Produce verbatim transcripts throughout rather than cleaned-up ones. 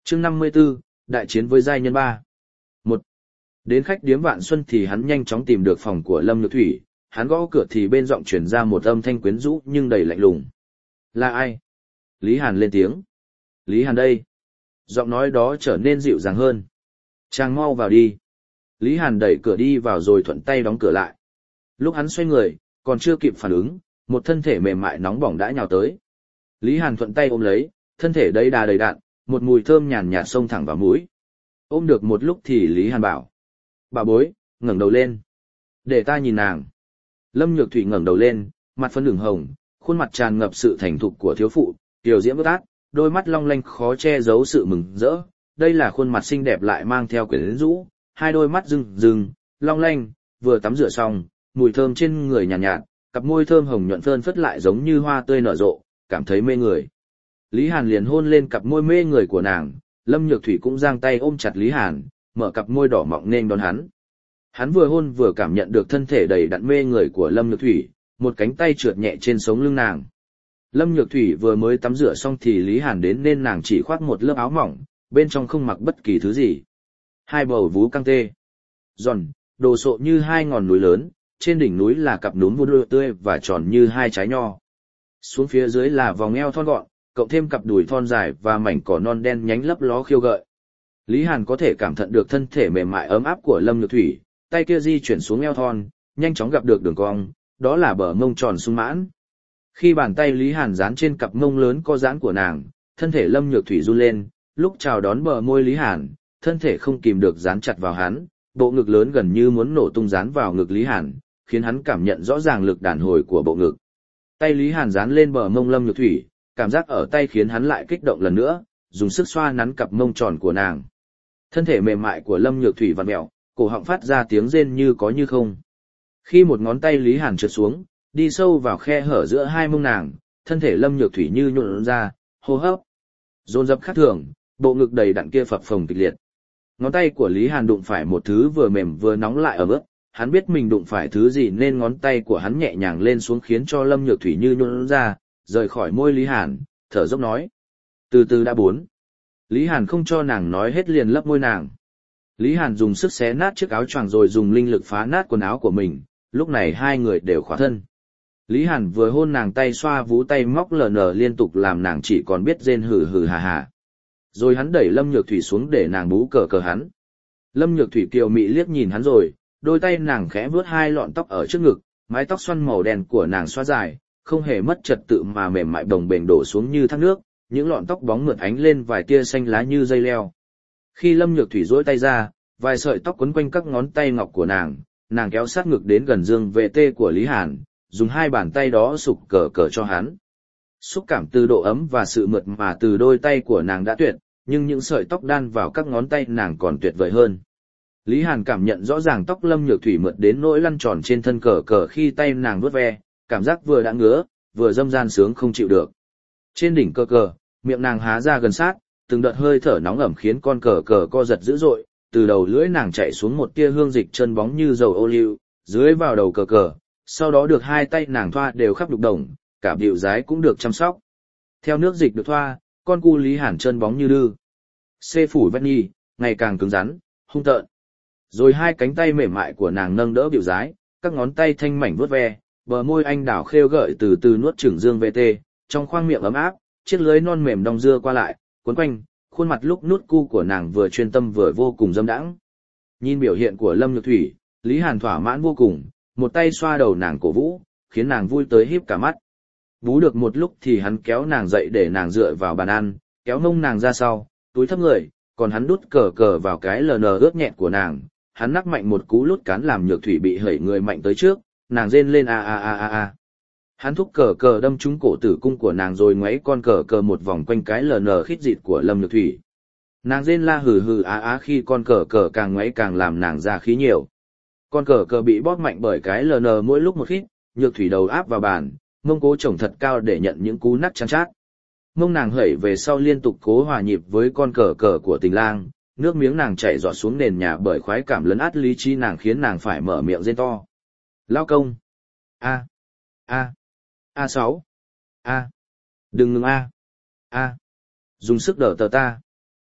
Chương năm mươi 54, đại chiến với giai nhân ba. Một. Đến khách điếm Vạn Xuân thì hắn nhanh chóng tìm được phòng của Lâm Nhược Thủy, hắn gõ cửa thì bên giọng truyền ra một âm thanh quyến rũ nhưng đầy lạnh lùng. Là ai? Lý Hàn lên tiếng. Lý Hàn đây. Giọng nói đó trở nên dịu dàng hơn. Chàng mau vào đi. Lý Hàn đẩy cửa đi vào rồi thuận tay đóng cửa lại. Lúc hắn xoay người, còn chưa kịp phản ứng, một thân thể mềm mại nóng bỏng đã nhào tới. Lý Hàn thuận tay ôm lấy, thân thể đầy đà đầy đặn, một mùi thơm nhàn nhạt xông thẳng vào mũi. Ôm được một lúc thì Lý Hàn bảo. Bà bối, ngẩng đầu lên. Để ta nhìn nàng. Lâm Nhược Thủy ngẩng đầu lên, mặt phấn ửng hồng, khuôn mặt tràn ngập sự thành thục của thiếu phụ, tiểu diễm ướt át, đôi mắt long lanh khó che giấu sự mừng rỡ. Đây là khuôn mặt xinh đẹp lại mang theo quyến rũ, hai đôi mắt rừng rừng, long lanh, vừa tắm rửa xong, mùi thơm trên người nhàn nhạt, nhạt, cặp môi thơm hồng nhuận phơn phất lại giống như hoa tươi nở rộ, cảm thấy mê người. Lý Hàn liền hôn lên cặp môi mê người của nàng, Lâm Nhược Thủy cũng giang tay ôm chặt Lý Hàn, mở cặp môi đỏ mọng nên đón hắn. Hắn vừa hôn vừa cảm nhận được thân thể đầy đặn mê người của Lâm Nhược Thủy, một cánh tay trượt nhẹ trên sống lưng nàng. Lâm Nhược Thủy vừa mới tắm rửa xong thì Lý Hàn đến nên nàng chỉ khoác một lớp áo mỏng, bên trong không mặc bất kỳ thứ gì. Hai bầu vú căng tê, giòn, đồ sộ như hai ngọn núi lớn, trên đỉnh núi là cặp núm vuông lưa tươi và tròn như hai trái nho. Xuống phía dưới là vòng eo thon gọn, cộng thêm cặp đùi thon dài và mảnh cỏ non đen nhánh lấp ló khiêu gợi. Lý Hàn có thể cảm nhận được thân thể mềm mại ấm áp của Lâm Nhược Thủy, tay kia di chuyển xuống eo thon, nhanh chóng gặp được đường cong, đó là bờ mông tròn sung mãn. Khi bàn tay Lý Hàn dán trên cặp mông lớn co giãn của nàng, thân thể Lâm Nhược Thủy run lên, lúc chào đón bờ môi Lý Hàn, thân thể không kìm được dán chặt vào hắn, bộ ngực lớn gần như muốn nổ tung dán vào ngực Lý Hàn, khiến hắn cảm nhận rõ ràng lực đàn hồi của bộ ngực. Tay Lý Hàn dán lên bờ mông Lâm Nhược Thủy, cảm giác ở tay khiến hắn lại kích động lần nữa, dùng sức xoa nắn cặp mông tròn của nàng. Thân thể mềm mại của Lâm Nhược Thủy vặn vẹo, cổ họng phát ra tiếng rên như có như không. Khi một ngón tay Lý Hàn trượt xuống, đi sâu vào khe hở giữa hai mông nàng, thân thể Lâm Nhược Thủy như nhũn ra, hô hấp dồn dập khác thường, bộ ngực đầy đặn kia phập phồng kịch liệt. Ngón tay của Lý Hàn đụng phải một thứ vừa mềm vừa nóng lại ở mức, hắn biết mình đụng phải thứ gì nên ngón tay của hắn nhẹ nhàng lên xuống khiến cho Lâm Nhược Thủy như nhũn ra, rời khỏi môi Lý Hàn, thở dốc nói. Từ từ đã bốn. Lý Hàn không cho nàng nói hết liền lấp môi nàng. Lý Hàn dùng sức xé nát chiếc áo choàng rồi dùng linh lực phá nát quần áo của mình, lúc này hai người đều khóa thân. Lý Hàn vừa hôn nàng tay xoa vú tay móc lờ nờ liên tục làm nàng chỉ còn biết rên hừ hừ hà hà. Rồi hắn đẩy Lâm Nhược Thủy xuống để nàng bú cờ cờ hắn. Lâm Nhược Thủy kiều mị liếc nhìn hắn rồi, đôi tay nàng khẽ vuốt hai lọn tóc ở trước ngực, mái tóc xoăn màu đen của nàng xoa dài, không hề mất trật tự mà mềm mại đồng bềnh đổ xuống như thác nước, những lọn tóc bóng mượt ánh lên vài tia xanh lá như dây leo. Khi Lâm Nhược Thủy duỗi tay ra, vài sợi tóc quấn quanh các ngón tay ngọc của nàng, nàng kéo sát ngực đến gần dương vệ tê của Lý Hàn, dùng hai bàn tay đó sục cờ cờ cho hắn. Xúc cảm từ độ ấm và sự mượt mà từ đôi tay của nàng đã tuyệt, nhưng những sợi tóc đan vào các ngón tay nàng còn tuyệt vời hơn. Lý Hàn cảm nhận rõ ràng tóc Lâm Nhược Thủy mượt đến nỗi lăn tròn trên thân cờ cờ khi tay nàng vuốt ve, cảm giác vừa đã ngứa, vừa dâm gian sướng không chịu được. Trên đỉnh cờ cờ, miệng nàng há ra gần sát, từng đợt hơi thở nóng ẩm khiến con cờ cờ co giật dữ dội, từ đầu lưỡi nàng chạy xuống một tia hương dịch chân bóng như dầu ô liu, dưới vào đầu cờ cờ, sau đó được hai tay nàng thoa đều khắp đục đồng, cả bịu dái cũng được chăm sóc. Theo nước dịch được thoa, con cu Lý Hàn chân bóng như đư. Xê phủ vét nhi, ngày càng cứng rắn, hung tợn. Rồi hai cánh tay mềm mại của nàng nâng đỡ bịu dái, các ngón tay thanh mảnh vuốt ve, bờ môi anh đảo khêu gợi từ từ nuốt chửng dương vê tê, trong khoang miệng ấm áp, chiếc lưới non mềm đong dưa qua lại, cuốn quanh, khuôn mặt lúc nút cu của nàng vừa chuyên tâm vừa vô cùng dâm đãng. Nhìn biểu hiện của Lâm Nhược Thủy, Lý Hàn thỏa mãn vô cùng, một tay xoa đầu nàng cổ vũ, khiến nàng vui tới híp cả mắt. Bú được một lúc thì hắn kéo nàng dậy để nàng dựa vào bàn ăn, kéo mông nàng ra sau, túi thấp người, còn hắn đút cờ cờ vào cái lờ nờ ướt nhẹn của nàng, hắn nắc mạnh một cú lút cán làm Nhược Thủy bị hẩy người mạnh tới trước, nàng rên lên a a a a a. Hắn thúc cờ cờ đâm trúng cổ tử cung của nàng rồi ngoáy con cờ cờ một vòng quanh cái lờ nờ khít dịt của Lâm Nhược Thủy. Nàng rên la hừ hừ á á khi con cờ cờ càng ngoáy càng làm nàng ra khí nhiều. Con cờ cờ bị bóp mạnh bởi cái lờ nờ mỗi lúc một khít, Nhược Thủy đầu áp vào bàn, mông cố chổng thật cao để nhận những cú nắc chán chát. Mông nàng hẩy về sau liên tục cố hòa nhịp với con cờ cờ của tình lang, nước miếng nàng chảy giọt xuống nền nhà bởi khoái cảm lấn át lý trí nàng khiến nàng phải mở miệng rên to. Lao công! A! A! A sáu! A! Đừng ngừng A! A! Dùng sức đỡ tờ ta!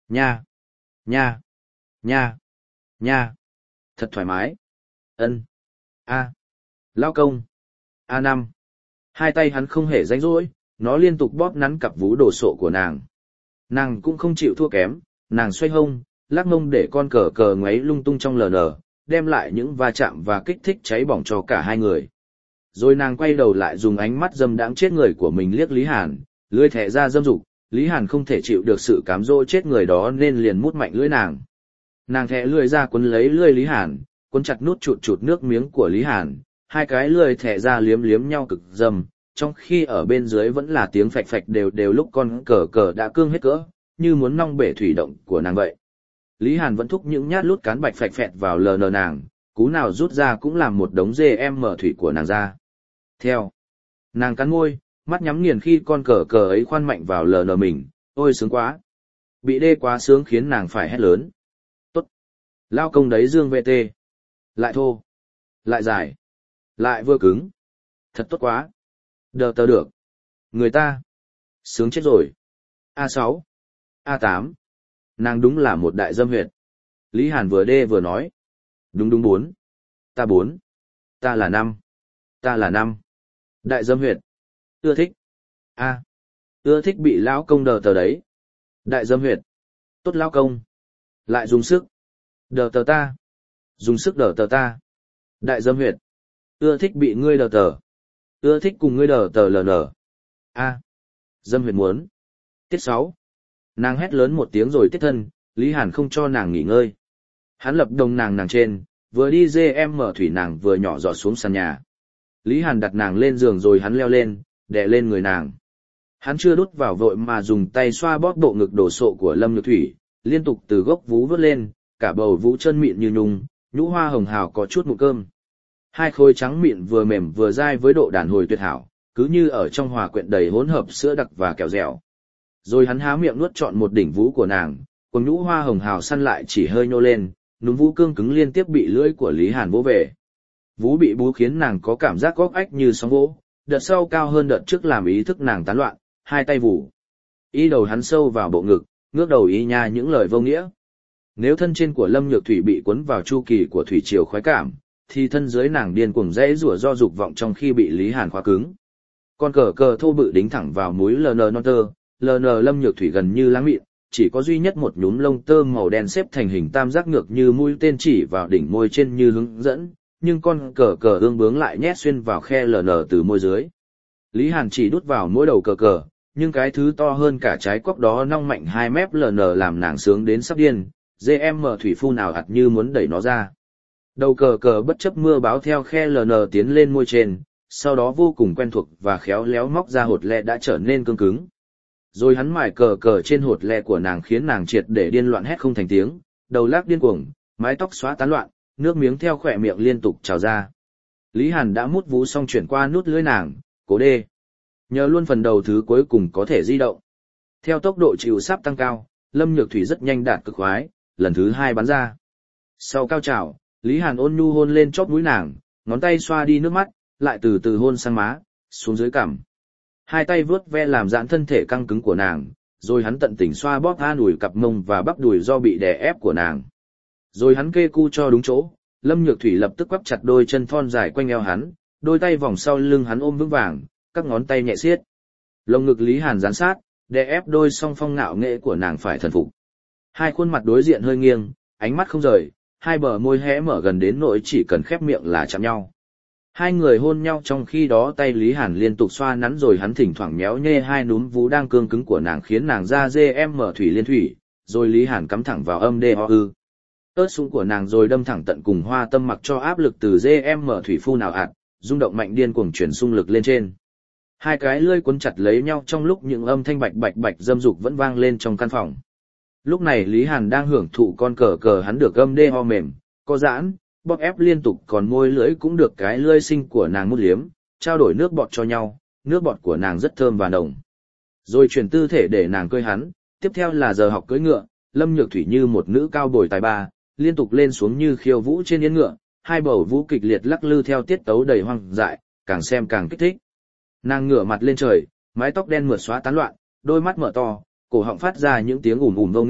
Nha, nha, nha, nha. Thật thoải mái. Ân. A. Lao công. A năm. Hai tay hắn không hề rảnh rỗi, nó liên tục bóp nắn cặp vú đồ sộ của nàng. Nàng cũng không chịu thua kém, nàng xoay hông, lắc mông để con cờ cờ ngoáy lung tung trong lờ nờ, đem lại những va chạm và kích thích cháy bỏng cho cả hai người. Rồi nàng quay đầu lại dùng ánh mắt dâm đãng chết người của mình liếc Lý Hàn, lưỡi thẻ ra dâm dục, Lý Hàn không thể chịu được sự cám dỗ chết người đó nên liền mút mạnh lưỡi nàng. Nàng thẻ lưỡi ra quấn lấy lưỡi Lý Hàn, quấn chặt nút chụt chụt nước miếng của Lý Hàn, hai cái lưỡi thẻ ra liếm liếm nhau cực dâm, trong khi ở bên dưới vẫn là tiếng phạch phạch đều đều lúc con cờ cờ đã cương hết cỡ, như muốn nong bể thủy động của nàng vậy. Lý Hàn vẫn thúc những nhát lút cán bạch phạch phẹt vào lờ nờ nàng, cú nào rút ra cũng làm một đống dê em mở thủy của nàng ra. Theo. Nàng cắn môi, mắt nhắm nghiền khi con cờ cờ ấy khoan mạnh vào lờ nờ mình, ôi sướng quá. Bị đê quá sướng khiến nàng phải hét lớn. Tốt. Lao công đấy dương vê tê. Lại thô. Lại dài. Lại vừa cứng. Thật tốt quá. Đờ tờ được. Người ta. Sướng chết rồi. A sáu. A tám. Nàng đúng là một đại dâm huyệt. Lý Hàn vừa đê vừa nói. Đúng đúng bốn. Ta bốn. Ta là năm. Ta là năm. Đại dâm huyệt. Ưa thích. A. Ưa thích bị lão công đờ tờ đấy. Đại dâm huyệt. Tốt lão công. Lại dùng sức. Đờ tờ ta. Dùng sức đờ tờ ta. Đại dâm huyệt. Ưa thích bị ngươi đờ tờ. Ưa thích cùng ngươi đờ tờ lờ nờ. A. Dâm huyệt muốn. Tiết sáu. Nàng hét lớn một tiếng rồi tiết thân, Lý Hàn không cho nàng nghỉ ngơi. Hắn lập đồng nàng nàng trên, vừa đi dê em mở thủy nàng vừa nhỏ giọt xuống sàn nhà. Lý Hàn đặt nàng lên giường rồi hắn leo lên, đè lên người nàng. Hắn chưa đút vào vội mà dùng tay xoa bóp bộ ngực đổ sộ của Lâm Nhược Thủy, liên tục từ gốc vú vớt lên, cả bầu vú chân mịn như nhung, nhũ hoa hồng hào có chút mụn cơm. Hai khối trắng mịn vừa mềm vừa dai với độ đàn hồi tuyệt hảo, cứ như ở trong hòa quyện đầy hỗn hợp sữa đặc và kẹo dẻo. Rồi hắn há miệng nuốt trọn một đỉnh vú của nàng, cùng nhũ hoa hồng hào săn lại chỉ hơi nhô lên, núm vú cương cứng liên tiếp bị lưỡi của Lý Hàn vỗ về. Vú bị bú khiến nàng có cảm giác góc ách như sóng vỗ, đợt sau cao hơn đợt trước làm ý thức nàng tán loạn, hai tay vù. Ý đầu hắn sâu vào bộ ngực, ngước đầu ý nha những lời vô nghĩa. Nếu thân trên của Lâm Nhược Thủy bị cuốn vào chu kỳ của thủy triều khoái cảm, thì thân dưới nàng điên cuồng rẽ rủa do dục vọng trong khi bị Lý Hàn khóa cứng. Con cờ cờ thô bự đính thẳng vào múi lờ nờ non tơ, lờ nờ Lâm Nhược Thủy gần như láng mịn, chỉ có duy nhất một nhúm lông tơ màu đen xếp thành hình tam giác ngược như mũi tên chỉ vào đỉnh môi trên như hướng dẫn, nhưng con cờ cờ ương bướng lại nhét xuyên vào khe lờ nờ từ môi dưới. Lý Hàn chỉ đút vào mỗi đầu cờ cờ, nhưng cái thứ to hơn cả trái quóc đó nong mạnh hai mép lờ nờ làm nàng sướng đến sắp điên, dê em mở thủy phu nào ạt như muốn đẩy nó ra. Đầu cờ cờ bất chấp mưa báo theo khe lờ nờ tiến lên môi trên, sau đó vô cùng quen thuộc và khéo léo móc ra hột lẹ đã trở nên cương cứng. Rồi hắn mải cờ cờ trên hột lẹ của nàng khiến nàng triệt để điên loạn hét không thành tiếng, đầu lắc điên cuồng, mái tóc xóa tán loạn, nước miếng theo khỏe miệng liên tục trào ra. Lý Hàn đã mút vú xong chuyển qua nút lưỡi nàng, cố đê. Nhờ luôn phần đầu thứ cuối cùng có thể di động. Theo tốc độ chịu sắp tăng cao, Lâm Nhược Thủy rất nhanh đạt cực khoái, lần thứ hai bắn ra. Sau cao trào, Lý Hàn ôn nhu hôn lên chóp mũi nàng, ngón tay xoa đi nước mắt, lại từ từ hôn sang má, xuống dưới cằm. Hai tay vướt ve làm giãn thân thể căng cứng của nàng, rồi hắn tận tình xoa bóp an ủi cặp mông và bắp đùi do bị đè ép của nàng. Rồi hắn kê cu cho đúng chỗ, Lâm Nhược Thủy lập tức quắp chặt đôi chân thon dài quanh eo hắn, đôi tay vòng sau lưng hắn ôm vững vàng, các ngón tay nhẹ xiết. Lồng ngực Lý Hàn gián sát, đè ép đôi song phong ngạo nghệ của nàng phải thần phục. Hai khuôn mặt đối diện hơi nghiêng, ánh mắt không rời, hai bờ môi hé mở gần đến nỗi chỉ cần khép miệng là chạm nhau. Hai người hôn nhau trong khi đó tay Lý Hàn liên tục xoa nắn rồi hắn thỉnh thoảng méo nhê hai núm vú đang cương cứng của nàng khiến nàng ra dê em mở thủy liên thủy, rồi Lý Hàn cắm thẳng vào âm đê ho ư. Ớt súng của nàng rồi đâm thẳng tận cùng hoa tâm mặc cho áp lực từ dê em mở thủy phu nào ạt, rung động mạnh điên cuồng chuyển xung lực lên trên. Hai cái lưỡi quấn chặt lấy nhau trong lúc những âm thanh bạch bạch bạch dâm dục vẫn vang lên trong căn phòng. Lúc này Lý Hàn đang hưởng thụ con cờ cờ hắn được âm đê ho mềm, có giãn, bóp ép liên tục còn môi lưỡi cũng được cái lưỡi sinh của nàng mút liếm, trao đổi nước bọt cho nhau, nước bọt của nàng rất thơm và nồng. Rồi chuyển tư thể để nàng cưỡi hắn, tiếp theo là giờ học cưỡi ngựa, Lâm Nhược Thủy như một nữ cao bồi tài ba, liên tục lên xuống như khiêu vũ trên yên ngựa, hai bầu vũ kịch liệt lắc lư theo tiết tấu đầy hoang dại, càng xem càng kích thích. Nàng ngửa mặt lên trời, mái tóc đen mượt xóa tán loạn, đôi mắt mở to, cổ họng phát ra những tiếng ùm ùm vô nghĩa,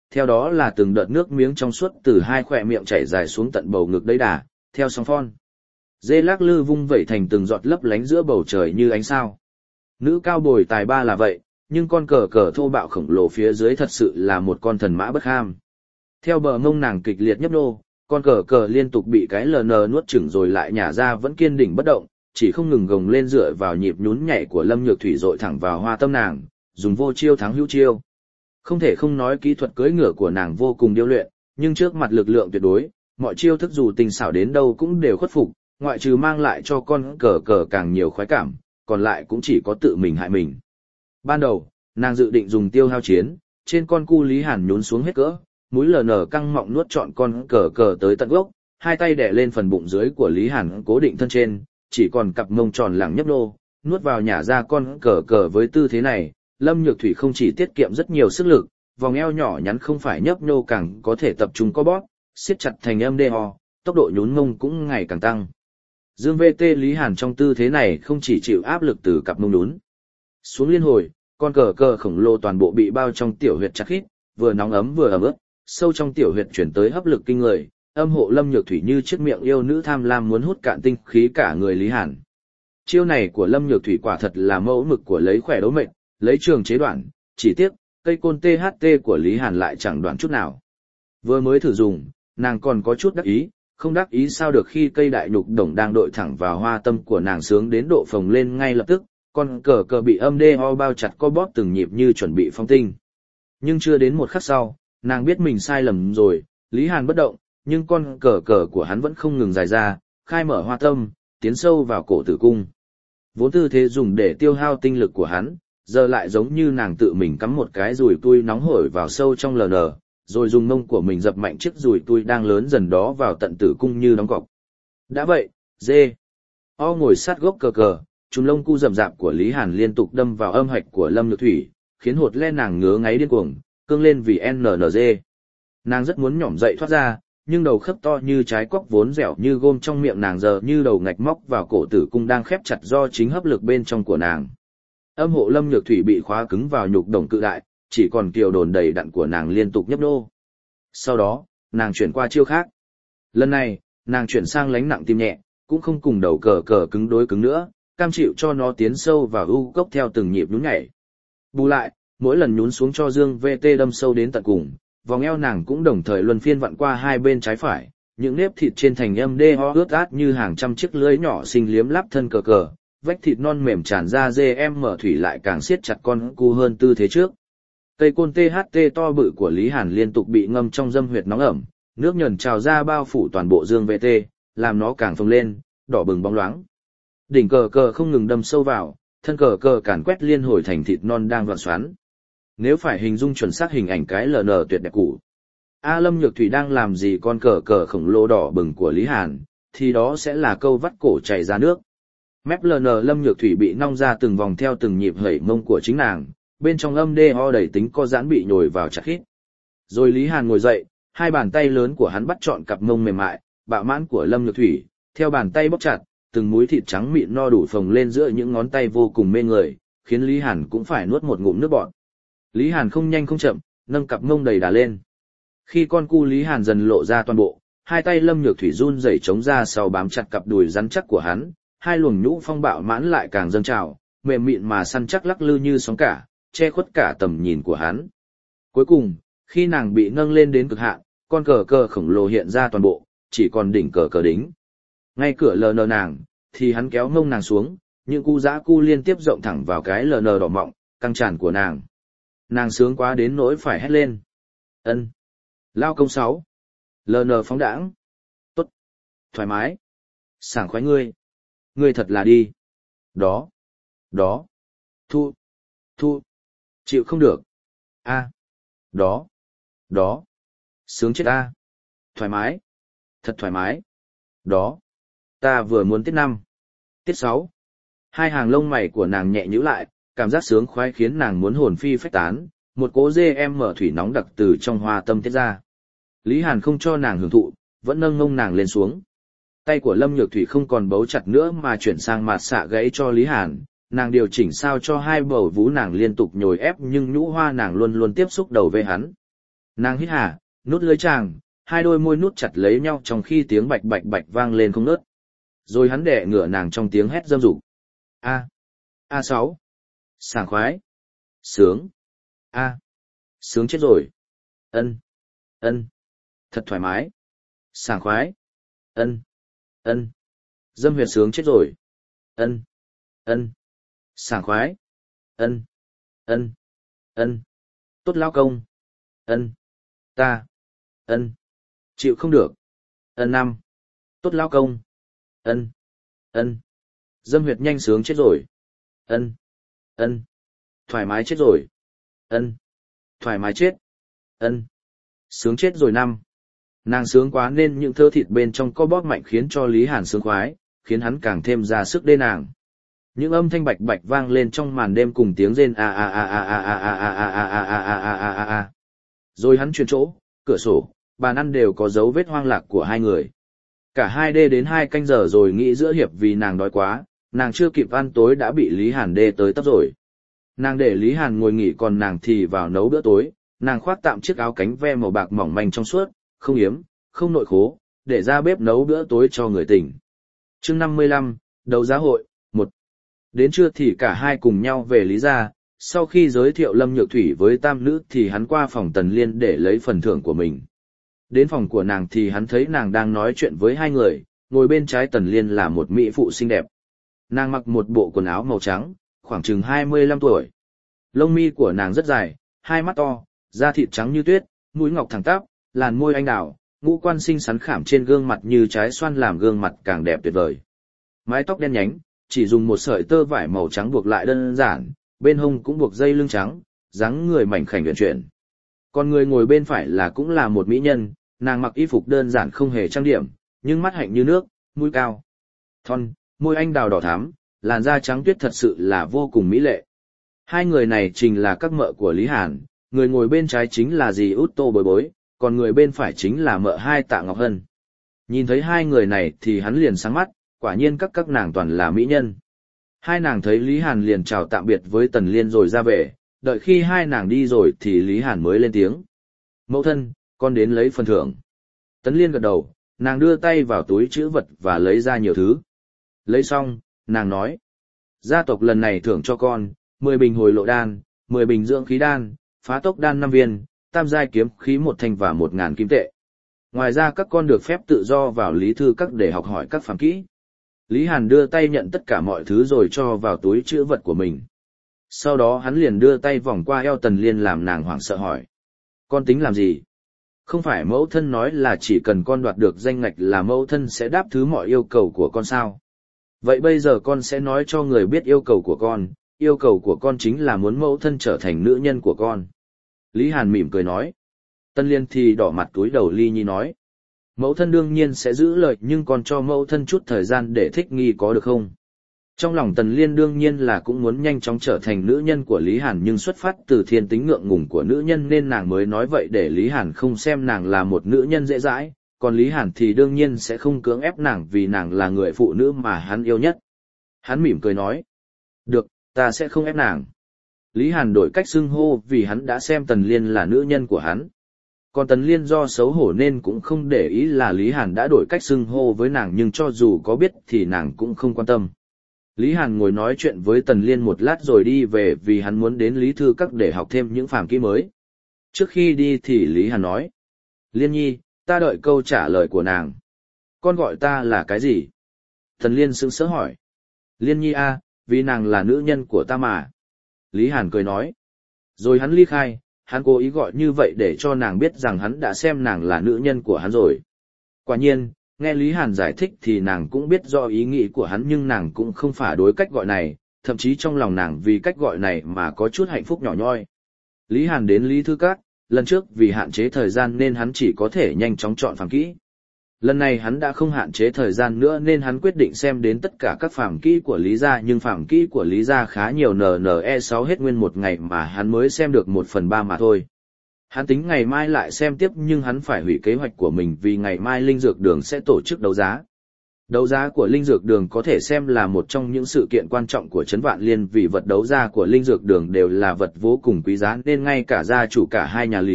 theo đó là từng đợt nước miếng trong suốt từ hai khỏe miệng chảy dài xuống tận bầu ngực đấy đà, theo sóng phon. Dê lắc lư vung vẩy thành từng giọt lấp lánh giữa bầu trời như ánh sao. Nữ cao bồi tài ba là vậy, nhưng con cờ cờ thô bạo khổng lồ phía dưới thật sự là một con thần mã bất ham. Theo bờ mông nàng kịch liệt nhấp nô, con cờ cờ liên tục bị cái lờ nờ nuốt chửng rồi lại nhả ra vẫn kiên định bất động, chỉ không ngừng gồng lên dựa vào nhịp nhún nhảy của Lâm Nhược Thủy dội thẳng vào hoa tâm nàng, dùng vô chiêu thắng hữu chiêu. Không thể không nói kỹ thuật cưỡi ngựa của nàng vô cùng điêu luyện, nhưng trước mặt lực lượng tuyệt đối, mọi chiêu thức dù tinh xảo đến đâu cũng đều khuất phục, ngoại trừ mang lại cho con cờ cờ càng nhiều khoái cảm, còn lại cũng chỉ có tự mình hại mình. Ban đầu, nàng dự định dùng tiêu hao chiến, trên con cu Lý Hàn nhún xuống hết cỡ, mũi lờ nở căng mọng nuốt trọn con cờ cờ tới tận gốc, hai tay đè lên phần bụng dưới của Lý Hàn cố định thân trên, chỉ còn cặp mông tròn lẳng nhấp nô, nuốt vào nhả ra con cờ cờ với tư thế này, Lâm Nhược Thủy không chỉ tiết kiệm rất nhiều sức lực, vòng eo nhỏ nhắn không phải nhấp nô càng có thể tập trung co bóp, siết chặt thành âm đê ho, tốc độ nhún mông cũng ngày càng tăng. Dương vê tê Lý Hàn trong tư thế này không chỉ chịu áp lực từ cặp mông nhún xuống liên hồi, con cờ cờ khổng lồ toàn bộ bị bao trong tiểu huyệt chặt khít, vừa nóng ấm vừa ẩm ướt, sâu trong tiểu huyệt chuyển tới hấp lực kinh người, âm hộ Lâm Nhược Thủy như chiếc miệng yêu nữ tham lam muốn hút cạn tinh khí cả người Lý Hàn. Chiêu này của Lâm Nhược Thủy quả thật là mẫu mực của lấy khỏe đấu mệnh, lấy trường chế đoạn, chỉ tiếc, cây côn tê hát tê của Lý Hàn lại chẳng đoạn chút nào. Vừa mới thử dùng, nàng còn có chút đắc ý, không đắc ý sao được khi cây đại nhục đồng đang đội thẳng vào hoa tâm của nàng sướng đến độ phồng lên ngay lập tức, con cờ cờ bị âm đê ho bao chặt co bóp từng nhịp như chuẩn bị phóng tinh. Nhưng chưa đến một khắc sau, nàng biết mình sai lầm rồi, Lý Hàn bất động, nhưng con cờ cờ của hắn vẫn không ngừng dài ra, khai mở hoa tâm, tiến sâu vào cổ tử cung. Vốn tư thế dùng để tiêu hao tinh lực của hắn, giờ lại giống như nàng tự mình cắm một cái dùi tui nóng hổi vào sâu trong lờ nờ, rồi dùng mông của mình dập mạnh chiếc dùi tui đang lớn dần đó vào tận tử cung như đóng cọc. Đã vậy, dê, o ngồi sát gốc cờ cờ, chùm lông cu rậm rạp của Lý Hàn liên tục đâm vào âm hạch của Lâm Nhược Thủy, khiến hột le nàng ngứa ngáy điên cuồng, cương lên vì en en giê. Nàng rất muốn nhỏm dậy thoát ra, nhưng đầu khớp to như trái quóc vốn dẻo như gôm trong miệng nàng giờ như đầu ngạch móc vào cổ tử cung đang khép chặt do chính hấp lực bên trong của nàng. Âm hộ Lâm Nhược Thủy bị khóa cứng vào nhục đồng cự đại, chỉ còn kiều đồn đầy đặn của nàng liên tục nhấp nô. Sau đó, nàng chuyển qua chiêu khác. Lần này, nàng chuyển sang lánh nặng tim nhẹ, cũng không cùng đầu cờ cờ cứng đối cứng nữa, cam chịu cho nó tiến sâu vào u cốc theo từng nhịp nhún nhảy. Bù lại, mỗi lần nhún xuống cho Dương vê tê đâm sâu đến tận cùng, vòng eo nàng cũng đồng thời luân phiên vặn qua hai bên trái phải, những nếp thịt trên thành âm đê ho ướt át như hàng trăm chiếc lưới nhỏ xinh liếm láp thân cờ cờ, vách thịt non mềm tràn ra dê em mở thủy lại càng siết chặt con cu hơn tư thế trước. Cây côn tê hát tê to bự của Lý Hàn liên tục bị ngâm trong dâm huyệt nóng ẩm, nước nhờn trào ra bao phủ toàn bộ Dương vê tê, làm nó càng phồng lên, đỏ bừng bóng loáng. Đỉnh cờ cờ không ngừng đâm sâu vào, thân cờ cờ càn quét liên hồi thành thịt non đang vặn xoắn. Nếu phải hình dung chuẩn xác hình ảnh cái lờ nờ tuyệt đẹp cũ, A Lâm Nhược Thủy đang làm gì con cờ cờ khổng lồ đỏ bừng của Lý Hàn, thì đó sẽ là câu vắt cổ chảy ra nước. Mép lờ nờ Lâm Nhược Thủy bị nong ra từng vòng theo từng nhịp hẩy mông của chính nàng, bên trong âm đê ho đầy tính co giãn bị nhồi vào chặt khít. Rồi Lý Hàn ngồi dậy, hai bàn tay lớn của hắn bắt trọn cặp mông mềm mại, bạo mãn của Lâm Nhược Thủy, theo bàn tay bóp chặt, từng múi thịt trắng mịn no đủ phồng lên giữa những ngón tay vô cùng mê người, khiến Lý Hàn cũng phải nuốt một ngụm nước bọt. Lý Hàn không nhanh không chậm, nâng cặp mông đầy đà lên. Khi con cu Lý Hàn dần lộ ra toàn bộ, hai tay Lâm Nhược Thủy run rẩy chống ra sau bám chặt cặp đùi rắn chắc của hắn, hai luồng nhũ phong bạo mãn lại càng dâng trào, mềm mịn mà săn chắc lắc lư như sóng cả, che khuất cả tầm nhìn của hắn. Cuối cùng, khi nàng bị nâng lên đến cực hạn, con cờ cờ khổng lồ hiện ra toàn bộ, chỉ còn đỉnh cờ cờ đính. Ngay cửa lờ nờ nàng, thì hắn kéo mông nàng xuống, những cu dã cu liên tiếp rộng thẳng vào cái lờ nờ đỏ mọng, căng tràn của nàng. Nàng sướng quá đến nỗi phải hét lên. Ân, lao công sáu. Lờ nờ phóng đãng. Tốt. Thoải mái. Sảng khoái ngươi. Ngươi thật là đi. Đó. Đó. Thu. Thu. Chịu không được. A. Đó. Đó. Sướng chết a. Thoải mái. Thật thoải mái. Đó. Ta vừa muốn tiết năm. Tiết sáu. Hai hàng lông mày của nàng nhẹ nhíu lại, cảm giác sướng khoái khiến nàng muốn hồn phi phách tán, một cỗ dê em mở thủy nóng đặc từ trong hoa tâm tiết ra. Lý Hàn không cho nàng hưởng thụ, vẫn nâng ngông nàng lên xuống. Tay của Lâm Nhược Thủy không còn bấu chặt nữa mà chuyển sang mạt xạ gãy cho Lý Hàn, nàng điều chỉnh sao cho hai bầu vú nàng liên tục nhồi ép nhưng nhũ hoa nàng luôn luôn tiếp xúc đầu với hắn. Nàng hít hà, nút lưỡi chàng, hai đôi môi nút chặt lấy nhau trong khi tiếng bạch bạch bạch vang lên không ngớt. Rồi hắn đè ngửa nàng trong tiếng hét dâm dục. A. A sáu. Sảng khoái. Sướng. A. Sướng chết rồi. Ân. Ân. Thật thoải mái. Sảng khoái. Ân. Ân. Dâm huyệt sướng chết rồi. Ân. Ân. Sảng khoái. Ân. Ân. Ân. Tốt lao công. Ân. Ta. Ân. Chịu không được. Ân năm. Tốt lao công. Ân. Ân. Dâm huyệt nhanh sướng chết rồi. Ân. Ân. Thoải mái chết rồi. Ân. Thoải mái chết. Ân. Sướng chết rồi năm. Nàng sướng quá nên những thớ thịt bên trong co bóp mạnh khiến cho Lý Hàn sướng khoái, khiến hắn càng thêm ra sức đê nàng. Những âm thanh bạch bạch vang lên trong màn đêm cùng tiếng rên a a a a a a a a a a a a a a a a. Rồi hắn chuyển chỗ, cửa sổ, bàn ăn đều có dấu vết hoang lạc của hai người. Cả hai đê đến hai canh giờ rồi nghĩ giữa hiệp vì nàng đói quá, nàng chưa kịp ăn tối đã bị Lý Hàn đê tới tấp rồi. Nàng để Lý Hàn ngồi nghỉ còn nàng thì vào nấu bữa tối, nàng khoác tạm chiếc áo cánh ve màu bạc mỏng manh trong suốt, không yếm, không nội khố, để ra bếp nấu bữa tối cho người tỉnh. Chương năm mươi lăm, đấu giá hội, một. Đến trưa thì cả hai cùng nhau về Lý gia, sau khi giới thiệu Lâm Nhược Thủy với tam nữ thì hắn qua phòng Tần Liên để lấy phần thưởng của mình. Đến phòng của nàng thì hắn thấy nàng đang nói chuyện với hai người, ngồi bên trái Tần Liên là một mỹ phụ xinh đẹp. Nàng mặc một bộ quần áo màu trắng, khoảng chừng hai mươi lăm tuổi. Lông mi của nàng rất dài, hai mắt to, da thịt trắng như tuyết, mũi ngọc thẳng tắp, làn môi anh đào, ngũ quan xinh xắn khảm trên gương mặt như trái xoan làm gương mặt càng đẹp tuyệt vời. Mái tóc đen nhánh, chỉ dùng một sợi tơ vải màu trắng buộc lại đơn giản, bên hông cũng buộc dây lưng trắng, dáng người mảnh khảnh uyển chuyển. Còn người ngồi bên phải là cũng là một mỹ nhân, nàng mặc y phục đơn giản không hề trang điểm, nhưng mắt hạnh như nước, mũi cao, thon, môi anh đào đỏ thắm, làn da trắng tuyết thật sự là vô cùng mỹ lệ. Hai người này chính là các mợ của Lý Hàn, người ngồi bên trái chính là dì Út Tô Bối Bối, còn người bên phải chính là mợ hai Tạ Ngọc Hân. Nhìn thấy hai người này thì hắn liền sáng mắt, quả nhiên các các nàng toàn là mỹ nhân. Hai nàng thấy Lý Hàn liền chào tạm biệt với Tần Liên rồi ra về, đợi khi hai nàng đi rồi thì Lý Hàn mới lên tiếng. Mẫu thân, con đến lấy phần thưởng. Tần Liên gật đầu, nàng đưa tay vào túi trữ vật và lấy ra nhiều thứ. Lấy xong, nàng nói. Gia tộc lần này thưởng cho con, mười bình hồi lộ đan, mười bình dưỡng khí đan, phá tốc đan năm viên, tam giai kiếm khí một thanh và một ngàn kim tệ. Ngoài ra các con được phép tự do vào lý thư các để học hỏi các phàm kỹ. Lý Hàn đưa tay nhận tất cả mọi thứ rồi cho vào túi trữ vật của mình. Sau đó hắn liền đưa tay vòng qua eo Tần Liên làm nàng hoảng sợ hỏi. Con tính làm gì? Không phải mẫu thân nói là chỉ cần con đoạt được danh ngạch là mẫu thân sẽ đáp thứ mọi yêu cầu của con sao? Vậy bây giờ con sẽ nói cho người biết yêu cầu của con, yêu cầu của con chính là muốn mẫu thân trở thành nữ nhân của con. Lý Hàn mỉm cười nói. Tần Liên thì đỏ mặt túi đầu Ly Nhi nói. Mẫu thân đương nhiên sẽ giữ lời nhưng còn cho mẫu thân chút thời gian để thích nghi có được không? Trong lòng Tần Liên đương nhiên là cũng muốn nhanh chóng trở thành nữ nhân của Lý Hàn nhưng xuất phát từ thiên tính ngượng ngùng của nữ nhân nên nàng mới nói vậy để Lý Hàn không xem nàng là một nữ nhân dễ dãi, còn Lý Hàn thì đương nhiên sẽ không cưỡng ép nàng vì nàng là người phụ nữ mà hắn yêu nhất. Hắn mỉm cười nói. Được, ta sẽ không ép nàng. Lý Hàn đổi cách xưng hô vì hắn đã xem Tần Liên là nữ nhân của hắn. Còn Tần Liên do xấu hổ nên cũng không để ý là Lý Hàn đã đổi cách xưng hô với nàng nhưng cho dù có biết thì nàng cũng không quan tâm. Lý Hàn ngồi nói chuyện với Tần Liên một lát rồi đi về vì hắn muốn đến Lý Thư Các để học thêm những phàm kỹ mới. Trước khi đi thì Lý Hàn nói. Liên Nhi, ta đợi câu trả lời của nàng. Con gọi ta là cái gì? Tần Liên sững sờ hỏi. Liên Nhi a, vì nàng là nữ nhân của ta mà. Lý Hàn cười nói. Rồi hắn ly khai, hắn cố ý gọi như vậy để cho nàng biết rằng hắn đã xem nàng là nữ nhân của hắn rồi. Quả nhiên, nghe Lý Hàn giải thích thì nàng cũng biết rõ ý nghĩ của hắn nhưng nàng cũng không phản đối cách gọi này, thậm chí trong lòng nàng vì cách gọi này mà có chút hạnh phúc nhỏ nhoi. Lý Hàn đến Lý Thư Các, lần trước vì hạn chế thời gian nên hắn chỉ có thể nhanh chóng chọn phàm kỹ. Lần này hắn đã không hạn chế thời gian nữa nên hắn quyết định xem đến tất cả các phàm kỹ của Lý gia nhưng phàm kỹ của Lý gia khá nhiều en en e sáu hết nguyên một ngày mà hắn mới xem được một phần ba mà thôi. Hắn tính ngày mai lại xem tiếp nhưng hắn phải hủy kế hoạch của mình vì ngày mai Linh Dược Đường sẽ tổ chức đấu giá. Đấu giá của Linh Dược Đường có thể xem là một trong những sự kiện quan trọng của Trấn Vạn Liên vì vật đấu giá của Linh Dược Đường đều là vật vô cùng quý giá nên ngay cả gia chủ cả hai nhà Lý,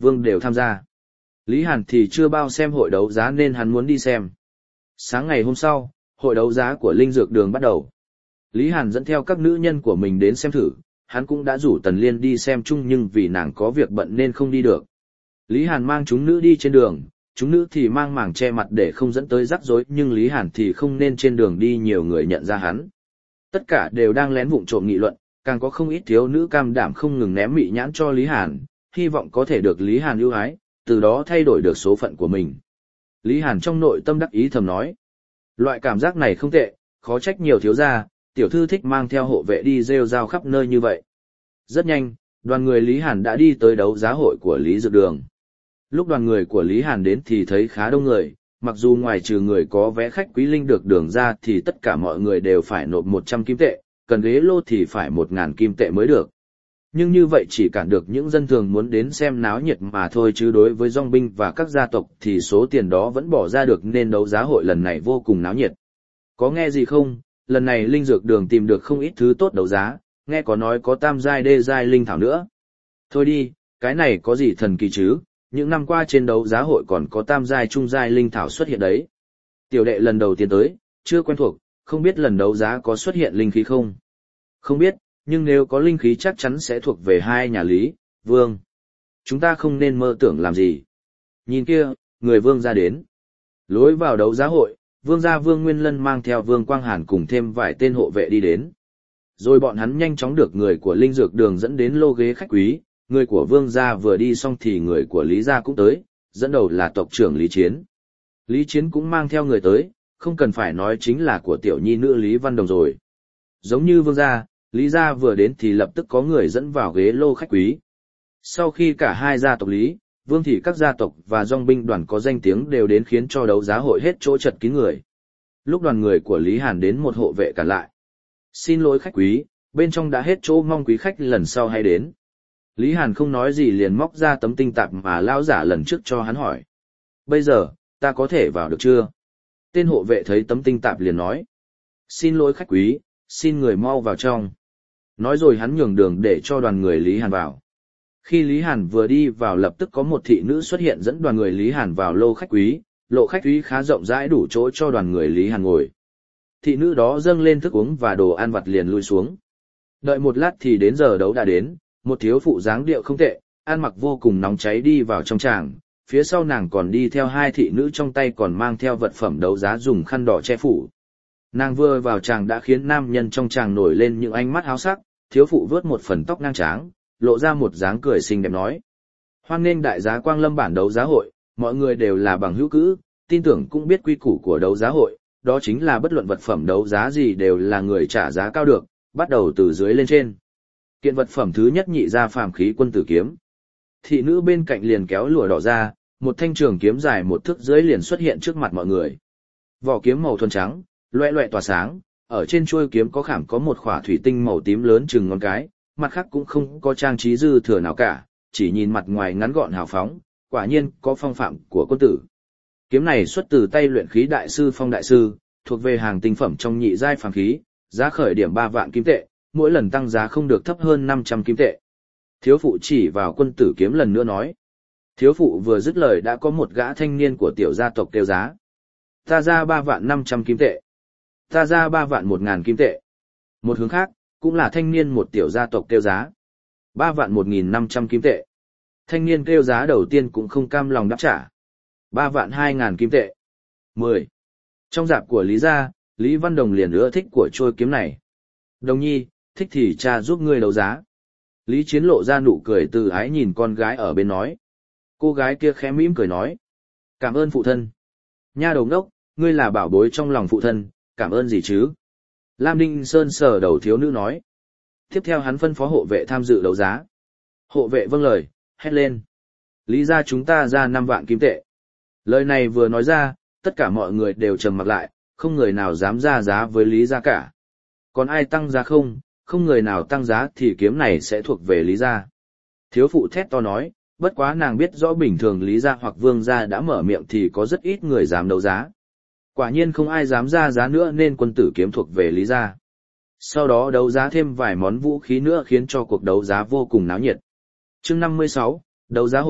Vương đều tham gia. Lý Hàn thì chưa bao xem hội đấu giá nên hắn muốn đi xem. Sáng ngày hôm sau, hội đấu giá của Linh Dược Đường bắt đầu. Lý Hàn dẫn theo các nữ nhân của mình đến xem thử, hắn cũng đã rủ Tần Liên đi xem chung nhưng vì nàng có việc bận nên không đi được. Lý Hàn mang chúng nữ đi trên đường, chúng nữ thì mang màng che mặt để không dẫn tới rắc rối nhưng Lý Hàn thì không nên trên đường đi nhiều người nhận ra hắn. Tất cả đều đang lén vụng trộm nghị luận, càng có không ít thiếu nữ cam đảm không ngừng ném mị nhãn cho Lý Hàn, hy vọng có thể được Lý Hàn ưu ái, từ đó thay đổi được số phận của mình. Lý Hàn trong nội tâm đắc ý thầm nói, loại cảm giác này không tệ, khó trách nhiều thiếu gia, tiểu thư thích mang theo hộ vệ đi rêu rao khắp nơi như vậy. Rất nhanh, đoàn người Lý Hàn đã đi tới đấu giá hội của Lý Dược Đường. Lúc đoàn người của Lý Hàn đến thì thấy khá đông người, mặc dù ngoài trừ người có vé khách quý Linh Dược Đường ra thì tất cả mọi người đều phải nộp một trăm kim tệ, cần ghế lô thì phải một nghìn kim tệ mới được. Nhưng như vậy chỉ cản được những dân thường muốn đến xem náo nhiệt mà thôi chứ đối với dòng binh và các gia tộc thì số tiền đó vẫn bỏ ra được nên đấu giá hội lần này vô cùng náo nhiệt. Có nghe gì không? Lần này Linh Dược Đường tìm được không ít thứ tốt đấu giá, nghe có nói có tam giai đê giai linh thảo nữa. Thôi đi, cái này có gì thần kỳ chứ, những năm qua trên đấu giá hội còn có tam giai trung giai linh thảo xuất hiện đấy. Tiểu đệ lần đầu tiên tới, chưa quen thuộc, không biết lần đấu giá có xuất hiện linh khí không? Không biết, nhưng nếu có linh khí chắc chắn sẽ thuộc về hai nhà Lý, Vương. Chúng ta không nên mơ tưởng làm gì. Nhìn kia, người Vương ra đến. Lối vào đấu giá hội, Vương gia Vương Nguyên Lân mang theo Vương Quang Hàn cùng thêm vài tên hộ vệ đi đến. Rồi bọn hắn nhanh chóng được người của Linh Dược Đường dẫn đến lô ghế khách quý, người của Vương gia vừa đi xong thì người của Lý gia cũng tới, dẫn đầu là tộc trưởng Lý Chiến. Lý Chiến cũng mang theo người tới, không cần phải nói chính là của tiểu nhi nữ Lý Văn Đồng rồi. Giống như Vương gia, Lý gia vừa đến thì lập tức có người dẫn vào ghế lô khách quý. Sau khi cả hai gia tộc Lý, Vương thì các gia tộc và dòng binh đoàn có danh tiếng đều đến khiến cho đấu giá hội hết chỗ chật kín người. Lúc đoàn người của Lý Hàn đến một hộ vệ cản lại. Xin lỗi khách quý, bên trong đã hết chỗ, mong quý khách lần sau hay đến. Lý Hàn không nói gì liền móc ra tấm tinh tạp mà lão giả lần trước cho hắn hỏi. Bây giờ, ta có thể vào được chưa? Tên hộ vệ thấy tấm tinh tạp liền nói. Xin lỗi khách quý, xin người mau vào trong. Nói rồi hắn nhường đường để cho đoàn người Lý Hàn vào. Khi Lý Hàn vừa đi vào lập tức có một thị nữ xuất hiện dẫn đoàn người Lý Hàn vào lô khách quý, lộ khách quý khá rộng rãi đủ chỗ cho đoàn người Lý Hàn ngồi. Thị nữ đó dâng lên thức uống và đồ ăn vặt liền lui xuống. Đợi một lát thì đến giờ đấu đã đến, một thiếu phụ dáng điệu không tệ, ăn mặc vô cùng nóng cháy đi vào trong tràng, phía sau nàng còn đi theo hai thị nữ trong tay còn mang theo vật phẩm đấu giá dùng khăn đỏ che phủ. Nàng vừa vào tràng đã khiến nam nhân trong tràng nổi lên những ánh mắt háo sắc, thiếu phụ vớt một phần tóc ngang tráng, lộ ra một dáng cười xinh đẹp nói. Hoan nghênh đại giá Quang Lâm bản đấu giá hội, mọi người đều là bằng hữu cữ, tin tưởng cũng biết quy củ của đấu giá hội, đó chính là bất luận vật phẩm đấu giá gì đều là người trả giá cao được, bắt đầu từ dưới lên trên. Kiện vật phẩm thứ nhất nhị ra phàm khí quân tử kiếm. Thị nữ bên cạnh liền kéo lụa đỏ ra, một thanh trường kiếm dài một thước dưới liền xuất hiện trước mặt mọi người. Vỏ kiếm màu thuần trắng, loẹ loẹ tỏa sáng, ở trên chuôi kiếm có khảm có một khỏa thủy tinh màu tím lớn chừng ngón cái, mặt khác cũng không có trang trí dư thừa nào cả, chỉ nhìn mặt ngoài ngắn gọn hào phóng, quả nhiên có phong phạm của quân tử. Kiếm này xuất từ tay luyện khí đại sư Phong đại sư, thuộc về hàng tinh phẩm trong nhị giai phàm khí, giá khởi điểm ba vạn kim tệ, mỗi lần tăng giá không được thấp hơn năm trăm kim tệ. Thiếu phụ chỉ vào quân tử kiếm lần nữa nói. Thiếu phụ vừa dứt lời đã có một gã thanh niên của tiểu gia tộc kêu giá. Ta ra ba vạn năm trăm kim tệ. Ta ra ba vạn một ngàn kim tệ. Một hướng khác, cũng là thanh niên một tiểu gia tộc kêu giá. Ba vạn một nghìn năm trăm kim tệ. Thanh niên kêu giá đầu tiên cũng không cam lòng đáp trả. Ba vạn hai ngàn kim tệ. Mười. Trong dạp của Lý gia, Lý Văn Đồng liền ưa thích của trôi kiếm này. Đồng nhi, thích thì cha giúp ngươi đấu giá. Lý Chiến lộ ra nụ cười từ ái nhìn con gái ở bên nói. Cô gái kia khẽ mỉm cười nói. Cảm ơn phụ thân. Nha đầu ngốc, ngươi là bảo bối trong lòng phụ thân, cảm ơn gì chứ? Lam Đinh Sơn sờ đầu thiếu nữ nói. Tiếp theo hắn phân phó hộ vệ tham dự đấu giá. Hộ vệ vâng lời, hét lên. Lý gia chúng ta ra năm vạn kim tệ. Lời này vừa nói ra, tất cả mọi người đều trầm mặc lại, không người nào dám ra giá với Lý gia cả. Còn ai tăng giá không, không người nào tăng giá thì kiếm này sẽ thuộc về Lý gia. Thiếu phụ thét to nói, bất quá nàng biết rõ bình thường Lý gia hoặc Vương gia đã mở miệng thì có rất ít người dám đấu giá. Quả nhiên không ai dám ra giá nữa nên quân tử kiếm thuộc về Lý gia. Sau đó đấu giá thêm vài món vũ khí nữa khiến cho cuộc đấu giá vô cùng náo nhiệt. Chương năm mươi sáu, đấu giá hội,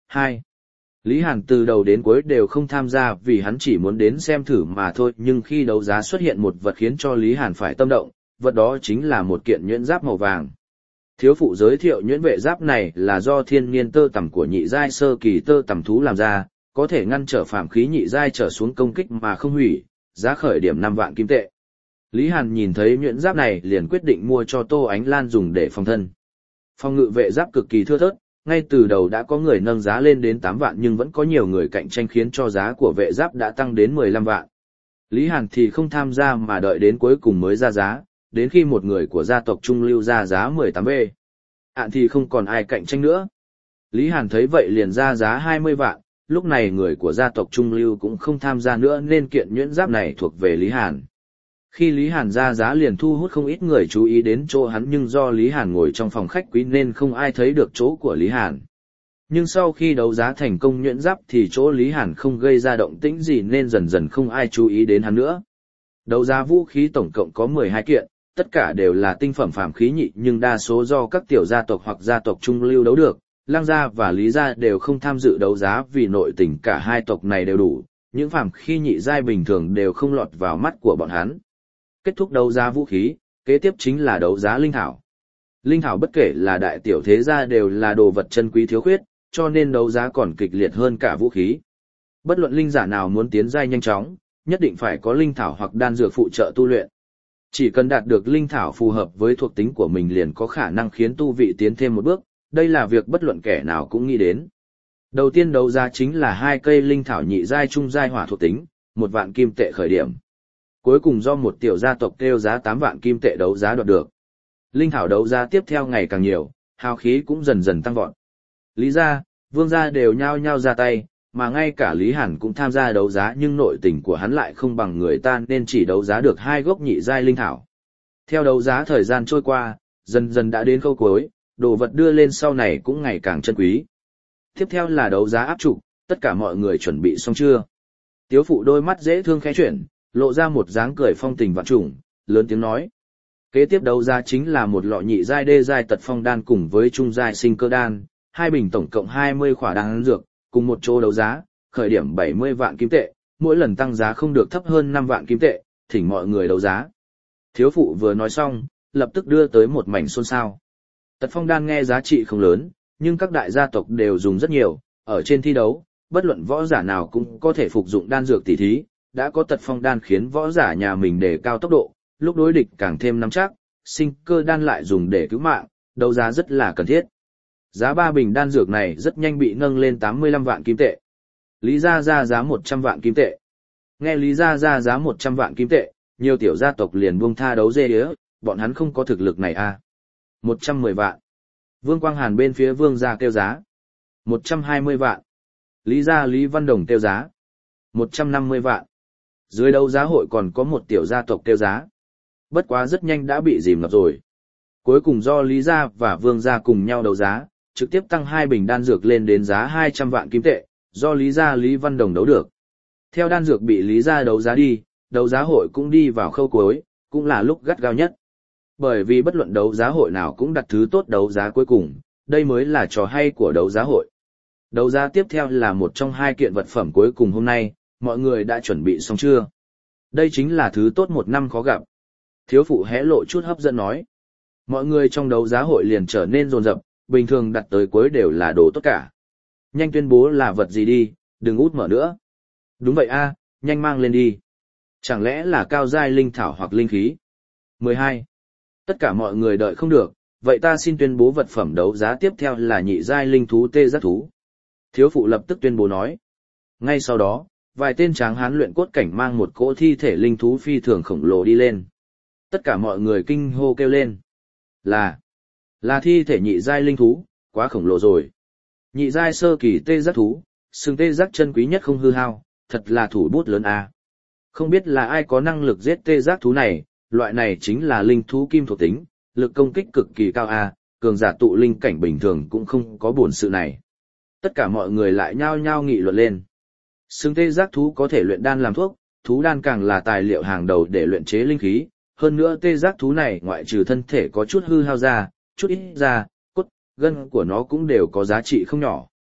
hai. Lý Hàn từ đầu đến cuối đều không tham gia vì hắn chỉ muốn đến xem thử mà thôi, nhưng khi đấu giá xuất hiện một vật khiến cho Lý Hàn phải tâm động, vật đó chính là một kiện nhuyễn giáp màu vàng. Thiếu phụ giới thiệu nhuyễn vệ giáp này là do thiên niên tơ tằm của nhị giai sơ kỳ tơ tằm thú làm ra, có thể ngăn trở phàm khí nhị giai trở xuống công kích mà không hủy, giá khởi điểm năm vạn kim tệ. Lý Hàn nhìn thấy nhuyễn giáp này liền quyết định mua cho Tô Ánh Lan dùng để phòng thân. Phòng ngự vệ giáp cực kỳ thưa thớt, ngay từ đầu đã có người nâng giá lên đến tám vạn nhưng vẫn có nhiều người cạnh tranh khiến cho giá của vệ giáp đã tăng đến mười lăm vạn. Lý Hàn thì không tham gia mà đợi đến cuối cùng mới ra giá, đến khi một người của gia tộc Trung Lưu ra giá mười tám vê. Ạn thì không còn ai cạnh tranh nữa. Lý Hàn thấy vậy liền ra giá hai mươi vạn, lúc này người của gia tộc Trung Lưu cũng không tham gia nữa nên kiện nhuyễn giáp này thuộc về Lý Hàn. Khi Lý Hàn ra giá liền thu hút không ít người chú ý đến chỗ hắn nhưng do Lý Hàn ngồi trong phòng khách quý nên không ai thấy được chỗ của Lý Hàn. Nhưng sau khi đấu giá thành công nhuyễn giáp thì chỗ Lý Hàn không gây ra động tĩnh gì nên dần dần không ai chú ý đến hắn nữa. Đấu giá vũ khí tổng cộng có mười hai kiện, tất cả đều là tinh phẩm phàm khí nhị nhưng đa số do các tiểu gia tộc hoặc gia tộc Trung Lưu đấu được. Lang gia và Lý gia đều không tham dự đấu giá vì nội tình cả hai tộc này đều đủ, những phàm khí nhị giai bình thường đều không lọt vào mắt của bọn hắn. Kết thúc đấu giá vũ khí, kế tiếp chính là đấu giá linh thảo. Linh thảo bất kể là đại tiểu thế gia đều là đồ vật chân quý thiếu khuyết, cho nên đấu giá còn kịch liệt hơn cả vũ khí. Bất luận linh giả nào muốn tiến giai nhanh chóng, nhất định phải có linh thảo hoặc đan dược phụ trợ tu luyện. Chỉ cần đạt được linh thảo phù hợp với thuộc tính của mình liền có khả năng khiến tu vị tiến thêm một bước, đây là việc bất luận kẻ nào cũng nghĩ đến. Đầu tiên đấu giá chính là hai cây linh thảo nhị giai trung giai hỏa thuộc tính, một vạn kim tệ khởi điểm. Cuối cùng do một tiểu gia tộc kêu giá tám vạn kim tệ đấu giá đoạt được. Linh thảo đấu giá tiếp theo ngày càng nhiều, hào khí cũng dần dần tăng vọt. Lý gia, Vương gia đều nhao nhao ra tay, mà ngay cả Lý Hàn cũng tham gia đấu giá nhưng nội tình của hắn lại không bằng người ta nên chỉ đấu giá được hai gốc nhị giai linh thảo. Theo đấu giá thời gian trôi qua, dần dần đã đến khâu cuối, đồ vật đưa lên sau này cũng ngày càng chân quý. Tiếp theo là đấu giá áp trục, tất cả mọi người chuẩn bị xong chưa? Tiếu phụ đôi mắt dễ thương khẽ chuyển, lộ ra một dáng cười phong tình vạn trùng, lớn tiếng nói. Kế tiếp đấu giá chính là một lọ nhị giai đê giai tật phong đan cùng với trung giai sinh cơ đan, hai bình tổng cộng hai mươi khỏa đan dược, cùng một chỗ đấu giá, khởi điểm bảy mươi vạn kim tệ, mỗi lần tăng giá không được thấp hơn năm vạn kim tệ, thỉnh mọi người đấu giá. Thiếu phụ vừa nói xong, lập tức đưa tới một mảnh xôn xao. Tật phong đan nghe giá trị không lớn, nhưng các đại gia tộc đều dùng rất nhiều, ở trên thi đấu, bất luận võ giả nào cũng có thể phục dụng đan dược tỷ thí, đã có tật phong đan khiến võ giả nhà mình đề cao tốc độ, lúc đối địch càng thêm nắm chắc, sinh cơ đan lại dùng để cứu mạng, đấu giá rất là cần thiết. Giá ba bình đan dược này rất nhanh bị nâng lên tám mươi lăm vạn kim tệ. Lý gia ra giá một trăm vạn kim tệ. Nghe Lý gia ra giá một trăm vạn kim tệ, nhiều tiểu gia tộc liền buông tha đấu dê đĩa, bọn hắn không có thực lực này à. một trăm mười vạn. Vương Quang Hàn bên phía Vương gia kêu giá. một trăm hai mươi vạn. Lý gia Lý Văn Đồng kêu giá. một trăm năm mươi vạn. Dưới đấu giá hội còn có một tiểu gia tộc kêu giá. Bất quá rất nhanh đã bị dìm ngập rồi. Cuối cùng do Lý gia và Vương gia cùng nhau đấu giá, trực tiếp tăng hai bình đan dược lên đến giá hai trăm vạn kim tệ, do Lý gia Lý Văn Đồng đấu được. Theo đan dược bị Lý gia đấu giá đi, đấu giá hội cũng đi vào khâu cuối, cũng là lúc gắt gao nhất. Bởi vì bất luận đấu giá hội nào cũng đặt thứ tốt đấu giá cuối cùng, đây mới là trò hay của đấu giá hội. Đấu giá tiếp theo là một trong hai kiện vật phẩm cuối cùng hôm nay, mọi người đã chuẩn bị xong chưa? Đây chính là thứ tốt một năm khó gặp. Thiếu phụ hé lộ chút hấp dẫn nói. Mọi người trong đấu giá hội liền trở nên rồn rập, bình thường đặt tới cuối đều là đồ tốt cả. Nhanh tuyên bố là vật gì đi, đừng út mở nữa. Đúng vậy a, nhanh mang lên đi. Chẳng lẽ là cao giai linh thảo hoặc linh khí? mười hai. Tất cả mọi người đợi không được, vậy ta xin tuyên bố vật phẩm đấu giá tiếp theo là nhị giai linh thú tê giác thú. Thiếu phụ lập tức tuyên bố nói. Ngay sau đó, vài tên tráng hán luyện cốt cảnh mang một cỗ thi thể linh thú phi thường khổng lồ đi lên. Tất cả mọi người kinh hô kêu lên. Là, là thi thể nhị giai linh thú, quá khổng lồ rồi. Nhị giai sơ kỳ tê giác thú, sừng tê giác chân quý nhất không hư hao, thật là thủ bút lớn a. Không biết là ai có năng lực giết tê giác thú này, loại này chính là linh thú kim thuộc tính, lực công kích cực kỳ cao a, cường giả tụ linh cảnh bình thường cũng không có buồn sự này. Tất cả mọi người lại nhao nhao nghị luận lên. Sừng tê giác thú có thể luyện đan làm thuốc, thú đan càng là tài liệu hàng đầu để luyện chế linh khí, hơn nữa tê giác thú này ngoại trừ thân thể có chút hư hao ra, chút ít da, cốt, gân của nó cũng đều có giá trị không nhỏ.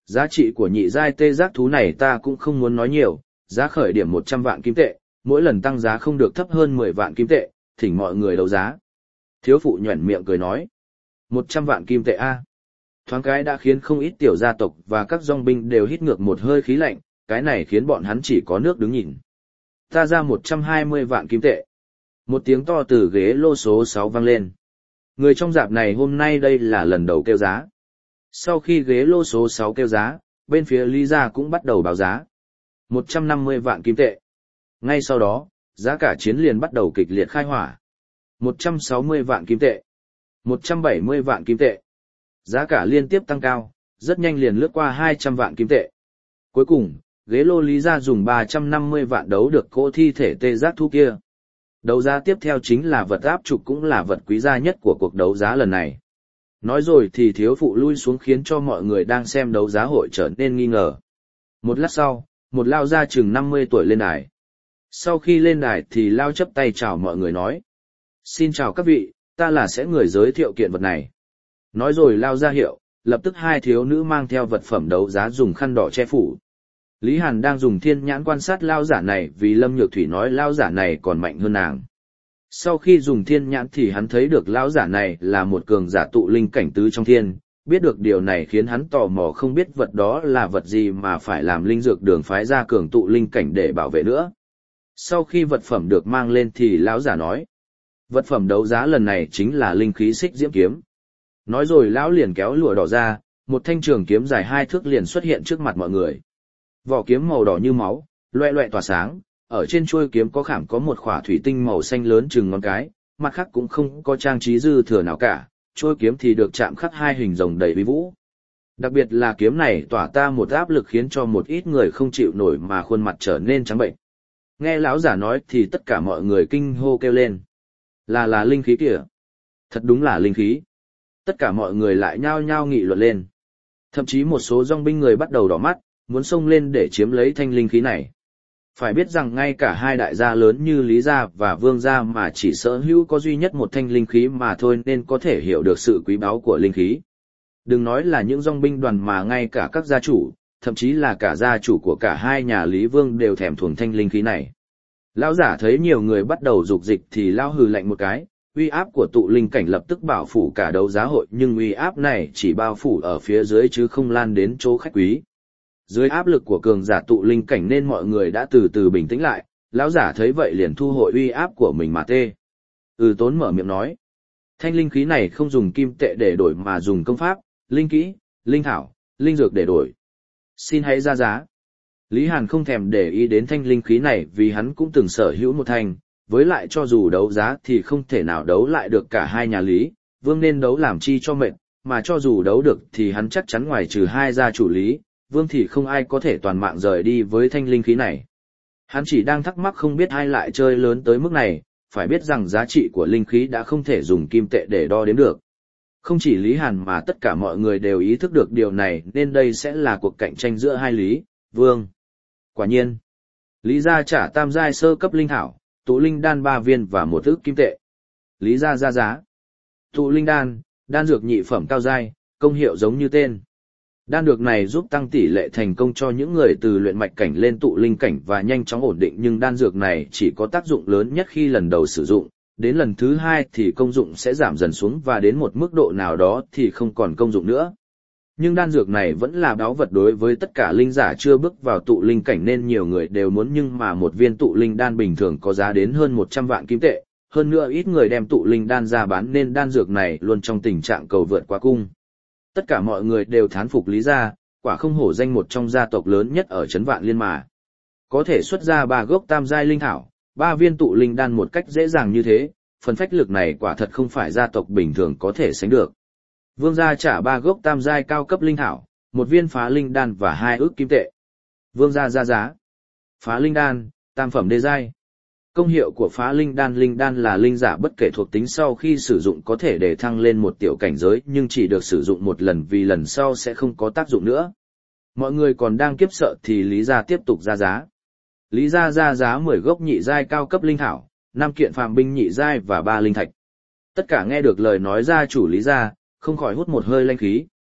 Giá trị của nhị giai tê giác thú này ta cũng không muốn nói nhiều, giá khởi điểm một trăm vạn kim tệ, mỗi lần tăng giá không được thấp hơn mười vạn kim tệ, thỉnh mọi người đấu giá. Thiếu phụ nhuẩn miệng cười nói. một trăm vạn kim tệ a. Thoáng cái đã khiến không ít tiểu gia tộc và các dòng binh đều hít ngược một hơi khí lạnh, cái này khiến bọn hắn chỉ có nước đứng nhìn. Ta ra một trăm hai mươi vạn kim tệ. Một tiếng to từ ghế lô số sáu vang lên. Người trong dạp này hôm nay đây là lần đầu kêu giá. Sau khi ghế lô số sáu kêu giá, bên phía Lý Gia cũng bắt đầu báo giá. một trăm năm mươi vạn kim tệ. Ngay sau đó, giá cả chiến liền bắt đầu kịch liệt khai hỏa. một trăm sáu mươi vạn kim tệ. một trăm bảy mươi vạn kim tệ. Giá cả liên tiếp tăng cao, rất nhanh liền lướt qua hai trăm vạn kim tệ. Cuối cùng, ghế lô Lý Gia dùng ba trăm năm mươi vạn đấu được cỗ thi thể tê giác thú kia. Đấu giá tiếp theo chính là vật áp trục, cũng là vật quý giá nhất của cuộc đấu giá lần này. Nói rồi thì thiếu phụ lui xuống khiến cho mọi người đang xem đấu giá hội trở nên nghi ngờ. Một lát sau, một lao gia chừng năm mươi tuổi lên đài. Sau khi lên đài thì lao chắp tay chào mọi người nói. Xin chào các vị, ta là sẽ người giới thiệu kiện vật này. Nói rồi lao ra hiệu, lập tức hai thiếu nữ mang theo vật phẩm đấu giá dùng khăn đỏ che phủ. Lý Hàn đang dùng thiên nhãn quan sát lao giả này vì Lâm Nhược Thủy nói lao giả này còn mạnh hơn nàng. Sau khi dùng thiên nhãn thì hắn thấy được lao giả này là một cường giả tụ linh cảnh tứ trong thiên, biết được điều này khiến hắn tò mò không biết vật đó là vật gì mà phải làm linh dược đường phái ra cường tụ linh cảnh để bảo vệ nữa. Sau khi vật phẩm được mang lên thì lão giả nói, vật phẩm đấu giá lần này chính là linh khí xích diễm kiếm. Nói rồi lão liền kéo lụa đỏ ra, một thanh trường kiếm dài hai thước liền xuất hiện trước mặt mọi người. Vỏ kiếm màu đỏ như máu, loẹ loẹ tỏa sáng, ở trên chuôi kiếm có khảm có một khỏa thủy tinh màu xanh lớn chừng ngón cái, mặt khác cũng không có trang trí dư thừa nào cả, chuôi kiếm thì được chạm khắc hai hình rồng đầy uy vũ. Đặc biệt là kiếm này tỏa ta một áp lực khiến cho một ít người không chịu nổi mà khuôn mặt trở nên trắng bệnh. Nghe lão giả nói thì tất cả mọi người kinh hô kêu lên. Là là linh khí kìa. Thật đúng là linh khí. Tất cả mọi người lại nhao nhao nghị luận lên. Thậm chí một số dòng binh người bắt đầu đỏ mắt, muốn xông lên để chiếm lấy thanh linh khí này. Phải biết rằng ngay cả hai đại gia lớn như Lý Gia và Vương Gia mà chỉ sở hữu có duy nhất một thanh linh khí mà thôi nên có thể hiểu được sự quý báu của linh khí. Đừng nói là những dòng binh đoàn mà ngay cả các gia chủ, thậm chí là cả gia chủ của cả hai nhà Lý Vương đều thèm thuồng thanh linh khí này. Lão giả thấy nhiều người bắt đầu dục dịch thì lão hừ lạnh một cái, uy áp của tụ linh cảnh lập tức bao phủ cả đấu giá hội, nhưng uy áp này chỉ bao phủ ở phía dưới chứ không lan đến chỗ khách quý. Dưới áp lực của cường giả tụ linh cảnh nên mọi người đã từ từ bình tĩnh lại, lão giả thấy vậy liền thu hồi uy áp của mình mà tê. Ừ Tốn mở miệng nói, thanh linh khí này không dùng kim tệ để đổi mà dùng công pháp, linh kỹ, linh thảo, linh dược để đổi. Xin hãy ra giá. Lý Hàn không thèm để ý đến thanh linh khí này vì hắn cũng từng sở hữu một thanh, với lại cho dù đấu giá thì không thể nào đấu lại được cả hai nhà Lý, Vương nên đấu làm chi cho mệt, mà cho dù đấu được thì hắn chắc chắn ngoài trừ hai gia chủ Lý, Vương thì không ai có thể toàn mạng rời đi với thanh linh khí này. Hắn chỉ đang thắc mắc không biết ai lại chơi lớn tới mức này, phải biết rằng giá trị của linh khí đã không thể dùng kim tệ để đo đếm được. Không chỉ Lý Hàn mà tất cả mọi người đều ý thức được điều này nên đây sẽ là cuộc cạnh tranh giữa hai Lý, Vương. Quả nhiên, Lý Gia trả tam giai sơ cấp linh thảo, tụ linh đan ba viên và một ức kim tệ. Lý Gia ra giá. Tụ linh đan, đan dược nhị phẩm cao giai, công hiệu giống như tên. Đan dược này giúp tăng tỷ lệ thành công cho những người từ luyện mạch cảnh lên tụ linh cảnh và nhanh chóng ổn định, nhưng đan dược này chỉ có tác dụng lớn nhất khi lần đầu sử dụng, đến lần thứ hai thì công dụng sẽ giảm dần xuống và đến một mức độ nào đó thì không còn công dụng nữa. Nhưng đan dược này vẫn là báu vật đối với tất cả linh giả chưa bước vào tụ linh cảnh nên nhiều người đều muốn, nhưng mà một viên tụ linh đan bình thường có giá đến hơn một trăm vạn kim tệ, hơn nữa ít người đem tụ linh đan ra bán nên đan dược này luôn trong tình trạng cầu vượt quá cung. Tất cả mọi người đều thán phục Lý Gia, quả không hổ danh một trong gia tộc lớn nhất ở Trấn Vạn Liên mà. Có thể xuất ra ba gốc tam giai linh thảo, ba viên tụ linh đan một cách dễ dàng như thế, phần phách lực này quả thật không phải gia tộc bình thường có thể sánh được. Vương gia trả ba gốc tam giai cao cấp linh thảo, một viên phá linh đan và hai ức kim tệ. Vương gia ra giá. Phá linh đan, tam phẩm đê giai. Công hiệu của phá linh đan, linh đan là linh giả bất kể thuộc tính sau khi sử dụng có thể để thăng lên một tiểu cảnh giới nhưng chỉ được sử dụng một lần vì lần sau sẽ không có tác dụng nữa. Mọi người còn đang kiếp sợ thì Lý Gia tiếp tục ra giá. Lý Gia ra giá mười gốc nhị giai cao cấp linh thảo, năm kiện phàm binh nhị giai và ba linh thạch. Tất cả nghe được lời nói gia chủ Lý Gia, không khỏi hút một hơi lanh khí.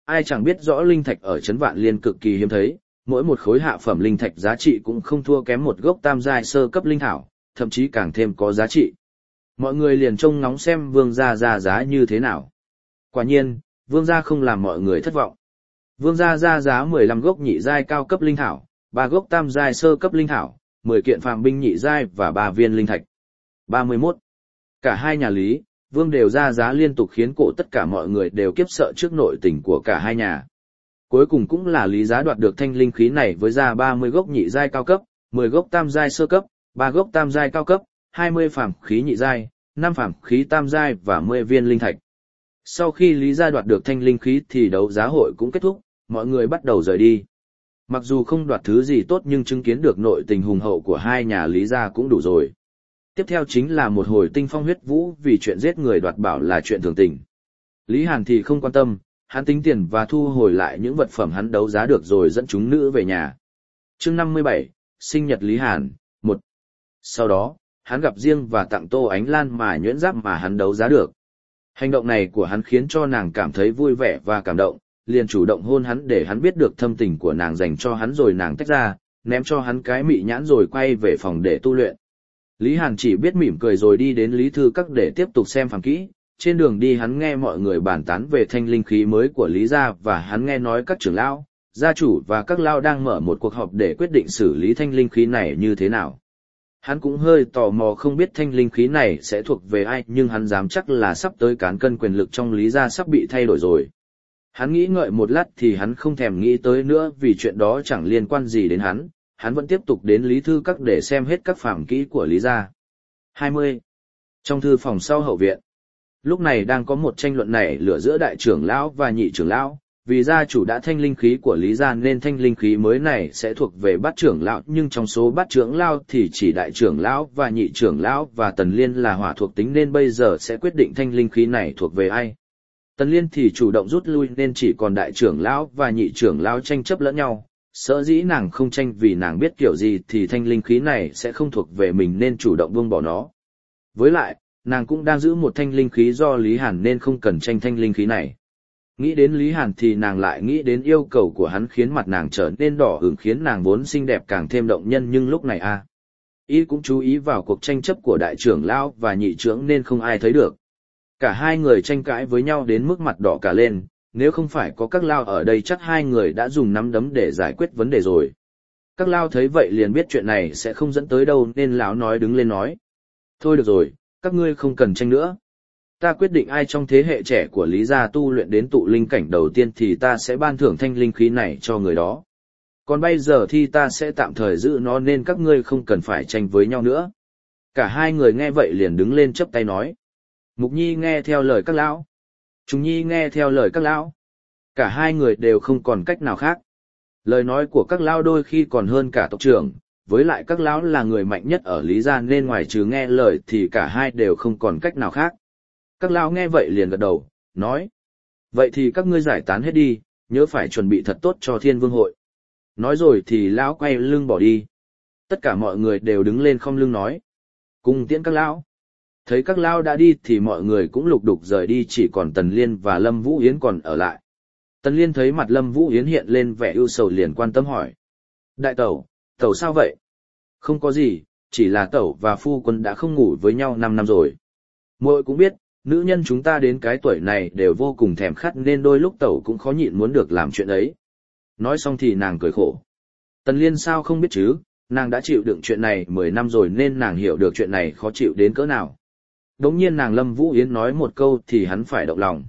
ai chẳng biết rõ linh thạch ở trấn Vạn Liên cực kỳ hiếm thấy, mỗi một khối hạ phẩm linh thạch giá trị cũng không thua kém một gốc tam giai sơ cấp linh thảo, thậm chí càng thêm có giá trị. Mọi người liền trông ngóng xem Vương gia ra giá như thế nào. Quả nhiên, Vương gia không làm mọi người thất vọng. Vương gia ra giá mười lăm gốc nhị giai cao cấp linh thảo, ba gốc tam giai sơ cấp linh thảo, mười kiện phàm binh nhị giai và ba viên linh thạch. ba mươi mốt. Cả hai nhà Lý, Vương đều ra giá liên tục khiến cổ tất cả mọi người đều kiếp sợ trước nội tình của cả hai nhà. Cuối cùng cũng là Lý giá đoạt được thanh linh khí này với giá ba mươi gốc nhị giai cao cấp, mười gốc tam giai sơ cấp, ba gốc tam giai cao cấp, hai mươi phàm khí nhị giai, năm phàm khí tam giai và mười viên linh thạch. Sau khi Lý gia đoạt được thanh linh khí thì đấu giá hội cũng kết thúc, mọi người bắt đầu rời đi. Mặc dù không đoạt thứ gì tốt nhưng chứng kiến được nội tình hùng hậu của hai nhà Lý gia cũng đủ rồi. Tiếp theo chính là một hồi tinh phong huyết vũ vì chuyện giết người đoạt bảo là chuyện thường tình. Lý Hàn thì không quan tâm, hắn tính tiền và thu hồi lại những vật phẩm hắn đấu giá được rồi dẫn chúng nữ về nhà. Chương năm mươi bảy, sinh nhật Lý Hàn, một. Sau đó, hắn gặp riêng và tặng Tô Ánh Lan mà nhuyễn giáp mà hắn đấu giá được. Hành động này của hắn khiến cho nàng cảm thấy vui vẻ và cảm động, liền chủ động hôn hắn để hắn biết được thâm tình của nàng dành cho hắn rồi nàng tách ra, ném cho hắn cái mị nhãn rồi quay về phòng để tu luyện. Lý Hàn chỉ biết mỉm cười rồi đi đến Lý Thư Các để tiếp tục xem phàm kỹ. Trên đường đi hắn nghe mọi người bàn tán về thanh linh khí mới của Lý gia và hắn nghe nói các trưởng lão, gia chủ và các lão đang mở một cuộc họp để quyết định xử lý thanh linh khí này như thế nào. Hắn cũng hơi tò mò không biết thanh linh khí này sẽ thuộc về ai, nhưng hắn dám chắc là sắp tới cán cân quyền lực trong Lý gia sắp bị thay đổi rồi. Hắn nghĩ ngợi một lát thì hắn không thèm nghĩ tới nữa vì chuyện đó chẳng liên quan gì đến hắn, hắn vẫn tiếp tục đến Lý Thư Các để xem hết các phàm kỹ của Lý gia. hai mươi. Trong thư phòng sau hậu viện, lúc này đang có một tranh luận nảy lửa giữa đại trưởng lão và nhị trưởng lão, vì gia chủ đã thanh linh khí của Lý gia nên thanh linh khí mới này sẽ thuộc về bát trưởng lão, nhưng trong số bát trưởng lão thì chỉ đại trưởng lão và nhị trưởng lão và Tần Liên là hỏa thuộc tính nên bây giờ sẽ quyết định thanh linh khí này thuộc về ai. Tần Liên thì chủ động rút lui nên chỉ còn đại trưởng lão và nhị trưởng lão tranh chấp lẫn nhau. Sở dĩ nàng không tranh vì nàng biết kiểu gì thì thanh linh khí này sẽ không thuộc về mình nên chủ động buông bỏ nó. Với lại, nàng cũng đang giữ một thanh linh khí do Lý Hàn nên không cần tranh thanh linh khí này. Nghĩ đến Lý Hàn thì nàng lại nghĩ đến yêu cầu của hắn khiến mặt nàng trở nên đỏ ửng khiến nàng vốn xinh đẹp càng thêm động nhân, nhưng lúc này a, à, y cũng chú ý vào cuộc tranh chấp của đại trưởng lão và nhị trưởng nên không ai thấy được. Cả hai người tranh cãi với nhau đến mức mặt đỏ cả lên, nếu không phải có các lao ở đây chắc hai người đã dùng nắm đấm để giải quyết vấn đề rồi. Các lao thấy vậy liền biết chuyện này sẽ không dẫn tới đâu nên lão nói đứng lên nói. Thôi được rồi, các ngươi không cần tranh nữa. Ta quyết định ai trong thế hệ trẻ của Lý gia tu luyện đến tụ linh cảnh đầu tiên thì ta sẽ ban thưởng thanh linh khí này cho người đó. Còn bây giờ thì ta sẽ tạm thời giữ nó nên các ngươi không cần phải tranh với nhau nữa. Cả hai người nghe vậy liền đứng lên chắp tay nói. Mục Nhi nghe theo lời các lão. Trùng Nhi nghe theo lời các lão. Cả hai người đều không còn cách nào khác. Lời nói của các lão đôi khi còn hơn cả tộc trưởng, với lại các lão là người mạnh nhất ở Lý gia nên ngoài trừ nghe lời thì cả hai đều không còn cách nào khác. Các lão nghe vậy liền gật đầu, nói. Vậy thì các ngươi giải tán hết đi, nhớ phải chuẩn bị thật tốt cho Thiên Vương hội. Nói rồi thì lão quay lưng bỏ đi. Tất cả mọi người đều đứng lên khom lưng nói. Cùng tiễn các lão. Thấy các lão đã đi thì mọi người cũng lục đục rời đi, chỉ còn Tần Liên và Lâm Vũ Yến còn ở lại. Tần Liên thấy mặt Lâm Vũ Yến hiện lên vẻ ưu sầu liền quan tâm hỏi. Đại tẩu, tẩu sao vậy? Không có gì, chỉ là tẩu và phu quân đã không ngủ với nhau năm năm rồi. Muội cũng biết, nữ nhân chúng ta đến cái tuổi này đều vô cùng thèm khát nên đôi lúc tẩu cũng khó nhịn muốn được làm chuyện ấy. Nói xong thì nàng cười khổ. Tần Liên sao không biết chứ, nàng đã chịu đựng chuyện này mười năm rồi nên nàng hiểu được chuyện này khó chịu đến cỡ nào. Đống nhiên nàng Lâm Vũ Yến nói một câu thì hắn phải động lòng.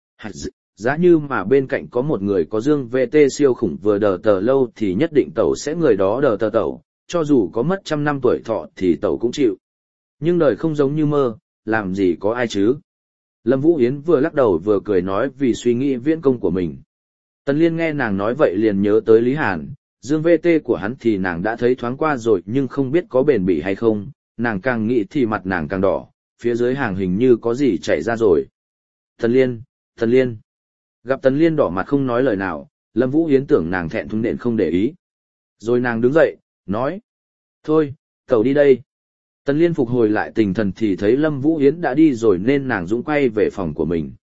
Giá như mà bên cạnh có một người có dương vê tê siêu khủng vừa đờ tờ lâu thì nhất định tẩu sẽ người đó đờ tờ tẩu, cho dù có mất trăm năm tuổi thọ thì tẩu cũng chịu. Nhưng đời không giống như mơ, làm gì có ai chứ. Lâm Vũ Yến vừa lắc đầu vừa cười nói vì suy nghĩ viễn công của mình. Tần Liên nghe nàng nói vậy liền nhớ tới Lý Hàn, dương vê tê của hắn thì nàng đã thấy thoáng qua rồi nhưng không biết có bền bỉ hay không, nàng càng nghĩ thì mặt nàng càng đỏ, phía dưới hàng hình như có gì chảy ra rồi. Tần Liên, Tần Liên. Gặp Tần Liên đỏ mặt không nói lời nào, Lâm Vũ Yến tưởng nàng thẹn thùng nên không để ý. Rồi nàng đứng dậy, nói. Thôi, tẩu đi đây. Tần Liên phục hồi lại tinh thần thì thấy Lâm Vũ Yến đã đi rồi nên nàng dũng quay về phòng của mình.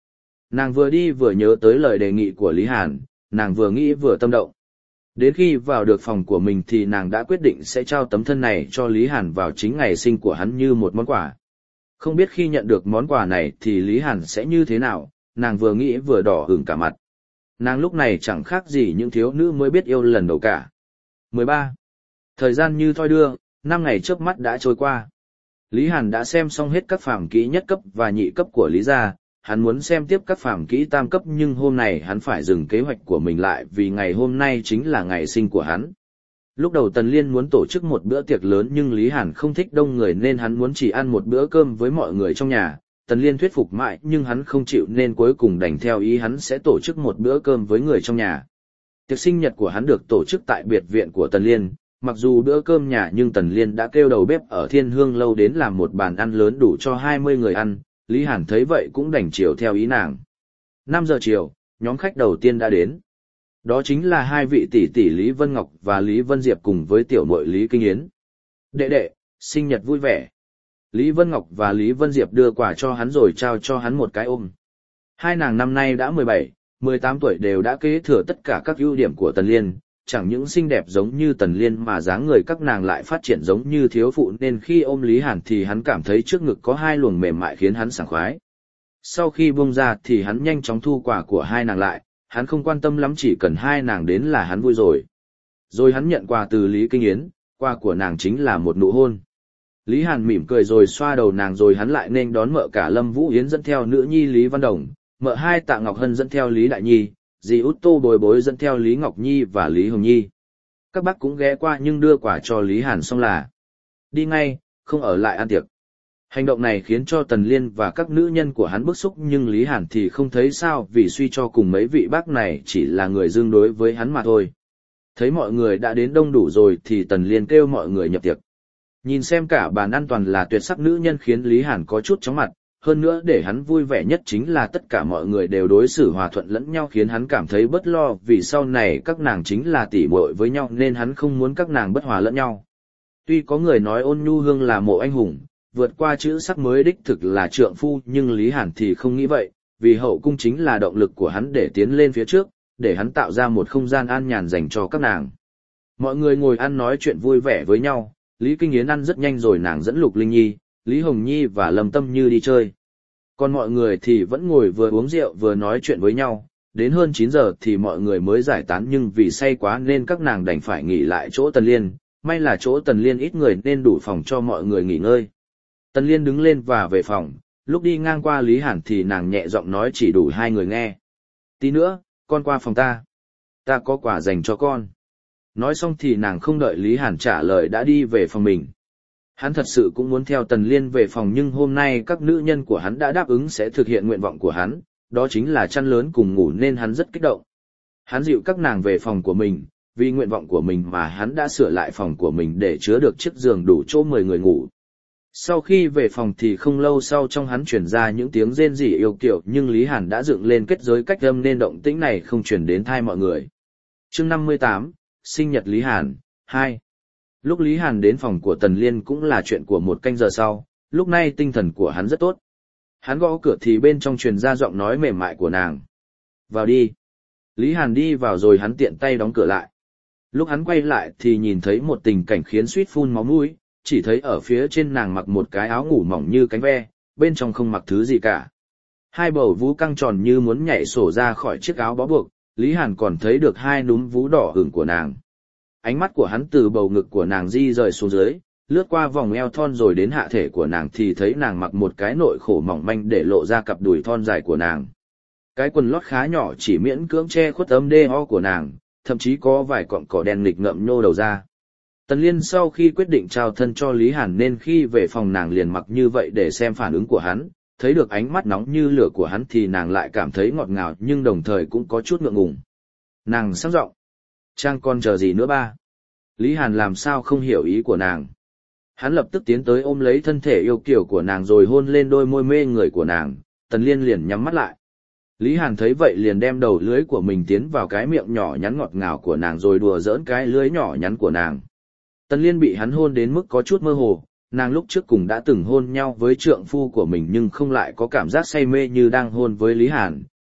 Nàng vừa đi vừa nhớ tới lời đề nghị của Lý Hàn, nàng vừa nghĩ vừa tâm động. Đến khi vào được phòng của mình thì nàng đã quyết định sẽ trao tấm thân này cho Lý Hàn vào chính ngày sinh của hắn như một món quà. Không biết khi nhận được món quà này thì Lý Hàn sẽ như thế nào, nàng vừa nghĩ vừa đỏ ửng cả mặt. Nàng lúc này chẳng khác gì những thiếu nữ mới biết yêu lần đầu cả. mười ba. Thời gian như thoi đưa, năm ngày chớp mắt đã trôi qua. Lý Hàn đã xem xong hết các phàm kỹ nhất cấp và nhị cấp của Lý gia, hắn muốn xem tiếp các phàm kỹ tam cấp nhưng hôm nay hắn phải dừng kế hoạch của mình lại vì ngày hôm nay chính là ngày sinh của hắn. Lúc đầu Tần Liên muốn tổ chức một bữa tiệc lớn nhưng Lý Hàn không thích đông người nên hắn muốn chỉ ăn một bữa cơm với mọi người trong nhà. Tần Liên thuyết phục mãi nhưng hắn không chịu nên cuối cùng đành theo ý hắn sẽ tổ chức một bữa cơm với người trong nhà. Tiệc sinh nhật của hắn được tổ chức tại biệt viện của Tần Liên, mặc dù bữa cơm nhà nhưng Tần Liên đã kêu đầu bếp ở Thiên Hương Lâu đến làm một bàn ăn lớn đủ cho hai mươi người ăn, Lý Hàn thấy vậy cũng đành chiều theo ý nàng. năm giờ chiều, nhóm khách đầu tiên đã đến. Đó chính là hai vị tỷ tỷ Lý Vân Ngọc và Lý Vân Diệp cùng với tiểu muội Lý Kinh Yến. Đệ đệ, sinh nhật vui vẻ. Lý Vân Ngọc và Lý Vân Diệp đưa quà cho hắn rồi trao cho hắn một cái ôm. Hai nàng năm nay đã mười bảy, mười tám tuổi đều đã kế thừa tất cả các ưu điểm của Tần Liên, chẳng những xinh đẹp giống như Tần Liên mà dáng người các nàng lại phát triển giống như thiếu phụ nên khi ôm Lý Hàn thì hắn cảm thấy trước ngực có hai luồng mềm mại khiến hắn sảng khoái. Sau khi buông ra thì hắn nhanh chóng thu quà của hai nàng lại, hắn không quan tâm lắm chỉ cần hai nàng đến là hắn vui rồi. Rồi hắn nhận quà từ Lý Kinh Yến, quà của nàng chính là một nụ hôn. Lý Hàn mỉm cười rồi xoa đầu nàng rồi hắn lại nên đón mợ cả Lâm Vũ Yến dẫn theo nữ nhi Lý Văn Đồng, mợ hai Tạ Ngọc Hân dẫn theo Lý Đại Nhi, dì Út Tô Bồi Bối dẫn theo Lý Ngọc Nhi và Lý Hồng Nhi. Các bác cũng ghé qua nhưng đưa quà cho Lý Hàn xong là đi ngay, không ở lại ăn tiệc. Hành động này khiến cho Tần Liên và các nữ nhân của hắn bức xúc nhưng Lý Hàn thì không thấy sao vì suy cho cùng mấy vị bác này chỉ là người dương đối với hắn mà thôi. Thấy mọi người đã đến đông đủ rồi thì Tần Liên kêu mọi người nhập tiệc. Nhìn xem cả bàn ăn toàn là tuyệt sắc nữ nhân khiến Lý Hàn có chút chóng mặt, hơn nữa để hắn vui vẻ nhất chính là tất cả mọi người đều đối xử hòa thuận lẫn nhau khiến hắn cảm thấy bất lo vì sau này các nàng chính là tỷ muội với nhau nên hắn không muốn các nàng bất hòa lẫn nhau. Tuy có người nói Ôn Nhu Hương là mộ anh hùng, vượt qua chữ sắc mới đích thực là trượng phu nhưng Lý Hàn thì không nghĩ vậy, vì hậu cung chính là động lực của hắn để tiến lên phía trước, để hắn tạo ra một không gian an nhàn dành cho các nàng. Mọi người ngồi ăn nói chuyện vui vẻ với nhau, Lý Kinh Yến ăn rất nhanh rồi nàng dẫn Lục Linh Nhi, Lý Hồng Nhi và Lâm Tâm Như đi chơi. Còn mọi người thì vẫn ngồi vừa uống rượu vừa nói chuyện với nhau, đến hơn chín giờ thì mọi người mới giải tán nhưng vì say quá nên các nàng đành phải nghỉ lại chỗ Tần Liên, may là chỗ Tần Liên ít người nên đủ phòng cho mọi người nghỉ ngơi. Tần Liên đứng lên và về phòng, lúc đi ngang qua Lý Hàn thì nàng nhẹ giọng nói chỉ đủ hai người nghe. Tí nữa, con qua phòng ta. Ta có quà dành cho con. Nói xong thì nàng không đợi Lý Hàn trả lời đã đi về phòng mình. Hắn thật sự cũng muốn theo Tần Liên về phòng nhưng hôm nay các nữ nhân của hắn đã đáp ứng sẽ thực hiện nguyện vọng của hắn, đó chính là chăn lớn cùng ngủ nên hắn rất kích động. Hắn dịu các nàng về phòng của mình, vì nguyện vọng của mình mà hắn đã sửa lại phòng của mình để chứa được chiếc giường đủ chỗ mười người ngủ. Sau khi về phòng thì không lâu sau trong hắn truyền ra những tiếng rên rỉ yêu kiều nhưng Lý Hàn đã dựng lên kết giới cách âm nên động tĩnh này không truyền đến tai mọi người. Chương năm mươi tám, sinh nhật Lý Hàn, hai. Lúc Lý Hàn đến phòng của Tần Liên cũng là chuyện của một canh giờ sau, lúc này tinh thần của hắn rất tốt. Hắn gõ cửa thì bên trong truyền ra giọng nói mềm mại của nàng. Vào đi. Lý Hàn đi vào rồi hắn tiện tay đóng cửa lại. Lúc hắn quay lại thì nhìn thấy một tình cảnh khiến suýt phun máu mũi, chỉ thấy ở phía trên nàng mặc một cái áo ngủ mỏng như cánh ve, bên trong không mặc thứ gì cả. Hai bầu vú căng tròn như muốn nhảy sổ ra khỏi chiếc áo bó buộc, Lý Hàn còn thấy được hai núm vú đỏ ửng của nàng. Ánh mắt của hắn từ bầu ngực của nàng di rời xuống dưới, lướt qua vòng eo thon rồi đến hạ thể của nàng thì thấy nàng mặc một cái nội khổ mỏng manh để lộ ra cặp đùi thon dài của nàng. Cái quần lót khá nhỏ chỉ miễn cưỡng che khuất âm đê ho của nàng, thậm chí có vài cọng cỏ đen nghịch ngậm nhô đầu ra. Tần Liên sau khi quyết định trao thân cho Lý Hàn nên khi về phòng nàng liền mặc như vậy để xem phản ứng của hắn, thấy được ánh mắt nóng như lửa của hắn thì nàng lại cảm thấy ngọt ngào nhưng đồng thời cũng có chút ngượng ngùng. Nàng sắc giọng. Trang con chờ gì nữa ba? Lý Hàn làm sao không hiểu ý của nàng. Hắn lập tức tiến tới ôm lấy thân thể yêu kiều của nàng rồi hôn lên đôi môi mê người của nàng, Tần Liên liền nhắm mắt lại. Lý Hàn thấy vậy liền đem đầu lưới của mình tiến vào cái miệng nhỏ nhắn ngọt ngào của nàng rồi đùa giỡn cái lưới nhỏ nhắn của nàng. Tần Liên bị hắn hôn đến mức có chút mơ hồ, nàng lúc trước cùng đã từng hôn nhau với trượng phu của mình nhưng không lại có cảm giác say mê như đang hôn với Lý Hàn,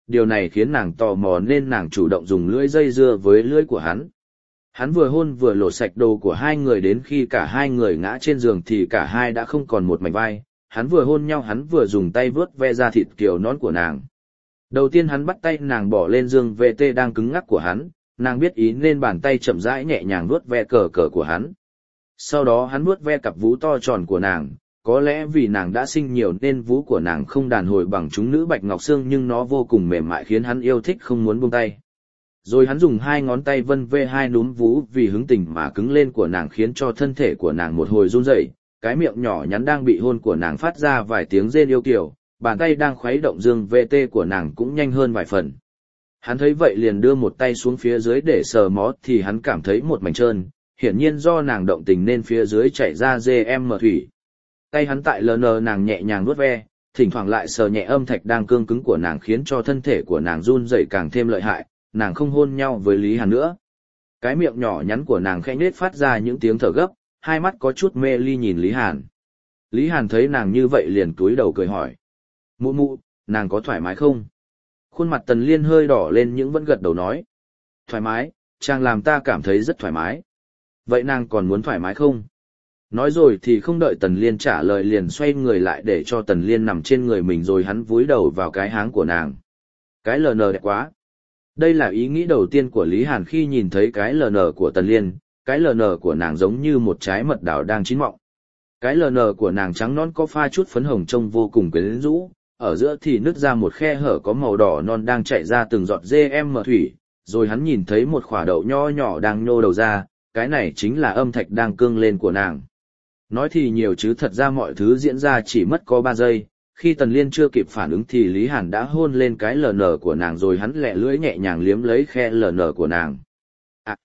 điều này khiến nàng tò mò nên nàng chủ động dùng lưỡi dây dưa với lưỡi của hắn. Hắn vừa hôn vừa lột sạch đồ của hai người đến khi cả hai người ngã trên giường thì cả hai đã không còn một mảnh vai, hắn vừa hôn nhau hắn vừa dùng tay vớt ve da thịt kiều nón của nàng. Đầu tiên hắn bắt tay nàng bỏ lên giường vê tê đang cứng ngắc của hắn, nàng biết ý nên bàn tay chậm rãi nhẹ nhàng vuốt ve cờ cờ của hắn. Sau đó hắn vuốt ve cặp vú to tròn của nàng, có lẽ vì nàng đã sinh nhiều nên vú của nàng không đàn hồi bằng chúng nữ bạch ngọc xương nhưng nó vô cùng mềm mại khiến hắn yêu thích không muốn buông tay. Rồi hắn dùng hai ngón tay vân ve hai núm vú vì hứng tình mà cứng lên của nàng khiến cho thân thể của nàng một hồi run rẩy, cái miệng nhỏ nhắn đang bị hôn của nàng phát ra vài tiếng rên yêu kiều, bàn tay đang khuấy động dương vê tê của nàng cũng nhanh hơn vài phần. Hắn thấy vậy liền đưa một tay xuống phía dưới để sờ mó thì hắn cảm thấy một mảnh trơn, hiển nhiên do nàng động tình nên phía dưới chảy ra dê em mờ thủy. Tay hắn tại lờ nờ nàng nhẹ nhàng vuốt ve, thỉnh thoảng lại sờ nhẹ âm thạch đang cương cứng của nàng khiến cho thân thể của nàng run rẩy càng thêm lợi hại, nàng không hôn nhau với Lý Hàn nữa. Cái miệng nhỏ nhắn của nàng khẽ nết phát ra những tiếng thở gấp, hai mắt có chút mê ly nhìn Lý Hàn. Lý Hàn thấy nàng như vậy liền cúi đầu cười hỏi. Mụ mụ, nàng có thoải mái không? Khuôn mặt Tần Liên hơi đỏ lên nhưng vẫn gật đầu nói. Thoải mái, chàng làm ta cảm thấy rất thoải mái. Vậy nàng còn muốn thoải mái không? Nói rồi thì không đợi Tần Liên trả lời liền xoay người lại để cho Tần Liên nằm trên người mình rồi hắn vúi đầu vào cái háng của nàng. Cái lờ nờ đẹp quá. Đây là ý nghĩ đầu tiên của Lý Hàn khi nhìn thấy cái lờ nờ của Tần Liên, cái lờ nờ của nàng giống như một trái mật đào đang chín mọng. Cái lờ nờ của nàng trắng non có pha chút phấn hồng trông vô cùng quyến rũ, ở giữa thì nứt ra một khe hở có màu đỏ non đang chạy ra từng giọt dê em mờ thủy, rồi hắn nhìn thấy một quả đậu nho nhỏ đang nhô đầu ra, cái này chính là âm thạch đang cương lên của nàng. Nói thì nhiều chứ thật ra mọi thứ diễn ra chỉ mất có ba giây, khi Tần Liên chưa kịp phản ứng thì Lý Hàn đã hôn lên cái lờ nờ của nàng rồi hắn lẹ lưỡi nhẹ nhàng liếm lấy khe lờ nờ của nàng. À.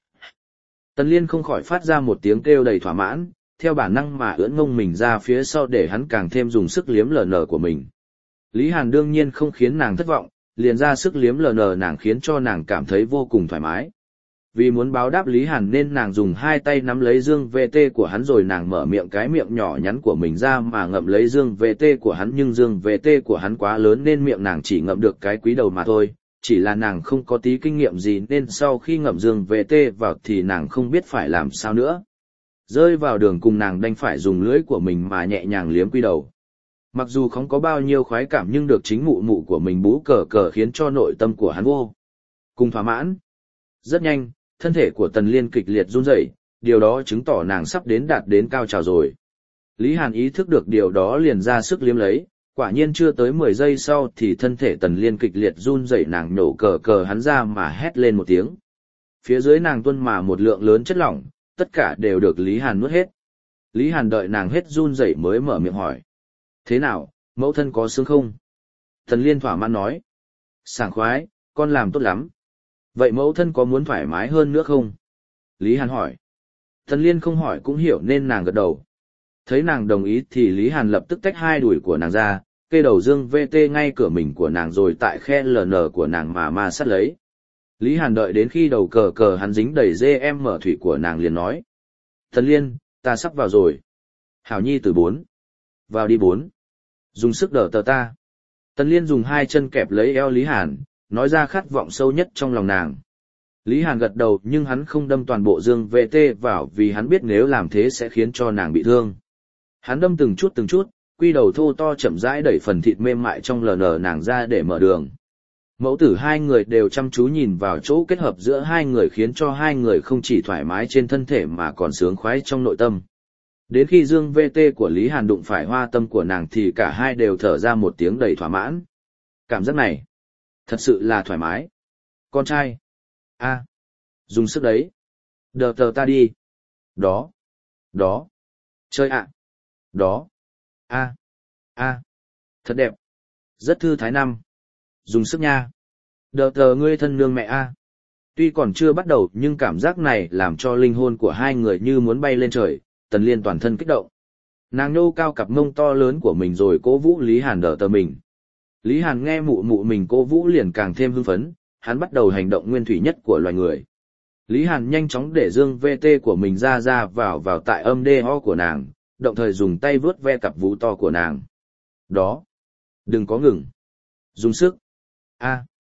Tần Liên không khỏi phát ra một tiếng kêu đầy thỏa mãn, theo bản năng mà ưỡn ngông mình ra phía sau để hắn càng thêm dùng sức liếm lờ nờ của mình. Lý Hàn đương nhiên không khiến nàng thất vọng, liền ra sức liếm lờ nờ nàng khiến cho nàng cảm thấy vô cùng thoải mái. Vì muốn báo đáp Lý Hàn nên nàng dùng hai tay nắm lấy dương vê tê của hắn rồi nàng mở miệng cái miệng nhỏ nhắn của mình ra mà ngậm lấy dương vê tê của hắn nhưng dương vê tê của hắn quá lớn nên miệng nàng chỉ ngậm được cái quý đầu mà thôi, chỉ là nàng không có tí kinh nghiệm gì nên sau khi ngậm dương vê tê vào thì nàng không biết phải làm sao nữa. Rơi vào đường cùng nàng đành phải dùng lưỡi của mình mà nhẹ nhàng liếm quý đầu. Mặc dù không có bao nhiêu khoái cảm nhưng được chính mụ mụ của mình bú cờ cờ khiến cho nội tâm của hắn vô cùng thỏa mãn. Rất nhanh, thân thể của Tần Liên kịch liệt run rẩy, điều đó chứng tỏ nàng sắp đến đạt đến cao trào rồi. Lý Hàn ý thức được điều đó liền ra sức liếm lấy, quả nhiên chưa tới mười giây sau thì thân thể Tần Liên kịch liệt run rẩy nàng nổ cờ cờ hắn ra mà hét lên một tiếng. Phía dưới nàng tuôn mà một lượng lớn chất lỏng, tất cả đều được Lý Hàn nuốt hết. Lý Hàn đợi nàng hết run rẩy mới mở miệng hỏi. Thế nào, mẫu thân có sướng không? Tần Liên thỏa mãn nói. Sảng khoái, con làm tốt lắm. Vậy mẫu thân có muốn thoải mái hơn nữa không? Lý Hàn hỏi. Tần Liên không hỏi cũng hiểu nên nàng gật đầu. Thấy nàng đồng ý thì Lý Hàn lập tức tách hai đùi của nàng ra, kê đầu dương vê tê ngay cửa mình của nàng rồi tại khe lờ nờ của nàng mà ma sát lấy. Lý Hàn đợi đến khi đầu cờ cờ hắn dính đầy dê em mở thủy của nàng liền nói. Tần Liên, ta sắp vào rồi. Hảo nhi từ bốn. Vào đi bốn. Dùng sức đỡ tờ ta. Tần Liên dùng hai chân kẹp lấy eo Lý Hàn, nói ra khát vọng sâu nhất trong lòng nàng. Lý Hàn gật đầu nhưng hắn không đâm toàn bộ dương vê tê vào vì hắn biết nếu làm thế sẽ khiến cho nàng bị thương. Hắn đâm từng chút từng chút, quy đầu thô to chậm rãi đẩy phần thịt mềm mại trong lờ nờ nàng ra để mở đường. Mẫu tử hai người đều chăm chú nhìn vào chỗ kết hợp giữa hai người khiến cho hai người không chỉ thoải mái trên thân thể mà còn sướng khoái trong nội tâm. Đến khi dương vê tê của Lý Hàn đụng phải hoa tâm của nàng thì cả hai đều thở ra một tiếng đầy thỏa mãn. Cảm giác này, thật sự là thoải mái. Con trai. A. À, dùng sức đấy. Đờ tờ ta đi. Đó. Đó. Chơi ạ. À. Đó. A. À. A. À. Thật đẹp. Rất thư thái năm. Dùng sức nha. Đờ tờ ngươi thân nương mẹ A. Tuy còn chưa bắt đầu nhưng cảm giác này làm cho linh hồn của hai người như muốn bay lên trời. Tần Liên toàn thân kích động. Nàng nhô cao cặp mông to lớn của mình rồi cố vũ Lý Hàn đỡ tờ mình. Lý Hàn nghe mụ mụ mình cố vũ liền càng thêm hưng phấn, hắn bắt đầu hành động nguyên thủy nhất của loài người. Lý Hàn nhanh chóng để dương vê tê của mình ra ra vào vào tại âm đê ho của nàng, đồng thời dùng tay vướt ve cặp vú to của nàng. Đó. Đừng có ngừng. Dùng sức. A.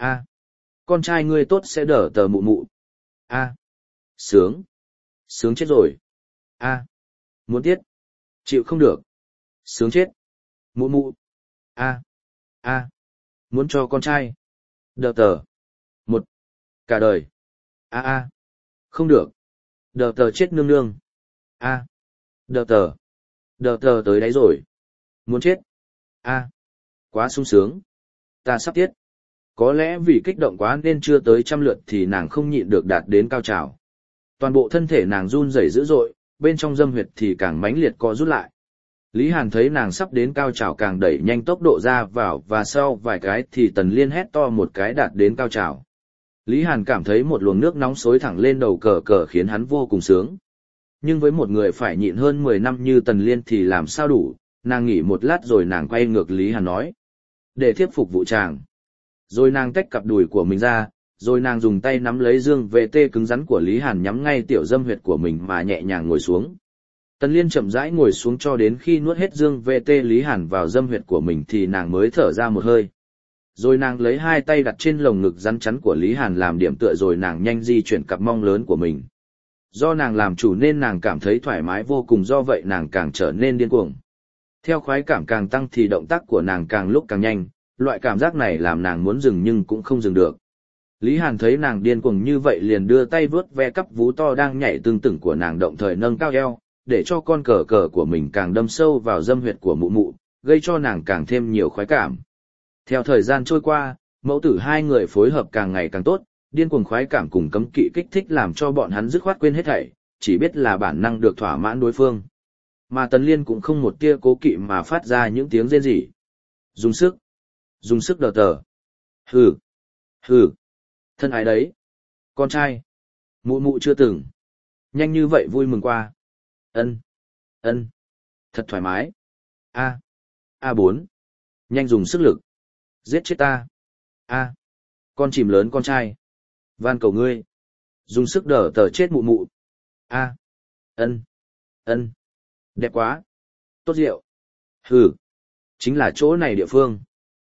A. Con trai ngươi tốt sẽ đỡ tờ mụ mụ. A. Sướng. Sướng chết rồi. A. Muốn tiết. Chịu không được. Sướng chết. Mụ mụ. A. A. Muốn cho con trai. Đỡ tờ. Một. Cả đời. A a. Không được. Đỡ tờ chết nương nương. A. Đỡ tờ. Đỡ tờ tới đấy rồi. Muốn chết. A. Quá sung sướng. Ta sắp tiết. Có lẽ vì kích động quá nên chưa tới trăm lượt thì nàng không nhịn được đạt đến cao trào. Toàn bộ thân thể nàng run rẩy dữ dội, bên trong dâm huyệt thì càng mãnh liệt co rút lại. Lý Hàn thấy nàng sắp đến cao trào càng đẩy nhanh tốc độ ra vào và sau vài cái thì Tần Liên hét to một cái đạt đến cao trào. Lý Hàn cảm thấy một luồng nước nóng xối thẳng lên đầu cờ cờ khiến hắn vô cùng sướng. Nhưng với một người phải nhịn hơn mười năm như Tần Liên thì làm sao đủ, nàng nghỉ một lát rồi nàng quay ngược Lý Hàn nói. Để thiếp phục vụ chàng. Rồi nàng tách cặp đùi của mình ra, rồi nàng dùng tay nắm lấy dương vệ tê cứng rắn của Lý Hàn nhắm ngay tiểu dâm huyệt của mình mà nhẹ nhàng ngồi xuống. Tần Liên chậm rãi ngồi xuống cho đến khi nuốt hết dương vệ tê Lý Hàn vào dâm huyệt của mình thì nàng mới thở ra một hơi. Rồi nàng lấy hai tay đặt trên lồng ngực rắn chắn của Lý Hàn làm điểm tựa rồi nàng nhanh di chuyển cặp mông lớn của mình. Do nàng làm chủ nên nàng cảm thấy thoải mái vô cùng, do vậy nàng càng trở nên điên cuồng. Theo khoái cảm càng tăng thì động tác của nàng càng lúc càng nhanh, loại cảm giác này làm nàng muốn dừng nhưng cũng không dừng được. Lý Hàn thấy nàng điên cuồng như vậy liền đưa tay vướt ve cắp vú to đang nhảy tương tửng của nàng, đồng thời nâng cao eo, để cho con cờ cờ của mình càng đâm sâu vào dâm huyệt của mụ mụ, gây cho nàng càng thêm nhiều khoái cảm. Theo thời gian trôi qua, mẫu tử hai người phối hợp càng ngày càng tốt, điên cuồng khoái cảm cùng cấm kỵ kích thích làm cho bọn hắn dứt khoát quên hết thảy, chỉ biết là bản năng được thỏa mãn đối phương. Mà Tần Liên cũng không một tia cố kỵ mà phát ra những tiếng rên rỉ. Dùng sức. Dùng sức đờ tờ. Hừ. Hừ. Thân ái đấy. Con trai. Mụ mụ chưa từng. Nhanh như vậy vui mừng qua. Ân. Ân. Thật thoải mái. A. A bốn. Nhanh dùng sức lực. Giết chết ta. A. Con chìm lớn con trai. Van cầu ngươi. Dùng sức đờ tờ chết mụ mụ. A. Ân. Ân. Đẹp quá. Tốt rượu. Hừ. Chính là chỗ này địa phương.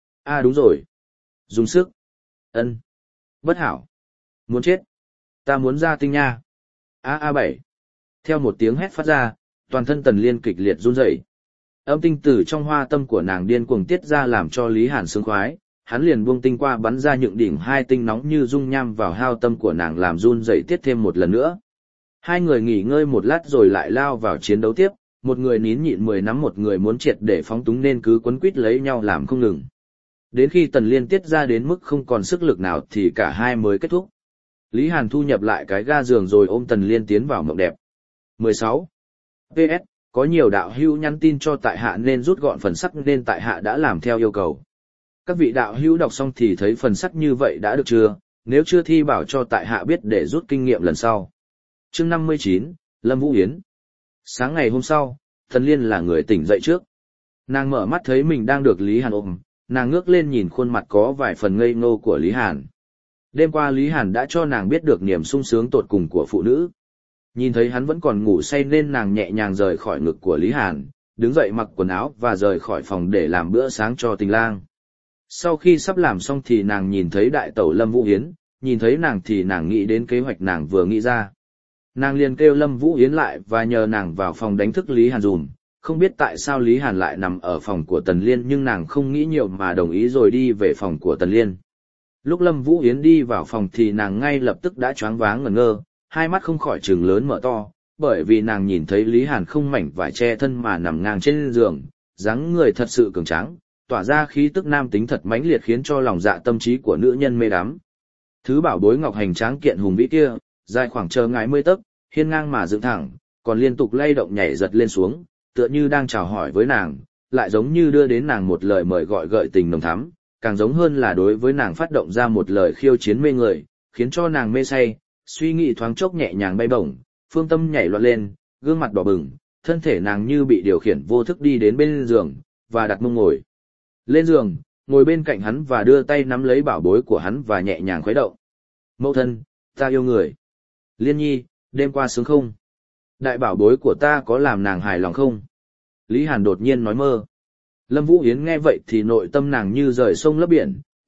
A đúng rồi. Dùng sức. Ân. Bất hảo. Muốn chết. Ta muốn ra tinh nha. A A bảy. Theo một tiếng hét phát ra, toàn thân Tần Liên kịch liệt run rẩy. Âm tinh tử trong hoa tâm của nàng điên cuồng tiết ra làm cho Lý Hàn sướng khoái, hắn liền buông tinh qua bắn ra những đỉnh hai tinh nóng như dung nham vào hao tâm của nàng làm run rẩy tiết thêm một lần nữa. Hai người nghỉ ngơi một lát rồi lại lao vào chiến đấu tiếp, một người nín nhịn mười nắm, một người muốn triệt để phóng túng nên cứ quấn quýt lấy nhau làm không ngừng. Đến khi Tần Liên tiết ra đến mức không còn sức lực nào thì cả hai mới kết thúc. Lý Hàn thu nhập lại cái ga giường rồi ôm Tần Liên tiến vào mộng đẹp. mười sáu. pê ét. Có nhiều đạo hữu nhắn tin cho tại hạ nên rút gọn phần sắc nên tại hạ đã làm theo yêu cầu. Các vị đạo hữu đọc xong thì thấy phần sắc như vậy đã được chưa? Nếu chưa thì bảo cho tại hạ biết để rút kinh nghiệm lần sau. Chương năm mươi chín, Lâm Vũ Yến. Sáng ngày hôm sau, Tần Liên là người tỉnh dậy trước. Nàng mở mắt thấy mình đang được Lý Hàn ôm, nàng ngước lên nhìn khuôn mặt có vài phần ngây ngô của Lý Hàn. Đêm qua Lý Hàn đã cho nàng biết được niềm sung sướng tột cùng của phụ nữ. Nhìn thấy hắn vẫn còn ngủ say nên nàng nhẹ nhàng rời khỏi ngực của Lý Hàn, đứng dậy mặc quần áo và rời khỏi phòng để làm bữa sáng cho Tình Lang. Sau khi sắp làm xong thì nàng nhìn thấy đại tẩu Lâm Vũ Yến, nhìn thấy nàng thì nàng nghĩ đến kế hoạch nàng vừa nghĩ ra. Nàng liền kêu Lâm Vũ Yến lại và nhờ nàng vào phòng đánh thức Lý Hàn dùm. Không biết tại sao Lý Hàn lại nằm ở phòng của Tần Liên nhưng nàng không nghĩ nhiều mà đồng ý rồi đi về phòng của Tần Liên. Lúc Lâm Vũ Yến đi vào phòng thì nàng ngay lập tức đã choáng váng ngẩn ngơ, hai mắt không khỏi trừng lớn mở to, bởi vì nàng nhìn thấy Lý Hàn không mảnh vải che thân mà nằm ngang trên giường, dáng người thật sự cường tráng, tỏa ra khí tức nam tính thật mãnh liệt khiến cho lòng dạ tâm trí của nữ nhân mê đắm. Thứ bảo bối ngọc hành tráng kiện hùng vĩ kia, dài khoảng chờ ngái mươi tấc, hiên ngang mà dựng thẳng, còn liên tục lay động nhảy giật lên xuống, tựa như đang chào hỏi với nàng, lại giống như đưa đến nàng một lời mời gọi gợi tình nồng thắm, càng giống hơn là đối với nàng phát động ra một lời khiêu chiến mê người, khiến cho nàng mê say, suy nghĩ thoáng chốc nhẹ nhàng bay bổng, phương tâm nhảy loạn lên, gương mặt đỏ bừng, thân thể nàng như bị điều khiển vô thức đi đến bên giường, và đặt mông ngồi lên giường, ngồi bên cạnh hắn và đưa tay nắm lấy bảo bối của hắn và nhẹ nhàng khuấy động. Mẫu thân, ta yêu người. Liên nhi, đêm qua sướng không? Đại bảo bối của ta có làm nàng hài lòng không? Lý Hàn đột nhiên nói mơ. Lâm Vũ Yến nghe vậy thì nội tâm nàng như rời sông lấp biển,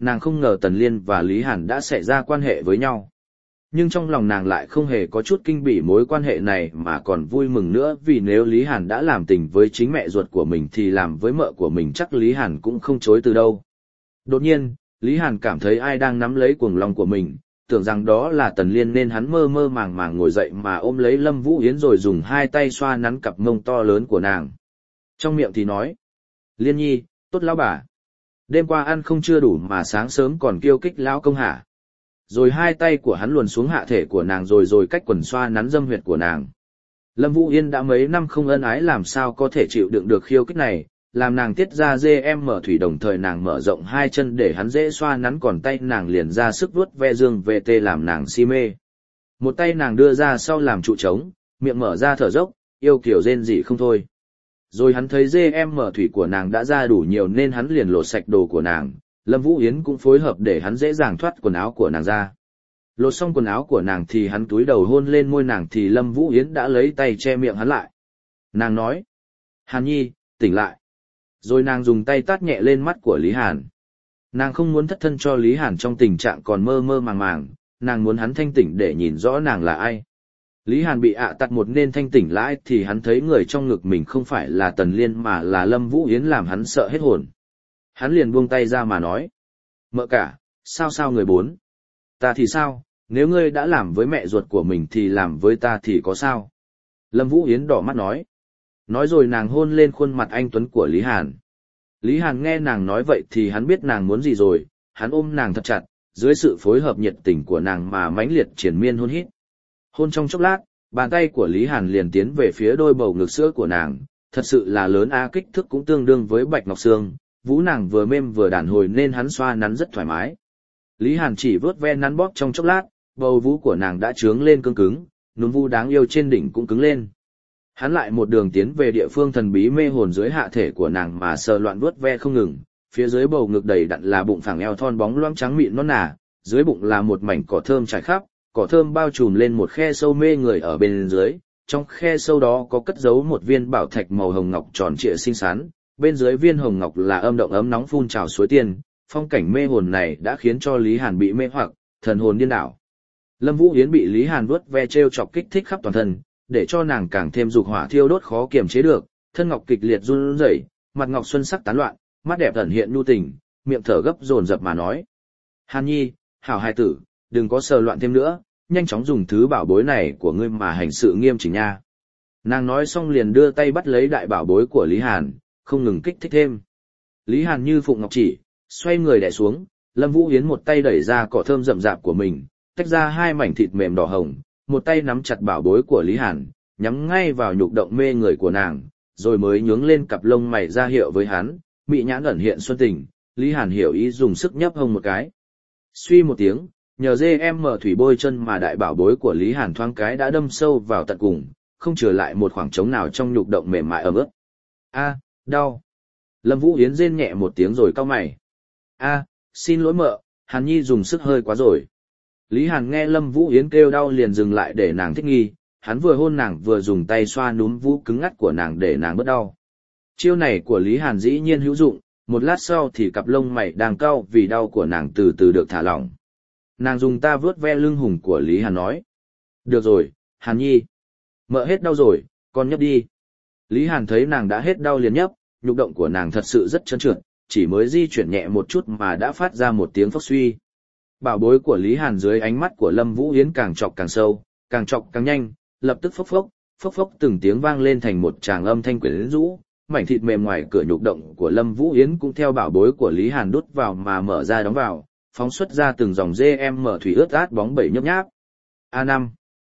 nàng không ngờ Tần Liên và Lý Hàn đã xảy ra quan hệ với nhau. Nhưng trong lòng nàng lại không hề có chút kinh bỉ mối quan hệ này mà còn vui mừng nữa, vì nếu Lý Hàn đã làm tình với chính mẹ ruột của mình thì làm với mợ của mình chắc Lý Hàn cũng không chối từ đâu. Đột nhiên, Lý Hàn cảm thấy ai đang nắm lấy cuồng lòng của mình, tưởng rằng đó là Tần Liên nên hắn mơ mơ màng màng ngồi dậy mà ôm lấy Lâm Vũ Yến rồi dùng hai tay xoa nắn cặp mông to lớn của nàng. Trong miệng thì nói, Liên nhi, tốt lão bà. Đêm qua ăn không chưa đủ mà sáng sớm còn kêu kích lão công hả. Rồi hai tay của hắn luồn xuống hạ thể của nàng rồi rồi cách quần xoa nắn dâm huyệt của nàng. Lâm Vũ Yên đã mấy năm không ân ái làm sao có thể chịu đựng được khiêu kích này, làm nàng tiết ra dê em mở thủy, đồng thời nàng mở rộng hai chân để hắn dễ xoa nắn, còn tay nàng liền ra sức vuốt ve dương vê tê làm nàng si mê. Một tay nàng đưa ra sau làm trụ trống, miệng mở ra thở dốc, yêu kiểu rên rỉ không thôi. Rồi hắn thấy dê em mở thủy của nàng đã ra đủ nhiều nên hắn liền lột sạch đồ của nàng, Lâm Vũ Yến cũng phối hợp để hắn dễ dàng thoát quần áo của nàng ra. Lột xong quần áo của nàng thì hắn túi đầu hôn lên môi nàng thì Lâm Vũ Yến đã lấy tay che miệng hắn lại. Nàng nói, Hàn nhi, tỉnh lại. Rồi nàng dùng tay tát nhẹ lên mắt của Lý Hàn. Nàng không muốn thất thân cho Lý Hàn trong tình trạng còn mơ mơ màng màng, nàng muốn hắn thanh tỉnh để nhìn rõ nàng là ai. Lý Hàn bị ạ à tạt một nên thanh tỉnh lại thì hắn thấy người trong ngực mình không phải là Tần Liên mà là Lâm Vũ Yến, làm hắn sợ hết hồn. Hắn liền buông tay ra mà nói, mợ cả, sao sao người bốn? Ta thì sao, nếu ngươi đã làm với mẹ ruột của mình thì làm với ta thì có sao? Lâm Vũ Yến đỏ mắt nói. Nói rồi nàng hôn lên khuôn mặt anh tuấn của Lý Hàn. Lý Hàn nghe nàng nói vậy thì hắn biết nàng muốn gì rồi, hắn ôm nàng thật chặt, dưới sự phối hợp nhiệt tình của nàng mà mãnh liệt triển miên hôn hít. Hôn trong chốc lát, bàn tay của Lý Hàn liền tiến về phía đôi bầu ngực sữa của nàng, thật sự là lớn a, kích thước cũng tương đương với bạch ngọc xương, vú nàng vừa mềm vừa đàn hồi nên hắn xoa nắn rất thoải mái. Lý Hàn chỉ vớt ve nắn bóp trong chốc lát, bầu vú của nàng đã trướng lên cứng cứng, núm vú đáng yêu trên đỉnh cũng cứng lên. Hắn lại một đường tiến về địa phương thần bí mê hồn dưới hạ thể của nàng mà sờ loạn vuốt ve không ngừng, phía dưới bầu ngực đầy đặn là bụng phẳng eo thon bóng loáng trắng mịn non nà, dưới bụng là một mảnh cỏ thơm trải khắp, cỏ thơm bao trùm lên một khe sâu mê người ở bên dưới, trong khe sâu đó có cất giấu một viên bảo thạch màu hồng ngọc tròn trịa xinh xắn, bên dưới viên hồng ngọc là âm động ấm nóng phun trào suối tiên. Phong cảnh mê hồn này đã khiến cho Lý Hàn bị mê hoặc, thần hồn điên đảo. Lâm Vũ Yến bị Lý Hàn vuốt ve trêu chọc kích thích khắp toàn thân, để cho nàng càng thêm dục hỏa thiêu đốt khó kiềm chế được, thân ngọc kịch liệt run rẩy, mặt ngọc xuân sắc tán loạn, mắt đẹp ẩn hiện nhu tình, miệng thở gấp dồn dập mà nói: "Hàn nhi, hảo hài tử, đừng có sờ loạn thêm nữa, nhanh chóng dùng thứ bảo bối này của ngươi mà hành sự nghiêm chỉnh nha." Nàng nói xong liền đưa tay bắt lấy đại bảo bối của Lý Hàn, không ngừng kích thích thêm. Lý Hàn như phụng ngọc chỉ, xoay người đè xuống, Lâm Vũ Yến một tay đẩy ra cỏ thơm rậm rạp của mình, tách ra hai mảnh thịt mềm đỏ hồng, một tay nắm chặt bảo bối của Lý Hàn, nhắm ngay vào nhục động mê người của nàng, rồi mới nhướng lên cặp lông mày ra hiệu với hắn, mị nhãn ẩn hiện xuân tình. Lý Hàn hiểu ý dùng sức nhấp hông một cái. Suy một tiếng, nhờ dê em mở thủy bôi chân mà đại bảo bối của Lý Hàn thoáng cái đã đâm sâu vào tận cùng, không trở lại một khoảng trống nào trong nhục động mềm mại ấm ướt. A, đau. Lâm Vũ Yến rên nhẹ một tiếng rồi cau mày. A, xin lỗi mợ, Hàn nhi dùng sức hơi quá rồi. Lý Hàn nghe Lâm Vũ Yến kêu đau liền dừng lại để nàng thích nghi, hắn vừa hôn nàng vừa dùng tay xoa núm vú cứng ngắt của nàng để nàng bớt đau. Chiêu này của Lý Hàn dĩ nhiên hữu dụng, một lát sau thì cặp lông mày đang cau vì đau của nàng từ từ được thả lỏng. Nàng dùng ta vớt ve lưng hùng của Lý Hàn nói: "Được rồi, Hàn nhi. Mợ hết đau rồi, con nhấp đi." Lý Hàn thấy nàng đã hết đau liền nhấp, nhục động của nàng thật sự rất trơn trượt, chỉ mới di chuyển nhẹ một chút mà đã phát ra một tiếng phốc suy. Bảo bối của Lý Hàn dưới ánh mắt của Lâm Vũ Yến càng chọc càng sâu, càng chọc càng nhanh, lập tức phốc phốc, phốc phốc từng tiếng vang lên thành một tràng âm thanh quyến rũ, mảnh thịt mềm ngoài cửa nhục động của Lâm Vũ Yến cũng theo bảo bối của Lý Hàn đút vào mà mở ra đóng vào, phóng xuất ra từng dòng dê em mở thủy ướt át bóng bẩy nhấp nháp. A năm.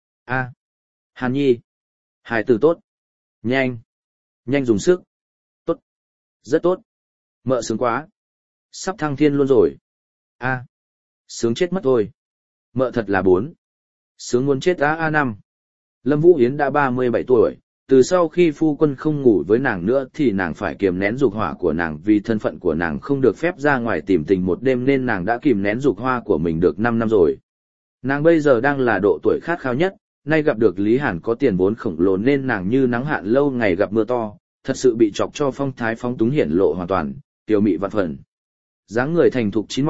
A. Hàn nhi. Hài tử tốt. Nhanh. Nhanh dùng sức. Tốt. Rất tốt. Mợ sướng quá. Sắp thăng thiên luôn rồi. A. Sướng chết mất thôi. Mợ thật là bốn. Sướng muốn chết á. A năm. Lâm Vũ Yến đã ba mươi bảy tuổi, từ sau khi phu quân không ngủ với nàng nữa thì nàng phải kiềm nén dục hỏa của nàng, vì thân phận của nàng không được phép ra ngoài tìm tình một đêm nên nàng đã kìm nén dục hoa của mình được năm năm rồi. Nàng bây giờ đang là độ tuổi khát khao nhất, nay gặp được Lý Hàn có tiền vốn khổng lồ nên nàng như nắng hạn lâu ngày gặp mưa to, thật sự bị chọc cho phong thái phóng túng hiển lộ hoàn toàn, tiểu mị vạn phần. Dáng người thành thục chín mọng,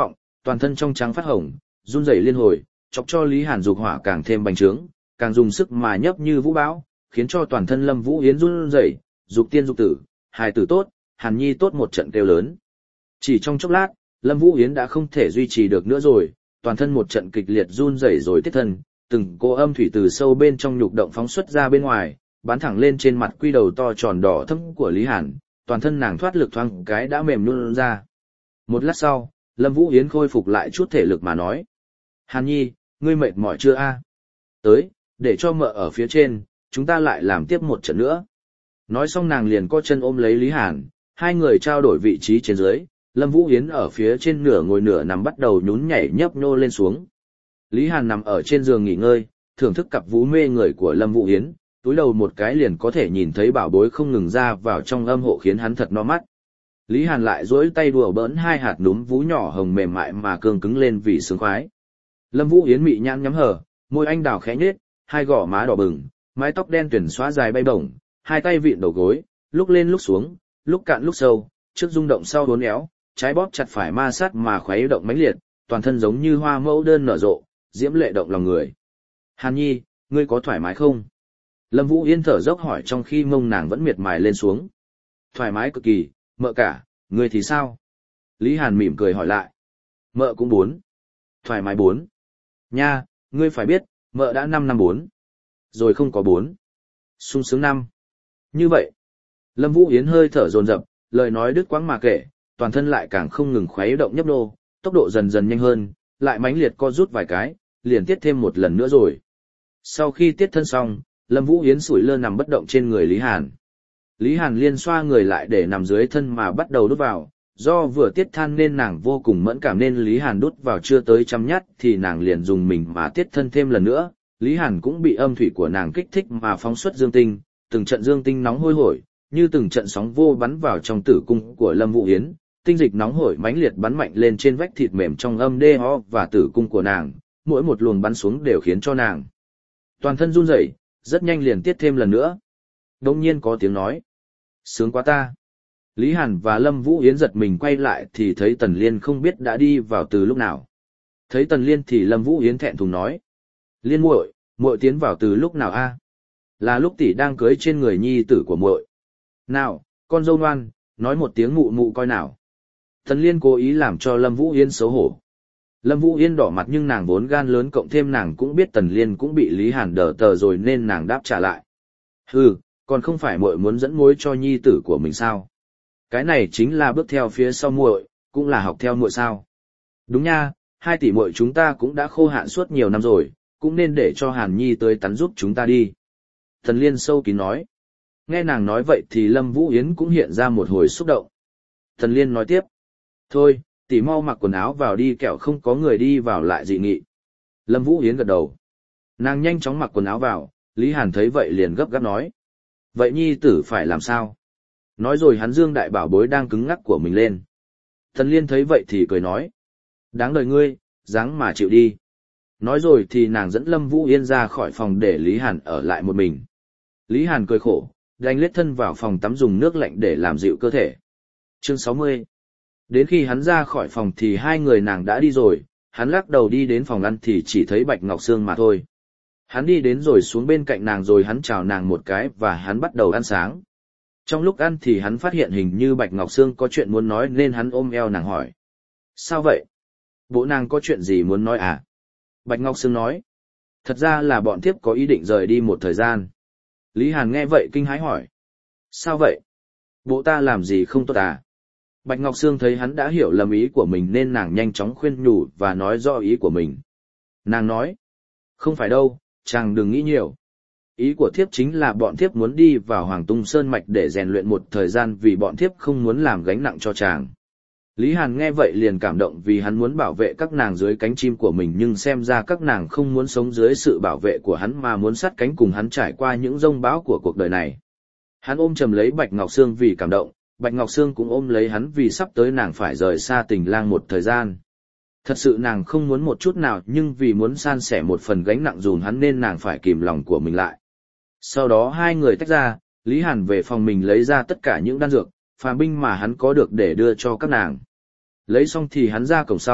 toàn thân trong trắng phát hồng, run rẩy liên hồi, chọc cho Lý Hàn dục hỏa càng thêm bành trướng, càng dùng sức mà nhấp như vũ bão, khiến cho toàn thân Lâm Vũ Yến run rẩy, dục tiên dục tử, hài tử tốt, Hàn Nhi tốt một trận kêu lớn. Chỉ trong chốc lát, Lâm Vũ Yến đã không thể duy trì được nữa rồi, toàn thân một trận kịch liệt run rẩy rồi tiết thân, từng cô âm thủy từ sâu bên trong nhục động phóng xuất ra bên ngoài, bắn thẳng lên trên mặt quy đầu to tròn đỏ thẫm của Lý Hàn, toàn thân nàng thoát lực thoáng cái đã mềm nhũn ra. Một lát sau, Lâm Vũ Yến khôi phục lại chút thể lực mà nói: "Hàn Nhi, ngươi mệt mỏi chưa a? Tới, để cho mợ ở phía trên, chúng ta lại làm tiếp một trận nữa." Nói xong nàng liền co chân ôm lấy Lý Hàn, hai người trao đổi vị trí trên dưới, Lâm Vũ Yến ở phía trên nửa ngồi nửa nằm bắt đầu nhún nhảy nhấp nhô lên xuống. Lý Hàn nằm ở trên giường nghỉ ngơi, thưởng thức cặp vú mê người của Lâm Vũ Yến, túi đầu một cái liền có thể nhìn thấy bảo bối không ngừng ra vào trong âm hộ khiến hắn thật no mắt. Lý Hàn lại duỗi tay đùa bỡn hai hạt núm vú nhỏ hồng mềm mại mà cương cứng lên vì sướng khoái. Lâm Vũ Yến mị nhãn nhắm hở, môi anh đào khẽ nhếch, hai gò má đỏ bừng, mái tóc đen tuyền xóa dài bay bổng, hai tay vịn đầu gối, lúc lên lúc xuống, lúc cạn lúc sâu, trước rung động sau uốn éo, trái bóp chặt phải ma sát mà khuấy động mãnh liệt, toàn thân giống như hoa mẫu đơn nở rộ, diễm lệ động lòng người. "Hàn Nhi, ngươi có thoải mái không?" Lâm Vũ Yên thở dốc hỏi trong khi mông nàng vẫn miệt mài lên xuống. "Thoải mái cực kỳ, mợ cả, ngươi thì sao?" Lý Hàn mỉm cười hỏi lại. "Mợ cũng bốn." "Thoải mái bốn." "Nha, ngươi phải biết, mợ đã năm năm bốn. Rồi không có bốn. Sung sướng năm." Như vậy, Lâm Vũ Yến hơi thở dồn dập, lời nói đứt quãng mà kể, toàn thân lại càng không ngừng khuấy động nhấp nô, tốc độ dần dần nhanh hơn, lại mãnh liệt co rút vài cái, liền tiết thêm một lần nữa rồi. Sau khi tiết thân xong, Lâm Vũ Yến sủi lơ nằm bất động trên người Lý Hàn. Lý Hàn liên xoa người lại để nằm dưới thân mà bắt đầu đút vào, do vừa tiết than nên nàng vô cùng mẫn cảm nên Lý Hàn đút vào chưa tới trăm nhát thì nàng liền dùng mình mà tiết thân thêm lần nữa. Lý Hàn cũng bị âm thủy của nàng kích thích mà phóng xuất dương tinh, từng trận dương tinh nóng hôi hổi, như từng trận sóng vô bắn vào trong tử cung của Lâm Vũ Yến, tinh dịch nóng hổi mãnh liệt bắn mạnh lên trên vách thịt mềm trong âm đê ho và tử cung của nàng, mỗi một luồng bắn xuống đều khiến cho nàng toàn thân run rẩy, rất nhanh liền tiết thêm lần nữa. Đột nhiên có tiếng nói: "Sướng quá ta." Lý Hàn và Lâm Vũ Yến giật mình quay lại thì thấy Tần Liên không biết đã đi vào từ lúc nào. Thấy Tần Liên thì Lâm Vũ Yến thẹn thùng nói: "Liên muội, muội tiến vào từ lúc nào a?" "Là lúc tỷ đang cưới trên người nhi tử của muội." "Nào, con dâu ngoan, nói một tiếng mụ mụ coi nào." Tần Liên cố ý làm cho Lâm Vũ Yến xấu hổ. Lâm Vũ Yên đỏ mặt nhưng nàng vốn gan lớn cộng thêm nàng cũng biết Tần Liên cũng bị Lý Hàn đờ tờ rồi nên nàng đáp trả lại: "Hừ, còn không phải muội muốn dẫn mối cho nhi tử của mình sao? Cái này chính là bước theo phía sau muội, cũng là học theo muội sao?" "Đúng nha, hai tỷ muội chúng ta cũng đã khô hạn suốt nhiều năm rồi, cũng nên để cho Hàn Nhi tới tắn giúp chúng ta đi." Tần Liên sâu kín nói. Nghe nàng nói vậy thì Lâm Vũ Yến cũng hiện ra một hồi xúc động. Tần Liên nói tiếp: "Thôi, tỷ mau mặc quần áo vào đi kẻo không có người đi vào lại dị nghị." Lâm Vũ Yến gật đầu. Nàng nhanh chóng mặc quần áo vào, Lý Hàn thấy vậy liền gấp gáp nói: "Vậy nhi tử phải làm sao?" Nói rồi hắn dương đại bảo bối đang cứng ngắc của mình lên. Tần Liên thấy vậy thì cười nói: "Đáng đời ngươi, dáng mà chịu đi." Nói rồi thì nàng dẫn Lâm Vũ Yên ra khỏi phòng để Lý Hàn ở lại một mình. Lý Hàn cười khổ, đành lết thân vào phòng tắm dùng nước lạnh để làm dịu cơ thể. Chương sáu mươi. Đến khi hắn ra khỏi phòng thì hai người nàng đã đi rồi, hắn lắc đầu đi đến phòng ăn thì chỉ thấy Bạch Ngọc Sương mà thôi. Hắn đi đến rồi xuống bên cạnh nàng rồi hắn chào nàng một cái và hắn bắt đầu ăn sáng. Trong lúc ăn thì hắn phát hiện hình như Bạch Ngọc Sương có chuyện muốn nói nên hắn ôm eo nàng hỏi: "Sao vậy? Bộ nàng có chuyện gì muốn nói à?" Bạch Ngọc Sương nói: "Thật ra là bọn thiếp có ý định rời đi một thời gian." Lý Hàn nghe vậy kinh hãi hỏi: "Sao vậy? Bộ ta làm gì không tốt à?" Bạch Ngọc Sương thấy hắn đã hiểu lầm ý của mình nên nàng nhanh chóng khuyên nhủ và nói rõ ý của mình. Nàng nói: "Không phải đâu, chàng đừng nghĩ nhiều. Ý của thiếp chính là bọn thiếp muốn đi vào Hoàng Tung Sơn Mạch để rèn luyện một thời gian vì bọn thiếp không muốn làm gánh nặng cho chàng." Lý Hàn nghe vậy liền cảm động vì hắn muốn bảo vệ các nàng dưới cánh chim của mình nhưng xem ra các nàng không muốn sống dưới sự bảo vệ của hắn mà muốn sát cánh cùng hắn trải qua những giông bão của cuộc đời này. Hắn ôm chầm lấy Bạch Ngọc Sương vì cảm động, Bạch Ngọc Sương cũng ôm lấy hắn vì sắp tới nàng phải rời xa tình lang một thời gian. Thật sự nàng không muốn một chút nào nhưng vì muốn san sẻ một phần gánh nặng dùm hắn nên nàng phải kìm lòng của mình lại. Sau đó hai người tách ra, Lý Hàn về phòng mình lấy ra tất cả những đan dược, phàm binh mà hắn có được để đưa cho các nàng. Lấy xong thì hắn ra cổng sau,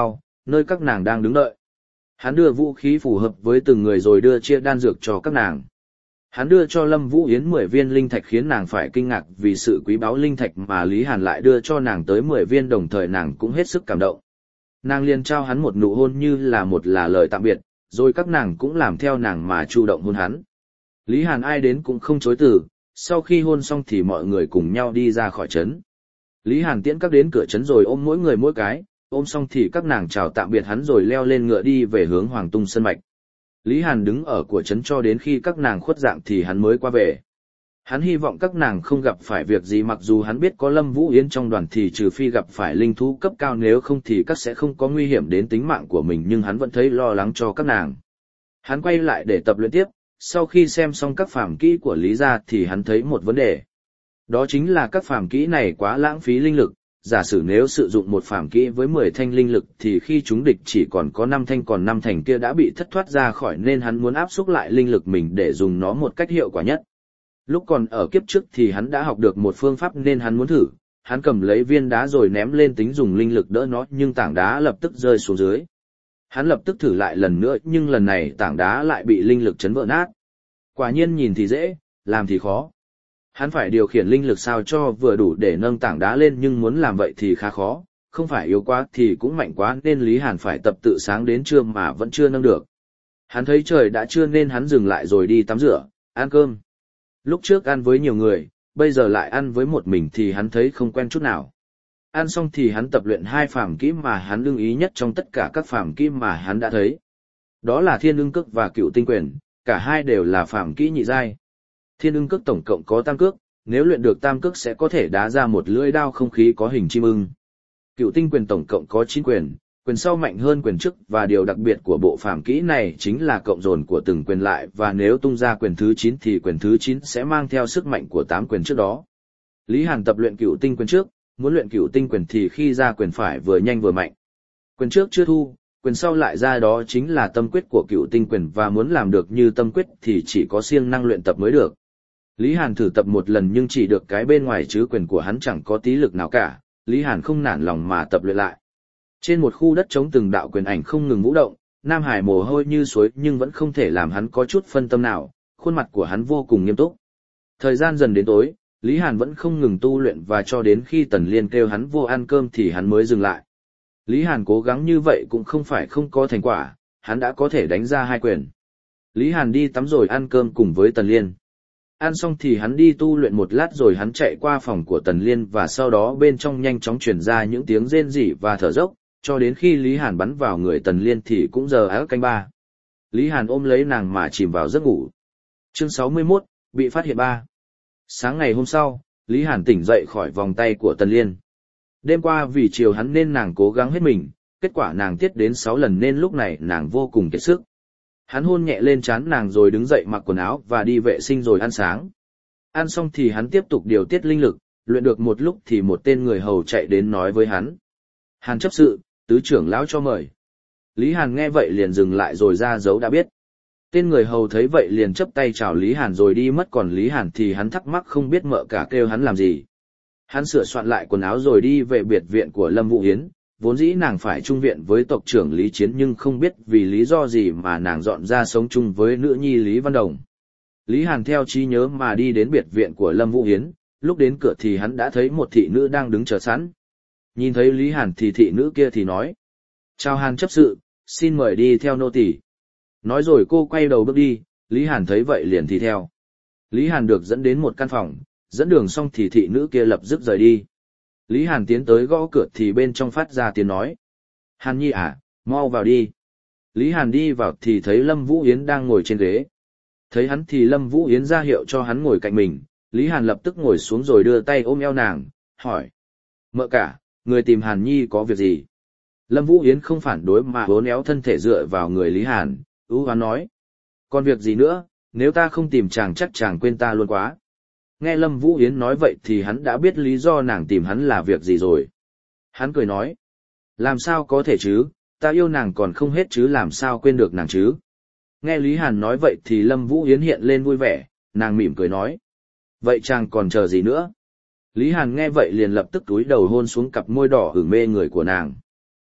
nơi các nàng đang đứng đợi. Hắn đưa vũ khí phù hợp với từng người rồi đưa chia đan dược cho các nàng. Hắn đưa cho Lâm Vũ Yến mười viên linh thạch khiến nàng phải kinh ngạc vì sự quý báu linh thạch mà Lý Hàn lại đưa cho nàng tới mười viên, đồng thời nàng cũng hết sức cảm động. Nàng liền trao hắn một nụ hôn như là một là lời tạm biệt, rồi các nàng cũng làm theo nàng mà chủ động hôn hắn. Lý Hàn ai đến cũng không chối từ, sau khi hôn xong thì mọi người cùng nhau đi ra khỏi trấn. Lý Hàn tiễn các đến cửa trấn rồi ôm mỗi người mỗi cái, ôm xong thì các nàng chào tạm biệt hắn rồi leo lên ngựa đi về hướng Hoàng Tung Sơn Mạch. Lý Hàn đứng ở của trấn cho đến khi các nàng khuất dạng thì hắn mới qua về. Hắn hy vọng các nàng không gặp phải việc gì, mặc dù hắn biết có Lâm Vũ Yến trong đoàn thì trừ phi gặp phải linh thú cấp cao, nếu không thì các sẽ không có nguy hiểm đến tính mạng của mình, nhưng hắn vẫn thấy lo lắng cho các nàng. Hắn quay lại để tập luyện tiếp, sau khi xem xong các phàm kỹ của Lý gia thì hắn thấy một vấn đề. Đó chính là các phàm kỹ này quá lãng phí linh lực, giả sử nếu sử dụng một phàm kỹ với mười thanh linh lực thì khi chúng địch chỉ còn có năm thanh, còn năm thành kia đã bị thất thoát ra khỏi, nên hắn muốn áp xúc lại linh lực mình để dùng nó một cách hiệu quả nhất. Lúc còn ở kiếp trước thì hắn đã học được một phương pháp nên hắn muốn thử, hắn cầm lấy viên đá rồi ném lên tính dùng linh lực đỡ nó, nhưng tảng đá lập tức rơi xuống dưới. Hắn lập tức thử lại lần nữa, nhưng lần này tảng đá lại bị linh lực chấn vỡ nát. Quả nhiên nhìn thì dễ, làm thì khó. Hắn phải điều khiển linh lực sao cho vừa đủ để nâng tảng đá lên, nhưng muốn làm vậy thì khá khó, không phải yếu quá thì cũng mạnh quá, nên Lý Hàn phải tập tự sáng đến trưa mà vẫn chưa nâng được. Hắn thấy trời đã trưa nên hắn dừng lại rồi đi tắm rửa, ăn cơm. Lúc trước ăn với nhiều người, bây giờ lại ăn với một mình thì hắn thấy không quen chút nào. Ăn xong thì hắn tập luyện hai phàm kỹ mà hắn ưng ý nhất trong tất cả các phàm kỹ mà hắn đã thấy. Đó là Thiên Ưng Cước và Cựu Tinh Quyền, cả hai đều là phàm kỹ nhị giai. Thiên Ưng Cước tổng cộng có tam cước, nếu luyện được tam cước sẽ có thể đá ra một lưỡi đao không khí có hình chim ưng. Cựu Tinh Quyền tổng cộng có chín quyền, quyền sau mạnh hơn quyền trước, và điều đặc biệt của bộ phàm kỹ này chính là cộng dồn của từng quyền lại, và nếu tung ra quyền thứ chín thì quyền thứ chín sẽ mang theo sức mạnh của tám quyền trước đó. Lý Hàn tập luyện Cựu Tinh Quyền trước, muốn luyện Cựu Tinh Quyền thì khi ra quyền phải vừa nhanh vừa mạnh. Quyền trước chưa thu, quyền sau lại ra, đó chính là tâm quyết của Cựu Tinh Quyền, và muốn làm được như tâm quyết thì chỉ có siêng năng luyện tập mới được. Lý Hàn thử tập một lần nhưng chỉ được cái bên ngoài chứ quyền của hắn chẳng có tí lực nào cả, Lý Hàn không nản lòng mà tập luyện lại. Trên một khu đất trống từng đạo quyền ảnh không ngừng vũ động, Nam Hải mồ hôi như suối nhưng vẫn không thể làm hắn có chút phân tâm nào, khuôn mặt của hắn vô cùng nghiêm túc. Thời gian dần đến tối, Lý Hàn vẫn không ngừng tu luyện, và cho đến khi Tần Liên kêu hắn vô ăn cơm thì hắn mới dừng lại. Lý Hàn cố gắng như vậy cũng không phải không có thành quả, hắn đã có thể đánh ra hai quyền. Lý Hàn đi tắm rồi ăn cơm cùng với Tần Liên. Ăn xong thì hắn đi tu luyện một lát rồi hắn chạy qua phòng của Tần Liên, và sau đó bên trong nhanh chóng truyền ra những tiếng rên rỉ và thở dốc, cho đến khi Lý Hàn bắn vào người Tần Liên thì cũng giờ áo canh ba. Lý Hàn ôm lấy nàng mà chìm vào giấc ngủ. Chương sáu mươi mốt, bị phát hiện ba. Sáng ngày hôm sau, Lý Hàn tỉnh dậy khỏi vòng tay của Tần Liên. Đêm qua vì chiều hắn nên nàng cố gắng hết mình, kết quả nàng tiết đến sáu lần nên lúc này nàng vô cùng kiệt sức. Hắn hôn nhẹ lên trán nàng rồi đứng dậy mặc quần áo và đi vệ sinh rồi ăn sáng. Ăn xong thì hắn tiếp tục điều tiết linh lực, luyện được một lúc thì một tên người hầu chạy đến nói với hắn. Hàn chấp sự, tứ trưởng lão cho mời. Lý Hàn nghe vậy liền dừng lại rồi ra dấu đã biết. Tên người hầu thấy vậy liền chấp tay chào Lý Hàn rồi đi mất, còn Lý Hàn thì hắn thắc mắc không biết mợ cả kêu hắn làm gì. Hắn sửa soạn lại quần áo rồi đi về biệt viện của Lâm Vũ Yến, vốn dĩ nàng phải chung viện với tộc trưởng Lý Chiến nhưng không biết vì lý do gì mà nàng dọn ra sống chung với nữ nhi Lý Văn Đồng. Lý Hàn theo trí nhớ mà đi đến biệt viện của Lâm Vũ Yến, lúc đến cửa thì hắn đã thấy một thị nữ đang đứng chờ sẵn. Nhìn thấy Lý Hàn thì thị nữ kia thì nói: "Chào Hàn chấp sự, xin mời đi theo nô tỳ." Nói rồi cô quay đầu bước đi, Lý Hàn thấy vậy liền thì theo. Lý Hàn được dẫn đến một căn phòng, dẫn đường xong thì thị nữ kia lập tức rời đi. Lý Hàn tiến tới gõ cửa thì bên trong phát ra tiếng nói: "Hàn nhi à, mau vào đi." Lý Hàn đi vào thì thấy Lâm Vũ Yến đang ngồi trên ghế. Thấy hắn thì Lâm Vũ Yến ra hiệu cho hắn ngồi cạnh mình, Lý Hàn lập tức ngồi xuống rồi đưa tay ôm eo nàng, hỏi: "Mợ cả, người tìm Hàn nhi có việc gì?" Lâm Vũ Yến không phản đối mà uốn éo thân thể dựa vào người Lý Hàn, ưu hoán nói: "Còn việc gì nữa, nếu ta không tìm chàng chắc chàng quên ta luôn quá." Nghe Lâm Vũ Yến nói vậy thì hắn đã biết lý do nàng tìm hắn là việc gì rồi. Hắn cười nói: "Làm sao có thể chứ, ta yêu nàng còn không hết chứ làm sao quên được nàng chứ." Nghe Lý Hàn nói vậy thì Lâm Vũ Yến hiện lên vui vẻ, nàng mỉm cười nói: "Vậy chàng còn chờ gì nữa?" Lý Hàn nghe vậy liền lập tức cúi đầu hôn xuống cặp môi đỏ hửng mê người của nàng.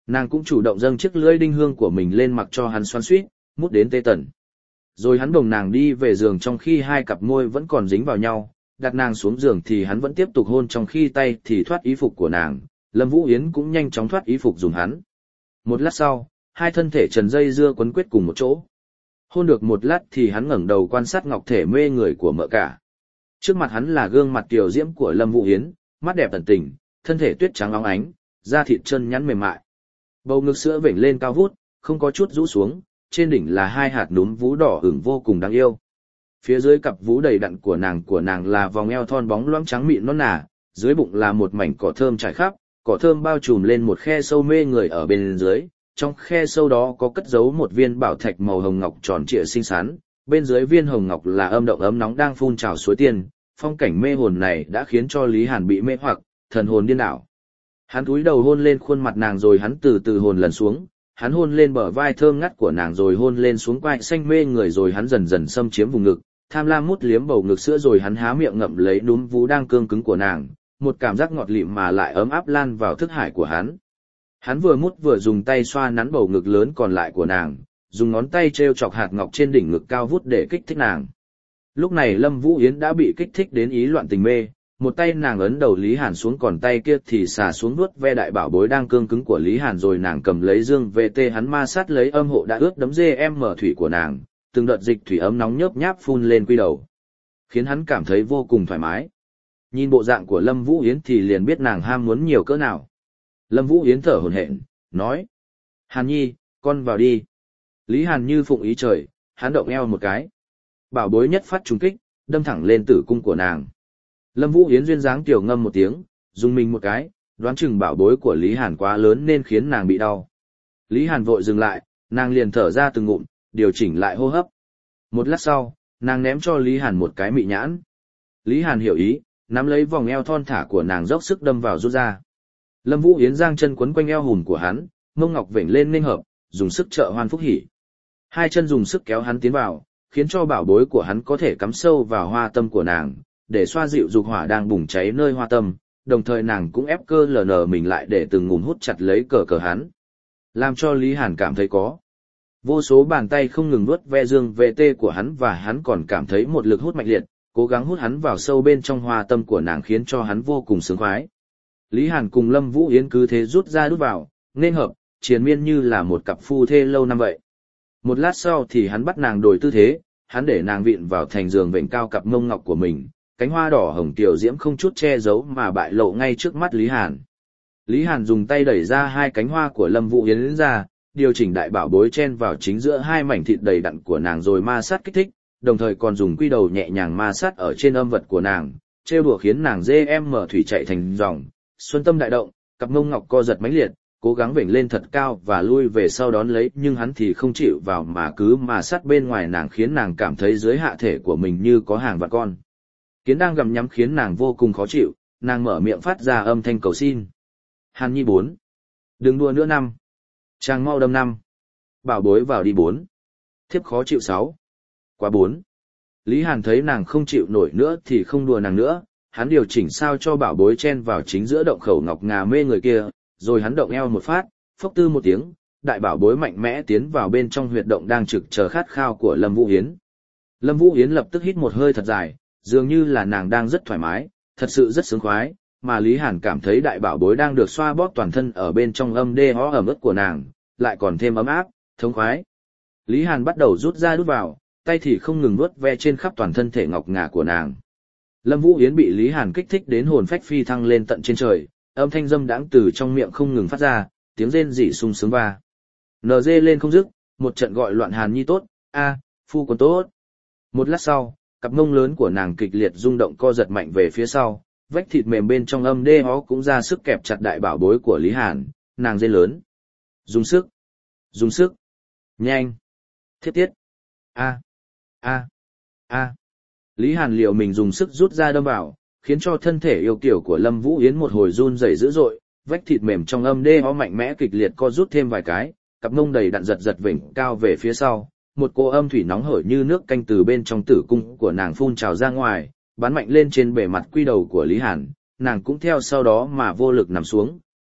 Nàng cũng chủ động dâng chiếc lưỡi đinh hương của mình lên mặc cho hắn xoắn xuýt, mút đến tê tần. Rồi hắn bồng nàng đi về giường trong khi hai cặp môi vẫn còn dính vào nhau, đặt nàng xuống giường thì hắn vẫn tiếp tục hôn trong khi tay thì thoát y phục của nàng, Lâm Vũ Yến cũng nhanh chóng thoát y phục dùng hắn. Một lát sau, hai thân thể trần dây dưa quấn quýt cùng một chỗ. Hôn được một lát thì hắn ngẩng đầu quan sát ngọc thể mê người của mợ cả. Trước mặt hắn là gương mặt kiều diễm của Lâm Vũ Yến, mắt đẹp tận tình, thân thể tuyết trắng óng ánh, da thịt chân nhắn mềm mại. Bầu ngực sữa vểnh lên cao vút, không có chút rũ xuống, trên đỉnh là hai hạt núm vú đỏ ửng vô cùng đáng yêu. Phía dưới cặp vú đầy đặn của nàng của nàng là vòng eo thon bóng loáng trắng mịn non nà, dưới bụng là một mảnh cỏ thơm trải khắp, cỏ thơm bao trùm lên một khe sâu mê người ở bên dưới, trong khe sâu đó có cất giấu một viên bảo thạch màu hồng ngọc tròn trịa xinh xắn, bên dưới viên hồng ngọc là âm động ấm nóng đang phun trào suối tiên, phong cảnh mê hồn này đã khiến cho Lý Hàn bị mê hoặc, thần hồn điên đảo. Hắn cúi đầu hôn lên khuôn mặt nàng rồi hắn từ từ hồn lần xuống, hắn hôn lên bờ vai thơm ngắt của nàng rồi hôn lên xuống quai xanh mê người rồi hắn dần dần xâm chiếm vùng ngực, tham lam mút liếm bầu ngực sữa rồi hắn há miệng ngậm lấy núm vú đang cương cứng của nàng, một cảm giác ngọt lịm mà lại ấm áp lan vào thức hải của hắn. Hắn vừa mút vừa dùng tay xoa nắn bầu ngực lớn còn lại của nàng, dùng ngón tay treo chọc hạt ngọc trên đỉnh ngực cao vút để kích thích nàng. Lúc này Lâm Vũ Yến đã bị kích thích đến ý loạn tình mê, một tay nàng ấn đầu Lý Hàn xuống còn tay kia thì xà xuống vuốt ve đại bảo bối đang cương cứng của Lý Hàn rồi nàng cầm lấy dương vê tê hắn ma sát lấy âm hộ đã ướt đấm dê em mở thủy của nàng, từng đợt dịch thủy ấm nóng nhớp nháp phun lên quy đầu, khiến hắn cảm thấy vô cùng thoải mái. Nhìn bộ dạng của Lâm Vũ Yến thì liền biết nàng ham muốn nhiều cỡ nào. Lâm Vũ Yến thở hổn hển, nói: "Hàn Nhi, con vào đi." Lý Hàn như phụng ý trời, hắn động eo một cái. Bảo bối nhất phát trúng kích, đâm thẳng lên tử cung của nàng. Lâm Vũ Yến duyên dáng tiểu ngâm một tiếng, dùng mình một cái, đoán chừng bảo bối của Lý Hàn quá lớn nên khiến nàng bị đau. Lý Hàn vội dừng lại, nàng liền thở ra từng ngụm, điều chỉnh lại hô hấp. Một lát sau, nàng ném cho Lý Hàn một cái mị nhãn. Lý Hàn hiểu ý, nắm lấy vòng eo thon thả của nàng dốc sức đâm vào rút ra. Lâm Vũ Yến giang chân quấn quanh eo hùn của hắn, mông ngọc vểnh lên nghênh hợp, dùng sức trợ hoan phúc hỉ. Hai chân dùng sức kéo hắn tiến vào, khiến cho bảo bối của hắn có thể cắm sâu vào hoa tâm của nàng, để xoa dịu dục hỏa đang bùng cháy nơi hoa tâm, đồng thời nàng cũng ép cơ lờ nờ mình lại để từng ngụm hút chặt lấy cờ cờ hắn. Làm cho Lý Hàn cảm thấy có vô số bàn tay không ngừng vuốt ve dương vê tê của hắn và hắn còn cảm thấy một lực hút mạnh liệt, cố gắng hút hắn vào sâu bên trong hoa tâm của nàng khiến cho hắn vô cùng sướng khoái. Lý Hàn cùng Lâm Vũ Yến cứ thế rút ra đút vào, nên hợp, triền miên như là một cặp phu thê lâu năm vậy. Một lát sau thì hắn bắt nàng đổi tư thế, hắn để nàng vịn vào thành giường vểnh cao cặp mông ngọc của mình, cánh hoa đỏ hồng tiểu diễm không chút che giấu mà bại lộ ngay trước mắt Lý Hàn. Lý Hàn dùng tay đẩy ra hai cánh hoa của Lâm Vũ Yến ra, điều chỉnh đại bảo bối chen vào chính giữa hai mảnh thịt đầy đặn của nàng rồi ma sát kích thích, đồng thời còn dùng quy đầu nhẹ nhàng ma sát ở trên âm vật của nàng, trêu đùa khiến nàng dê em mở thủy chạy thành dòng. Xuân tâm đại động, cặp mông ngọc co giật mãnh liệt, cố gắng vểnh lên thật cao và lui về sau đón lấy, nhưng hắn thì không chịu vào mà cứ mà sát bên ngoài nàng khiến nàng cảm thấy dưới hạ thể của mình như có hàng vạn con kiến đang gặm nhắm khiến nàng vô cùng khó chịu. Nàng mở miệng phát ra âm thanh cầu xin: "Hàn Nhi bốn, đừng đua nữa năm, chàng mau đâm năm, bảo bối vào đi bốn, thiếp khó chịu sáu, quá bốn." Lý Hàn thấy nàng không chịu nổi nữa thì không đùa nàng nữa, hắn điều chỉnh sao cho bảo bối chen vào chính giữa động khẩu ngọc ngà mê người kia, rồi hắn động eo một phát, phốc tư một tiếng, đại bảo bối mạnh mẽ tiến vào bên trong huyệt động đang trực chờ khát khao của Lâm Vũ Yến. Lâm Vũ Yến lập tức hít một hơi thật dài, dường như là nàng đang rất thoải mái, thật sự rất sướng khoái, mà Lý Hàn cảm thấy đại bảo bối đang được xoa bóp toàn thân ở bên trong âm đê hó ẩm ướt của nàng, lại còn thêm ấm áp, thống khoái. Lý Hàn bắt đầu rút ra đút vào, tay thì không ngừng vuốt ve trên khắp toàn thân thể ngọc ngà của nàng. Lâm Vũ Yến bị Lý Hàn kích thích đến hồn phách phi thăng lên tận trên trời, âm thanh dâm đãng từ trong miệng không ngừng phát ra, tiếng rên rỉ sung sướng va nờ dê lên không dứt, một trận gọi loạn Hàn Nhi tốt, a, phu quân tốt. Một lát sau, cặp mông lớn của nàng kịch liệt rung động co giật mạnh về phía sau, vách thịt mềm bên trong âm đê hó cũng ra sức kẹp chặt đại bảo bối của Lý Hàn, nàng rên lớn: "Dùng sức, dùng sức, nhanh, thiết tiết, a, a, a." Lý Hàn liều mình dùng sức rút ra đâm vào, khiến cho thân thể yêu kiều của Lâm Vũ Yến một hồi run rẩy dữ dội, vách thịt mềm trong âm đê hó mạnh mẽ kịch liệt co rút thêm vài cái, cặp mông đầy đặn giật giật vểnh cao về phía sau, một cô âm thủy nóng hổi như nước canh từ bên trong tử cung của nàng phun trào ra ngoài, bắn mạnh lên trên bề mặt quy đầu của Lý Hàn, nàng cũng theo sau đó mà vô lực nằm xuống,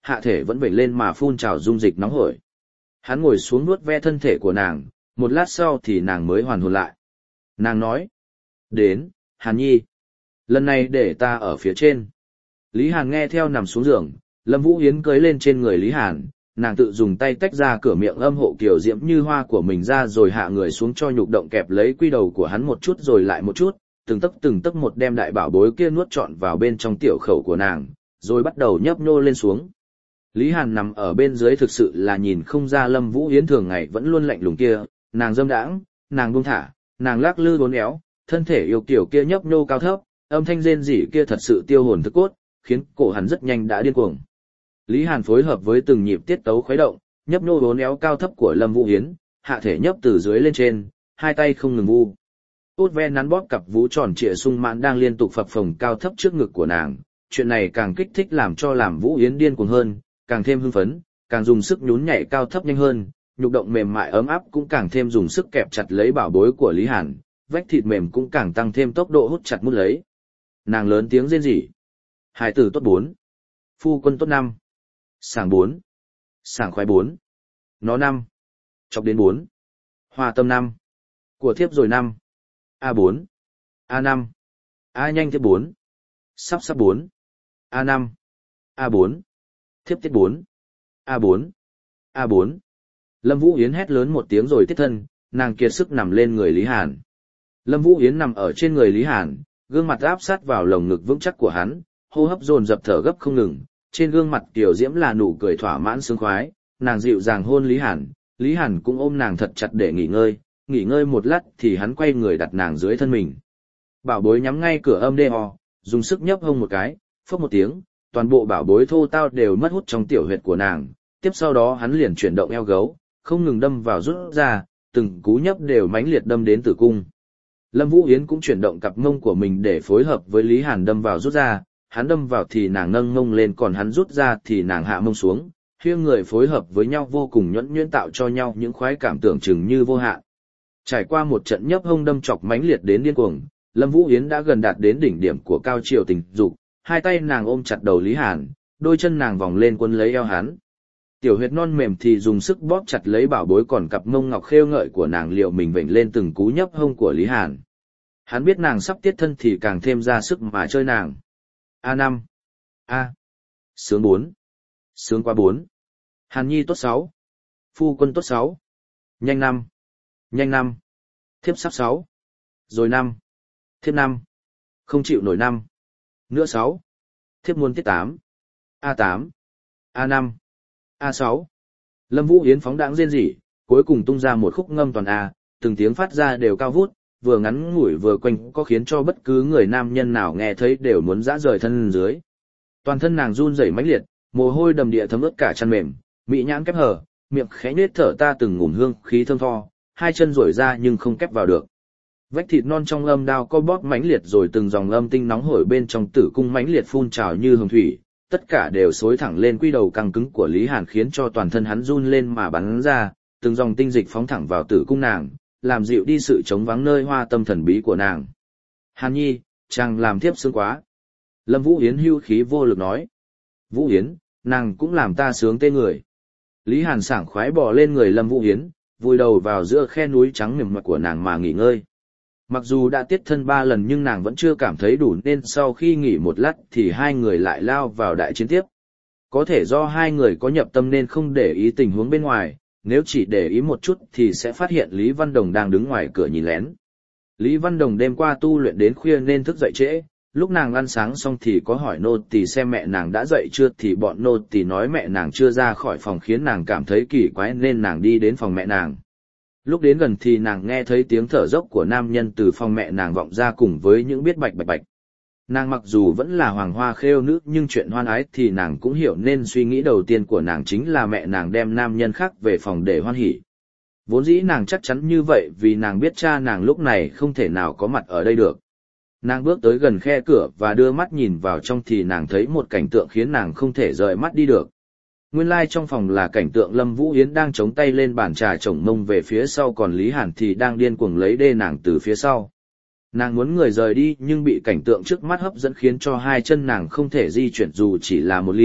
hạ thể vẫn vểnh lên mà phun trào dung dịch nóng hổi. Hắn ngồi xuống nuốt ve thân thể của nàng, một lát sau thì nàng mới hoàn hồn lại. Nàng nói, đến, Hàn Nhi. Lần này để ta ở phía trên. Lý Hàn nghe theo nằm xuống giường, Lâm Vũ Yến cưới lên trên người Lý Hàn, nàng tự dùng tay tách ra cửa miệng âm hộ kiều diễm như hoa của mình ra rồi hạ người xuống cho nhục động kẹp lấy quy đầu của hắn một chút rồi lại một chút, từng tấc từng tấc một đem đại bảo bối kia nuốt trọn vào bên trong tiểu khẩu của nàng, rồi bắt đầu nhấp nhô lên xuống. Lý Hàn nằm ở bên dưới thực sự là nhìn không ra Lâm Vũ Yến thường ngày vẫn luôn lạnh lùng kia, nàng dâm đãng, nàng buông thả, nàng lắc lư bốn éo, thân thể yêu kiểu kia nhấp nhô cao thấp, âm thanh rên rỉ kia thật sự tiêu hồn thức cốt, khiến cổ hắn rất nhanh đã điên cuồng. Lý Hàn phối hợp với từng nhịp tiết tấu khuấy động, nhấp nhô bốn éo cao thấp của Lâm Vũ Yến, hạ thể nhấp từ dưới lên trên, hai tay không ngừng vu. Út ve nắn bóp cặp vú tròn trịa sung mãn đang liên tục phập phồng cao thấp trước ngực của nàng, chuyện này càng kích thích làm cho làm Vũ Yến điên cuồng hơn, càng thêm hưng phấn, càng dùng sức nhún nhảy cao thấp nhanh hơn, nhục động mềm mại ấm áp cũng càng thêm dùng sức kẹp chặt lấy bảo bối của Lý Hàn, vách thịt mềm cũng càng tăng thêm tốc độ hút chặt mút lấy. Nàng lớn tiếng rên rỉ. Hải tử tốt bốn, phu quân tốt năm, sảng bốn, sảng khoái bốn, nó năm, chọc đến bốn, hoa tâm năm, của thiếp rồi năm, a bốn, a năm, a nhanh thiếp bốn, sắp sắp bốn, a năm, a bốn, thiếp tiết bốn, a bốn, a bốn. Lâm Vũ Yến hét lớn một tiếng rồi tiết thân, nàng kiệt sức nằm lên người Lý Hàn. Lâm Vũ Yến nằm ở trên người Lý Hàn, gương mặt áp sát vào lồng ngực vững chắc của hắn, hô hấp dồn dập thở gấp không ngừng, trên gương mặt tiểu diễm là nụ cười thỏa mãn sướng khoái, nàng dịu dàng hôn Lý Hàn, Lý Hàn cũng ôm nàng thật chặt để nghỉ ngơi, nghỉ ngơi một lát thì hắn quay người đặt nàng dưới thân mình. Bảo bối nhắm ngay cửa âm đê ho, dùng sức nhấp hông một cái, phốc một tiếng, toàn bộ bảo bối thô tao đều mất hút trong tiểu huyệt của nàng, tiếp sau đó hắn liền chuyển động eo gấu, không ngừng đâm vào rút ra, từng cú nhấp đều mãnh liệt đâm đến tử cung. Lâm Vũ Yến cũng chuyển động cặp mông của mình để phối hợp với Lý Hàn đâm vào rút ra, hắn đâm vào thì nàng nâng mông lên còn hắn rút ra thì nàng hạ mông xuống, hai người phối hợp với nhau vô cùng nhuần nhuyễn tạo cho nhau những khoái cảm tưởng chừng như vô hạn. Trải qua một trận nhấp hông đâm chọc mãnh liệt đến điên cuồng, Lâm Vũ Yến đã gần đạt đến đỉnh điểm của cao triều tình dục, hai tay nàng ôm chặt đầu Lý Hàn, đôi chân nàng vòng lên quấn lấy eo hắn. Tiểu huyệt non mềm thì dùng sức bóp chặt lấy bảo bối còn cặp mông ngọc khêu ngợi của nàng liệu mình vểnh lên từng cú nhấp hông của Lý Hàn. Hắn biết nàng sắp tiết thân thì càng thêm ra sức mà chơi nàng. a năm. A. Sướng bốn. Sướng quá bốn. Hàn Nhi tốt sáu. Phu quân tốt sáu. Nhanh năm. Nhanh năm. Thiếp sắp sáu. Rồi năm. Thiếp năm. Không chịu nổi năm. Nữa sáu. Thiếp muốn tiết tám. a tám. a năm. a sáu. Lâm Vũ Yến phóng đãng rên rỉ, cuối cùng tung ra một khúc ngâm toàn A, từng tiếng phát ra đều cao vút, vừa ngắn ngủi vừa quanh có khiến cho bất cứ người nam nhân nào nghe thấy đều muốn dã rời thân dưới. Toàn thân nàng run rẩy mãnh liệt, mồ hôi đầm địa thấm ướt cả chăn mềm, mỹ nhãn kép hở, miệng khẽ nhếch thở ta từng ngụm hương khí thơm tho, hai chân duỗi ra nhưng không kép vào được. Vách thịt non trong âm đao co bóp mãnh liệt rồi từng dòng âm tinh nóng hổi bên trong tử cung mãnh liệt phun trào như hồng thủy, tất cả đều xối thẳng lên quy đầu căng cứng của Lý Hàn khiến cho toàn thân hắn run lên mà bắn ra, từng dòng tinh dịch phóng thẳng vào tử cung nàng, làm dịu đi sự trống vắng nơi hoa tâm thần bí của nàng. Hàn Nhi, chàng làm thiếp sướng quá. Lâm Vũ Yến hưu khí vô lực nói. Vũ Yến, nàng cũng làm ta sướng tê người. Lý Hàn sảng khoái bò lên người Lâm Vũ Yến, vùi đầu vào giữa khe núi trắng mềm mại của nàng mà nghỉ ngơi. Mặc dù đã tiết thân ba lần nhưng nàng vẫn chưa cảm thấy đủ nên sau khi nghỉ một lát thì hai người lại lao vào đại chiến tiếp. Có thể do hai người có nhập tâm nên không để ý tình huống bên ngoài, nếu chỉ để ý một chút thì sẽ phát hiện Lý Văn Đồng đang đứng ngoài cửa nhìn lén. Lý Văn Đồng đêm qua tu luyện đến khuya nên thức dậy trễ, lúc nàng ăn sáng xong thì có hỏi nô tỳ xem mẹ nàng đã dậy chưa thì bọn nô tỳ nói mẹ nàng chưa ra khỏi phòng khiến nàng cảm thấy kỳ quái nên nàng đi đến phòng mẹ nàng. Lúc đến gần thì nàng nghe thấy tiếng thở dốc của nam nhân từ phòng mẹ nàng vọng ra cùng với những biết bạch bạch bạch. Nàng mặc dù vẫn là hoàng hoa khêu nữ nhưng chuyện hoan ái thì nàng cũng hiểu nên suy nghĩ đầu tiên của nàng chính là mẹ nàng đem nam nhân khác về phòng để hoan hỉ. Vốn dĩ nàng chắc chắn như vậy vì nàng biết cha nàng lúc này không thể nào có mặt ở đây được. Nàng bước tới gần khe cửa và đưa mắt nhìn vào trong thì nàng thấy một cảnh tượng khiến nàng không thể rời mắt đi được. Nguyên lai trong phòng là cảnh tượng Lâm Vũ Yến đang chống tay lên bàn trà chổng mông về phía sau còn Lý Hàn thì đang điên cuồng lấy đê nàng từ phía sau. Nàng muốn người rời đi nhưng bị cảnh tượng trước mắt hấp dẫn khiến cho hai chân nàng không thể di chuyển dù chỉ là một ly,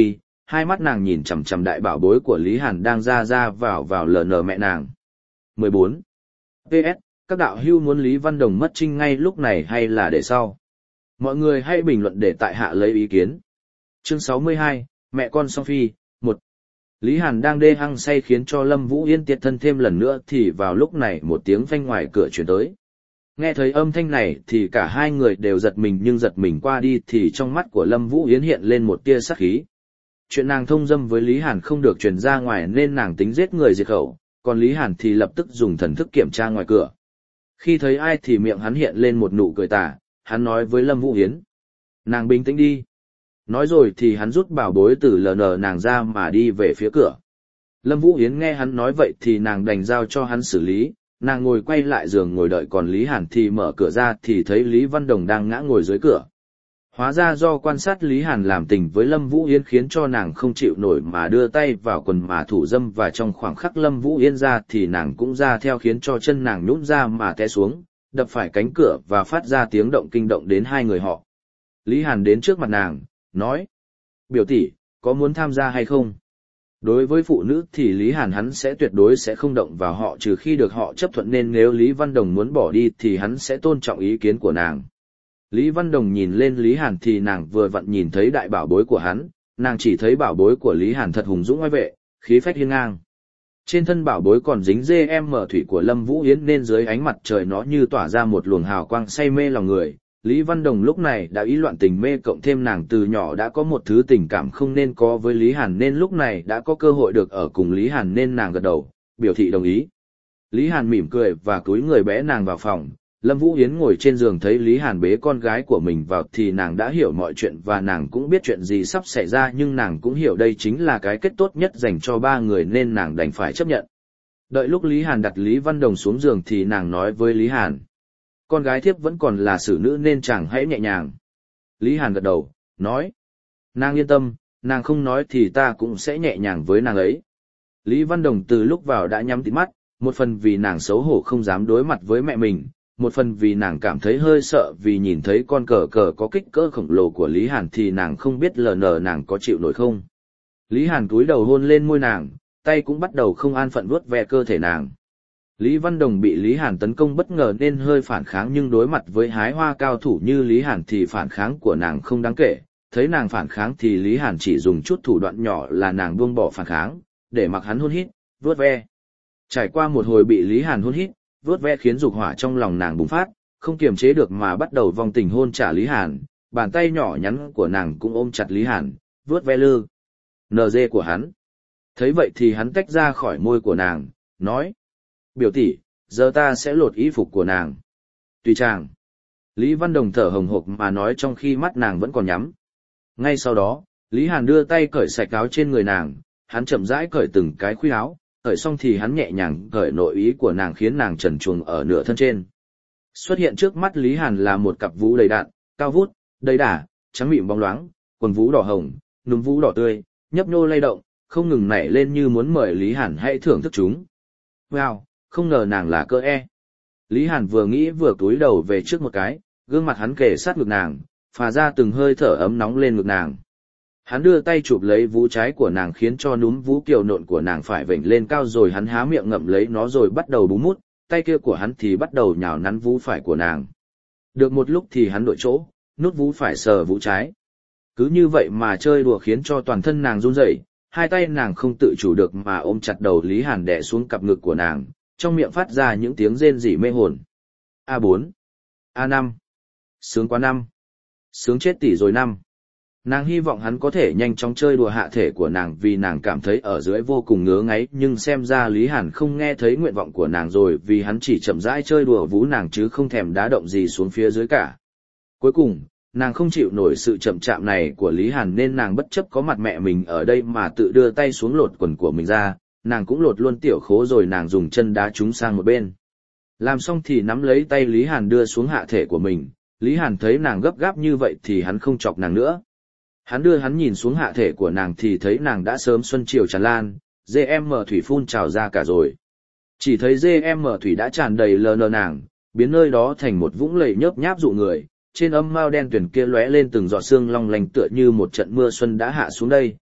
hai mắt nàng nhìn chằm chằm đại bảo bối của Lý Hàn đang ra ra vào vào lờ nờ mẹ nàng. mười bốn. pê ét, các đạo hưu muốn Lý Văn Đồng mất trinh ngay lúc này hay là để sau? Mọi người hãy bình luận để tại hạ lấy ý kiến. Chương sáu mươi hai, mẹ con song phi, một. Lý Hàn đang đê hăng say khiến cho Lâm Vũ Yên tiệt thân thêm lần nữa thì vào lúc này một tiếng phanh ngoài cửa truyền tới. Nghe thấy âm thanh này thì cả hai người đều giật mình, nhưng giật mình qua đi thì trong mắt của Lâm Vũ Yến hiện lên một tia sát khí. Chuyện nàng thông dâm với Lý Hàn không được truyền ra ngoài nên nàng tính giết người diệt khẩu, còn Lý Hàn thì lập tức dùng thần thức kiểm tra ngoài cửa. Khi thấy ai thì miệng hắn hiện lên một nụ cười tà, hắn nói với Lâm Vũ Yến: "Nàng bình tĩnh đi." Nói rồi thì hắn rút bảo bối từ lờ nờ nàng ra mà đi về phía cửa. Lâm Vũ Yến nghe hắn nói vậy thì nàng đành giao cho hắn xử lý, nàng ngồi quay lại giường ngồi đợi, còn Lý Hàn thì mở cửa ra thì thấy Lý Văn Đồng đang ngã ngồi dưới cửa. Hóa ra do quan sát Lý Hàn làm tình với Lâm Vũ Yên khiến cho nàng không chịu nổi mà đưa tay vào quần mà thủ dâm, và trong khoảng khắc Lâm Vũ Yên ra thì nàng cũng ra theo, khiến cho chân nàng nhũn ra mà té xuống, đập phải cánh cửa và phát ra tiếng động kinh động đến hai người họ. Lý Hàn đến trước mặt nàng, nói: "Biểu tỷ, có muốn tham gia hay không?" Đối với phụ nữ thì Lý Hàn hắn sẽ tuyệt đối sẽ không động vào họ trừ khi được họ chấp thuận, nên nếu Lý Văn Đồng muốn bỏ đi thì hắn sẽ tôn trọng ý kiến của nàng. Lý Văn Đồng nhìn lên Lý Hàn thì nàng vừa vặn nhìn thấy đại bảo bối của hắn, nàng chỉ thấy bảo bối của Lý Hàn thật hùng dũng oai vệ, khí phách hiên ngang. Trên thân bảo bối còn dính dê em mở thủy của Lâm Vũ Yến nên dưới ánh mặt trời nó như tỏa ra một luồng hào quang say mê lòng người. Lý Văn Đồng lúc này đã ý loạn tình mê, cộng thêm nàng từ nhỏ đã có một thứ tình cảm không nên có với Lý Hàn nên lúc này đã có cơ hội được ở cùng Lý Hàn nên nàng gật đầu, biểu thị đồng ý. Lý Hàn mỉm cười và cúi người bế nàng vào phòng. Lâm Vũ Yến ngồi trên giường thấy Lý Hàn bế con gái của mình vào thì nàng đã hiểu mọi chuyện và nàng cũng biết chuyện gì sắp xảy ra, nhưng nàng cũng hiểu đây chính là cái kết tốt nhất dành cho ba người nên nàng đành phải chấp nhận. Đợi lúc Lý Hàn đặt Lý Văn Đồng xuống giường thì nàng nói với Lý Hàn: "Con gái thiếp vẫn còn là xử nữ nên chàng hãy nhẹ nhàng." Lý Hàn gật đầu, nói: "Nàng yên tâm, nàng không nói thì ta cũng sẽ nhẹ nhàng với nàng ấy." Lý Văn Đồng từ lúc vào đã nhắm tịt mắt, một phần vì nàng xấu hổ không dám đối mặt với mẹ mình, một phần vì nàng cảm thấy hơi sợ vì nhìn thấy con cờ cờ có kích cỡ khổng lồ của Lý Hàn thì nàng không biết lờ nờ nàng có chịu nổi không. Lý Hàn cúi đầu hôn lên môi nàng, tay cũng bắt đầu không an phận vuốt ve cơ thể nàng. Lý Văn Đồng bị Lý Hàn tấn công bất ngờ nên hơi phản kháng, nhưng đối mặt với hái hoa cao thủ như Lý Hàn thì phản kháng của nàng không đáng kể. Thấy nàng phản kháng thì Lý Hàn chỉ dùng chút thủ đoạn nhỏ là nàng buông bỏ phản kháng, để mặc hắn hôn hít, vuốt ve. Trải qua một hồi bị Lý Hàn hôn hít, vuốt ve khiến dục hỏa trong lòng nàng bùng phát, không kiềm chế được mà bắt đầu vòng tình hôn trả Lý Hàn. Bàn tay nhỏ nhắn của nàng cũng ôm chặt Lý Hàn, vuốt ve lư nờ dê của hắn. Thấy vậy thì hắn tách ra khỏi môi của nàng, nói: "Biểu tỷ, giờ ta sẽ lột y phục của nàng." "Tùy chàng." Lý Văn Đồng thở hồng hộc mà nói trong khi mắt nàng vẫn còn nhắm. Ngay sau đó, Lý Hàn đưa tay cởi sạch áo trên người nàng, hắn chậm rãi cởi từng cái khuy áo, cởi xong thì hắn nhẹ nhàng cởi nội ý của nàng khiến nàng trần truồng ở nửa thân trên. Xuất hiện trước mắt Lý Hàn là một cặp vú đầy đặn, cao vút, đầy đà, trắng mịn bóng loáng, quần vú đỏ hồng, núm vú đỏ tươi, nhấp nhô lay động, không ngừng nảy lên như muốn mời Lý Hàn hãy thưởng thức chúng. Wow, không ngờ nàng là cơ e. Lý Hàn vừa nghĩ vừa cúi đầu về trước một cái, gương mặt hắn kề sát ngực nàng, phà ra từng hơi thở ấm nóng lên ngực nàng. Hắn đưa tay chụp lấy vú trái của nàng khiến cho núm vú kiều nộn của nàng phải vểnh lên cao, rồi hắn há miệng ngậm lấy nó rồi bắt đầu bú mút, tay kia của hắn thì bắt đầu nhào nắn vú phải của nàng. Được một lúc thì hắn đổi chỗ, nút vú phải sờ vú trái. Cứ như vậy mà chơi đùa khiến cho toàn thân nàng run rẩy, hai tay nàng không tự chủ được mà ôm chặt đầu Lý Hàn đè xuống cặp ngực của nàng, trong miệng phát ra những tiếng rên rỉ mê hồn. A bốn, A năm, sướng quá năm, sướng chết tỷ rồi năm. Nàng hy vọng hắn có thể nhanh chóng chơi đùa hạ thể của nàng vì nàng cảm thấy ở dưới vô cùng ngứa ngáy, nhưng xem ra Lý Hàn không nghe thấy nguyện vọng của nàng rồi vì hắn chỉ chậm rãi chơi đùa vú nàng chứ không thèm đá động gì xuống phía dưới cả. Cuối cùng, nàng không chịu nổi sự chậm chạm này của Lý Hàn nên nàng bất chấp có mặt mẹ mình ở đây mà tự đưa tay xuống lột quần của mình ra, nàng cũng lột luôn tiểu khố rồi nàng dùng chân đá chúng sang một bên. Làm xong thì nắm lấy tay Lý Hàn đưa xuống hạ thể của mình, Lý Hàn thấy nàng gấp gáp như vậy thì hắn không chọc nàng nữa. Hắn đưa hắn nhìn xuống hạ thể của nàng thì thấy nàng đã sớm xuân chiều tràn lan, dê em mở thủy phun trào ra cả rồi. Chỉ thấy dê em mở thủy đã tràn đầy lờ nờ nàng, biến nơi đó thành một vũng lầy nhớp nháp dụ người, trên âm mao đen tuyền kia lóe lên từng giọt sương long lanh tựa như một trận mưa xuân đã hạ xuống đây,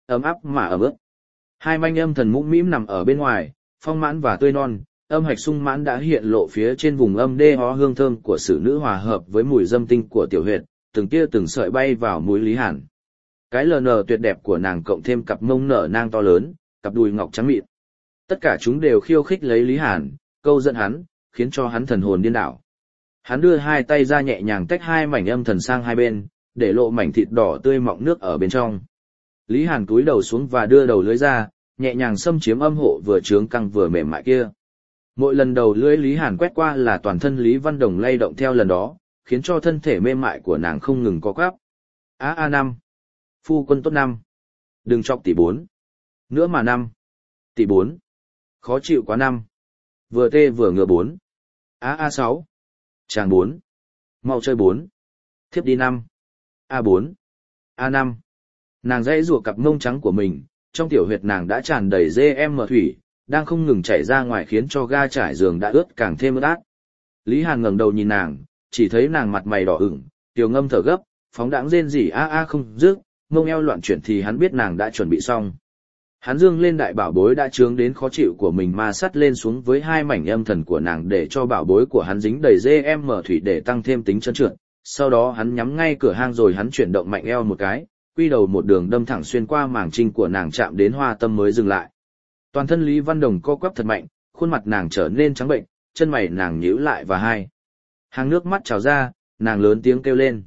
ấm áp mà ấm ướt. Hai manh âm thần mũm mĩm nằm ở bên ngoài, phong mãn và tươi non, âm hạch sung mãn đã hiện lộ phía trên vùng âm đê ho hương thơm của sử nữ hòa hợp với mùi dâm tinh của tiểu huyệt, từng tia từng sợi bay vào mũi Lý Hàn. Cái lờ nờ tuyệt đẹp của nàng cộng thêm cặp mông nở nang to lớn, cặp đùi ngọc trắng mịn. Tất cả chúng đều khiêu khích lấy Lý Hàn, câu dẫn hắn, khiến cho hắn thần hồn điên đảo. Hắn đưa hai tay ra nhẹ nhàng tách hai mảnh âm thần sang hai bên, để lộ mảnh thịt đỏ tươi mọng nước ở bên trong. Lý Hàn cúi đầu xuống và đưa đầu lưỡi ra, nhẹ nhàng xâm chiếm âm hộ vừa trướng căng vừa mềm mại kia. Mỗi lần đầu lưỡi Lý Hàn quét qua là toàn thân Lý Văn Đồng lay động theo lần đó, khiến cho thân thể mềm mại của nàng không ngừng co quắp. Á a năm. Phu quân tốt năm. Đừng chọc tỷ bốn. Nữa mà năm. Tỷ bốn. Khó chịu quá năm. Vừa tê vừa ngựa bốn. Á a sáu. Chàng bốn. Mau chơi bốn. Thiếp đi năm. A bốn. A năm. Nàng dãy rùa cặp mông trắng của mình, trong tiểu huyệt nàng đã tràn đầy dê em mờ thủy, đang không ngừng chảy ra ngoài khiến cho ga trải giường đã ướt càng thêm ướt át. Lý Hàn ngẩng đầu nhìn nàng, chỉ thấy nàng mặt mày đỏ ửng, tiểu ngâm thở gấp, phóng đãng rên rỉ a a không dứt, mông eo loạn chuyển thì hắn biết nàng đã chuẩn bị xong. Hắn dương lên đại bảo bối đã trướng đến khó chịu của mình mà sắt lên xuống với hai mảnh âm thần của nàng để cho bảo bối của hắn dính đầy dê em mở thủy để tăng thêm tính trơn trượt. Sau đó hắn nhắm ngay cửa hang rồi hắn chuyển động mạnh eo một cái, quy đầu một đường đâm thẳng xuyên qua màng trinh của nàng chạm đến hoa tâm mới dừng lại. Toàn thân Lý Văn Đồng co quắp thật mạnh, khuôn mặt nàng trở nên trắng bệnh, chân mày nàng nhíu lại và hai hàng nước mắt trào ra, nàng lớn tiếng kêu lên.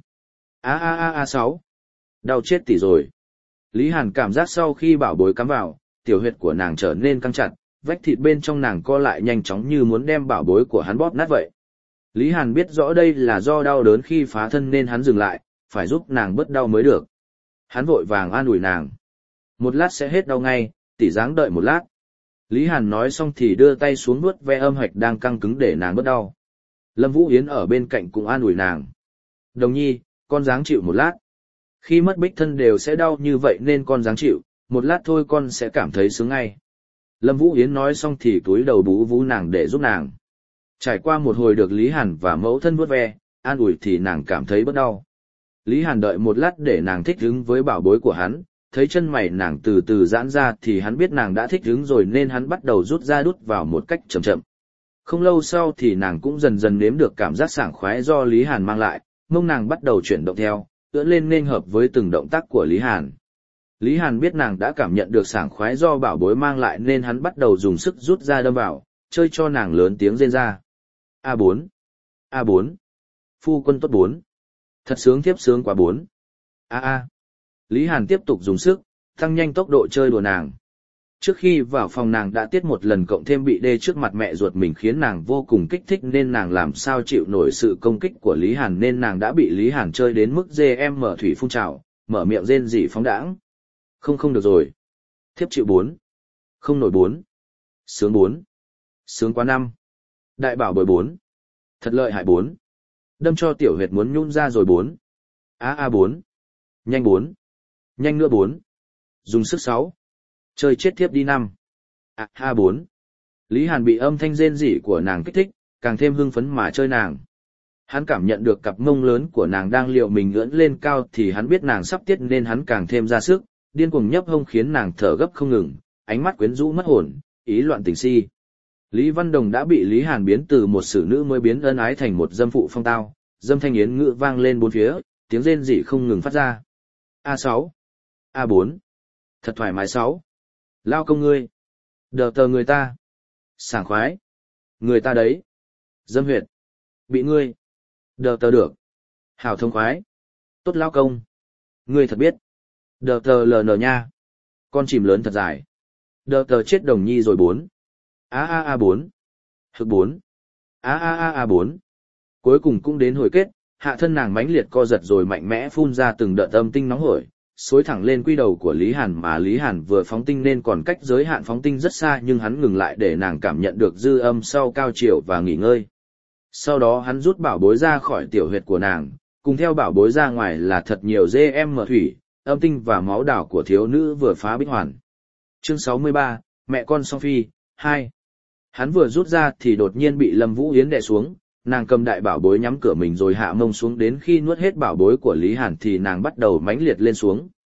A a a a sáu. Đau chết tỉ rồi. Lý Hàn cảm giác sau khi bảo bối cắm vào, tiểu huyệt của nàng trở nên căng chặt, vách thịt bên trong nàng co lại nhanh chóng như muốn đem bảo bối của hắn bóp nát vậy. Lý Hàn biết rõ đây là do đau đớn khi phá thân nên hắn dừng lại, phải giúp nàng bớt đau mới được. Hắn vội vàng an ủi nàng. Một lát sẽ hết đau ngay, tỉ dáng đợi một lát. Lý Hàn nói xong thì đưa tay xuống vuốt ve âm hạch đang căng cứng để nàng bớt đau. Lâm Vũ Yến ở bên cạnh cũng an ủi nàng. Đồng nhi, con dáng chịu một lát. Khi mất bích thân đều sẽ đau như vậy nên con dáng chịu, một lát thôi con sẽ cảm thấy sướng ngay. Lâm Vũ Yến nói xong thì túi đầu bú vú nàng để giúp nàng. Trải qua một hồi được Lý Hàn và mẫu thân vuốt ve, an ủi thì nàng cảm thấy bớt đau. Lý Hàn đợi một lát để nàng thích ứng với bảo bối của hắn, thấy chân mày nàng từ từ giãn ra thì hắn biết nàng đã thích ứng rồi nên hắn bắt đầu rút ra đút vào một cách chậm chậm. Không lâu sau thì nàng cũng dần dần nếm được cảm giác sảng khoái do Lý Hàn mang lại, mông nàng bắt đầu chuyển động theo, ưỡn lên nên hợp với từng động tác của Lý Hàn. Lý Hàn biết nàng đã cảm nhận được sảng khoái do bảo bối mang lại nên hắn bắt đầu dùng sức rút ra đâm vào, chơi cho nàng lớn tiếng rên ra. A bốn. A bốn. Phu quân tốt bốn. Thật sướng thiếp sướng quá bốn. A a. Lý Hàn tiếp tục dùng sức, tăng nhanh tốc độ chơi đùa nàng. Trước khi vào phòng nàng đã tiết một lần cộng thêm bị đê trước mặt mẹ ruột mình khiến nàng vô cùng kích thích nên nàng làm sao chịu nổi sự công kích của Lý Hàn nên nàng đã bị Lý Hàn chơi đến mức dê em mở thủy phun trào, mở miệng rên rỉ phóng đãng. Không không được rồi. Thiếp chịu bốn. Không nổi bốn. Sướng bốn. Sướng quá năm. Đại bảo bồi bốn. Thật lợi hại bốn. Đâm cho tiểu huyệt muốn nhún ra rồi bốn. A a bốn. Nhanh bốn. Nhanh nữa bốn. Dùng sức sáu. Chơi chết thiếp đi năm. À ha bốn. Lý Hàn bị âm thanh rên rỉ của nàng kích thích, càng thêm hưng phấn mà chơi nàng. Hắn cảm nhận được cặp mông lớn của nàng đang liệu mình ưỡn lên cao thì hắn biết nàng sắp tiết nên hắn càng thêm ra sức, điên cuồng nhấp hông khiến nàng thở gấp không ngừng, ánh mắt quyến rũ mất hồn, ý loạn tình si. Lý Văn Đồng đã bị Lý Hàn biến từ một xử nữ mới biến ân ái thành một dâm phụ phong tao, dâm thanh yến ngữ vang lên bốn phía, tiếng rên rỉ không ngừng phát ra. A sáu. A bốn. Thật thoải mái sáu. Lao công ngươi. Đờ tờ người ta. Sảng khoái. Người ta đấy. Dâm huyệt. Bị ngươi. Đờ tờ được. Hảo thông khoái. Tốt lao công. Ngươi thật biết. Đờ tờ lờ nờ nha. Con chìm lớn thật dài. Đờ tờ chết đồng nhi rồi bốn. A a a bốn. Hực bốn. A a a a bốn. Cuối cùng cũng đến hồi kết, hạ thân nàng mãnh liệt co giật rồi mạnh mẽ phun ra từng đợt âm tinh nóng hổi, xối thẳng lên quy đầu của Lý Hàn mà Lý Hàn vừa phóng tinh nên còn cách giới hạn phóng tinh rất xa nhưng hắn ngừng lại để nàng cảm nhận được dư âm sau cao chiều và nghỉ ngơi. Sau đó hắn rút bảo bối ra khỏi tiểu huyệt của nàng, cùng theo bảo bối ra ngoài là thật nhiều dê em mở thủy, âm tinh và máu đảo của thiếu nữ vừa phá bích hoàn. Chương sáu mươi ba, mẹ con song phi, hai. Hắn vừa rút ra thì đột nhiên bị Lâm Vũ Yến đè xuống, nàng cầm đại bảo bối nhắm cửa mình rồi hạ mông xuống đến khi nuốt hết bảo bối của Lý Hàn thì nàng bắt đầu mãnh liệt lên xuống.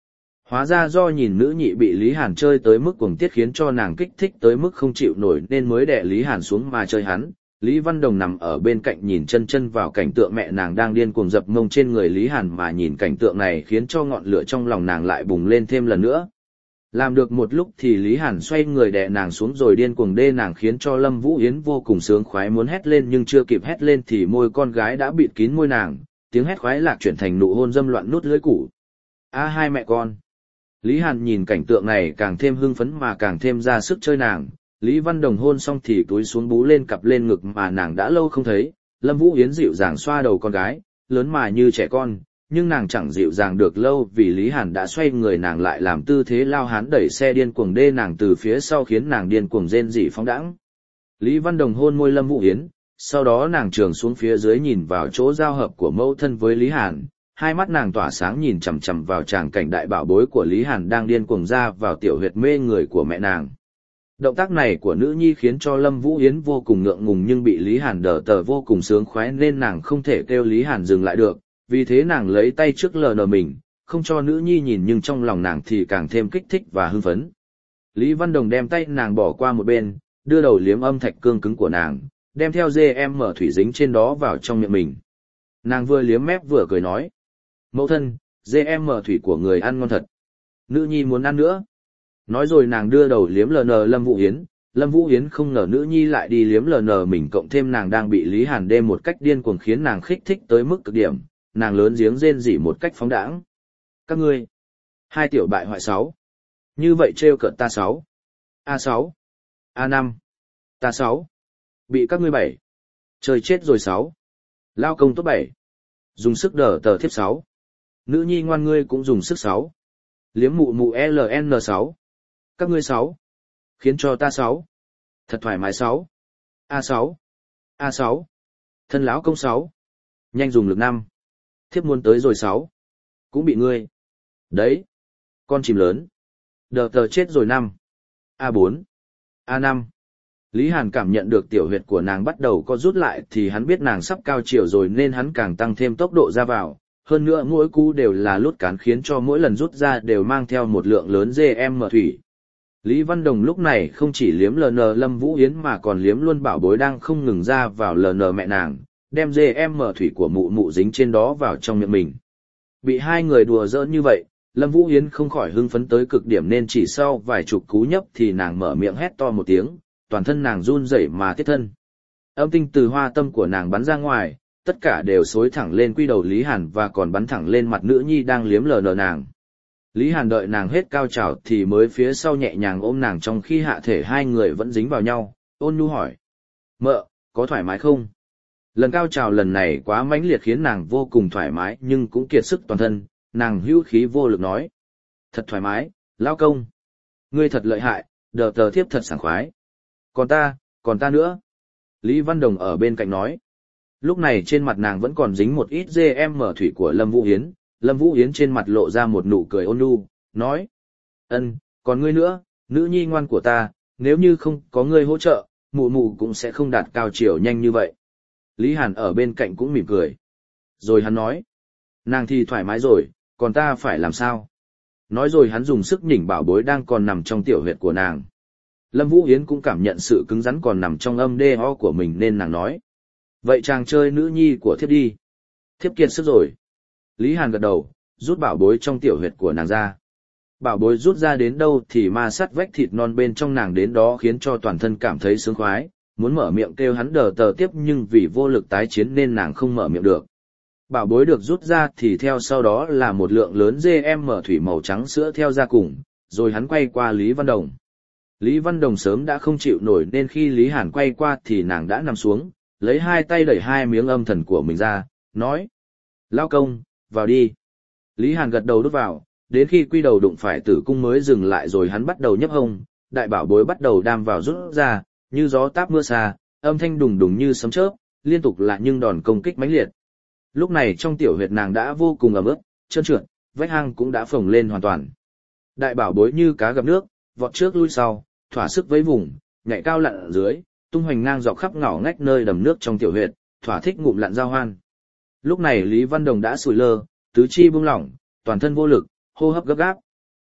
Hóa ra do nhìn nữ nhị bị Lý Hàn chơi tới mức cuồng tiết khiến cho nàng kích thích tới mức không chịu nổi nên mới đè Lý Hàn xuống mà chơi hắn. Lý Văn Đồng nằm ở bên cạnh nhìn chân chân vào cảnh tượng mẹ nàng đang điên cuồng dập mông trên người Lý Hàn, mà nhìn cảnh tượng này khiến cho ngọn lửa trong lòng nàng lại bùng lên thêm lần nữa. Làm được một lúc thì Lý Hàn xoay người đè nàng xuống rồi điên cuồng đê nàng khiến cho Lâm Vũ Yến vô cùng sướng khoái muốn hét lên, nhưng chưa kịp hét lên thì môi con gái đã bịt kín môi nàng, tiếng hét khoái lạc chuyển thành nụ hôn dâm loạn nút lưỡi củ. A hai mẹ con. Lý Hàn nhìn cảnh tượng này càng thêm hưng phấn mà càng thêm ra sức chơi nàng. Lý Văn Đồng hôn xong thì túi xuống bú lên cặp lên ngực mà nàng đã lâu không thấy. Lâm Vũ Yến dịu dàng xoa đầu con gái, lớn mà như trẻ con, nhưng nàng chẳng dịu dàng được lâu vì Lý Hàn đã xoay người nàng lại làm tư thế lao hán đẩy xe điên cuồng đê nàng từ phía sau khiến nàng điên cuồng rên rỉ phóng đãng. Lý Văn Đồng hôn môi Lâm Vũ Yến, sau đó nàng trường xuống phía dưới nhìn vào chỗ giao hợp của mẫu thân với Lý Hàn, hai mắt nàng tỏa sáng nhìn chằm chằm vào tràng cảnh đại bảo bối của Lý Hàn đang điên cuồng ra vào tiểu huyệt mê người của mẹ nàng. Động tác này của nữ nhi khiến cho Lâm Vũ Yến vô cùng ngượng ngùng nhưng bị Lý Hàn đỡ tờ vô cùng sướng khoái nên nàng không thể kêu Lý Hàn dừng lại được, vì thế nàng lấy tay trước lờ nờ mình, không cho nữ nhi nhìn nhưng trong lòng nàng thì càng thêm kích thích và hưng phấn. Lý Văn Đồng đem tay nàng bỏ qua một bên, đưa đầu liếm âm thạch cương cứng của nàng, đem theo dê em mở thủy dính trên đó vào trong miệng mình. Nàng vừa liếm mép vừa cười nói: "Mẫu thân, dê em mở thủy của người ăn ngon thật. Nữ nhi muốn ăn nữa." Nói rồi nàng đưa đầu liếm lờ nờ Lâm Vũ Yến. Lâm Vũ Yến không ngờ nữ nhi lại đi liếm lờ nờ mình, cộng thêm nàng đang bị Lý Hàn đêm một cách điên cuồng khiến nàng khích thích tới mức cực điểm, nàng lớn giếng rên rỉ một cách phóng đãng: "Các ngươi, hai tiểu bại hoại sáu, như vậy trêu cợt ta sáu, a sáu, a năm, ta sáu, bị các ngươi bảy, trời chết rồi sáu, lao công tốt bảy, dùng sức đỡ tờ thiếp sáu, nữ nhi ngoan ngươi cũng dùng sức sáu, liếm mụ mụ lờ en sáu, các ngươi sáu, khiến cho ta sáu, thật thoải mái sáu, a sáu, a sáu, thân lão công sáu, nhanh dùng lực năm, thiếp muốn tới rồi sáu, cũng bị ngươi, đấy, con chìm lớn, đờ tờ chết rồi năm, a bốn, a năm." Lý Hàn cảm nhận được tiểu huyệt của nàng bắt đầu co rút lại thì hắn biết nàng sắp cao chiều rồi nên hắn càng tăng thêm tốc độ ra vào, hơn nữa mỗi cú đều là lút cán khiến cho mỗi lần rút ra đều mang theo một lượng lớn dê em mở thủy. Lý Văn Đồng lúc này không chỉ liếm lờ nờ Lâm Vũ Yến mà còn liếm luôn bảo bối đang không ngừng ra vào lờ nờ mẹ nàng, đem dê em mở thủy của mụ mụ dính trên đó vào trong miệng mình. Bị hai người đùa giỡn như vậy, Lâm Vũ Yến không khỏi hưng phấn tới cực điểm nên chỉ sau vài chục cú nhấp thì nàng mở miệng hét to một tiếng, toàn thân nàng run rẩy mà tiết thân. Âm tinh từ hoa tâm của nàng bắn ra ngoài, tất cả đều xối thẳng lên quy đầu Lý Hàn và còn bắn thẳng lên mặt nữ nhi đang liếm lờ nờ nàng. Lý Hàn đợi nàng hết cao trào thì mới phía sau nhẹ nhàng ôm nàng trong khi hạ thể hai người vẫn dính vào nhau, ôn nhu hỏi: "Mợ, có thoải mái không?" Lần cao trào lần này quá mãnh liệt khiến nàng vô cùng thoải mái nhưng cũng kiệt sức toàn thân, nàng hữu khí vô lực nói: "Thật thoải mái, lão công. Ngươi thật lợi hại, đờ tờ thiếp thật sảng khoái. Còn ta, còn ta nữa." Lý Văn Đồng ở bên cạnh nói. Lúc này trên mặt nàng vẫn còn dính một ít dê em mở thủy của Lâm Vũ Yến. Lâm Vũ Yến trên mặt lộ ra một nụ cười ôn nhu, nói: "Ân, còn ngươi nữa, nữ nhi ngoan của ta, nếu như không có ngươi hỗ trợ, mụ mụ cũng sẽ không đạt cao chiều nhanh như vậy." Lý Hàn ở bên cạnh cũng mỉm cười. Rồi hắn nói: "Nàng thì thoải mái rồi, còn ta phải làm sao?" Nói rồi hắn dùng sức nhỉnh bảo bối đang còn nằm trong tiểu huyệt của nàng. Lâm Vũ Yến cũng cảm nhận sự cứng rắn còn nằm trong âm đê ho của mình nên nàng nói: "Vậy chàng chơi nữ nhi của thiếp đi. Thiếp kiệt sức rồi." Lý Hàn gật đầu, rút bảo bối trong tiểu huyệt của nàng ra. Bảo bối rút ra đến đâu thì ma sát vách thịt non bên trong nàng đến đó khiến cho toàn thân cảm thấy sướng khoái, muốn mở miệng kêu hắn đờ tờ tiếp nhưng vì vô lực tái chiến nên nàng không mở miệng được. Bảo bối được rút ra thì theo sau đó là một lượng lớn dê em mở thủy màu trắng sữa theo ra cùng, rồi hắn quay qua Lý Văn Đồng. Lý Văn Đồng sớm đã không chịu nổi nên khi Lý Hàn quay qua thì nàng đã nằm xuống, lấy hai tay đẩy hai miếng âm thần của mình ra, nói: "Lao công, vào đi." Lý Hàn gật đầu đút vào, đến khi quy đầu đụng phải tử cung mới dừng lại rồi hắn bắt đầu nhấp hông, đại bảo bối bắt đầu đam vào rút ra, như gió táp mưa xa, âm thanh đùng đùng như sấm chớp, liên tục là những đòn công kích mãnh liệt. Lúc này trong tiểu huyệt nàng đã vô cùng ẩm ướt, trơn trượt, vách hang cũng đã phồng lên hoàn toàn. Đại bảo bối như cá gặp nước, vọt trước lui sau, thỏa sức với vùng, nhảy cao lặn ở dưới, tung hoành ngang dọc khắp ngõ ngách nơi đầm nước trong tiểu huyệt, thỏa thích ngụm lặn giao hoan. Lúc này Lý Văn Đồng đã sủi lơ, tứ chi buông lỏng, toàn thân vô lực, hô hấp gấp gáp.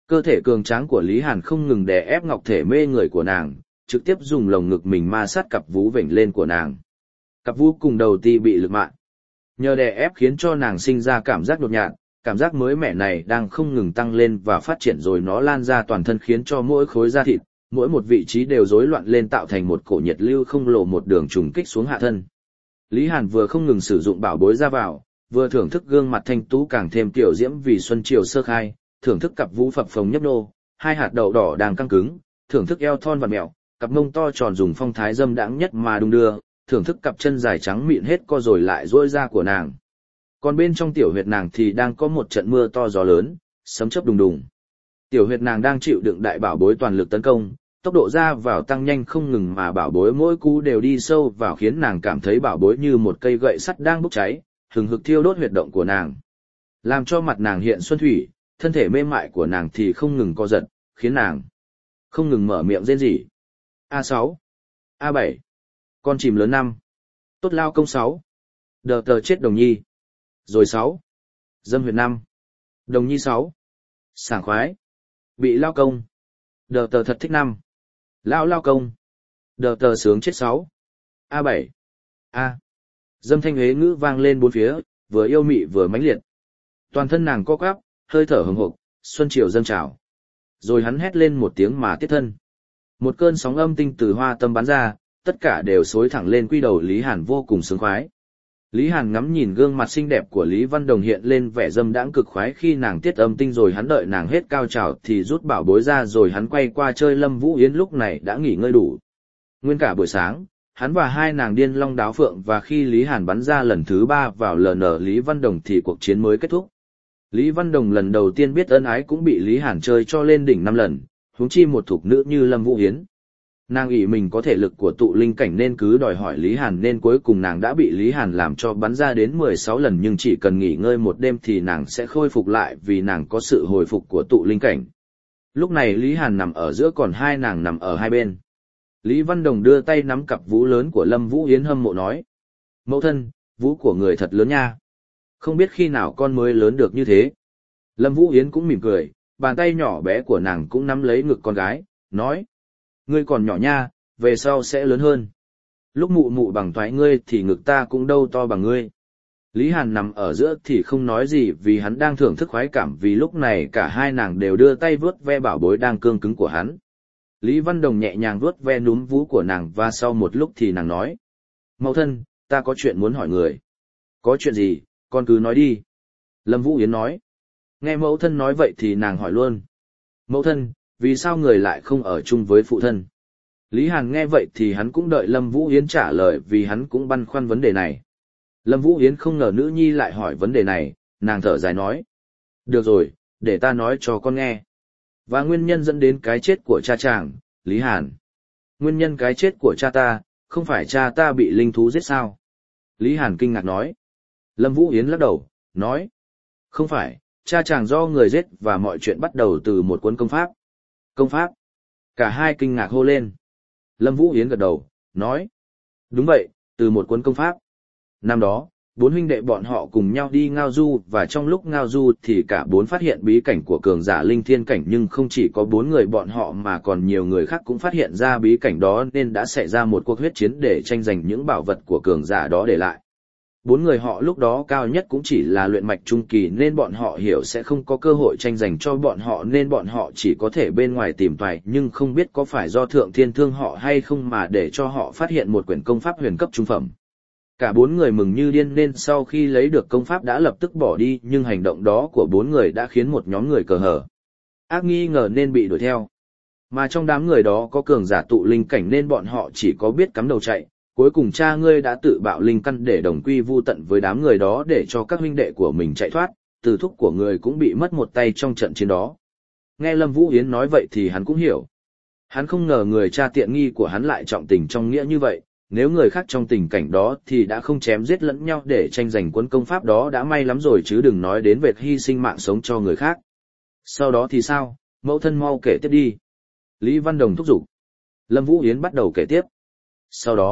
Cơ thể cường tráng của Lý Hàn không ngừng đè ép ngọc thể mê người của nàng, trực tiếp dùng lồng ngực mình ma sát cặp vú vểnh lên của nàng. Cặp vú cùng đầu ti bị lực mạng. Nhờ đè ép khiến cho nàng sinh ra cảm giác đột nhạt, cảm giác mới mẻ này đang không ngừng tăng lên và phát triển rồi nó lan ra toàn thân khiến cho mỗi khối da thịt, mỗi một vị trí đều rối loạn lên tạo thành một cổ nhiệt lưu không lộ một đường trùng kích xuống hạ thân. Lý Hàn vừa không ngừng sử dụng bảo bối ra vào, vừa thưởng thức gương mặt thanh tú càng thêm tiểu diễm vì xuân chiều sơ khai, thưởng thức cặp vú phập phồng nhấp nô, hai hạt đậu đỏ đang căng cứng, thưởng thức eo thon và mẹo, cặp mông to tròn dùng phong thái dâm đãng nhất mà đung đưa, thưởng thức cặp chân dài trắng mịn hết co rồi lại duỗi ra của nàng. Còn bên trong tiểu huyệt nàng thì đang có một trận mưa to gió lớn, sấm chớp đùng đùng. Tiểu huyệt nàng đang chịu đựng đại bảo bối toàn lực tấn công, tốc độ ra vào tăng nhanh không ngừng mà bảo bối mỗi cú đều đi sâu vào khiến nàng cảm thấy bảo bối như một cây gậy sắt đang bốc cháy, hừng hực thiêu đốt huyệt động của nàng. Làm cho mặt nàng hiện xuân thủy, thân thể mềm mại của nàng thì không ngừng co giật, khiến nàng không ngừng mở miệng rên rỉ. A sáu, A bảy, con chìm lớn năm, tốt lao công sáu, đờ tờ chết đồng nhi. Rồi sáu, dâm huyệt năm, đồng nhi sáu, sảng khoái, bị lao công, đờ tờ thật thích năm, lao lao công, đờ tờ sướng chết sáu, A bảy, A. Dâm thanh huế ngữ vang lên bốn phía, vừa yêu mị vừa mãnh liệt. Toàn thân nàng co quắp, hơi thở hừng hực, xuân chiều dâng trào. Rồi hắn hét lên một tiếng mà tiết thân. Một cơn sóng âm tinh từ hoa tâm bắn ra, tất cả đều xối thẳng lên quy đầu Lý Hàn vô cùng sướng khoái. Lý Hàn ngắm nhìn gương mặt xinh đẹp của Lý Văn Đồng hiện lên vẻ dâm đãng cực khoái khi nàng tiết âm tinh rồi hắn đợi nàng hết cao trào thì rút bảo bối ra rồi hắn quay qua chơi Lâm Vũ Yến lúc này đã nghỉ ngơi đủ. Nguyên cả buổi sáng, hắn và hai nàng điên long đáo phượng và khi Lý Hàn bắn ra lần thứ ba vào lờ nờ Lý Văn Đồng thì cuộc chiến mới kết thúc. Lý Văn Đồng lần đầu tiên biết ân ái cũng bị Lý Hàn chơi cho lên đỉnh năm lần, huống chi một thục nữ như Lâm Vũ Yến. Nàng ỷ mình có thể lực của tụ linh cảnh nên cứ đòi hỏi Lý Hàn nên cuối cùng nàng đã bị Lý Hàn làm cho bắn ra đến mười sáu lần nhưng chỉ cần nghỉ ngơi một đêm thì nàng sẽ khôi phục lại vì nàng có sự hồi phục của tụ linh cảnh. Lúc này Lý Hàn nằm ở giữa còn hai nàng nằm ở hai bên. Lý Văn Đồng đưa tay nắm cặp vú lớn của Lâm Vũ Yến hâm mộ nói. Mẫu thân, vú của người thật lớn nha. Không biết khi nào con mới lớn được như thế. Lâm Vũ Yến cũng mỉm cười, bàn tay nhỏ bé của nàng cũng nắm lấy ngực con gái, nói. Ngươi còn nhỏ nha, về sau sẽ lớn hơn. Lúc mụ mụ bằng thoái ngươi thì ngực ta cũng đâu to bằng ngươi. Lý Hàn nằm ở giữa thì không nói gì vì hắn đang thưởng thức khoái cảm vì lúc này cả hai nàng đều đưa tay vuốt ve bảo bối đang cương cứng của hắn. Lý Văn Đồng nhẹ nhàng vuốt ve núm vú của nàng và sau một lúc thì nàng nói. Mẫu thân, ta có chuyện muốn hỏi người. Có chuyện gì, con cứ nói đi. Lâm Vũ Yến nói. Nghe mẫu thân nói vậy thì nàng hỏi luôn. Mẫu thân, vì sao người lại không ở chung với phụ thân? Lý Hàn nghe vậy thì hắn cũng đợi Lâm Vũ Yến trả lời vì hắn cũng băn khoăn vấn đề này. Lâm Vũ Yến không ngờ nữ nhi lại hỏi vấn đề này, nàng thở dài nói. Được rồi, để ta nói cho con nghe. Và nguyên nhân dẫn đến cái chết của cha chàng, Lý Hàn. Nguyên nhân cái chết của cha ta, không phải cha ta bị linh thú giết sao? Lý Hàn kinh ngạc nói. Lâm Vũ Yến lắc đầu, nói. Không phải, cha chàng do người giết và mọi chuyện bắt đầu từ một cuốn công pháp. Công pháp. Cả hai kinh ngạc hô lên. Lâm Vũ Yến gật đầu, nói. Đúng vậy, từ một cuốn công pháp. Năm đó, bốn huynh đệ bọn họ cùng nhau đi ngao du và trong lúc ngao du thì cả bốn phát hiện bí cảnh của cường giả linh thiên cảnh nhưng không chỉ có bốn người bọn họ mà còn nhiều người khác cũng phát hiện ra bí cảnh đó nên đã xảy ra một cuộc huyết chiến để tranh giành những bảo vật của cường giả đó để lại. Bốn người họ lúc đó cao nhất cũng chỉ là luyện mạch trung kỳ nên bọn họ hiểu sẽ không có cơ hội tranh giành cho bọn họ nên bọn họ chỉ có thể bên ngoài tìm tòi nhưng không biết có phải do thượng thiên thương họ hay không mà để cho họ phát hiện một quyển công pháp huyền cấp trung phẩm. Cả bốn người mừng như điên nên sau khi lấy được công pháp đã lập tức bỏ đi nhưng hành động đó của bốn người đã khiến một nhóm người cờ hở ác nghi ngờ nên bị đuổi theo. Mà trong đám người đó có cường giả tụ linh cảnh nên bọn họ chỉ có biết cắm đầu chạy. Cuối cùng cha ngươi đã tự bạo linh căn để đồng quy vu tận với đám người đó để cho các huynh đệ của mình chạy thoát, từ thúc của người cũng bị mất một tay trong trận chiến đó. Nghe Lâm Vũ Yến nói vậy thì hắn cũng hiểu. Hắn không ngờ người cha tiện nghi của hắn lại trọng tình trong nghĩa như vậy, nếu người khác trong tình cảnh đó thì đã không chém giết lẫn nhau để tranh giành cuốn công pháp đó đã may lắm rồi chứ đừng nói đến việc hy sinh mạng sống cho người khác. Sau đó thì sao, mẫu thân mau kể tiếp đi. Lý Văn Đồng thúc giục. Lâm Vũ Yến bắt đầu kể tiếp. Sau đó,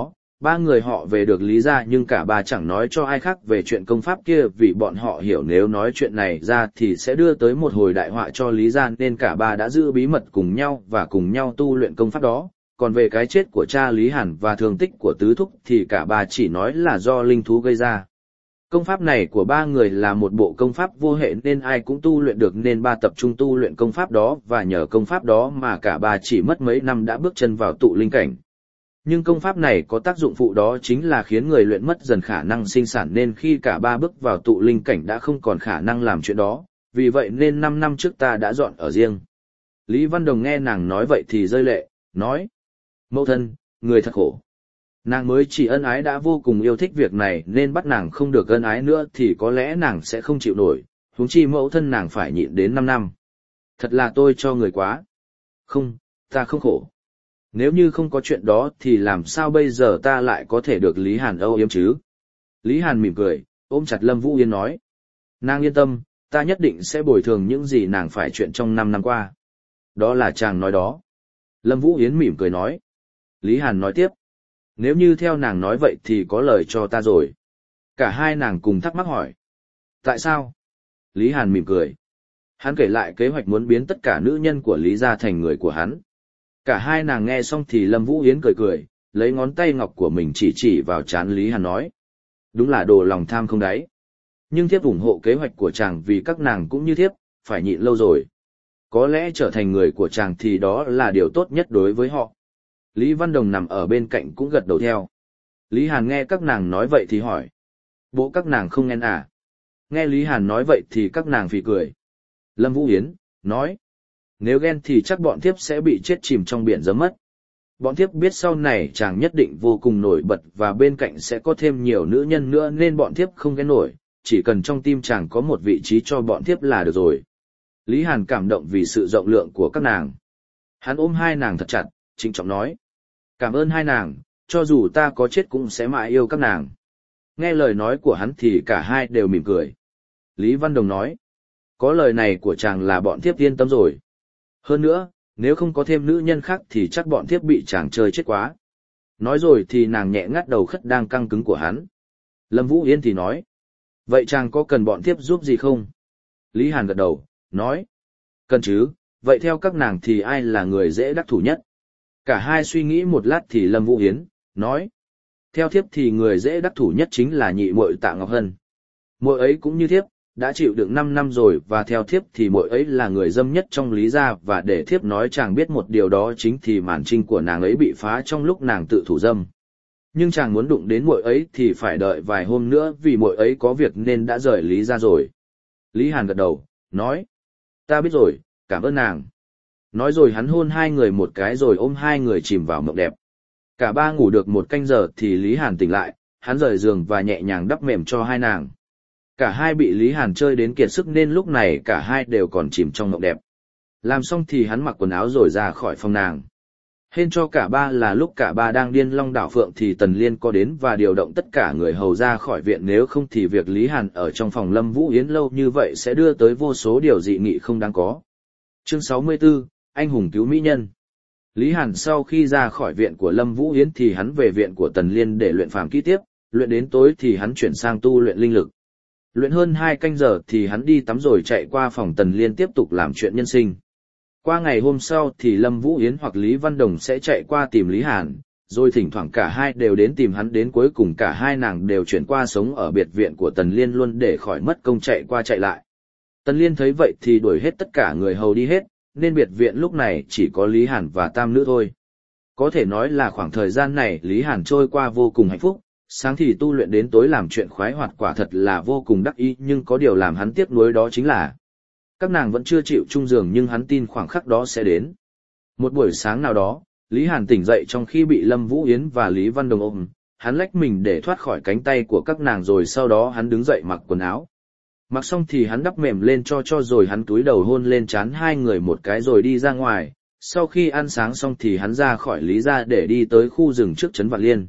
ba người họ về được Lý gia nhưng cả ba chẳng nói cho ai khác về chuyện công pháp kia vì bọn họ hiểu nếu nói chuyện này ra thì sẽ đưa tới một hồi đại họa cho Lý gia nên cả ba đã giữ bí mật cùng nhau và cùng nhau tu luyện công pháp đó. Còn về cái chết của cha Lý Hàn và thương tích của tứ thúc thì cả ba chỉ nói là do linh thú gây ra. Công pháp này của ba người là một bộ công pháp vô hệ nên ai cũng tu luyện được nên ba tập trung tu luyện công pháp đó và nhờ công pháp đó mà cả ba chỉ mất mấy năm đã bước chân vào tụ linh cảnh. Nhưng công pháp này có tác dụng phụ đó chính là khiến người luyện mất dần khả năng sinh sản nên khi cả ba bước vào tụ linh cảnh đã không còn khả năng làm chuyện đó, vì vậy nên năm năm trước ta đã dọn ở riêng. Lý Văn Đồng nghe nàng nói vậy thì rơi lệ, nói: Mẫu thân, người thật khổ. Nàng mới chỉ ân ái đã vô cùng yêu thích việc này nên bắt nàng không được ân ái nữa thì có lẽ nàng sẽ không chịu nổi, huống chi mẫu thân nàng phải nhịn đến năm năm. Thật là tôi cho người quá. Không, ta không khổ. Nếu như không có chuyện đó thì làm sao bây giờ ta lại có thể được Lý Hàn âu yếm chứ? Lý Hàn mỉm cười, ôm chặt Lâm Vũ Yên nói. Nàng yên tâm, ta nhất định sẽ bồi thường những gì nàng phải chuyện trong năm năm qua. Đó là chàng nói đó. Lâm Vũ Yến mỉm cười nói. Lý Hàn nói tiếp. Nếu như theo nàng nói vậy thì có lời cho ta rồi. Cả hai nàng cùng thắc mắc hỏi. Tại sao? Lý Hàn mỉm cười. Hắn kể lại kế hoạch muốn biến tất cả nữ nhân của Lý gia thành người của hắn. Cả hai nàng nghe xong thì Lâm Vũ Yến cười cười, lấy ngón tay ngọc của mình chỉ chỉ vào trán Lý Hàn nói. Đúng là đồ lòng tham không đáy. Nhưng thiếp ủng hộ kế hoạch của chàng vì các nàng cũng như thiếp, phải nhịn lâu rồi. Có lẽ trở thành người của chàng thì đó là điều tốt nhất đối với họ. Lý Văn Đồng nằm ở bên cạnh cũng gật đầu theo. Lý Hàn nghe các nàng nói vậy thì hỏi. Bộ các nàng không nghe à? Nghe Lý Hàn nói vậy thì các nàng phì cười. Lâm Vũ Yến, nói. Nếu ghen thì chắc bọn thiếp sẽ bị chết chìm trong biển giấm mất. Bọn thiếp biết sau này chàng nhất định vô cùng nổi bật và bên cạnh sẽ có thêm nhiều nữ nhân nữa nên bọn thiếp không ghen nổi, chỉ cần trong tim chàng có một vị trí cho bọn thiếp là được rồi. Lý Hàn cảm động vì sự rộng lượng của các nàng. Hắn ôm hai nàng thật chặt, trịnh trọng nói. Cảm ơn hai nàng, cho dù ta có chết cũng sẽ mãi yêu các nàng. Nghe lời nói của hắn thì cả hai đều mỉm cười. Lý Văn Đồng nói. Có lời này của chàng là bọn thiếp yên tâm rồi. Hơn nữa, nếu không có thêm nữ nhân khác thì chắc bọn thiếp bị chàng chơi chết quá. Nói rồi thì nàng nhẹ ngắt đầu khất đang căng cứng của hắn. Lâm Vũ Yên thì nói. Vậy chàng có cần bọn thiếp giúp gì không? Lý Hàn gật đầu, nói. Cần chứ, vậy theo các nàng thì ai là người dễ đắc thủ nhất? Cả hai suy nghĩ một lát thì Lâm Vũ Yến, nói. Theo thiếp thì người dễ đắc thủ nhất chính là nhị muội Tạ Ngọc Hân. Muội ấy cũng như thiếp, đã chịu đựng năm năm rồi và theo thiếp thì muội ấy là người dâm nhất trong Lý gia và để thiếp nói chàng biết một điều đó chính thì màn trinh của nàng ấy bị phá trong lúc nàng tự thủ dâm. Nhưng chàng muốn đụng đến muội ấy thì phải đợi vài hôm nữa vì muội ấy có việc nên đã rời Lý gia rồi. Lý Hàn gật đầu, nói. Ta biết rồi, cảm ơn nàng. Nói rồi hắn hôn hai người một cái rồi ôm hai người chìm vào mộng đẹp. Cả ba ngủ được một canh giờ thì Lý Hàn tỉnh lại, hắn rời giường và nhẹ nhàng đắp mềm cho hai nàng. Cả hai bị Lý Hàn chơi đến kiệt sức nên lúc này cả hai đều còn chìm trong mộng đẹp. Làm xong thì hắn mặc quần áo rồi ra khỏi phòng nàng. Hên cho cả ba là lúc cả ba đang điên long đảo phượng thì Tần Liên có đến và điều động tất cả người hầu ra khỏi viện, nếu không thì việc Lý Hàn ở trong phòng Lâm Vũ Yến lâu như vậy sẽ đưa tới vô số điều dị nghị không đáng có. Chương sáu mươi tư, anh hùng cứu mỹ nhân. Lý Hàn sau khi ra khỏi viện của Lâm Vũ Yến thì hắn về viện của Tần Liên để luyện phàm kỹ tiếp, luyện đến tối thì hắn chuyển sang tu luyện linh lực. Luyện hơn hai canh giờ thì hắn đi tắm rồi chạy qua phòng Tần Liên tiếp tục làm chuyện nhân sinh. Qua ngày hôm sau thì Lâm Vũ Yến hoặc Lý Văn Đồng sẽ chạy qua tìm Lý Hàn, rồi thỉnh thoảng cả hai đều đến tìm hắn, đến cuối cùng cả hai nàng đều chuyển qua sống ở biệt viện của Tần Liên luôn để khỏi mất công chạy qua chạy lại. Tần Liên thấy vậy thì đuổi hết tất cả người hầu đi hết, nên biệt viện lúc này chỉ có Lý Hàn và tam nữ thôi. Có thể nói là khoảng thời gian này Lý Hàn trôi qua vô cùng hạnh phúc, sáng thì tu luyện đến tối làm chuyện khoái hoạt, quả thật là vô cùng đắc ý, nhưng có điều làm hắn tiếc nuối đó chính là các nàng vẫn chưa chịu chung giường, nhưng hắn tin khoảng khắc đó sẽ đến. Một buổi sáng nào đó, Lý Hàn tỉnh dậy trong khi bị Lâm Vũ Yến và Lý Văn Đồng ôm, hắn lách mình để thoát khỏi cánh tay của các nàng rồi sau đó hắn đứng dậy mặc quần áo. Mặc xong thì hắn đắp mềm lên cho cho rồi hắn cúi đầu hôn lên trán hai người một cái rồi đi ra ngoài. Sau khi ăn sáng xong thì hắn ra khỏi Lý gia để đi tới khu rừng trước trấn Vạn Liên.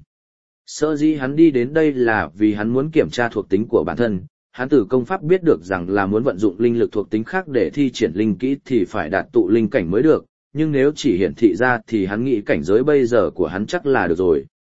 Sở dĩ hắn đi đến đây là vì hắn muốn kiểm tra thuộc tính của bản thân. Hắn từ công pháp biết được rằng là muốn vận dụng linh lực thuộc tính khác để thi triển linh kỹ thì phải đạt tụ linh cảnh mới được, nhưng nếu chỉ hiển thị ra thì hắn nghĩ cảnh giới bây giờ của hắn chắc là được rồi.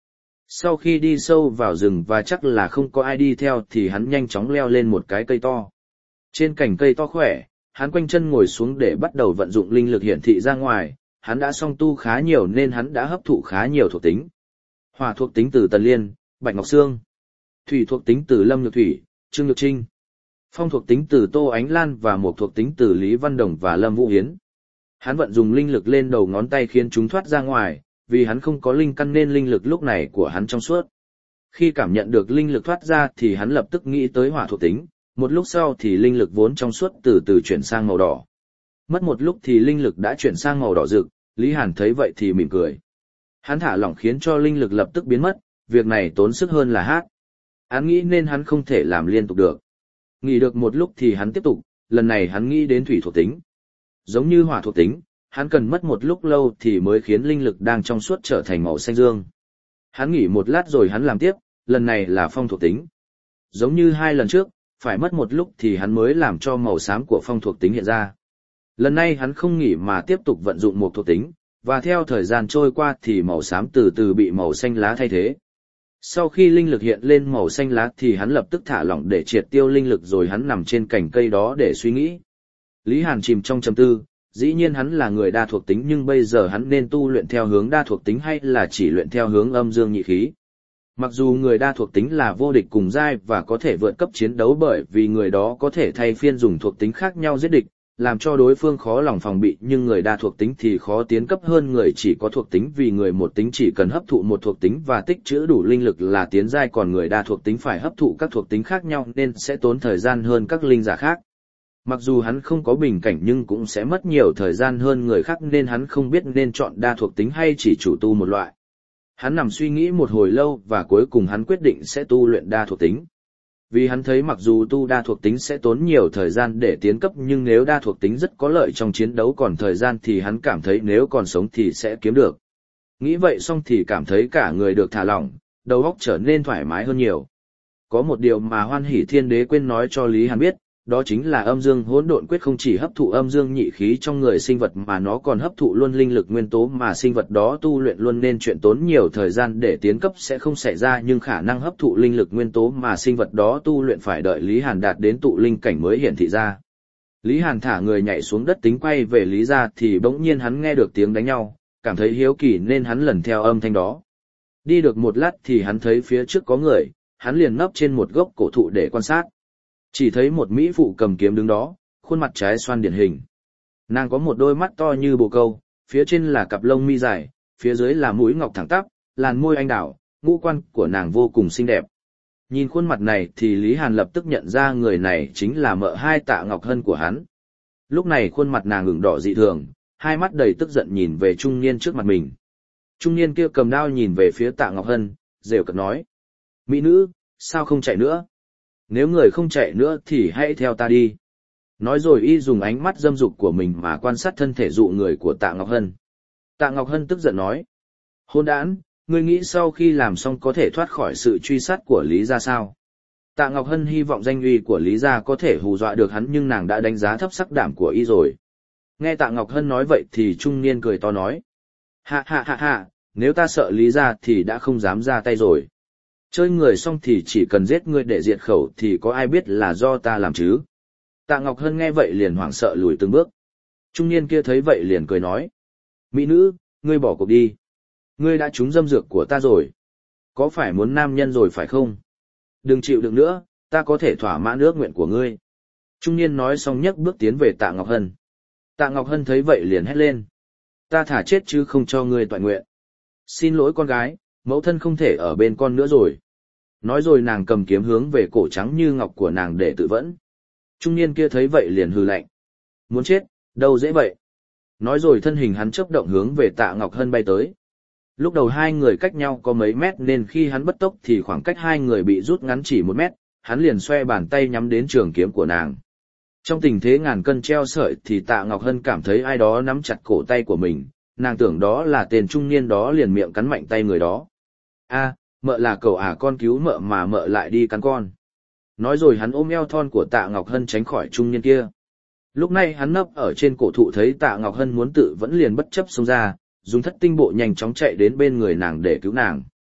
Sau khi đi sâu vào rừng và chắc là không có ai đi theo thì hắn nhanh chóng leo lên một cái cây to. Trên cành cây to khỏe, hắn quanh chân ngồi xuống để bắt đầu vận dụng linh lực hiển thị ra ngoài, hắn đã song tu khá nhiều nên hắn đã hấp thụ khá nhiều thuộc tính. Hỏa thuộc tính từ Tần Liên, Bạch Ngọc Sương. Thủy thuộc tính từ Lâm Nhược Thủy, Trương Nhược Trinh. Phong thuộc tính từ Tô Ánh Lan và Mộc thuộc tính từ Lý Văn Đồng và Lâm Vũ Hiến. Hắn vận dùng linh lực lên đầu ngón tay khiến chúng thoát ra ngoài, vì hắn không có linh căn nên linh lực lúc này của hắn trong suốt. Khi cảm nhận được linh lực thoát ra thì hắn lập tức nghĩ tới hỏa thuộc tính, một lúc sau thì linh lực vốn trong suốt từ từ chuyển sang màu đỏ. Mất một lúc thì linh lực đã chuyển sang màu đỏ rực, Lý Hàn thấy vậy thì mỉm cười. Hắn thả lỏng khiến cho linh lực lập tức biến mất, việc này tốn sức hơn là hát. Hắn nghĩ nên hắn không thể làm liên tục được. Nghỉ được một lúc thì hắn tiếp tục, lần này hắn nghĩ đến thủy thuộc tính. Giống như hỏa thuộc tính, hắn cần mất một lúc lâu thì mới khiến linh lực đang trong suốt trở thành màu xanh dương. Hắn nghỉ một lát rồi hắn làm tiếp, lần này là phong thuộc tính. Giống như hai lần trước, phải mất một lúc thì hắn mới làm cho màu xám của phong thuộc tính hiện ra. Lần này hắn không nghỉ mà tiếp tục vận dụng một thuộc tính, và theo thời gian trôi qua thì màu xám từ từ bị màu xanh lá thay thế. Sau khi linh lực hiện lên màu xanh lá thì hắn lập tức thả lỏng để triệt tiêu linh lực rồi hắn nằm trên cành cây đó để suy nghĩ. Lý Hàn chìm trong trầm tư, dĩ nhiên hắn là người đa thuộc tính nhưng bây giờ hắn nên tu luyện theo hướng đa thuộc tính hay là chỉ luyện theo hướng âm dương nhị khí. Mặc dù người đa thuộc tính là vô địch cùng giai và có thể vượt cấp chiến đấu bởi vì người đó có thể thay phiên dùng thuộc tính khác nhau giết địch, làm cho đối phương khó lòng phòng bị, nhưng người đa thuộc tính thì khó tiến cấp hơn người chỉ có thuộc tính vì người một tính chỉ cần hấp thụ một thuộc tính và tích trữ đủ linh lực là tiến giai, còn người đa thuộc tính phải hấp thụ các thuộc tính khác nhau nên sẽ tốn thời gian hơn các linh giả khác. Mặc dù hắn không có bình cảnh nhưng cũng sẽ mất nhiều thời gian hơn người khác nên hắn không biết nên chọn đa thuộc tính hay chỉ chủ tu một loại. Hắn nằm suy nghĩ một hồi lâu và cuối cùng hắn quyết định sẽ tu luyện đa thuộc tính. Vì hắn thấy mặc dù tu đa thuộc tính sẽ tốn nhiều thời gian để tiến cấp nhưng nếu đa thuộc tính rất có lợi trong chiến đấu còn thời gian thì hắn cảm thấy nếu còn sống thì sẽ kiếm được. Nghĩ vậy xong thì cảm thấy cả người được thả lỏng, đầu óc trở nên thoải mái hơn nhiều. Có một điều mà Hoan Hỷ Thiên Đế quên nói cho Lý Hàn biết, đó chính là âm dương hỗn độn quyết không chỉ hấp thụ âm dương nhị khí trong người sinh vật mà nó còn hấp thụ luôn linh lực nguyên tố mà sinh vật đó tu luyện luôn nên chuyện tốn nhiều thời gian để tiến cấp sẽ không xảy ra nhưng khả năng hấp thụ linh lực nguyên tố mà sinh vật đó tu luyện phải đợi Lý Hàn đạt đến tụ linh cảnh mới hiển thị ra. Lý Hàn thả người nhảy xuống đất tính quay về Lý gia thì bỗng nhiên hắn nghe được tiếng đánh nhau, cảm thấy hiếu kỳ nên hắn lần theo âm thanh đó. Đi được một lát thì hắn thấy phía trước có người, hắn liền nấp trên một gốc cổ thụ để quan sát. Chỉ thấy một mỹ phụ cầm kiếm đứng đó, khuôn mặt trái xoan điển hình. Nàng có một đôi mắt to như bồ câu, phía trên là cặp lông mi dài, phía dưới là mũi ngọc thẳng tắp, làn môi anh đào, ngũ quan của nàng vô cùng xinh đẹp. Nhìn khuôn mặt này thì Lý Hàn lập tức nhận ra người này chính là mợ hai Tạ Ngọc Hân của hắn. Lúc này khuôn mặt nàng ửng đỏ dị thường, hai mắt đầy tức giận nhìn về trung niên trước mặt mình. Trung niên kia cầm đao nhìn về phía Tạ Ngọc Hân, rêu cợt nói: "Mỹ nữ, sao không chạy nữa? Nếu người không chạy nữa thì hãy theo ta đi." Nói rồi y dùng ánh mắt dâm dục của mình mà quan sát thân thể dụ người của Tạ Ngọc Hân. Tạ Ngọc Hân tức giận nói: "Hôn đản, ngươi nghĩ sau khi làm xong có thể thoát khỏi sự truy sát của Lý gia sao?" Tạ Ngọc Hân hy vọng danh uy của Lý gia có thể hù dọa được hắn nhưng nàng đã đánh giá thấp sắc đảm của y rồi. Nghe Tạ Ngọc Hân nói vậy thì trung niên cười to nói: "Ha ha ha ha, nếu ta sợ Lý gia thì đã không dám ra tay rồi. Chơi người xong thì chỉ cần giết ngươi để diệt khẩu thì có ai biết là do ta làm chứ?" Tạ Ngọc Hân nghe vậy liền hoảng sợ lùi từng bước. Trung niên kia thấy vậy liền cười nói: "Mỹ nữ, ngươi bỏ cuộc đi. Ngươi đã trúng dâm dược của ta rồi. Có phải muốn nam nhân rồi phải không? Đừng chịu đựng nữa, ta có thể thỏa mãn ước nguyện của ngươi." Trung niên nói xong nhấc bước tiến về Tạ Ngọc Hân. Tạ Ngọc Hân thấy vậy liền hét lên: "Ta thả chết chứ không cho ngươi toại nguyện. Xin lỗi con gái, mẫu thân không thể ở bên con nữa rồi." Nói rồi nàng cầm kiếm hướng về cổ trắng như ngọc của nàng để tự vẫn. Trung niên kia thấy vậy liền hừ lạnh: "Muốn chết, đâu dễ vậy." Nói rồi thân hình hắn chớp động hướng về Tạ Ngọc Hân bay tới. Lúc đầu hai người cách nhau có mấy mét nên khi hắn bất tốc thì khoảng cách hai người bị rút ngắn chỉ một mét, hắn liền xoe bàn tay nhắm đến trường kiếm của nàng. Trong tình thế ngàn cân treo sợi thì Tạ Ngọc Hân cảm thấy ai đó nắm chặt cổ tay của mình, nàng tưởng đó là tên trung niên đó liền miệng cắn mạnh tay người đó. "A, mợ là cậu à, con cứu mợ mà mợ lại đi cắn con." Nói rồi hắn ôm eo thon của Tạ Ngọc Hân tránh khỏi trung niên kia. Lúc này hắn nấp ở trên cổ thụ thấy Tạ Ngọc Hân muốn tự vẫn liền bất chấp xông ra, dùng thất tinh bộ nhanh chóng chạy đến bên người nàng để cứu nàng.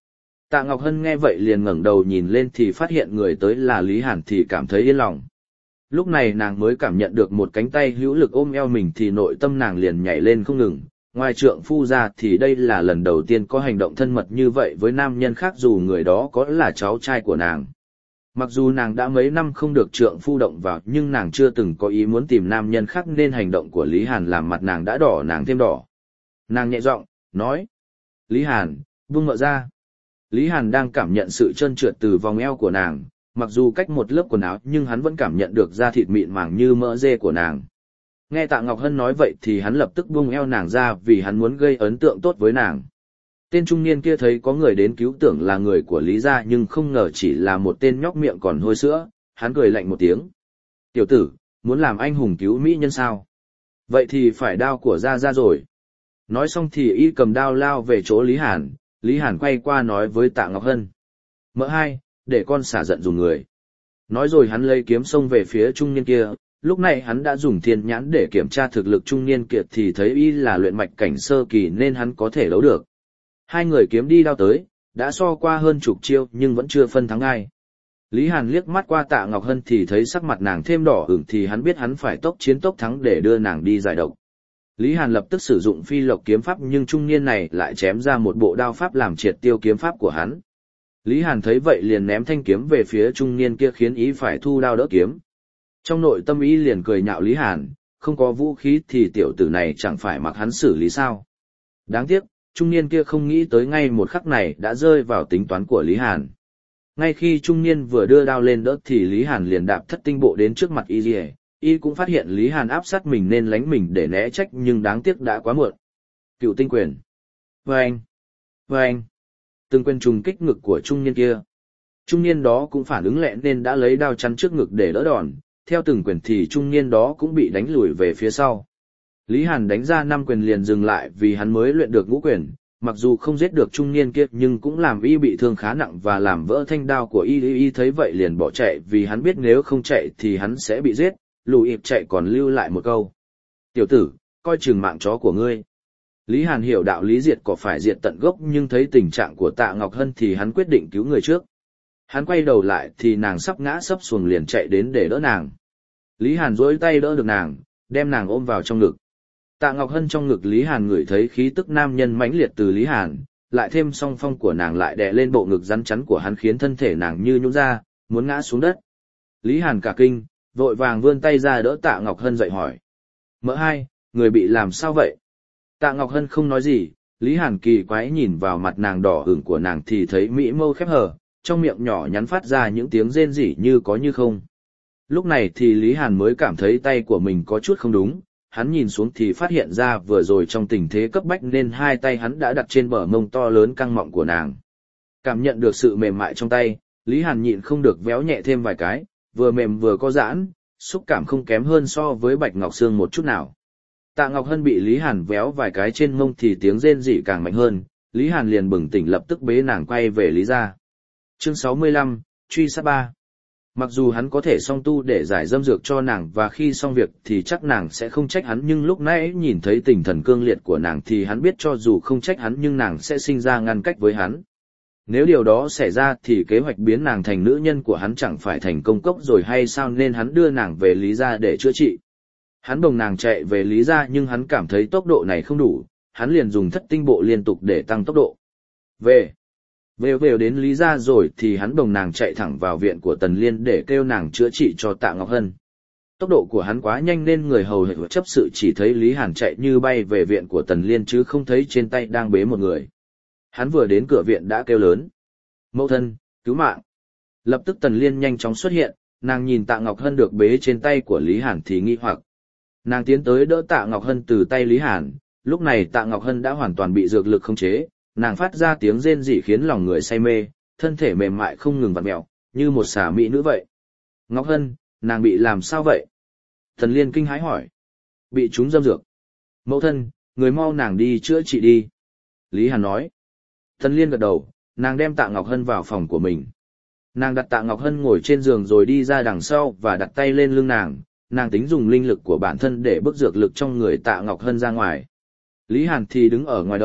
Tạ Ngọc Hân nghe vậy liền ngẩng đầu nhìn lên thì phát hiện người tới là Lý Hàn thì cảm thấy yên lòng. Lúc này nàng mới cảm nhận được một cánh tay hữu lực ôm eo mình thì nội tâm nàng liền nhảy lên không ngừng. Ngoài trượng phu ra thì đây là lần đầu tiên có hành động thân mật như vậy với nam nhân khác dù người đó có là cháu trai của nàng. Mặc dù nàng đã mấy năm không được trượng phu động vào nhưng nàng chưa từng có ý muốn tìm nam nhân khác nên hành động của Lý Hàn làm mặt nàng đã đỏ nàng thêm đỏ. Nàng nhẹ giọng nói. Lý Hàn, buông mợ ra. Lý Hàn đang cảm nhận sự trơn trượt từ vòng eo của nàng, mặc dù cách một lớp quần áo nhưng hắn vẫn cảm nhận được da thịt mịn màng như mỡ dê của nàng. Nghe Tạ Ngọc Hân nói vậy thì hắn lập tức buông eo nàng ra vì hắn muốn gây ấn tượng tốt với nàng. Tên trung niên kia thấy có người đến cứu tưởng là người của Lý gia nhưng không ngờ chỉ là một tên nhóc miệng còn hôi sữa, hắn cười lạnh một tiếng. Tiểu tử, muốn làm anh hùng cứu mỹ nhân sao? Vậy thì phải đao của gia gia rồi. Nói xong thì y cầm đao lao về chỗ Lý Hàn, Lý Hàn quay qua nói với Tạ Ngọc Hân. Mợ hai, để con xả giận dùng người. Nói rồi hắn lấy kiếm xông về phía trung niên kia, lúc này hắn đã dùng thiên nhãn để kiểm tra thực lực trung niên kia thì thấy y là luyện mạch cảnh sơ kỳ nên hắn có thể đấu được. Hai người kiếm đi đao tới, đã so qua hơn chục chiêu nhưng vẫn chưa phân thắng ai. Lý Hàn liếc mắt qua Tạ Ngọc Hân thì thấy sắc mặt nàng thêm đỏ ửng thì hắn biết hắn phải tốc chiến tốc thắng để đưa nàng đi giải độc. Lý Hàn lập tức sử dụng phi lộc kiếm pháp nhưng trung niên này lại chém ra một bộ đao pháp làm triệt tiêu kiếm pháp của hắn. Lý Hàn thấy vậy liền ném thanh kiếm về phía trung niên kia khiến ý phải thu đao đỡ kiếm. Trong nội tâm ý liền cười nhạo Lý Hàn, không có vũ khí thì tiểu tử này chẳng phải mặc hắn xử lý sao. Đáng tiếc, trung niên kia không nghĩ tới ngay một khắc này đã rơi vào tính toán của Lý Hàn. Ngay khi trung niên vừa đưa đao lên đỡ thì Lý Hàn liền đạp thất tinh bộ đến trước mặt y rìa. Y cũng phát hiện Lý Hàn áp sát mình nên lánh mình để né trách nhưng đáng tiếc đã quá muộn. Cựu tinh quyền. Vâng! Vâng! Từng quyền trùng kích ngực của trung niên kia. Trung niên đó cũng phản ứng lẹ nên đã lấy đao chắn trước ngực để đỡ đòn, theo từng quyền thì trung niên đó cũng bị đánh lùi về phía sau. Lý Hàn đánh ra năm quyền liền dừng lại vì hắn mới luyện được ngũ quyền, mặc dù không giết được trung niên kia nhưng cũng làm y bị thương khá nặng và làm vỡ thanh đao của y. Y thấy vậy liền bỏ chạy vì hắn biết nếu không chạy thì hắn sẽ bị giết, lùi ịp chạy còn lưu lại một câu. Tiểu tử, coi chừng mạng chó của ngươi. Lý Hàn hiểu đạo lý diệt cỏ phải diệt tận gốc nhưng thấy tình trạng của Tạ Ngọc Hân thì hắn quyết định cứu người trước. Hắn quay đầu lại thì nàng sắp ngã sấp xuồng liền chạy đến để đỡ nàng. Lý Hàn duỗi tay đỡ được nàng, đem nàng ôm vào trong ngực. Tạ Ngọc Hân trong ngực Lý Hàn ngửi thấy khí tức nam nhân mãnh liệt từ Lý Hàn, lại thêm song phong của nàng lại đè lên bộ ngực rắn chắn của hắn khiến thân thể nàng như nhũn ra, muốn ngã xuống đất. Lý Hàn cả kinh, vội vàng vươn tay ra đỡ Tạ Ngọc Hân dậy hỏi. Mợ hai, người bị làm sao vậy? Tạ Ngọc Hân không nói gì, Lý Hàn kỳ quái nhìn vào mặt nàng đỏ ửng của nàng thì thấy mỹ mâu khép hờ, trong miệng nhỏ nhắn phát ra những tiếng rên rỉ như có như không. Lúc này thì Lý Hàn mới cảm thấy tay của mình có chút không đúng, hắn nhìn xuống thì phát hiện ra vừa rồi trong tình thế cấp bách nên hai tay hắn đã đặt trên bờ mông to lớn căng mọng của nàng. Cảm nhận được sự mềm mại trong tay, Lý Hàn nhịn không được véo nhẹ thêm vài cái, vừa mềm vừa có giãn, xúc cảm không kém hơn so với Bạch Ngọc Sương một chút nào. Tạ Ngọc Hân bị Lý Hàn véo vài cái trên mông thì tiếng rên rỉ càng mạnh hơn, Lý Hàn liền bừng tỉnh lập tức bế nàng quay về Lý gia. Chương sáu mươi lăm, truy sát ba. Mặc dù hắn có thể song tu để giải dâm dược cho nàng và khi xong việc thì chắc nàng sẽ không trách hắn nhưng lúc nãy nhìn thấy tinh thần cương liệt của nàng thì hắn biết cho dù không trách hắn nhưng nàng sẽ sinh ra ngăn cách với hắn. Nếu điều đó xảy ra thì kế hoạch biến nàng thành nữ nhân của hắn chẳng phải thành công cốc rồi hay sao nên hắn đưa nàng về Lý gia để chữa trị. Hắn bồng nàng chạy về Lý gia nhưng hắn cảm thấy tốc độ này không đủ, hắn liền dùng thất tinh bộ liên tục để tăng tốc độ. Về. Về về đến Lý gia rồi thì hắn bồng nàng chạy thẳng vào viện của Tần Liên để kêu nàng chữa trị cho Tạ Ngọc Hân. Tốc độ của hắn quá nhanh nên người hầu hệ chấp sự chỉ thấy Lý Hàn chạy như bay về viện của Tần Liên chứ không thấy trên tay đang bế một người. Hắn vừa đến cửa viện đã kêu lớn. Mẫu thân, cứu mạng. Lập tức Tần Liên nhanh chóng xuất hiện, nàng nhìn Tạ Ngọc Hân được bế trên tay của Lý Hàn thì nghi hoặc. Nàng tiến tới đỡ Tạ Ngọc Hân từ tay Lý Hàn, lúc này Tạ Ngọc Hân đã hoàn toàn bị dược lực khống chế, nàng phát ra tiếng rên rỉ khiến lòng người say mê, thân thể mềm mại không ngừng vặn vẹo, như một xà mỹ nữ vậy. Ngọc Hân, nàng bị làm sao vậy? Tần Liên kinh hãi hỏi. Bị trúng dâm dược. Mẫu thân, người mau nàng đi chữa trị đi. Lý Hàn nói. Tần Liên gật đầu, nàng đem Tạ Ngọc Hân vào phòng của mình. Nàng đặt Tạ Ngọc Hân ngồi trên giường rồi đi ra đằng sau và đặt tay lên lưng nàng, nàng tính dùng linh lực của bản thân để bức dược lực trong người Tạ Ngọc Hân ra ngoài. Lý Hàn thì đứng ở ngoài đợi,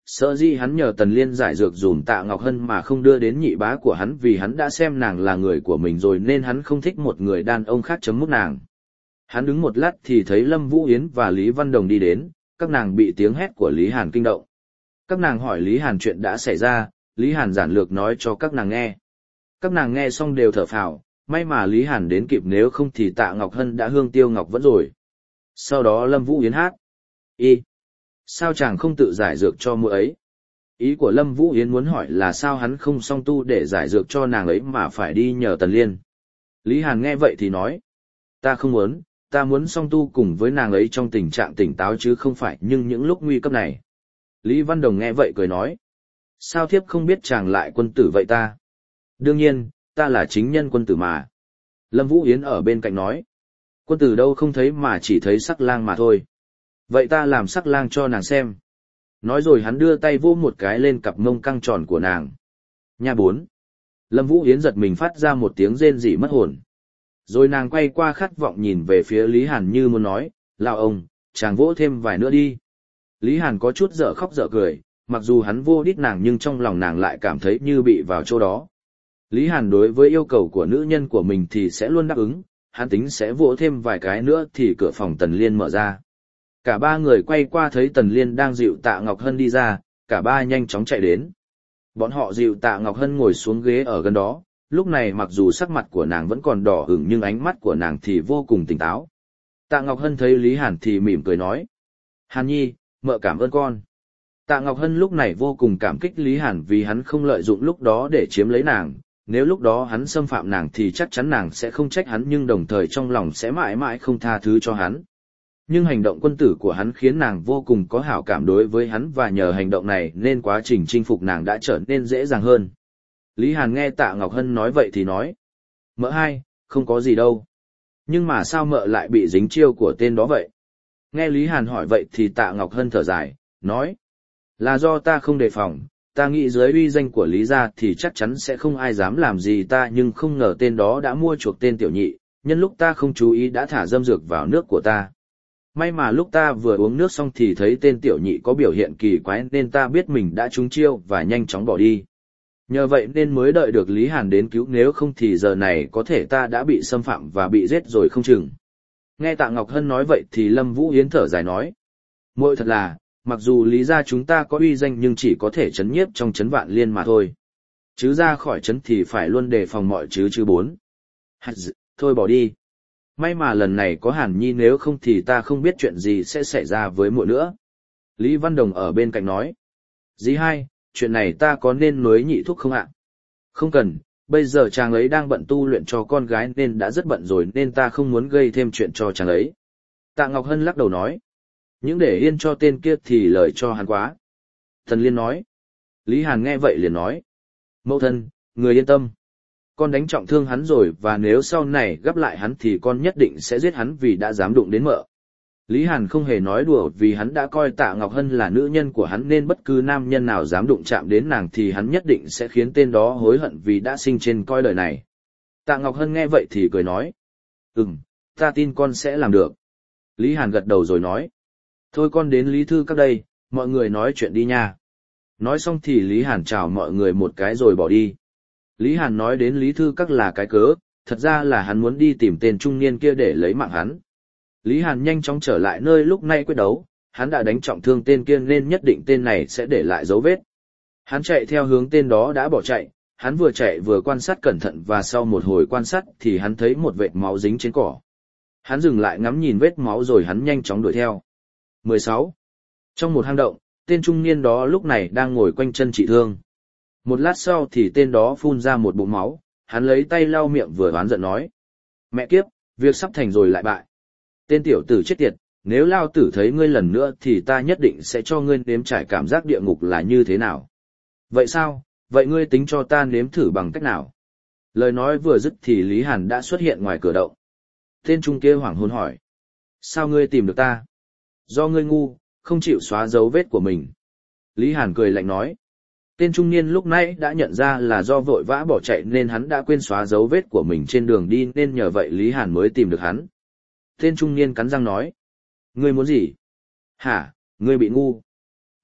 Sợ gì hắn nhờ Tần Liên giải dược dùm Tạ Ngọc Hân mà không đưa đến nhị bá của hắn vì hắn đã xem nàng là người của mình rồi nên hắn không thích một người đàn ông khác chấm mút nàng. Hắn đứng một lát thì thấy Lâm Vũ Yến và Lý Văn Đồng đi đến, các nàng bị tiếng hét của Lý Hàn kinh động. Các nàng hỏi Lý Hàn chuyện đã xảy ra, Lý Hàn giản lược nói cho các nàng nghe. Các nàng nghe xong đều thở phào, may mà Lý Hàn đến kịp nếu không thì Tạ Ngọc Hân đã hương tiêu ngọc vẫn rồi. Sau đó Lâm Vũ Yến hát. Y. Sao chàng không tự giải dược cho muội ấy? Ý của Lâm Vũ Yến muốn hỏi là sao hắn không song tu để giải dược cho nàng ấy mà phải đi nhờ Tần Liên. Lý Hàn nghe vậy thì nói. Ta không muốn, ta muốn song tu cùng với nàng ấy trong tình trạng tỉnh táo chứ không phải nhưng những lúc nguy cấp này. Lý Văn Đồng nghe vậy cười nói. Sao thiếp không biết chàng lại quân tử vậy ta? Đương nhiên, ta là chính nhân quân tử mà. Lâm Vũ Yến ở bên cạnh nói. Quân tử đâu không thấy mà chỉ thấy sắc lang mà thôi. Vậy ta làm sắc lang cho nàng xem. Nói rồi hắn đưa tay vô một cái lên cặp mông căng tròn của nàng. Nha bốn. Lâm Vũ Yến giật mình phát ra một tiếng rên rỉ mất hồn. Rồi nàng quay qua khát vọng nhìn về phía Lý Hàn như muốn nói, lão ông, chàng vỗ thêm vài nữa đi. Lý Hàn có chút dở khóc dở cười, mặc dù hắn vô đít nàng nhưng trong lòng nàng lại cảm thấy như bị vào chỗ đó. Lý Hàn đối với yêu cầu của nữ nhân của mình thì sẽ luôn đáp ứng, hắn tính sẽ vỗ thêm vài cái nữa thì cửa phòng Tần Liên mở ra. Cả ba người quay qua thấy Tần Liên đang dịu Tạ Ngọc Hân đi ra, cả ba nhanh chóng chạy đến. Bọn họ dịu Tạ Ngọc Hân ngồi xuống ghế ở gần đó, lúc này mặc dù sắc mặt của nàng vẫn còn đỏ ửng nhưng ánh mắt của nàng thì vô cùng tỉnh táo. Tạ Ngọc Hân thấy Lý Hàn thì mỉm cười nói. Hàn Nhi, mợ cảm ơn con. Tạ Ngọc Hân lúc này vô cùng cảm kích Lý Hàn vì hắn không lợi dụng lúc đó để chiếm lấy nàng. Nếu lúc đó hắn xâm phạm nàng thì chắc chắn nàng sẽ không trách hắn nhưng đồng thời trong lòng sẽ mãi mãi không tha thứ cho hắn. Nhưng hành động quân tử của hắn khiến nàng vô cùng có hảo cảm đối với hắn và nhờ hành động này nên quá trình chinh phục nàng đã trở nên dễ dàng hơn. Lý Hàn nghe Tạ Ngọc Hân nói vậy thì nói. Mợ hai, không có gì đâu. Nhưng mà sao mợ lại bị dính chiêu của tên đó vậy? Nghe Lý Hàn hỏi vậy thì Tạ Ngọc Hân thở dài, nói. Là do ta không đề phòng, ta nghĩ dưới uy danh của Lý gia thì chắc chắn sẽ không ai dám làm gì ta nhưng không ngờ tên đó đã mua chuộc tên tiểu nhị, nhân lúc ta không chú ý đã thả dâm dược vào nước của ta. May mà lúc ta vừa uống nước xong thì thấy tên tiểu nhị có biểu hiện kỳ quái nên ta biết mình đã trúng chiêu và nhanh chóng bỏ đi. Nhờ vậy nên mới đợi được Lý Hàn đến cứu nếu không thì giờ này có thể ta đã bị xâm phạm và bị giết rồi không chừng. Nghe Tạ Ngọc Hân nói vậy thì Lâm Vũ Yến thở dài nói. Muội thật là, mặc dù Lý gia chúng ta có uy danh nhưng chỉ có thể chấn nhiếp trong chấn Vạn Liên mà thôi. Chứ ra khỏi chấn thì phải luôn đề phòng mọi chứ chứ bốn. Hạt thôi bỏ đi. May mà lần này có Hàn Nhi nếu không thì ta không biết chuyện gì sẽ xảy ra với muội nữa. Lý Văn Đồng ở bên cạnh nói. Dì hai, chuyện này ta có nên nối nhị thuốc không ạ? Không cần, bây giờ chàng ấy đang bận tu luyện cho con gái nên đã rất bận rồi nên ta không muốn gây thêm chuyện cho chàng ấy. Tạ Ngọc Hân lắc đầu nói. Những để yên cho tên kia thì lời cho hắn quá. Tần Liên nói. Lý Hàn nghe vậy liền nói. Mẫu thân, người yên tâm. Con đánh trọng thương hắn rồi và nếu sau này gấp lại hắn thì con nhất định sẽ giết hắn vì đã dám đụng đến mợ. Lý Hàn không hề nói đùa vì hắn đã coi Tạ Ngọc Hân là nữ nhân của hắn nên bất cứ nam nhân nào dám đụng chạm đến nàng thì hắn nhất định sẽ khiến tên đó hối hận vì đã sinh trên coi đời này. Tạ Ngọc Hân nghe vậy thì cười nói. Ừm, ta tin con sẽ làm được. Lý Hàn gật đầu rồi nói. Thôi con đến Lý Thư Các đây, mọi người nói chuyện đi nha. Nói xong thì Lý Hàn chào mọi người một cái rồi bỏ đi. Lý Hàn nói đến Lý Thư Các là cái cớ, thật ra là hắn muốn đi tìm tên trung niên kia để lấy mạng hắn. Lý Hàn nhanh chóng trở lại nơi lúc nay quyết đấu, hắn đã đánh trọng thương tên kia nên nhất định tên này sẽ để lại dấu vết. Hắn chạy theo hướng tên đó đã bỏ chạy, hắn vừa chạy vừa quan sát cẩn thận và sau một hồi quan sát thì hắn thấy một vệt máu dính trên cỏ. Hắn dừng lại ngắm nhìn vết máu rồi hắn nhanh chóng đuổi theo. mười sáu. Trong một hang động, tên trung niên đó lúc này đang ngồi quanh chân trị thương. Một lát sau thì tên đó phun ra một bụng máu, hắn lấy tay lau miệng vừa oán giận nói. Mẹ kiếp, việc sắp thành rồi lại bại. Tên tiểu tử chết tiệt, nếu lao tử thấy ngươi lần nữa thì ta nhất định sẽ cho ngươi nếm trải cảm giác địa ngục là như thế nào. Vậy sao, vậy ngươi tính cho ta nếm thử bằng cách nào? Lời nói vừa dứt thì Lý Hàn đã xuất hiện ngoài cửa động. Tên trung kia hoảng hồn hỏi. Sao ngươi tìm được ta? Do ngươi ngu, không chịu xóa dấu vết của mình. Lý Hàn cười lạnh nói. Tên trung niên lúc nãy đã nhận ra là do vội vã bỏ chạy nên hắn đã quên xóa dấu vết của mình trên đường đi nên nhờ vậy Lý Hàn mới tìm được hắn. Tên trung niên cắn răng nói. Ngươi muốn gì? Hả, ngươi bị ngu.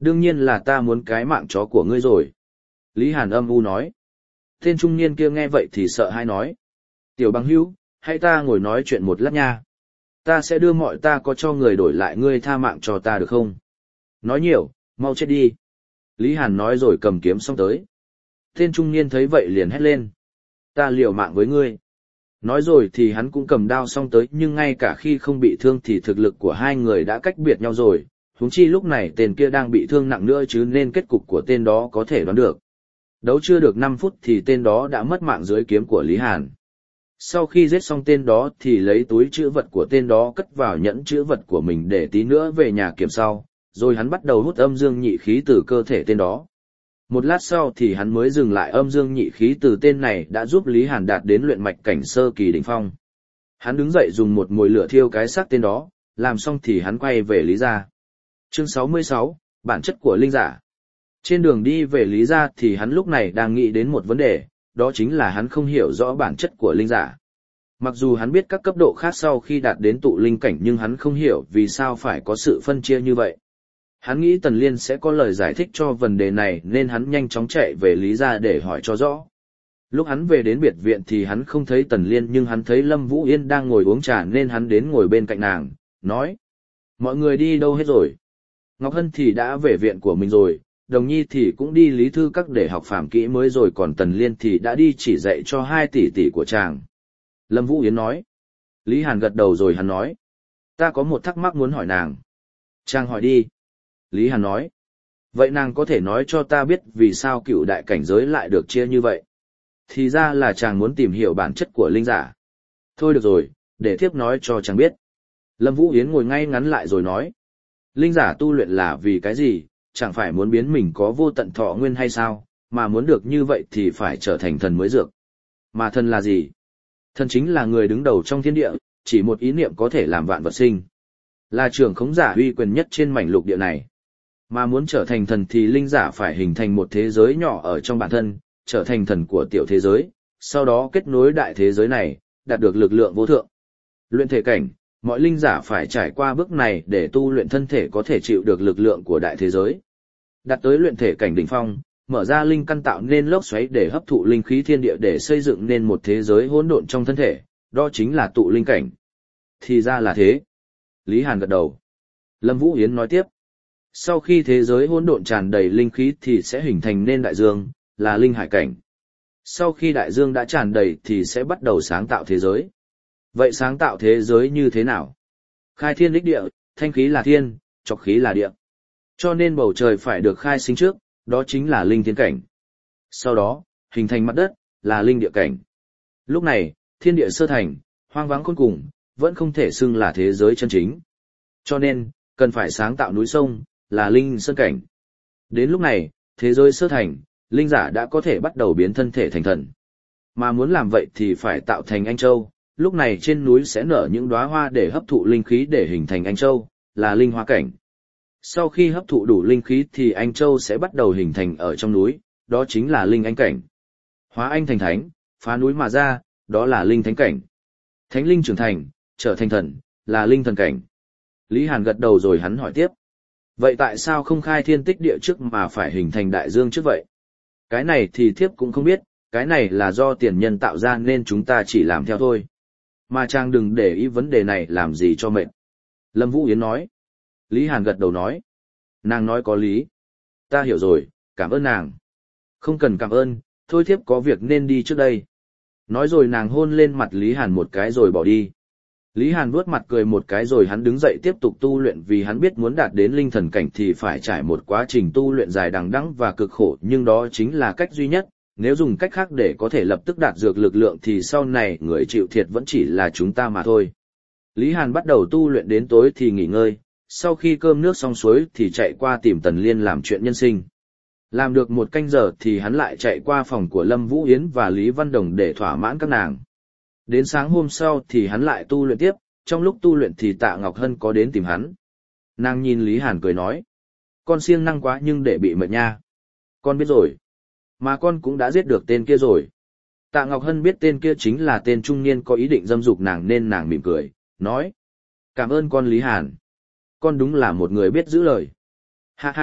Đương nhiên là ta muốn cái mạng chó của ngươi rồi. Lý Hàn âm u nói. Tên trung niên kia nghe vậy thì sợ hãi nói. Tiểu bằng hữu, hãy ta ngồi nói chuyện một lát nha. Ta sẽ đưa mọi ta có cho người đổi lại ngươi tha mạng cho ta được không? Nói nhiều, mau chết đi. Lý Hàn nói rồi cầm kiếm xong tới. Tên trung niên thấy vậy liền hét lên. Ta liều mạng với ngươi. Nói rồi thì hắn cũng cầm đao xong tới, nhưng ngay cả khi không bị thương thì thực lực của hai người đã cách biệt nhau rồi. Huống chi lúc này tên kia đang bị thương nặng nữa, chứ nên kết cục của tên đó có thể đoán được. Đấu chưa được năm phút thì tên đó đã mất mạng dưới kiếm của Lý Hàn. Sau khi giết xong tên đó thì lấy túi trữ vật của tên đó cất vào nhẫn trữ vật của mình để tí nữa về nhà kiểm sau, rồi hắn bắt đầu hút âm dương nhị khí từ cơ thể tên đó. Một lát sau thì hắn mới dừng lại. Âm dương nhị khí từ tên này đã giúp Lý Hàn đạt đến luyện mạch cảnh sơ kỳ đỉnh phong. Hắn đứng dậy dùng một mồi lửa thiêu cái xác tên đó, làm xong thì hắn quay về Lý gia. Chương sáu mươi sáu, bản chất của linh giả. Trên đường đi về Lý gia thì hắn lúc này đang nghĩ đến một vấn đề, đó chính là hắn không hiểu rõ bản chất của linh giả. Mặc dù hắn biết các cấp độ khác sau khi đạt đến tụ linh cảnh, nhưng hắn không hiểu vì sao phải có sự phân chia như vậy. Hắn nghĩ Tần Liên sẽ có lời giải thích cho vấn đề này nên hắn nhanh chóng chạy về Lý gia để hỏi cho rõ. Lúc hắn về đến biệt viện thì hắn không thấy Tần Liên, nhưng hắn thấy Lâm Vũ Yên đang ngồi uống trà nên hắn đến ngồi bên cạnh nàng, nói. Mọi người đi đâu hết rồi? Ngọc Hân thì đã về viện của mình rồi, Đồng Nhi thì cũng đi Lý Thư Các để học phàm kỹ mới rồi, còn Tần Liên thì đã đi chỉ dạy cho hai tỷ tỷ của chàng. Lâm Vũ Yến nói. Lý Hàn gật đầu rồi hắn nói. Ta có một thắc mắc muốn hỏi nàng. Chàng hỏi đi. Lý Hàn nói. Vậy nàng có thể nói cho ta biết vì sao cựu đại cảnh giới lại được chia như vậy? Thì ra là chàng muốn tìm hiểu bản chất của linh giả. Thôi được rồi, để thiếp nói cho chàng biết. Lâm Vũ Yến ngồi ngay ngắn lại rồi nói. Linh giả tu luyện là vì cái gì? Chẳng phải muốn biến mình có vô tận thọ nguyên hay sao? Mà muốn được như vậy thì phải trở thành thần mới được. Mà thần là gì? Thần chính là người đứng đầu trong thiên địa, chỉ một ý niệm có thể làm vạn vật sinh. Là trưởng khống giả uy quyền nhất trên mảnh lục địa này. Mà muốn trở thành thần thì linh giả phải hình thành một thế giới nhỏ ở trong bản thân, trở thành thần của tiểu thế giới, sau đó kết nối đại thế giới này, đạt được lực lượng vô thượng. Luyện thể cảnh, mọi linh giả phải trải qua bước này để tu luyện thân thể có thể chịu được lực lượng của đại thế giới. Đạt tới luyện thể cảnh đỉnh phong, mở ra linh căn tạo nên lốc xoáy để hấp thụ linh khí thiên địa để xây dựng nên một thế giới hỗn độn trong thân thể, đó chính là tụ linh cảnh. Thì ra là thế. Lý Hàn gật đầu. Lâm Vũ Yến nói tiếp. Sau khi thế giới hỗn độn tràn đầy linh khí thì sẽ hình thành nên đại dương, là linh hải cảnh. Sau khi đại dương đã tràn đầy thì sẽ bắt đầu sáng tạo thế giới. Vậy sáng tạo thế giới như thế nào? Khai thiên đích địa, thanh khí là thiên, trọc khí là địa. Cho nên bầu trời phải được khai sinh trước, đó chính là linh thiên cảnh. Sau đó, hình thành mặt đất, là linh địa cảnh. Lúc này, thiên địa sơ thành, hoang vắng khôn cùng, vẫn không thể xưng là thế giới chân chính. Cho nên, cần phải sáng tạo núi sông, là linh sơn cảnh. Đến lúc này, thế giới sơ thành, linh giả đã có thể bắt đầu biến thân thể thành thần. Mà muốn làm vậy thì phải tạo thành Anh Châu, lúc này trên núi sẽ nở những đóa hoa để hấp thụ linh khí để hình thành Anh Châu, là linh hoa cảnh. Sau khi hấp thụ đủ linh khí thì Anh Châu sẽ bắt đầu hình thành ở trong núi, đó chính là linh anh cảnh. Hóa anh thành thánh, phá núi mà ra, đó là linh thánh cảnh. Thánh linh trưởng thành, trở thành thần, là linh thần cảnh. Lý Hàn gật đầu rồi hắn hỏi tiếp. Vậy tại sao không khai thiên tích địa trước mà phải hình thành đại dương trước vậy? Cái này thì thiếp cũng không biết, cái này là do tiền nhân tạo ra nên chúng ta chỉ làm theo thôi. Mà chàng đừng để ý vấn đề này làm gì cho mệt. Lâm Vũ Yến nói. Lý Hàn gật đầu nói. Nàng nói có lý. Ta hiểu rồi, cảm ơn nàng. Không cần cảm ơn, thôi thiếp có việc nên đi trước đây. Nói rồi nàng hôn lên mặt Lý Hàn một cái rồi bỏ đi. Lý Hàn vuốt mặt cười một cái rồi hắn đứng dậy tiếp tục tu luyện, vì hắn biết muốn đạt đến linh thần cảnh thì phải trải một quá trình tu luyện dài đằng đẵng và cực khổ, nhưng đó chính là cách duy nhất. Nếu dùng cách khác để có thể lập tức đạt được lực lượng thì sau này người chịu thiệt vẫn chỉ là chúng ta mà thôi. Lý Hàn bắt đầu tu luyện đến tối thì nghỉ ngơi, sau khi cơm nước xong xuôi thì chạy qua tìm Tần Liên làm chuyện nhân sinh. Làm được một canh giờ thì hắn lại chạy qua phòng của Lâm Vũ Yến và Lý Văn Đồng để thỏa mãn các nàng. Đến sáng hôm sau thì hắn lại tu luyện tiếp, trong lúc tu luyện thì Tạ Ngọc Hân có đến tìm hắn. Nàng nhìn Lý Hàn cười nói. Con siêng năng quá nhưng để bị mệt nha. Con biết rồi. Mà con cũng đã giết được tên kia rồi. Tạ Ngọc Hân biết tên kia chính là tên trung niên có ý định dâm dục nàng nên nàng mỉm cười, nói. Cảm ơn con Lý Hàn. Con đúng là một người biết giữ lời. Hạ hạ,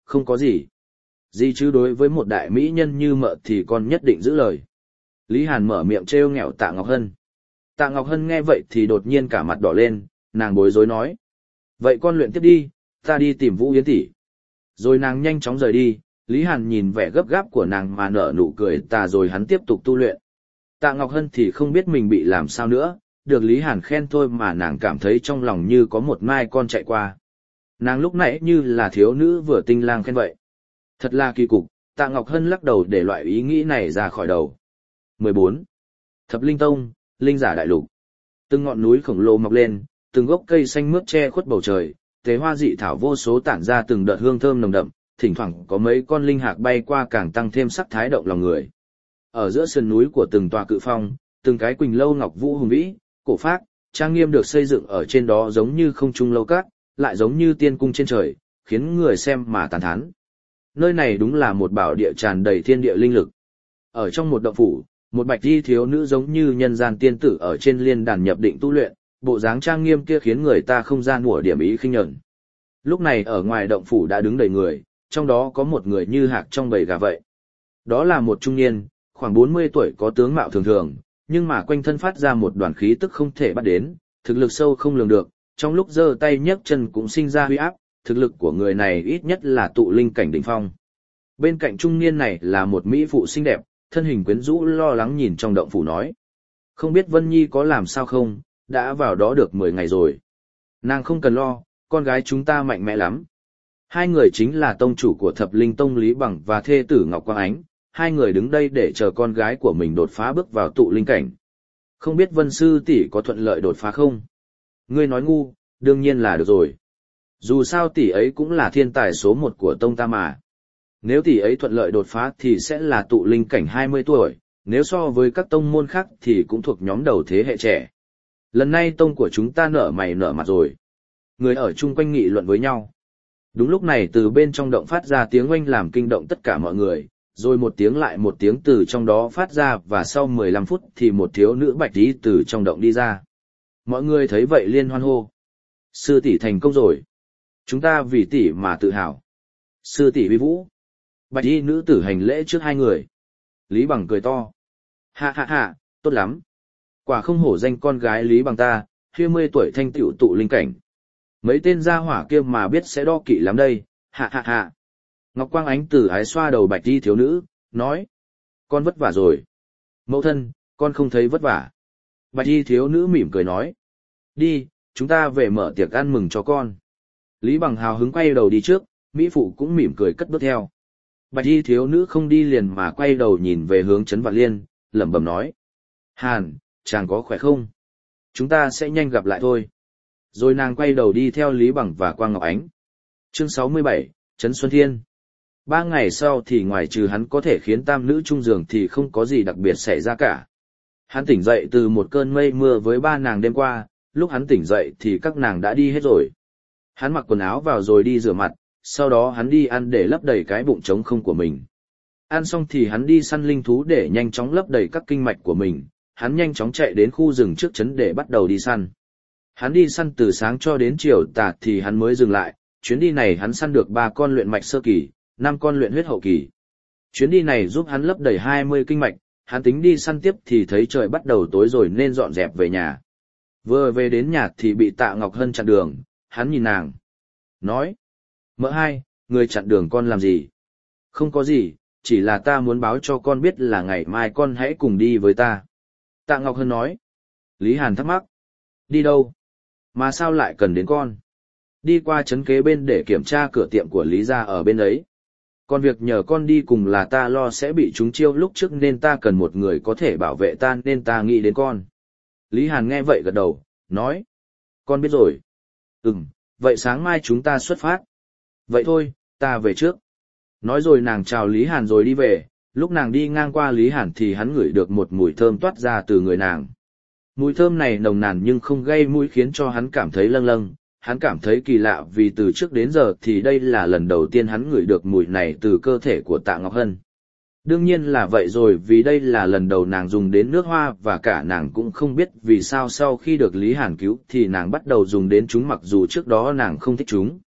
không có gì. Gì chứ đối với một đại mỹ nhân như mợ thì con nhất định giữ lời. Lý Hàn mở miệng trêu nghẹo Tạ Ngọc Hân. Tạ Ngọc Hân nghe vậy thì đột nhiên cả mặt đỏ lên, nàng bối rối nói. Vậy con luyện tiếp đi, ta đi tìm Vũ Yến tỷ. Rồi nàng nhanh chóng rời đi, Lý Hàn nhìn vẻ gấp gáp của nàng mà nở nụ cười tà rồi hắn tiếp tục tu luyện. Tạ Ngọc Hân thì không biết mình bị làm sao nữa, được Lý Hàn khen thôi mà nàng cảm thấy trong lòng như có một mai con chạy qua. Nàng lúc nãy như là thiếu nữ vừa tinh lang khen vậy. Thật là kỳ cục, Tạ Ngọc Hân lắc đầu để loại ý nghĩ này ra khỏi đầu. mười bốn. Thập Linh Tông, Linh Giả Đại Lục. Từng ngọn núi khổng lồ mọc lên, từng gốc cây xanh mướt che khuất bầu trời, tế hoa dị thảo vô số tản ra từng đợt hương thơm nồng đậm, thỉnh thoảng có mấy con linh hạc bay qua càng tăng thêm sắc thái động lòng người. Ở giữa sườn núi của từng tòa cự phong, từng cái quỳnh lâu ngọc vũ hùng vĩ, cổ phác, trang nghiêm được xây dựng ở trên đó giống như không trung lâu các, lại giống như tiên cung trên trời, khiến người xem mà tàn thán. Nơi này đúng là một bảo địa tràn đầy thiên địa linh lực. Ở trong một động phủ, một bạch y thiếu nữ giống như nhân gian tiên tử ở trên liên đàn nhập định tu luyện, bộ dáng trang nghiêm kia khiến người ta không gian mùa điểm ý khinh nhẫn. Lúc này ở ngoài động phủ đã đứng đầy người, trong đó có một người như hạc trong bầy gà vậy. Đó là một trung niên, khoảng bốn mươi tuổi có tướng mạo thường thường, nhưng mà quanh thân phát ra một đoàn khí tức không thể bắt đến, thực lực sâu không lường được, trong lúc giơ tay nhấc chân cũng sinh ra huy áp, thực lực của người này ít nhất là tụ linh cảnh đỉnh phong. Bên cạnh trung niên này là một mỹ phụ xinh đẹp, thân hình quyến rũ lo lắng nhìn trong động phủ nói. Không biết Vân Nhi có làm sao không, đã vào đó được mười ngày rồi. Nàng không cần lo, con gái chúng ta mạnh mẽ lắm. Hai người chính là tông chủ của Thập Linh Tông Lý Bằng và thê tử Ngọc Quang Ánh, hai người đứng đây để chờ con gái của mình đột phá bước vào tụ linh cảnh. Không biết Vân Sư tỷ có thuận lợi đột phá không? Ngươi nói ngu, đương nhiên là được rồi. Dù sao tỷ ấy cũng là thiên tài số một của tông ta mà. Nếu tỷ ấy thuận lợi đột phá thì sẽ là tụ linh cảnh hai mươi tuổi, nếu so với các tông môn khác thì cũng thuộc nhóm đầu thế hệ trẻ. Lần này tông của chúng ta nở mày nở mặt rồi. Người ở chung quanh nghị luận với nhau. Đúng lúc này từ bên trong động phát ra tiếng oanh làm kinh động tất cả mọi người, rồi một tiếng lại một tiếng từ trong đó phát ra và sau mười lăm phút thì một thiếu nữ bạch tí từ trong động đi ra. Mọi người thấy vậy liên hoan hô. Sư tỷ thành công rồi. Chúng ta vì tỷ mà tự hào. Sư tỷ vi vũ. Bạch y nữ tử hành lễ trước hai người. Lý Bằng cười to. Ha ha ha, tốt lắm. Quả không hổ danh con gái Lý Bằng ta, hai mươi tuổi thanh tựu tụ linh cảnh. Mấy tên gia hỏa kia mà biết sẽ đo kỵ lắm đây, ha ha ha. Ngọc Quang Ánh từ ái xoa đầu bạch y thiếu nữ, nói. Con vất vả rồi. Mẫu thân, con không thấy vất vả. Bạch y thiếu nữ mỉm cười nói. Đi, chúng ta về mở tiệc ăn mừng cho con. Lý Bằng hào hứng quay đầu đi trước, Mỹ Phụ cũng mỉm cười cất bước theo. Bạch y thiếu nữ không đi liền mà quay đầu nhìn về hướng Trấn Vạn Liên, lẩm bẩm nói. Hàn, chàng có khỏe không? Chúng ta sẽ nhanh gặp lại thôi. Rồi nàng quay đầu đi theo Lý Bằng và Quang Ngọc Ánh. Chương sáu mươi bảy, Trấn Xuân Thiên. Ba ngày sau thì ngoài trừ hắn có thể khiến tam nữ chung giường thì không có gì đặc biệt xảy ra cả. Hắn tỉnh dậy từ một cơn mây mưa với ba nàng đêm qua, lúc hắn tỉnh dậy thì các nàng đã đi hết rồi. Hắn mặc quần áo vào rồi đi rửa mặt, sau đó hắn đi ăn để lấp đầy cái bụng trống không của mình. Ăn xong thì hắn đi săn linh thú để nhanh chóng lấp đầy các kinh mạch của mình, hắn nhanh chóng chạy đến khu rừng trước trấn để bắt đầu đi săn. Hắn đi săn từ sáng cho đến chiều tà thì hắn mới dừng lại, chuyến đi này hắn săn được ba con luyện mạch sơ kỳ, năm con luyện huyết hậu kỳ. Chuyến đi này giúp hắn lấp đầy hai mươi kinh mạch, hắn tính đi săn tiếp thì thấy trời bắt đầu tối rồi nên dọn dẹp về nhà. Vừa về đến nhà thì bị Tạ Ngọc Hân chặn đường, hắn nhìn nàng. Nói, mợ hai, người chặn đường con làm gì? Không có gì, chỉ là ta muốn báo cho con biết là ngày mai con hãy cùng đi với ta. Tạ Ngọc Hân nói. Lý Hàn thắc mắc. Đi đâu? Mà sao lại cần đến con? Đi qua trấn kế bên để kiểm tra cửa tiệm của Lý gia ở bên ấy. Còn việc nhờ con đi cùng là ta lo sẽ bị chúng chiêu lúc trước nên ta cần một người có thể bảo vệ ta nên ta nghĩ đến con. Lý Hàn nghe vậy gật đầu, nói. Con biết rồi. Ừm, vậy sáng mai chúng ta xuất phát. Vậy thôi, ta về trước. Nói rồi nàng chào Lý Hàn rồi đi về, lúc nàng đi ngang qua Lý Hàn thì hắn ngửi được một mùi thơm toát ra từ người nàng. Mùi thơm này nồng nàn nhưng không gây mũi khiến cho hắn cảm thấy lâng lâng, hắn cảm thấy kỳ lạ vì từ trước đến giờ thì đây là lần đầu tiên hắn ngửi được mùi này từ cơ thể của Tạ Ngọc Hân. Đương nhiên là vậy rồi vì đây là lần đầu nàng dùng đến nước hoa và cả nàng cũng không biết vì sao sau khi được Lý Hàn cứu thì nàng bắt đầu dùng đến chúng mặc dù trước đó nàng không thích chúng.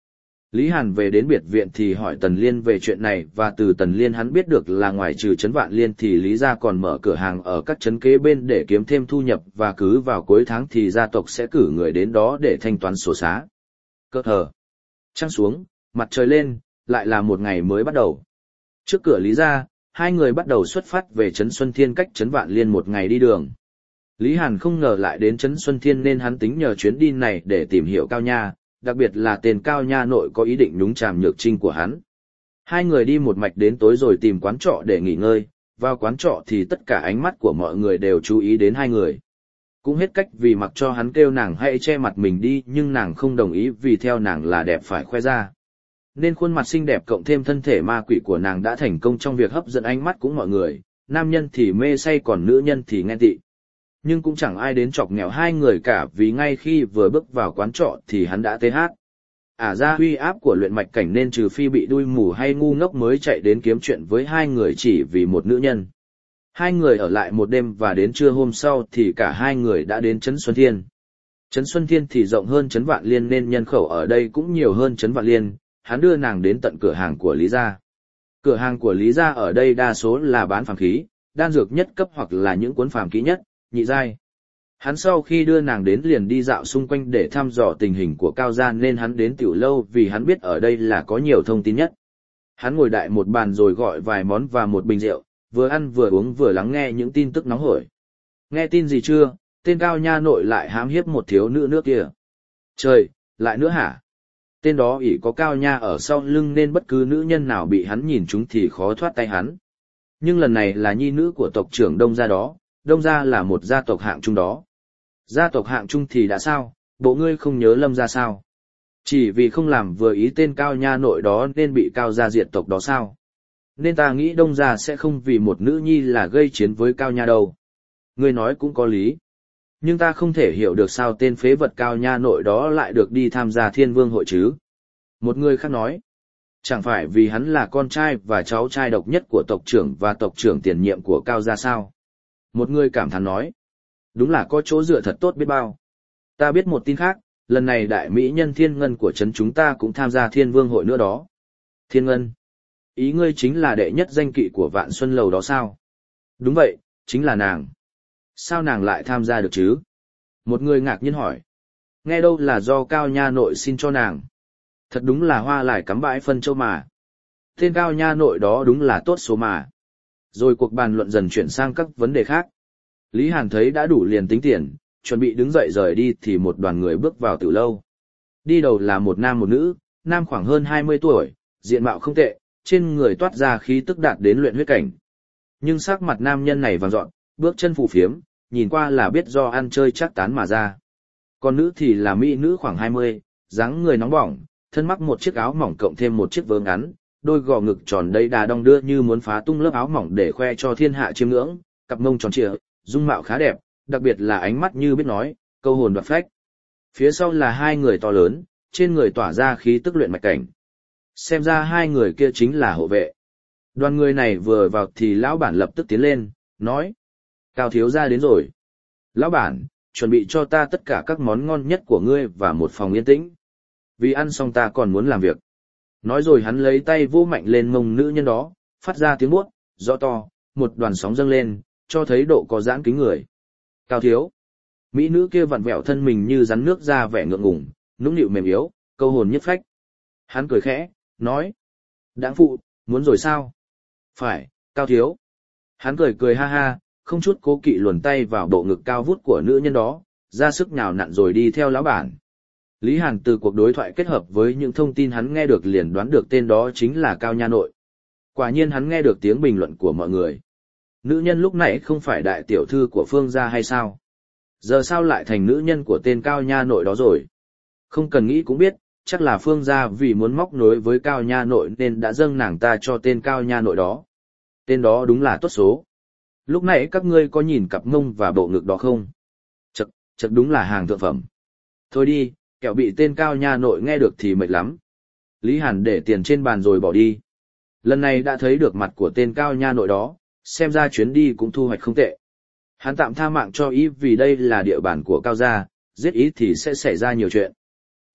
Lý Hàn về đến biệt viện thì hỏi Tần Liên về chuyện này, và từ Tần Liên hắn biết được là ngoài trừ trấn Vạn Liên thì Lý gia còn mở cửa hàng ở các trấn kế bên để kiếm thêm thu nhập, và cứ vào cuối tháng thì gia tộc sẽ cử người đến đó để thanh toán sổ xá. Cơ hờ. Trăng xuống, mặt trời lên, lại là một ngày mới bắt đầu. Trước cửa Lý gia, hai người bắt đầu xuất phát về trấn Xuân Thiên, cách trấn Vạn Liên một ngày đi đường. Lý Hàn không ngờ lại đến trấn Xuân Thiên nên hắn tính nhờ chuyến đi này để tìm hiểu Cao Nha, đặc biệt là tên Cao Nha nội có ý định nhúng chàm Nhược Trinh của hắn. Hai người đi một mạch đến tối rồi tìm quán trọ để nghỉ ngơi, vào quán trọ thì tất cả ánh mắt của mọi người đều chú ý đến hai người. Cũng hết cách vì mặc cho hắn kêu nàng hãy che mặt mình đi, nhưng nàng không đồng ý vì theo nàng là đẹp phải khoe ra. Nên khuôn mặt xinh đẹp cộng thêm thân thể ma quỷ của nàng đã thành công trong việc hấp dẫn ánh mắt của mọi người, nam nhân thì mê say còn nữ nhân thì ghen tị. Nhưng cũng chẳng ai đến chọc nghẹo hai người cả, vì ngay khi vừa bước vào quán trọ thì hắn đã tê hát. Ả ra uy áp của luyện mạch cảnh nên trừ phi bị đuôi mù hay ngu ngốc mới chạy đến kiếm chuyện với hai người chỉ vì một nữ nhân. Hai người ở lại một đêm và đến trưa hôm sau thì cả hai người đã đến trấn Xuân Thiên. Trấn Xuân Thiên thì rộng hơn trấn Vạn Liên nên nhân khẩu ở đây cũng nhiều hơn trấn Vạn Liên, hắn đưa nàng đến tận cửa hàng của Lý gia. Cửa hàng của Lý gia ở đây đa số là bán phàm khí, đan dược nhất cấp hoặc là những cuốn phàm kỹ nhất, nhị giai. Hắn sau khi đưa nàng đến liền đi dạo xung quanh để thăm dò tình hình của Cao gia, nên hắn đến tiểu lâu vì hắn biết ở đây là có nhiều thông tin nhất. Hắn ngồi đại một bàn rồi gọi vài món và một bình rượu, vừa ăn vừa uống vừa lắng nghe những tin tức nóng hổi. Nghe tin gì chưa, tên Cao Nha nội lại hãm hiếp một thiếu nữ nước kia. Trời, lại nữa hả? Tên đó ỷ có Cao Nha ở sau lưng nên bất cứ nữ nhân nào bị hắn nhìn trúng thì khó thoát tay hắn. Nhưng lần này là nhi nữ của tộc trưởng Đông gia đó, Đông gia là một gia tộc hạng trung đó. Gia tộc hạng trung thì đã sao, bộ ngươi không nhớ Lâm gia sao? Chỉ vì không làm vừa ý tên Cao Nha nội đó nên bị Cao gia diệt tộc đó sao? Nên ta nghĩ Đông gia sẽ không vì một nữ nhi là gây chiến với Cao Nha đâu. Ngươi nói cũng có lý. Nhưng ta không thể hiểu được sao tên phế vật Cao Nha nội đó lại được đi tham gia Thiên Vương hội chứ. Một người khác nói, chẳng phải vì hắn là con trai và cháu trai độc nhất của tộc trưởng và tộc trưởng tiền nhiệm của Cao gia sao? Một người cảm thán nói, đúng là có chỗ dựa thật tốt biết bao. Ta biết một tin khác, lần này đại mỹ nhân Thiên Ngân của trấn chúng ta cũng tham gia Thiên Vương hội nữa đó. Thiên Ngân? Ý ngươi chính là đệ nhất danh kỵ của Vạn Xuân Lầu đó sao? Đúng vậy, chính là nàng. Sao nàng lại tham gia được chứ? Một người ngạc nhiên hỏi. Nghe đâu là do Cao Nha nội xin cho nàng. Thật đúng là hoa lại cắm bãi phân châu mà. Tên Cao Nha nội đó đúng là tốt số mà. Rồi cuộc bàn luận dần chuyển sang các vấn đề khác. Lý Hàn thấy đã đủ liền tính tiền, chuẩn bị đứng dậy rời đi thì một đoàn người bước vào tiểu lâu. Đi đầu là một nam một nữ, nam khoảng hơn hai mươi tuổi, diện mạo không tệ, trên người toát ra khí tức đạt đến luyện huyết cảnh. Nhưng sắc mặt nam nhân này vàng dọn, bước chân phù phiếm, nhìn qua là biết do ăn chơi chắc tán mà ra. Còn nữ thì là mỹ nữ khoảng hai mươi, dáng người nóng bỏng, thân mắc một chiếc áo mỏng cộng thêm một chiếc vớ ngắn, đôi gò ngực tròn đầy đà đong đưa như muốn phá tung lớp áo mỏng để khoe cho thiên hạ chiêm ngưỡng, cặp mông tròn trịa, dung mạo khá đẹp, đặc biệt là ánh mắt như biết nói, câu hồn đoạt phách. Phía sau là hai người to lớn, trên người tỏa ra khí tức luyện mạch cảnh. Xem ra hai người kia chính là hộ vệ. Đoàn người này vừa vào thì lão bản lập tức tiến lên, nói: Cao thiếu gia đến rồi. Lão bản, chuẩn bị cho ta tất cả các món ngon nhất của ngươi và một phòng yên tĩnh. Vì ăn xong ta còn muốn làm việc. Nói rồi hắn lấy tay vỗ mạnh lên mông nữ nhân đó, phát ra tiếng buốt, rõ to, một đoàn sóng dâng lên, cho thấy độ có giãn kính người. Cao thiếu. Mỹ nữ kia vặn vẹo thân mình như rắn nước ra vẻ ngượng ngùng, nũng nịu mềm yếu, câu hồn nhất phách. Hắn cười khẽ, nói: Đãng phụ, muốn rồi sao? Phải, Cao thiếu. Hắn cười cười ha ha, không chút cố kỵ luồn tay vào bộ ngực cao vút của nữ nhân đó, ra sức nhào nặn rồi đi theo lão bản. Lý Hàn từ cuộc đối thoại kết hợp với những thông tin hắn nghe được liền đoán được tên đó chính là Cao Nha nội. Quả nhiên hắn nghe được tiếng bình luận của mọi người. Nữ nhân lúc nãy không phải đại tiểu thư của Phương gia hay sao? Giờ sao lại thành nữ nhân của tên Cao Nha nội đó rồi? Không cần nghĩ cũng biết, chắc là Phương gia vì muốn móc nối với Cao Nha nội nên đã dâng nàng ta cho tên Cao Nha nội đó. Tên đó đúng là tốt số. Lúc nãy các ngươi có nhìn cặp mông và bộ ngực đó không? Chật, chật đúng là hàng thượng phẩm. Thôi đi, kẻo bị tên Cao Nha nội nghe được thì mệt lắm. Lý Hàn để tiền trên bàn rồi bỏ đi. Lần này đã thấy được mặt của tên Cao Nha nội đó, xem ra chuyến đi cũng thu hoạch không tệ. Hắn tạm tha mạng cho ý vì đây là địa bàn của Cao gia, giết ý thì sẽ xảy ra nhiều chuyện.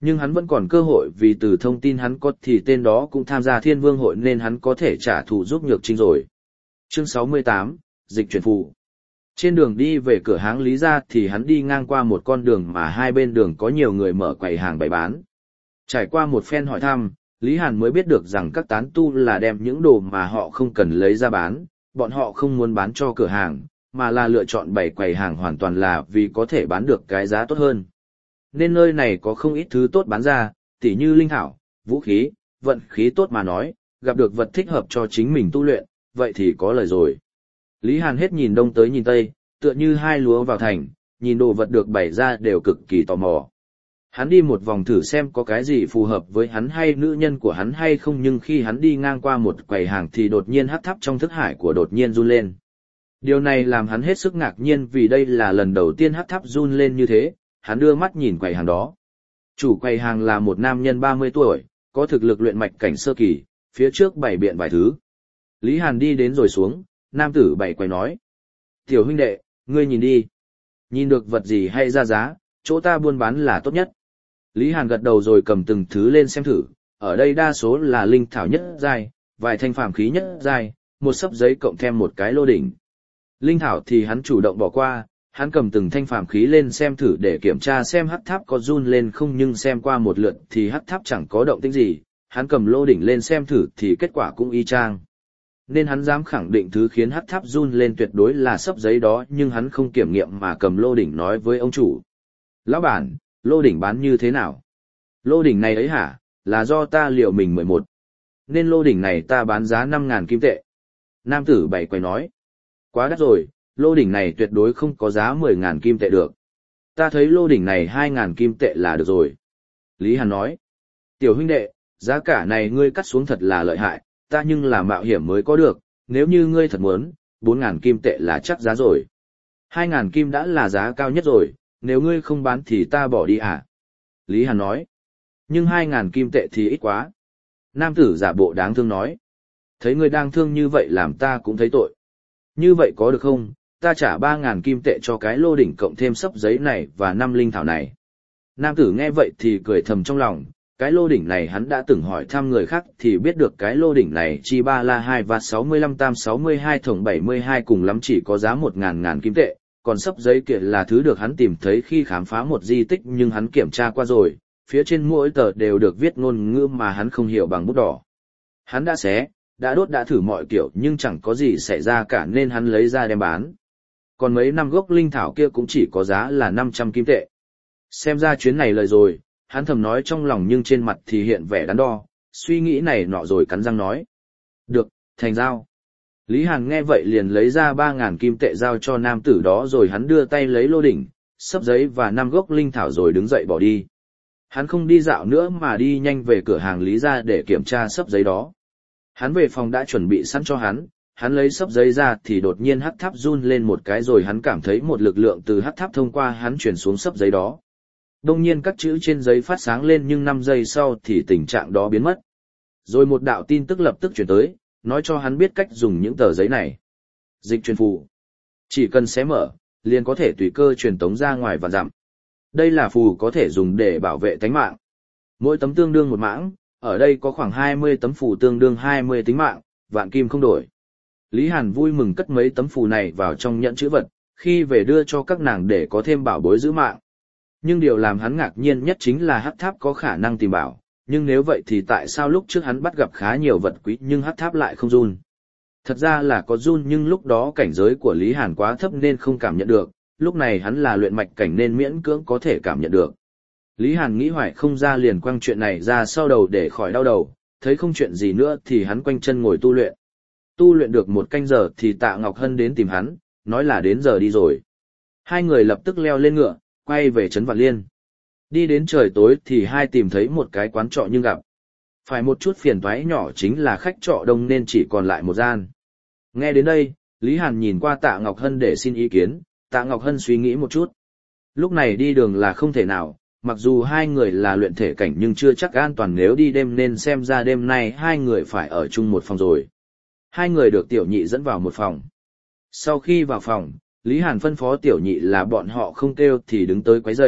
Nhưng hắn vẫn còn cơ hội vì từ thông tin hắn có thì tên đó cũng tham gia thiên vương hội nên hắn có thể trả thù giúp Nhược Trinh rồi. Chương sáu mươi tám, dịch chuyển phù. Trên đường đi về cửa hàng Lý gia thì hắn đi ngang qua một con đường mà hai bên đường có nhiều người mở quầy hàng bày bán. Trải qua một phen hỏi thăm, Lý Hàn mới biết được rằng các tán tu là đem những đồ mà họ không cần lấy ra bán, bọn họ không muốn bán cho cửa hàng, mà là lựa chọn bày quầy hàng hoàn toàn là vì có thể bán được cái giá tốt hơn. Nên nơi này có không ít thứ tốt bán ra, tỉ như linh thảo, vũ khí, vận khí tốt mà nói, gặp được vật thích hợp cho chính mình tu luyện, vậy thì có lời rồi. Lý Hàn hết nhìn đông tới nhìn tây, tựa như hai lúa vào thành, nhìn đồ vật được bày ra đều cực kỳ tò mò. Hắn đi một vòng thử xem có cái gì phù hợp với hắn hay nữ nhân của hắn hay không, nhưng khi hắn đi ngang qua một quầy hàng thì đột nhiên hắc tháp trong thức hải của đột nhiên run lên. Điều này làm hắn hết sức ngạc nhiên vì đây là lần đầu tiên hắc tháp run lên như thế, hắn đưa mắt nhìn quầy hàng đó. Chủ quầy hàng là một nam nhân ba mươi tuổi, có thực lực luyện mạch cảnh sơ kỳ, phía trước bày biện vài thứ. Lý Hàn đi đến rồi xuống, nam tử bày quầy nói. Tiểu huynh đệ, ngươi nhìn đi. Nhìn được vật gì hay ra giá, chỗ ta buôn bán là tốt nhất. Lý Hàn gật đầu rồi cầm từng thứ lên xem thử, ở đây đa số là linh thảo nhất giai, vài thanh phàm khí nhất giai, một sấp giấy cộng thêm một cái lô đỉnh. Linh thảo thì hắn chủ động bỏ qua, hắn cầm từng thanh phàm khí lên xem thử để kiểm tra xem hắc tháp có run lên không, nhưng xem qua một lượt thì hắc tháp chẳng có động tĩnh gì, hắn cầm lô đỉnh lên xem thử thì kết quả cũng y chang. Nên hắn dám khẳng định thứ khiến hắc tháp run lên tuyệt đối là sấp giấy đó, nhưng hắn không kiểm nghiệm mà cầm lô đỉnh nói với ông chủ. Lão bản, lô đỉnh bán như thế nào? Lô đỉnh này ấy hả, là do ta liệu mình mười một. Nên lô đỉnh này ta bán giá năm ngàn kim tệ. Nam tử bày quầy nói. Quá đắt rồi, lô đỉnh này tuyệt đối không có giá mười ngàn kim tệ được. Ta thấy lô đỉnh này hai ngàn kim tệ là được rồi. Lý Hàn nói. Tiểu huynh đệ, giá cả này ngươi cắt xuống thật là lợi hại, ta nhưng là mạo hiểm mới có được, nếu như ngươi thật muốn, bốn ngàn kim tệ là chắc giá rồi. Hai ngàn kim đã là giá cao nhất rồi, nếu ngươi không bán thì ta bỏ đi à? Lý Hàn nói. Nhưng hai ngàn kim tệ thì ít quá. Nam tử giả bộ đáng thương nói. Thấy ngươi đang thương như vậy làm ta cũng thấy tội. Như vậy có được không, ta trả ba ngàn kim tệ cho cái lô đỉnh cộng thêm sấp giấy này và năm linh thảo này. Nam tử nghe vậy thì cười thầm trong lòng, cái lô đỉnh này hắn đã từng hỏi thăm người khác thì biết được cái lô đỉnh này chi ba la hai và sáu mươi lăm tam sáu mươi hai thổng bảy mươi hai cùng lắm chỉ có giá một ngàn ngàn kim tệ, còn sấp giấy kia là thứ được hắn tìm thấy khi khám phá một di tích nhưng hắn kiểm tra qua rồi, phía trên mỗi tờ đều được viết ngôn ngữ mà hắn không hiểu bằng bút đỏ. Hắn đã xé, đã đốt đã thử mọi kiểu nhưng chẳng có gì xảy ra cả nên hắn lấy ra đem bán. Còn mấy năm gốc linh thảo kia cũng chỉ có giá là năm trăm kim tệ. Xem ra chuyến này lời rồi, hắn thầm nói trong lòng nhưng trên mặt thì hiện vẻ đắn đo, suy nghĩ này nọ rồi cắn răng nói. Được, thành giao. Lý Hàn nghe vậy liền lấy ra ba ngàn kim tệ giao cho nam tử đó rồi hắn đưa tay lấy lô đỉnh, sấp giấy và năm gốc linh thảo rồi đứng dậy bỏ đi. Hắn không đi dạo nữa mà đi nhanh về cửa hàng Lý gia để kiểm tra sấp giấy đó. Hắn về phòng đã chuẩn bị sẵn cho hắn, hắn lấy sấp giấy ra thì đột nhiên hắc tháp run lên một cái rồi hắn cảm thấy một lực lượng từ hắc tháp thông qua hắn chuyển xuống sấp giấy đó. Đông nhiên các chữ trên giấy phát sáng lên nhưng năm giây sau thì tình trạng đó biến mất. Rồi một đạo tin tức lập tức chuyển tới, nói cho hắn biết cách dùng những tờ giấy này. Dịch truyền phù. Chỉ cần xé mở, liền có thể tùy cơ truyền tống ra ngoài và dặm. Đây là phù có thể dùng để bảo vệ tánh mạng. Mỗi tấm tương đương một mãng, ở đây có khoảng hai mươi tấm phù tương đương hai mươi tính mạng, vạn kim không đổi. Lý Hàn vui mừng cất mấy tấm phù này vào trong nhẫn chữ vật, khi về đưa cho các nàng để có thêm bảo bối giữ mạng. Nhưng điều làm hắn ngạc nhiên nhất chính là hắc tháp có khả năng tìm bảo, nhưng nếu vậy thì tại sao lúc trước hắn bắt gặp khá nhiều vật quý nhưng hắc tháp lại không run? Thật ra là có run nhưng lúc đó cảnh giới của Lý Hàn quá thấp nên không cảm nhận được, lúc này hắn là luyện mạch cảnh nên miễn cưỡng có thể cảm nhận được. Lý Hàn nghĩ hoài không ra liền quăng chuyện này ra sau đầu để khỏi đau đầu, thấy không chuyện gì nữa thì hắn quanh chân ngồi tu luyện. Tu luyện được một canh giờ thì Tạ Ngọc Hân đến tìm hắn, nói là đến giờ đi rồi. Hai người lập tức leo lên ngựa, quay về trấn Vạn Liên. Đi đến trời tối thì hai tìm thấy một cái quán trọ nhưng gặp phải một chút phiền toái nhỏ chính là khách trọ đông nên chỉ còn lại một gian. Nghe đến đây, Lý Hàn nhìn qua Tạ Ngọc Hân để xin ý kiến, Tạ Ngọc Hân suy nghĩ một chút. Lúc này đi đường là không thể nào, mặc dù hai người là luyện thể cảnh nhưng chưa chắc an toàn nếu đi đêm nên xem ra đêm nay hai người phải ở chung một phòng rồi. Hai người được tiểu nhị dẫn vào một phòng. Sau khi vào phòng, Lý Hàn phân phó tiểu nhị là bọn họ không kêu thì đứng tới quấy rầy,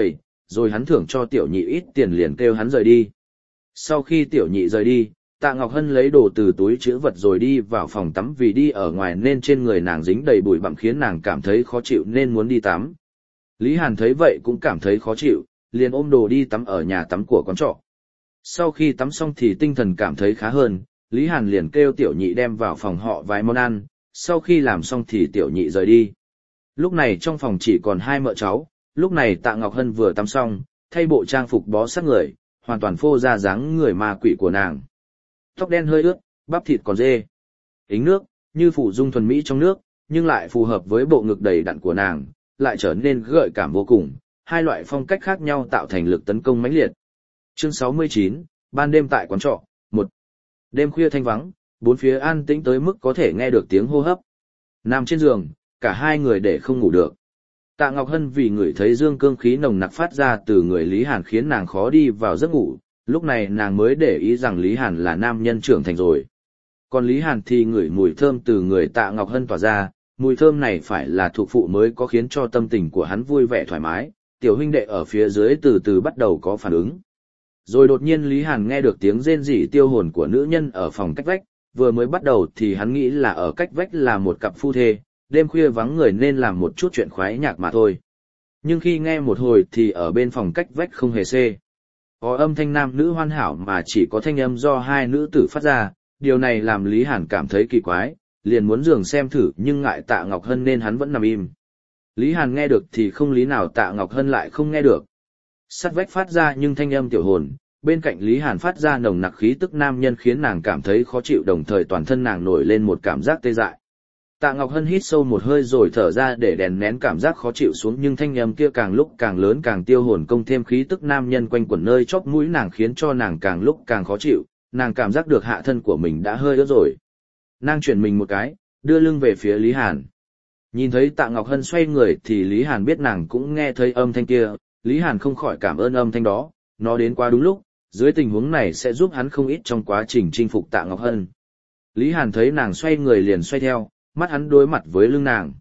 rồi hắn thưởng cho tiểu nhị ít tiền liền kêu hắn rời đi. Sau khi tiểu nhị rời đi, Tạ Ngọc Hân lấy đồ từ túi trữ vật rồi đi vào phòng tắm, vì đi ở ngoài nên trên người nàng dính đầy bụi bặm khiến nàng cảm thấy khó chịu nên muốn đi tắm. Lý Hàn thấy vậy cũng cảm thấy khó chịu, liền ôm đồ đi tắm ở nhà tắm của quán trọ. Sau khi tắm xong thì tinh thần cảm thấy khá hơn, Lý Hàn liền kêu tiểu nhị đem vào phòng họ vài món ăn, sau khi làm xong thì tiểu nhị rời đi. Lúc này trong phòng chỉ còn hai mợ cháu, lúc này Tạ Ngọc Hân vừa tắm xong, thay bộ trang phục bó sát người, hoàn toàn phô ra dáng người ma quỷ của nàng. Tóc đen hơi ướt, bắp thịt còn dê. Ính nước, như phủ dung thuần mỹ trong nước, nhưng lại phù hợp với bộ ngực đầy đặn của nàng, lại trở nên gợi cảm vô cùng, hai loại phong cách khác nhau tạo thành lực tấn công mãnh liệt. Chương sáu mươi chín, ban đêm tại quán trọ, một. Đêm khuya thanh vắng, bốn phía an tĩnh tới mức có thể nghe được tiếng hô hấp. Nằm trên giường, cả hai người để không ngủ được. Tạ Ngọc Hân vì ngửi thấy dương cương khí nồng nặc phát ra từ người Lý Hàn khiến nàng khó đi vào giấc ngủ, lúc này nàng mới để ý rằng Lý Hàn là nam nhân trưởng thành rồi. Còn Lý Hàn thì ngửi mùi thơm từ người Tạ Ngọc Hân tỏa ra, mùi thơm này phải là thuộc phụ mới có khiến cho tâm tình của hắn vui vẻ thoải mái, tiểu huynh đệ ở phía dưới từ từ bắt đầu có phản ứng. Rồi đột nhiên Lý Hàn nghe được tiếng rên rỉ tiêu hồn của nữ nhân ở phòng cách vách, vừa mới bắt đầu thì hắn nghĩ là ở cách vách là một cặp phu thê, đêm khuya vắng người nên làm một chút chuyện khoái nhạc mà thôi. Nhưng khi nghe một hồi thì ở bên phòng cách vách không hề xê. Có âm thanh nam nữ hoàn hảo mà chỉ có thanh âm do hai nữ tử phát ra, điều này làm Lý Hàn cảm thấy kỳ quái, liền muốn dường xem thử nhưng ngại Tạ Ngọc Hân nên hắn vẫn nằm im. Lý Hàn nghe được thì không lý nào Tạ Ngọc Hân lại không nghe được. Sắt vách phát ra nhưng thanh âm tiểu hồn, bên cạnh Lý Hàn phát ra nồng nặc khí tức nam nhân khiến nàng cảm thấy khó chịu, đồng thời toàn thân nàng nổi lên một cảm giác tê dại. Tạ Ngọc Hân hít sâu một hơi rồi thở ra để đèn nén cảm giác khó chịu xuống, nhưng thanh âm kia càng lúc càng lớn càng tiêu hồn công thêm khí tức nam nhân quanh quẩn nơi chóp mũi nàng khiến cho nàng càng lúc càng khó chịu, nàng cảm giác được hạ thân của mình đã hơi ướt rồi. Nàng chuyển mình một cái, đưa lưng về phía Lý Hàn. Nhìn thấy Tạ Ngọc Hân xoay người thì Lý Hàn biết nàng cũng nghe thấy âm thanh kia, Lý Hàn không khỏi cảm ơn âm thanh đó, nó đến quá đúng lúc, dưới tình huống này sẽ giúp hắn không ít trong quá trình chinh phục Tạ Ngọc Hân. Lý Hàn thấy nàng xoay người liền xoay theo, mắt hắn đối mặt với lưng nàng.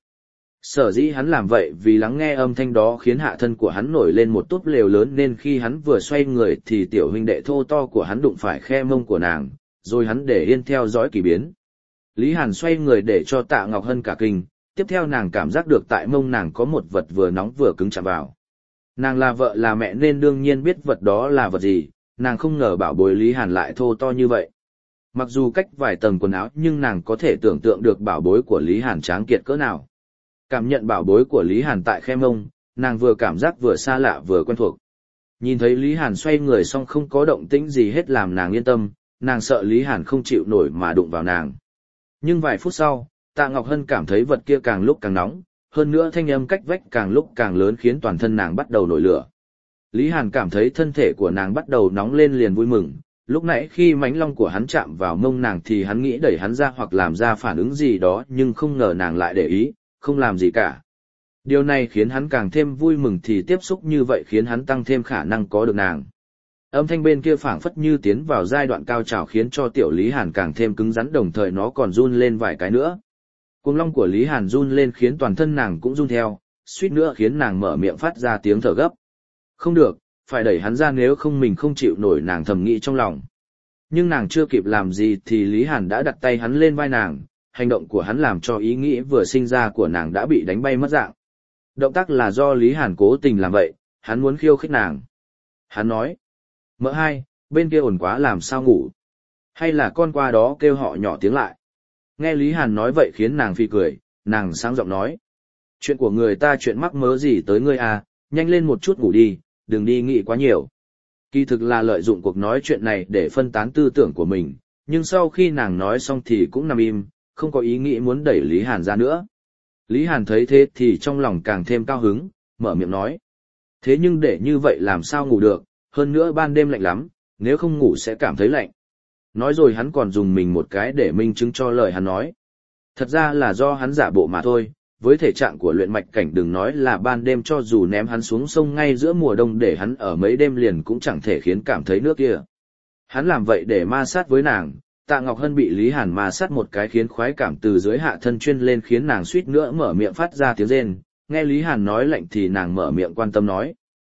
Sở dĩ hắn làm vậy vì lắng nghe âm thanh đó khiến hạ thân của hắn nổi lên một túp lều lớn, nên khi hắn vừa xoay người thì tiểu huynh đệ thô to của hắn đụng phải khe mông của nàng, rồi hắn để yên theo dõi kỳ biến. Lý Hàn xoay người để cho Tạ Ngọc Hân cả kinh, tiếp theo nàng cảm giác được tại mông nàng có một vật vừa nóng vừa cứng chạm vào. Nàng là vợ là mẹ nên đương nhiên biết vật đó là vật gì, nàng không ngờ bảo bối Lý Hàn lại thô to như vậy. Mặc dù cách vài tầng quần áo nhưng nàng có thể tưởng tượng được bảo bối của Lý Hàn tráng kiện cỡ nào. Cảm nhận bảo bối của Lý Hàn tại khe mông, nàng vừa cảm giác vừa xa lạ vừa quen thuộc. Nhìn thấy Lý Hàn xoay người xong không có động tĩnh gì hết làm nàng yên tâm, nàng sợ Lý Hàn không chịu nổi mà đụng vào nàng. Nhưng vài phút sau, Tạ Ngọc Hân cảm thấy vật kia càng lúc càng nóng, hơn nữa thanh âm cách vách càng lúc càng lớn khiến toàn thân nàng bắt đầu nổi lửa. Lý Hàn cảm thấy thân thể của nàng bắt đầu nóng lên liền vui mừng, lúc nãy khi mánh long của hắn chạm vào mông nàng thì hắn nghĩ đẩy hắn ra hoặc làm ra phản ứng gì đó nhưng không ngờ nàng lại để ý, không làm gì cả. Điều này khiến hắn càng thêm vui mừng thì tiếp xúc như vậy khiến hắn tăng thêm khả năng có được nàng. Âm thanh bên kia phảng phất như tiến vào giai đoạn cao trào khiến cho tiểu Lý Hàn càng thêm cứng rắn, đồng thời nó còn run lên vài cái nữa. Cuồng long của Lý Hàn run lên khiến toàn thân nàng cũng run theo, suýt nữa khiến nàng mở miệng phát ra tiếng thở gấp. Không được, phải đẩy hắn ra nếu không mình không chịu nổi, nàng thầm nghĩ trong lòng. Nhưng nàng chưa kịp làm gì thì Lý Hàn đã đặt tay hắn lên vai nàng, hành động của hắn làm cho ý nghĩ vừa sinh ra của nàng đã bị đánh bay mất dạng. Động tác là do Lý Hàn cố tình làm vậy, hắn muốn khiêu khích nàng. Hắn nói, mợ hai, bên kia ồn quá làm sao ngủ? Hay là con qua đó kêu họ nhỏ tiếng lại? Nghe Lý Hàn nói vậy khiến nàng phì cười, nàng sáng giọng nói. Chuyện của người ta chuyện mắc mớ gì tới ngươi à, nhanh lên một chút ngủ đi, đừng đi nghĩ quá nhiều. Kỳ thực là lợi dụng cuộc nói chuyện này để phân tán tư tưởng của mình, nhưng sau khi nàng nói xong thì cũng nằm im, không có ý nghĩ muốn đẩy Lý Hàn ra nữa. Lý Hàn thấy thế thì trong lòng càng thêm cao hứng, mở miệng nói. Thế nhưng để như vậy làm sao ngủ được, hơn nữa ban đêm lạnh lắm, nếu không ngủ sẽ cảm thấy lạnh. Nói rồi hắn còn dùng mình một cái để minh chứng cho lời hắn nói. Thật ra là do hắn giả bộ mà thôi, với thể trạng của luyện mạch cảnh đừng nói là ban đêm, cho dù ném hắn xuống sông ngay giữa mùa đông để hắn ở mấy đêm liền cũng chẳng thể khiến cảm thấy nước kia. Hắn làm vậy để ma sát với nàng. Tạ Ngọc Hân bị Lý Hàn ma sát một cái khiến khoái cảm từ dưới hạ thân chuyên lên khiến nàng suýt nữa mở miệng phát ra tiếng rên, nghe Lý Hàn nói lạnh thì nàng mở miệng quan tâm nói.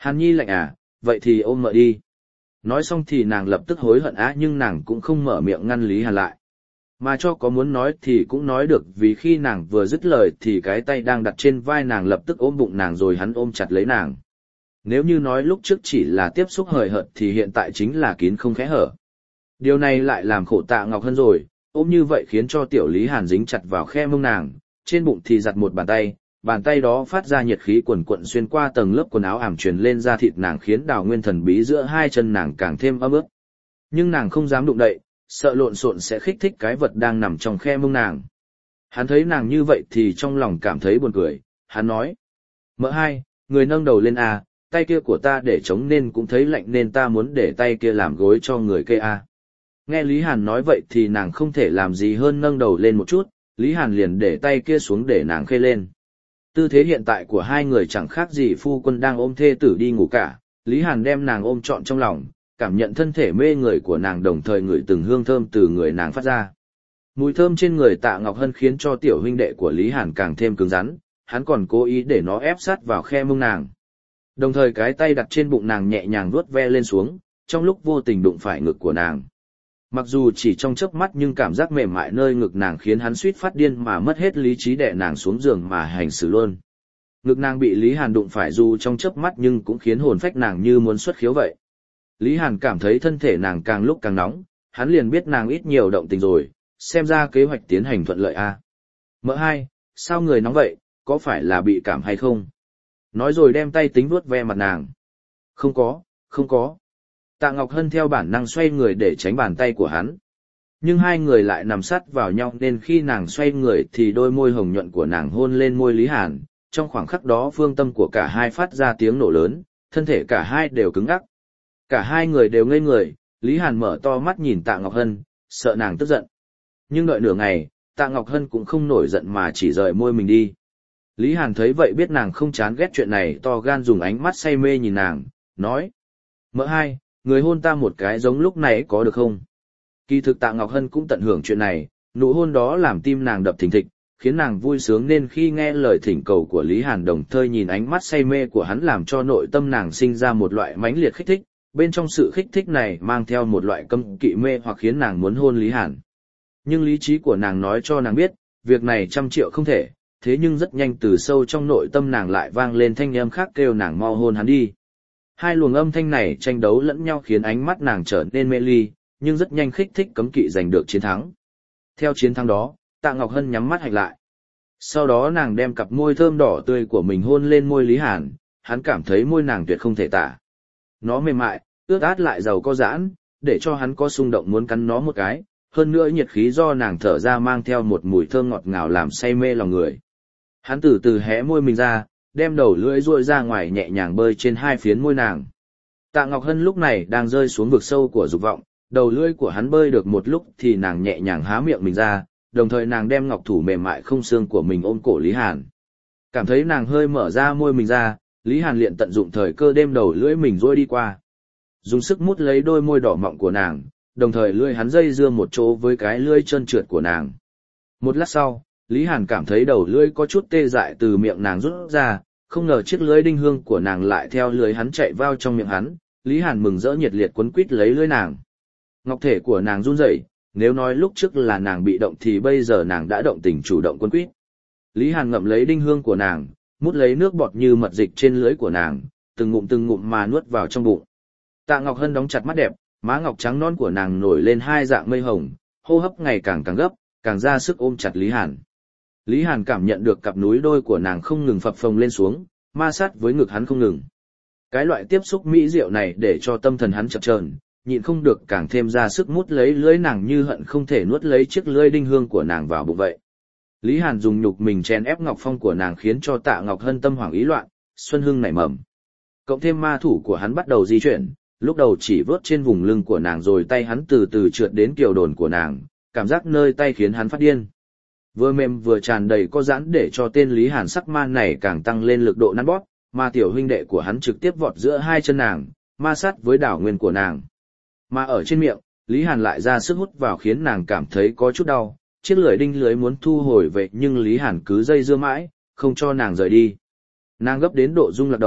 Hàn Nhi lạnh à, vậy thì ôm mợ đi. Nói xong thì nàng lập tức hối hận á, nhưng nàng cũng không mở miệng ngăn Lý Hàn lại. Mà cho có muốn nói thì cũng nói được, vì khi nàng vừa dứt lời thì cái tay đang đặt trên vai nàng lập tức ôm bụng nàng rồi hắn ôm chặt lấy nàng. Nếu như nói lúc trước chỉ là tiếp xúc hời hợt thì hiện tại chính là kín không khẽ hở. Điều này lại làm khổ Tạ Ngọc Hân rồi, ôm như vậy khiến cho tiểu Lý Hàn dính chặt vào khe mông nàng, trên bụng thì giặt một bàn tay, bàn tay đó phát ra nhiệt khí quần quận xuyên qua tầng lớp quần áo ảm truyền lên da thịt nàng khiến Đào Nguyên thần bí giữa hai chân nàng càng thêm ấm ướt. Nhưng nàng không dám đụng đậy, sợ lộn xộn sẽ kích thích cái vật đang nằm trong khe mông nàng. Hắn thấy nàng như vậy thì trong lòng cảm thấy buồn cười, hắn nói: "Mợ hai, người nâng đầu lên à, tay kia của ta để chống nên cũng thấy lạnh nên ta muốn để tay kia làm gối cho người kê à." Nghe Lý Hàn nói vậy thì nàng không thể làm gì hơn nâng đầu lên một chút, Lý Hàn liền để tay kia xuống để nàng khê lên. Tư thế hiện tại của hai người chẳng khác gì phu quân đang ôm thê tử đi ngủ cả, Lý Hàn đem nàng ôm trọn trong lòng, cảm nhận thân thể mê người của nàng đồng thời ngửi từng hương thơm từ người nàng phát ra. Mùi thơm trên người Tạ Ngọc Hân khiến cho tiểu huynh đệ của Lý Hàn càng thêm cứng rắn, hắn còn cố ý để nó ép sát vào khe mông nàng. Đồng thời cái tay đặt trên bụng nàng nhẹ nhàng vuốt ve lên xuống, trong lúc vô tình đụng phải ngực của nàng. Mặc dù chỉ trong chớp mắt nhưng cảm giác mềm mại nơi ngực nàng khiến hắn suýt phát điên mà mất hết lý trí đè nàng xuống giường mà hành xử luôn. Ngực nàng bị Lý Hàn đụng phải dù trong chớp mắt nhưng cũng khiến hồn phách nàng như muốn xuất khiếu vậy. Lý Hàn cảm thấy thân thể nàng càng lúc càng nóng, hắn liền biết nàng ít nhiều động tình rồi, xem ra kế hoạch tiến hành thuận lợi a. À. Mợ hai, sao người nóng vậy, có phải là bị cảm hay không? Nói rồi đem tay tính vuốt ve mặt nàng. Không có, không có. Tạ Ngọc Hân theo bản năng xoay người để tránh bàn tay của hắn. Nhưng hai người lại nằm sát vào nhau nên khi nàng xoay người thì đôi môi hồng nhuận của nàng hôn lên môi Lý Hàn. Trong khoảng khắc đó phương tâm của cả hai phát ra tiếng nổ lớn, thân thể cả hai đều cứng ngắc. Cả hai người đều ngây người, Lý Hàn mở to mắt nhìn Tạ Ngọc Hân, sợ nàng tức giận. Nhưng đợi nửa ngày, Tạ Ngọc Hân cũng không nổi giận mà chỉ rời môi mình đi. Lý Hàn thấy vậy biết nàng không chán ghét chuyện này, to gan dùng ánh mắt say mê nhìn nàng, nói: "Mợ hai, người hôn ta một cái giống lúc này có được không?" Kỳ thực Tạ Ngọc Hân cũng tận hưởng chuyện này, nụ hôn đó làm tim nàng đập thình thịch, khiến nàng vui sướng nên khi nghe lời thỉnh cầu của Lý Hàn đồng thời nhìn ánh mắt say mê của hắn làm cho nội tâm nàng sinh ra một loại mãnh liệt kích thích, bên trong sự kích thích này mang theo một loại cấm kỵ mê hoặc khiến nàng muốn hôn Lý Hàn. Nhưng lý trí của nàng nói cho nàng biết, việc này trăm triệu không thể, thế nhưng rất nhanh từ sâu trong nội tâm nàng lại vang lên thanh âm khác kêu nàng mau hôn hắn đi. Hai luồng âm thanh này tranh đấu lẫn nhau khiến ánh mắt nàng trở nên mê ly, nhưng rất nhanh kích thích cấm kỵ giành được chiến thắng. Theo chiến thắng đó, Tạ Ngọc Hân nhắm mắt hạch lại. Sau đó nàng đem cặp môi thơm đỏ tươi của mình hôn lên môi Lý Hàn, hắn cảm thấy môi nàng tuyệt không thể tả. Nó mềm mại, ướt át lại giàu có giãn, để cho hắn có xung động muốn cắn nó một cái, hơn nữa nhiệt khí do nàng thở ra mang theo một mùi thơm ngọt ngào làm say mê lòng người. Hắn từ từ hé môi mình ra, đem đầu lưỡi duỗi ra ngoài nhẹ nhàng bơi trên hai phiến môi nàng. Tạ Ngọc Hân lúc này đang rơi xuống vực sâu của dục vọng, đầu lưỡi của hắn bơi được một lúc thì nàng nhẹ nhàng há miệng mình ra, đồng thời nàng đem ngọc thủ mềm mại không xương của mình ôm cổ Lý Hàn. Cảm thấy nàng hơi mở ra môi mình ra, Lý Hàn liền tận dụng thời cơ đem đầu lưỡi mình duỗi đi qua. Dùng sức mút lấy đôi môi đỏ mọng của nàng, đồng thời lưỡi hắn dây dưa một chỗ với cái lưỡi trơn trượt của nàng. Một lát sau, Lý Hàn cảm thấy đầu lưỡi có chút tê dại từ miệng nàng rút ra, không ngờ chiếc lưỡi đinh hương của nàng lại theo lưỡi hắn chạy vào trong miệng hắn, Lý Hàn mừng rỡ nhiệt liệt quấn quýt lấy lưỡi nàng. Ngọc thể của nàng run rẩy, nếu nói lúc trước là nàng bị động thì bây giờ nàng đã động tình chủ động quấn quýt. Lý Hàn ngậm lấy đinh hương của nàng, mút lấy nước bọt như mật dịch trên lưỡi của nàng, từng ngụm từng ngụm mà nuốt vào trong bụng. Tạ Ngọc Hân đóng chặt mắt đẹp, má ngọc trắng non của nàng nổi lên hai dạng mây hồng, hô hấp ngày càng càng gấp, càng ra sức ôm chặt Lý Hàn. Lý Hàn cảm nhận được cặp núi đôi của nàng không ngừng phập phồng lên xuống, ma sát với ngực hắn không ngừng. Cái loại tiếp xúc mỹ diệu này để cho tâm thần hắn chập chờn, nhịn không được càng thêm ra sức mút lấy lưỡi nàng như hận không thể nuốt lấy chiếc lưỡi đinh hương của nàng vào bụng vậy. Lý Hàn dùng nhục mình chèn ép ngọc phong của nàng khiến cho Tạ Ngọc Hân tâm hoảng ý loạn, xuân hưng nảy mầm. Cộng thêm ma thủ của hắn bắt đầu di chuyển, lúc đầu chỉ vớt trên vùng lưng của nàng rồi tay hắn từ từ trượt đến kiều đồn của nàng, cảm giác nơi tay khiến hắn phát điên. Vừa mềm vừa tràn đầy có giãn để cho tên Lý Hàn sắc man này càng tăng lên lực độ nắn bóp, mà tiểu huynh đệ của hắn trực tiếp vọt giữa hai chân nàng, ma sát với đảo nguyên của nàng. Mà ở trên miệng, Lý Hàn lại ra sức hút vào khiến nàng cảm thấy có chút đau, chiếc lưỡi đinh lưới muốn thu hồi về nhưng Lý Hàn cứ dây dưa mãi, không cho nàng rời đi. Nàng gấp đến độ rung lật đầu,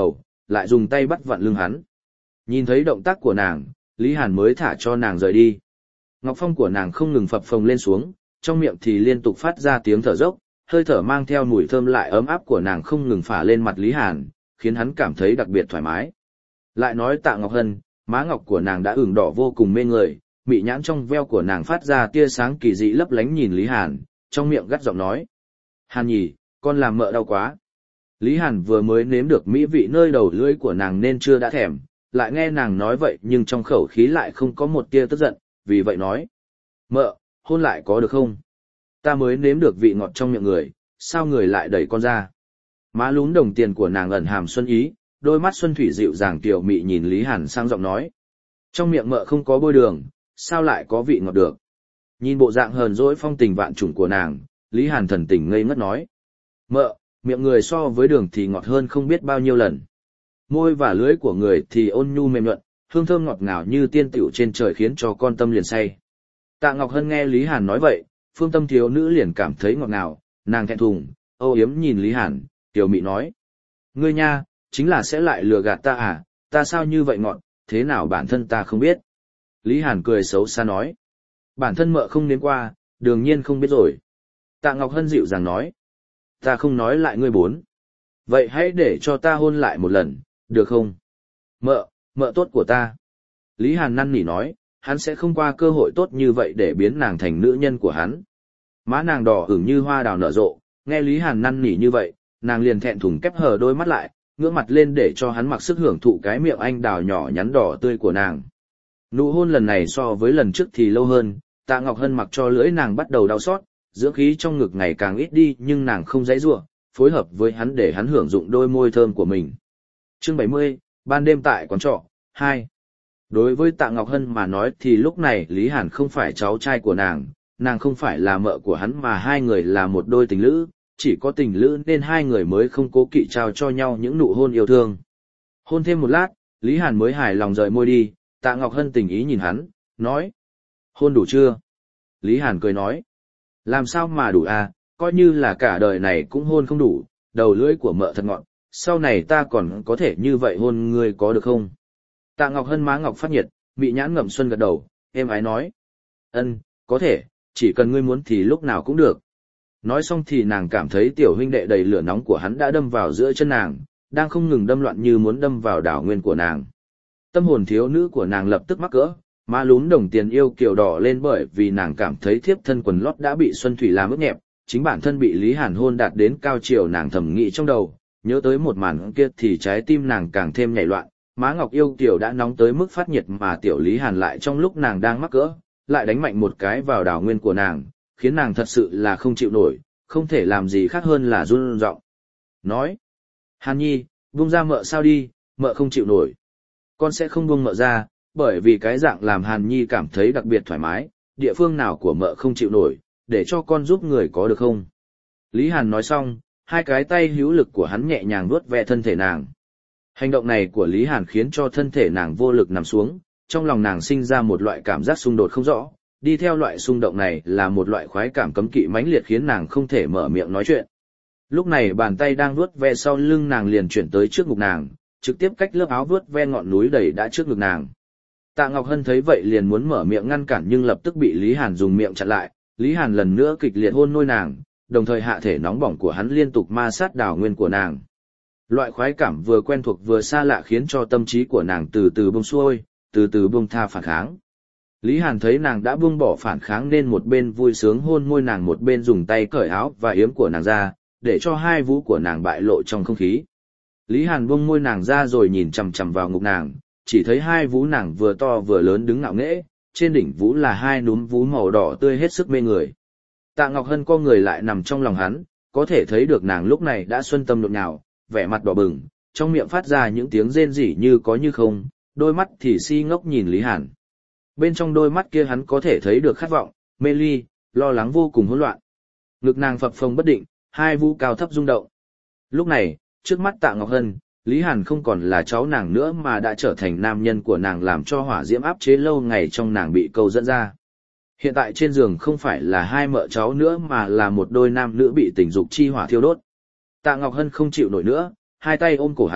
lại dùng tay bắt vặn lưng hắn. Nhìn thấy động tác của nàng, Lý Hàn mới thả cho nàng rời đi. Ngọc phong của nàng không ngừng phập phồng lên xuống, trong miệng thì liên tục phát ra tiếng thở dốc, hơi thở mang theo mùi thơm lại ấm áp của nàng không ngừng phả lên mặt Lý Hàn, khiến hắn cảm thấy đặc biệt thoải mái. Lại nói Tạ Ngọc Hân, má ngọc của nàng đã ửng đỏ vô cùng mê người, mị nhãn trong veo của nàng phát ra tia sáng kỳ dị lấp lánh nhìn Lý Hàn, trong miệng gắt giọng nói: "Hàn nhỉ, con làm mợ đau quá." Lý Hàn vừa mới nếm được mỹ vị nơi đầu lưỡi của nàng nên chưa đã thèm, lại nghe nàng nói vậy nhưng trong khẩu khí lại không có một tia tức giận, vì vậy nói: "Mợ, hôn lại có được không? Ta mới nếm được vị ngọt trong miệng người, sao người lại đẩy con ra?" Má lún đồng tiền của nàng ẩn hàm xuân ý, đôi mắt xuân thủy dịu dàng tiểu mị nhìn Lý Hàn sang giọng nói: "Trong miệng mợ không có bôi đường, sao lại có vị ngọt được?" Nhìn bộ dạng hờn dỗi phong tình vạn trùng của nàng, Lý Hàn thần tình ngây ngất nói: "Mợ, miệng người so với đường thì ngọt hơn không biết bao nhiêu lần. Môi và lưỡi của người thì ôn nhu mềm nhuận, hương thơm ngọt ngào như tiên tiểu trên trời khiến cho con tâm liền say." Tạ Ngọc Hân nghe Lý Hàn nói vậy, phương tâm thiếu nữ liền cảm thấy ngọt ngào, nàng thẹn thùng, âu yếm nhìn Lý Hàn, tiểu mị nói: "Ngươi nha, chính là sẽ lại lừa gạt ta à, ta sao như vậy ngọt, thế nào bản thân ta không biết?" Lý Hàn cười xấu xa nói: "Bản thân mợ không nếm qua, đương nhiên không biết rồi." Tạ Ngọc Hân dịu dàng nói: "Ta không nói lại ngươi bốn. Vậy hãy để cho ta hôn lại một lần, được không?" "Mợ, mợ tốt của ta." Lý Hàn năn nỉ nói, hắn sẽ không qua cơ hội tốt như vậy để biến nàng thành nữ nhân của hắn. Má nàng đỏ ửng như hoa đào nở rộ, nghe Lý Hàn năn nỉ như vậy, nàng liền thẹn thùng kép hờ đôi mắt lại, ngước mặt lên để cho hắn mặc sức hưởng thụ cái miệng anh đào nhỏ nhắn đỏ tươi của nàng. Nụ hôn lần này so với lần trước thì lâu hơn, Tạ Ngọc Hân mặc cho lưỡi nàng bắt đầu đau xót, dưỡng khí trong ngực ngày càng ít đi nhưng nàng không giãy giụa, phối hợp với hắn để hắn hưởng dụng đôi môi thơm của mình. Chương bảy mươi, ban đêm tại quán trọ, hai. Đối với Tạ Ngọc Hân mà nói thì lúc này Lý Hàn không phải cháu trai của nàng, nàng không phải là mợ của hắn mà hai người là một đôi tình lữ, chỉ có tình lữ nên hai người mới không cố kỵ trao cho nhau những nụ hôn yêu thương. Hôn thêm một lát, Lý Hàn mới hài lòng rời môi đi, Tạ Ngọc Hân tình ý nhìn hắn, nói: "Hôn đủ chưa?" Lý Hàn cười nói: "Làm sao mà đủ à, coi như là cả đời này cũng hôn không đủ, đầu lưỡi của mợ thật ngọt, sau này ta còn có thể như vậy hôn ngươi có được không?" Tạ Ngọc Hân má ngọc phát nhiệt, mị nhãn ngậm xuân gật đầu, êm ái nói: "Ân, có thể, chỉ cần ngươi muốn thì lúc nào cũng được." Nói xong thì nàng cảm thấy tiểu huynh đệ đầy lửa nóng của hắn đã đâm vào giữa chân nàng, đang không ngừng đâm loạn như muốn đâm vào đảo nguyên của nàng. Tâm hồn thiếu nữ của nàng lập tức mắc cỡ, má lún đồng tiền yêu kiều đỏ lên bởi vì nàng cảm thấy thiếp thân quần lót đã bị xuân thủy làm ướt nhẹp, chính bản thân bị Lý Hàn hôn đạt đến cao chiều nàng thầm nghĩ trong đầu, nhớ tới một màn kia thì trái tim nàng càng thêm nhảy loạn, má ngọc yêu kiều đã nóng tới mức phát nhiệt mà tiểu Lý Hàn lại trong lúc nàng đang mắc cỡ, lại đánh mạnh một cái vào đảo nguyên của nàng, khiến nàng thật sự là không chịu nổi, không thể làm gì khác hơn là run giọng nói: "Hàn nhi, buông ra mợ sao đi, mợ không chịu nổi." "Con sẽ không buông mợ ra, bởi vì cái dạng làm Hàn nhi cảm thấy đặc biệt thoải mái, địa phương nào của mợ không chịu nổi, để cho con giúp người có được không?" Lý Hàn nói xong, hai cái tay hữu lực của hắn nhẹ nhàng vuốt ve thân thể nàng. Hành động này của Lý Hàn khiến cho thân thể nàng vô lực nằm xuống, trong lòng nàng sinh ra một loại cảm giác xung đột không rõ, đi theo loại xung động này là một loại khoái cảm cấm kỵ mãnh liệt khiến nàng không thể mở miệng nói chuyện. Lúc này bàn tay đang vuốt ve sau lưng nàng liền chuyển tới trước ngực nàng, trực tiếp cách lớp áo vuốt ve ngọn núi đầy đã trước ngực nàng. Tạ Ngọc Hân thấy vậy liền muốn mở miệng ngăn cản nhưng lập tức bị Lý Hàn dùng miệng chặn lại, Lý Hàn lần nữa kịch liệt hôn môi nàng, đồng thời hạ thể nóng bỏng của hắn liên tục ma sát đảo nguyên của nàng. Loại khoái cảm vừa quen thuộc vừa xa lạ khiến cho tâm trí của nàng từ từ buông xuôi, từ từ buông tha phản kháng. Lý Hàn thấy nàng đã buông bỏ phản kháng nên một bên vui sướng hôn môi nàng một bên dùng tay cởi áo và yếm của nàng ra, để cho hai vú của nàng bại lộ trong không khí. Lý Hàn buông môi nàng ra rồi nhìn chằm chằm vào ngực nàng, chỉ thấy hai vú nàng vừa to vừa lớn đứng ngạo nghễ, trên đỉnh vú là hai núm vú màu đỏ tươi hết sức mê người. Tạ Ngọc Hân co người lại nằm trong lòng hắn, có thể thấy được nàng lúc này đã xuân tâm nhộn nhạo, vẻ mặt đỏ bừng, trong miệng phát ra những tiếng rên rỉ như có như không, đôi mắt thì si ngốc nhìn Lý Hàn. Bên trong đôi mắt kia hắn có thể thấy được khát vọng, mê ly, lo lắng vô cùng hỗn loạn. Ngực nàng phập phồng bất định, hai vú cao thấp rung động. Lúc này, trước mắt Tạ Ngọc Hân, Lý Hàn không còn là cháu nàng nữa mà đã trở thành nam nhân của nàng, làm cho hỏa diễm áp chế lâu ngày trong nàng bị câu dẫn ra. Hiện tại trên giường không phải là hai mợ cháu nữa mà là một đôi nam nữ bị tình dục chi hỏa thiêu đốt. Tạ Ngọc Hân không chịu nổi nữa, hai tay ôm cổ hắn,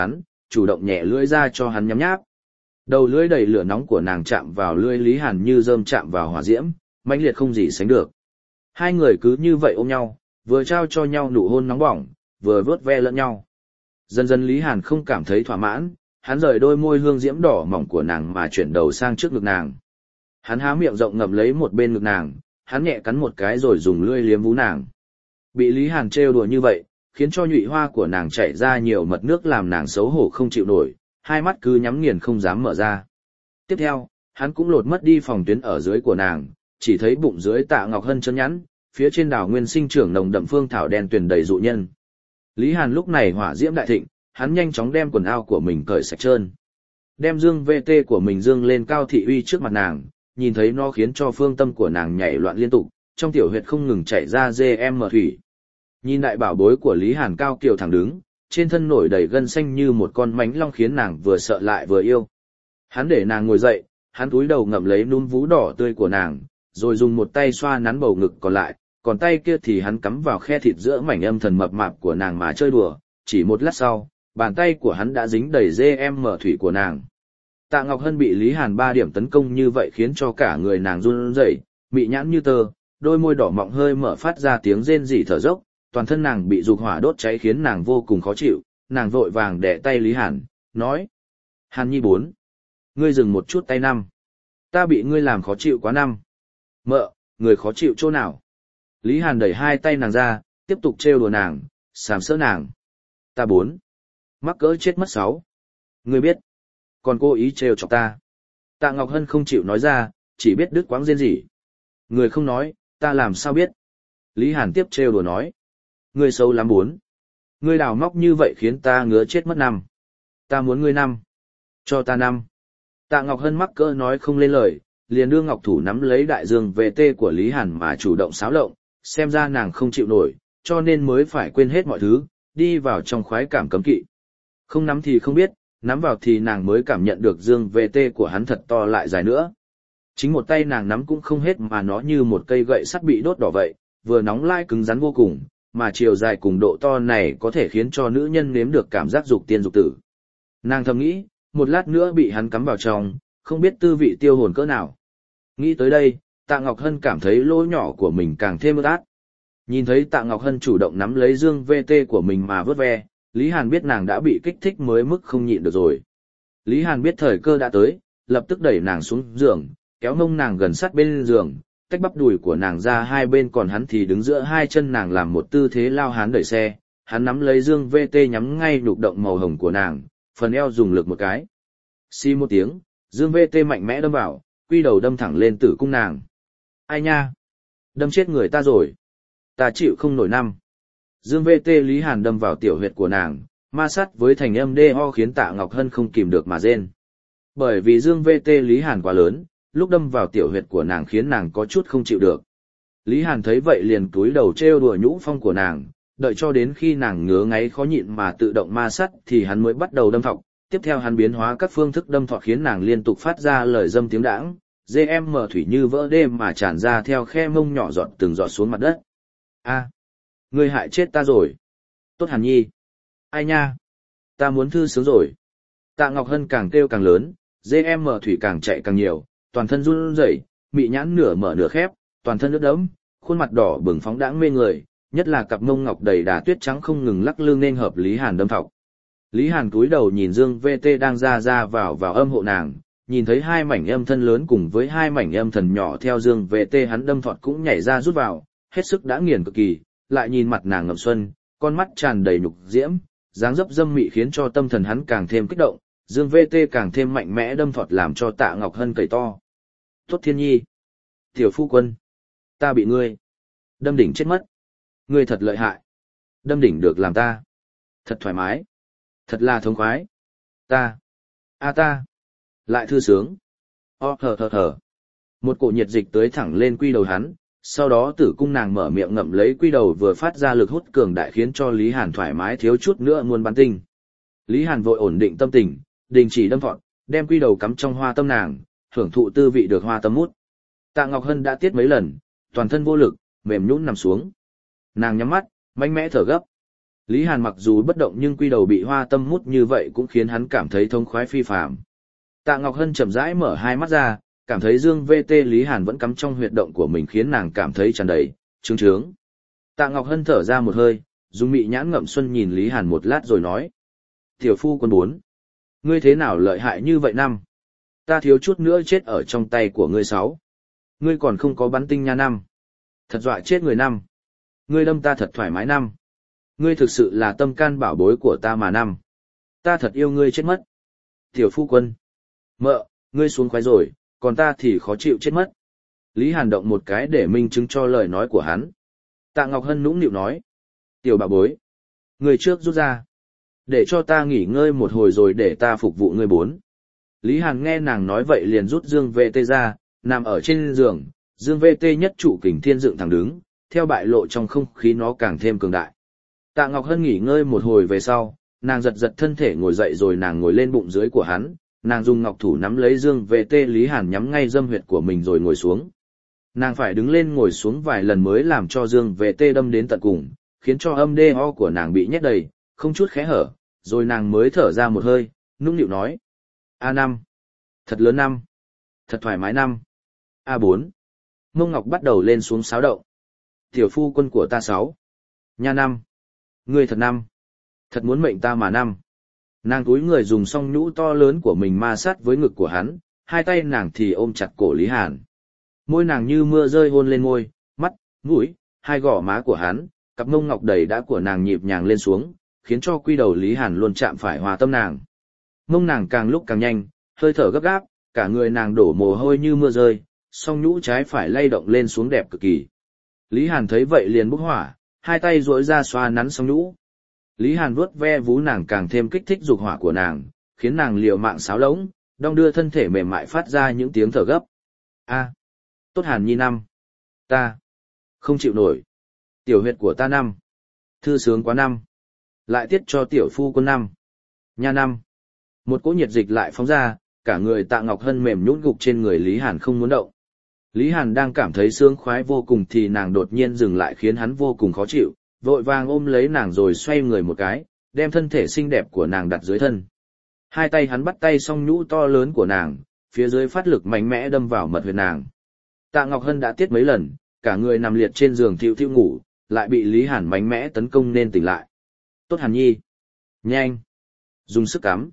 chủ động nhẹ lưỡi ra cho hắn nhấm nháp. Đầu lưỡi đầy lửa nóng của nàng chạm vào lưỡi Lý Hàn như rơm chạm vào hỏa diễm, mãnh liệt không gì sánh được. Hai người cứ như vậy ôm nhau, vừa trao cho nhau nụ hôn nóng bỏng, vừa vớt ve lẫn nhau. Dần dần Lý Hàn không cảm thấy thỏa mãn, hắn rời đôi môi hương diễm đỏ mỏng của nàng mà chuyển đầu sang trước ngực nàng. Hắn há miệng rộng ngậm lấy một bên ngực nàng, hắn nhẹ cắn một cái rồi dùng lưỡi liếm vú nàng. Bị Lý Hàn trêu đùa như vậy, khiến cho nhụy hoa của nàng chảy ra nhiều mật nước làm nàng xấu hổ không chịu nổi, hai mắt cứ nhắm nghiền không dám mở ra. Tiếp theo, hắn cũng lột mất đi phòng tuyến ở dưới của nàng, chỉ thấy bụng dưới Tạ Ngọc Hân chân nhẵn, phía trên đảo nguyên sinh trưởng nồng đậm phương thảo đen tuyền đầy dụ nhân. Lý Hàn lúc này hỏa diễm đại thịnh, hắn nhanh chóng đem quần áo của mình cởi sạch trơn. Đem dương vê tê của mình dương lên cao thị uy trước mặt nàng, nhìn thấy nó khiến cho phương tâm của nàng nhảy loạn liên tục, trong tiểu huyệt không ngừng chảy ra dê em mở thủy. Nhìn đại bảo bối của Lý Hàn cao kiều thẳng đứng, trên thân nổi đầy gân xanh như một con mãnh long khiến nàng vừa sợ lại vừa yêu. Hắn để nàng ngồi dậy, hắn cúi đầu ngậm lấy núm vú đỏ tươi của nàng, rồi dùng một tay xoa nắn bầu ngực còn lại, còn tay kia thì hắn cắm vào khe thịt giữa mảnh âm thần mập mạp của nàng mà chơi đùa. Chỉ một lát sau, bàn tay của hắn đã dính đầy dê em mở thủy của nàng. Tạ Ngọc Hân bị Lý Hàn ba điểm tấn công như vậy khiến cho cả người nàng run rẩy, mị nhãn như tơ, đôi môi đỏ mọng hơi mở phát ra tiếng rên rỉ thở dốc, toàn thân nàng bị dục hỏa đốt cháy khiến nàng vô cùng khó chịu, nàng vội vàng đè tay Lý Hàn, nói: "Hàn Nhi bốn, ngươi dừng một chút tay năm. Ta bị ngươi làm khó chịu quá năm." "Mợ, người khó chịu chỗ nào?" Lý Hàn đẩy hai tay nàng ra, tiếp tục trêu đùa nàng, sàm sỡ nàng. "Ta bốn, mắc cỡ chết mất sáu. Ngươi biết, còn cố ý trêu chọc ta." Tạ Ngọc Hân không chịu nói ra, chỉ biết đứt quãng rên rỉ. "Người không nói, ta làm sao biết?" Lý Hàn tiếp trêu đùa nói: "Ngươi xấu lắm bốn. Ngươi đào móc như vậy khiến ta ngứa chết mất năm. Ta muốn ngươi năm. Cho ta năm." Tạ Ngọc Hân mắc cỡ nói không lên lời, liền đưa ngọc thủ nắm lấy đại dương vê tê của Lý Hàn mà chủ động xáo lộng, xem ra nàng không chịu nổi, cho nên mới phải quên hết mọi thứ, đi vào trong khoái cảm cấm kỵ. Không nắm thì không biết, nắm vào thì nàng mới cảm nhận được dương vê tê của hắn thật to lại dài nữa. Chính một tay nàng nắm cũng không hết mà nó như một cây gậy sắt bị đốt đỏ vậy, vừa nóng lai cứng rắn vô cùng, mà chiều dài cùng độ to này có thể khiến cho nữ nhân nếm được cảm giác dục tiên dục tử. Nàng thầm nghĩ, một lát nữa bị hắn cắm vào trong, không biết tư vị tiêu hồn cỡ nào. Nghĩ tới đây, Tạ Ngọc Hân cảm thấy lỗ nhỏ của mình càng thêm ướt át. Nhìn thấy Tạ Ngọc Hân chủ động nắm lấy dương vê tê của mình mà vớt ve, Lý Hàn biết nàng đã bị kích thích mới mức không nhịn được rồi. Lý Hàn biết thời cơ đã tới, lập tức đẩy nàng xuống giường, kéo mông nàng gần sát bên giường, tách bắp đùi của nàng ra hai bên, còn hắn thì đứng giữa hai chân nàng làm một tư thế lao hán đẩy xe. Hắn nắm lấy dương vê tê nhắm ngay nhục động màu hồng của nàng, phần eo dùng lực một cái. Xi một tiếng, dương vê tê mạnh mẽ đâm vào, quy đầu đâm thẳng lên tử cung nàng. Ai nha? Đâm chết người ta rồi. Ta chịu không nổi năm. Dương vê tê Lý Hàn đâm vào tiểu huyệt của nàng, ma sát với thành âm đê ho khiến Tạ Ngọc Hân không kìm được mà rên. Bởi vì dương vê tê Lý Hàn quá lớn, lúc đâm vào tiểu huyệt của nàng khiến nàng có chút không chịu được. Lý Hàn thấy vậy liền cúi đầu trêu đùa nhũ phong của nàng, đợi cho đến khi nàng ngứa ngáy khó nhịn mà tự động ma sát thì hắn mới bắt đầu đâm thọc. Tiếp theo hắn biến hóa các phương thức đâm thọc khiến nàng liên tục phát ra lời dâm tiếng đãng, dê em mở thủy như vỡ đê mà tràn ra theo khe mông nhỏ giọt từng giọt xuống mặt đất. A, ngươi hại chết ta rồi. Tốt Hàn Nhi. Ai nha, ta muốn thư sướng rồi. Tạ Ngọc Hân càng kêu càng lớn, dê em mở thủy càng chạy càng nhiều, toàn thân run rẩy, mị nhãn nửa mở nửa khép, toàn thân ướt đẫm, khuôn mặt đỏ bừng phóng đãng mê người, nhất là cặp mông ngọc đầy đà tuyết trắng không ngừng lắc lư nên hợp Lý Hàn đâm thọc. Lý Hàn cúi đầu nhìn dương vê tê đang ra ra vào vào âm hộ nàng, nhìn thấy hai mảnh âm thân lớn cùng với hai mảnh âm thần nhỏ theo dương vê tê hắn đâm thọt cũng nhảy ra rút vào, hết sức đã nghiền cực kỳ, lại nhìn mặt nàng ngậm xuân, con mắt tràn đầy nhục diễm, dáng dấp dâm mị khiến cho tâm thần hắn càng thêm kích động, dương vê tê càng thêm mạnh mẽ đâm thọt làm cho Tạ Ngọc Hân cười to. Tốt Thiên Nhi, tiểu phu quân, ta bị ngươi đâm đỉnh chết mất. Ngươi thật lợi hại, đâm đỉnh được làm ta thật thoải mái, thật là thống khoái. Ta, a ta, lại thư sướng. O thở thở thở. Một cổ nhiệt dịch tưới thẳng lên quy đầu hắn, sau đó tử cung nàng mở miệng ngậm lấy quy đầu vừa phát ra lực hút cường đại khiến cho Lý Hàn thoải mái thiếu chút nữa muốn bắn tinh. Lý Hàn vội ổn định tâm tình, đình chỉ đâm thọt, đem quy đầu cắm trong hoa tâm nàng, hưởng thụ tư vị được hoa tâm mút. Tạ Ngọc Hân đã tiết mấy lần, toàn thân vô lực, mềm nhũn nằm xuống. Nàng nhắm mắt, mạnh mẽ thở gấp. Lý Hàn mặc dù bất động nhưng quy đầu bị hoa tâm mút như vậy cũng khiến hắn cảm thấy thông khoái phi phàm. Tạ Ngọc Hân chậm rãi mở hai mắt ra, cảm thấy dương vê tê Lý Hàn vẫn cắm trong huyệt động của mình khiến nàng cảm thấy tràn đầy, trướng trướng. Tạ Ngọc Hân thở ra một hơi, dùng mị nhãn ngậm xuân nhìn Lý Hàn một lát rồi nói. Tiểu phu quân bốn. Ngươi thế nào lợi hại như vậy năm? Ta thiếu chút nữa chết ở trong tay của ngươi sáu. Ngươi còn không có bắn tinh nha năm. Thật dọa chết người năm. Ngươi đâm ta thật thoải mái năm. Ngươi thực sự là tâm can bảo bối của ta mà năm. Ta thật yêu ngươi chết mất. Tiểu phu quân. Mợ, ngươi xuống khoái rồi, còn ta thì khó chịu chết mất. Lý Hàn động một cái để minh chứng cho lời nói của hắn. Tạ Ngọc Hân nũng nịu nói. Tiểu bảo bối. Ngươi trước rút ra. Để cho ta nghỉ ngơi một hồi rồi để ta phục vụ ngươi bốn. Lý Hàn nghe nàng nói vậy liền rút dương vê tê ra, nằm ở trên giường, dương vê tê nhất trụ kình thiên dựng thẳng đứng, theo bại lộ trong không khí nó càng thêm cường đại. Tạ Ngọc Hân nghỉ ngơi một hồi về sau, nàng giật giật thân thể ngồi dậy rồi nàng ngồi lên bụng dưới của hắn, nàng dùng ngọc thủ nắm lấy dương vê tê Lý Hàn nhắm ngay dâm huyệt của mình rồi ngồi xuống. Nàng phải đứng lên ngồi xuống vài lần mới làm cho dương vê tê đâm đến tận cùng, khiến cho âm đê ho của nàng bị nhét đầy, không chút khẽ hở, rồi nàng mới thở ra một hơi, nũng nịu nói. a năm. Thật lớn năm. Thật thoải mái năm. a bốn. Mông Ngọc bắt đầu lên xuống xáo động. Tiểu phu quân của ta sáu. Nha năm. Ngươi thật năm. Thật muốn mệnh ta mà năm. Nàng túi người dùng song nhũ to lớn của mình ma sát với ngực của hắn, hai tay nàng thì ôm chặt cổ Lý Hàn. Môi nàng như mưa rơi hôn lên môi, mắt, mũi, hai gò má của hắn, cặp mông ngọc đầy đã của nàng nhịp nhàng lên xuống, khiến cho quy đầu Lý Hàn luôn chạm phải hòa tâm nàng. Mông nàng càng lúc càng nhanh, hơi thở gấp gáp, cả người nàng đổ mồ hôi như mưa rơi, song nhũ trái phải lay động lên xuống đẹp cực kỳ. Lý Hàn thấy vậy liền bốc hỏa, hai tay duỗi ra xoa nắn song nhũ. Lý Hàn vuốt ve vú nàng càng thêm kích thích dục hỏa của nàng, khiến nàng liều mạng sáo lỗng, đong đưa thân thể mềm mại phát ra những tiếng thở gấp. A, tốt Hàn Nhi năm, ta không chịu nổi. Tiểu huyệt của ta năm, thư sướng quá năm, lại tiết cho tiểu phu quân năm, nha năm. Một cỗ nhiệt dịch lại phóng ra, cả người Tạ Ngọc Hân mềm nhũn gục trên người Lý Hàn không muốn động. Lý Hàn đang cảm thấy sướng khoái vô cùng thì nàng đột nhiên dừng lại khiến hắn vô cùng khó chịu, vội vàng ôm lấy nàng rồi xoay người một cái, đem thân thể xinh đẹp của nàng đặt dưới thân. Hai tay hắn bắt tay song nhũ to lớn của nàng, phía dưới phát lực mạnh mẽ đâm vào mật huyệt nàng. Tạ Ngọc Hân đã tiết mấy lần, cả người nằm liệt trên giường thiu thiu ngủ, lại bị Lý Hàn mạnh mẽ tấn công nên tỉnh lại. Tốt Hàn Nhi. Nhanh. Dùng sức cắm.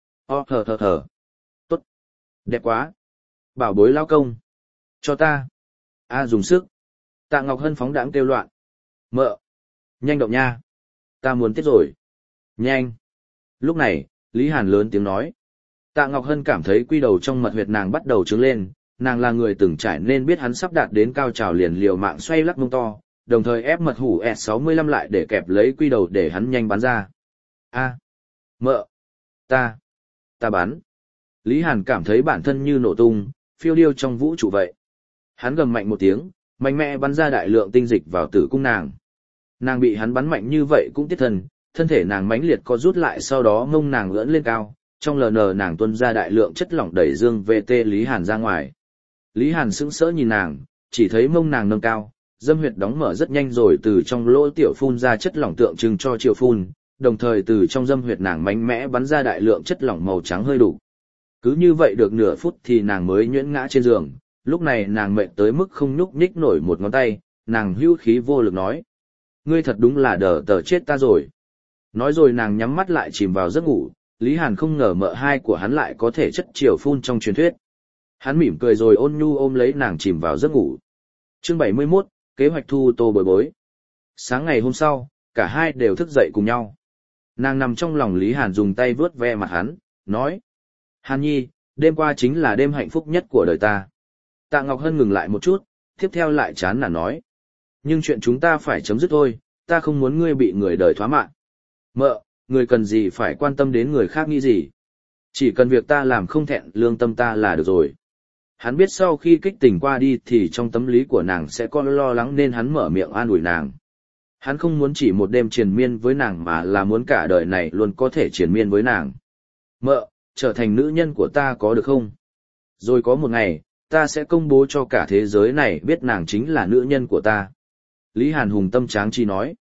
O thở thở thở. Tốt. Đẹp quá. Bảo bối lao công. Cho ta. A dùng sức. Tạ Ngọc Hân phóng đãng kêu loạn. Mợ. Nhanh động nha. Ta muốn tiết rồi. Nhanh. Lúc này, Lý Hàn lớn tiếng nói. Tạ Ngọc Hân cảm thấy quy đầu trong mật huyệt nàng bắt đầu trướng lên, nàng là người từng trải nên biết hắn sắp đạt đến cao trào liền liều mạng xoay lắc mông to, đồng thời ép mật hủ S sáu mươi lăm lại để kẹp lấy quy đầu để hắn nhanh bắn ra. A. Mợ. Ta. Ta bắn. Lý Hàn cảm thấy bản thân như nổ tung, phiêu điêu trong vũ trụ vậy. Hắn gầm mạnh một tiếng, mạnh mẽ bắn ra đại lượng tinh dịch vào tử cung nàng. Nàng bị hắn bắn mạnh như vậy cũng tiết thân, thân thể nàng mãnh liệt co rút lại sau đó ngông nàng ưỡn lên cao, trong lờ nờ nàng tuôn ra đại lượng chất lỏng đẩy dương vê tê Lý Hàn ra ngoài. Lý Hàn sững sỡ nhìn nàng, chỉ thấy mông nàng nâng cao, dâm huyệt đóng mở rất nhanh rồi từ trong lỗ tiểu phun ra chất lỏng tượng trưng cho chiều phun, đồng thời từ trong dâm huyệt nàng mạnh mẽ bắn ra đại lượng chất lỏng màu trắng hơi đủ. Cứ như vậy được nửa phút thì nàng mới nhuyễn ngã trên giường, lúc này nàng mệt tới mức không nhúc nhích nổi một ngón tay, nàng hưu khí vô lực nói. Ngươi thật đúng là đờ tờ chết ta rồi. Nói rồi nàng nhắm mắt lại chìm vào giấc ngủ, Lý Hàn không ngờ mợ hai của hắn lại có thể chất chiều phun trong truyền thuyết. Hắn mỉm cười rồi ôn nhu ôm lấy nàng chìm vào giấc ngủ. Chương bảy mươi mốt, kế hoạch thu tô bồi bối. Sáng ngày hôm sau, cả hai đều thức dậy cùng nhau. Nàng nằm trong lòng Lý Hàn dùng tay vướt ve mặt hắn, nói. Hàn Nhi, đêm qua chính là đêm hạnh phúc nhất của đời ta. Tạ Ngọc Hân ngừng lại một chút, tiếp theo lại chán nản nói. Nhưng chuyện chúng ta phải chấm dứt thôi, ta không muốn ngươi bị người đời thoá mạ. Mợ, người cần gì phải quan tâm đến người khác nghĩ gì. Chỉ cần việc ta làm không thẹn lương tâm ta là được rồi. Hắn biết sau khi kích tình qua đi thì trong tâm lý của nàng sẽ có lo lắng nên hắn mở miệng an ủi nàng. Hắn không muốn chỉ một đêm triền miên với nàng mà là muốn cả đời này luôn có thể triền miên với nàng. Mợ, trở thành nữ nhân của ta có được không? Rồi có một ngày, ta sẽ công bố cho cả thế giới này biết nàng chính là nữ nhân của ta. Lý Hàn hùng tâm tráng chi nói.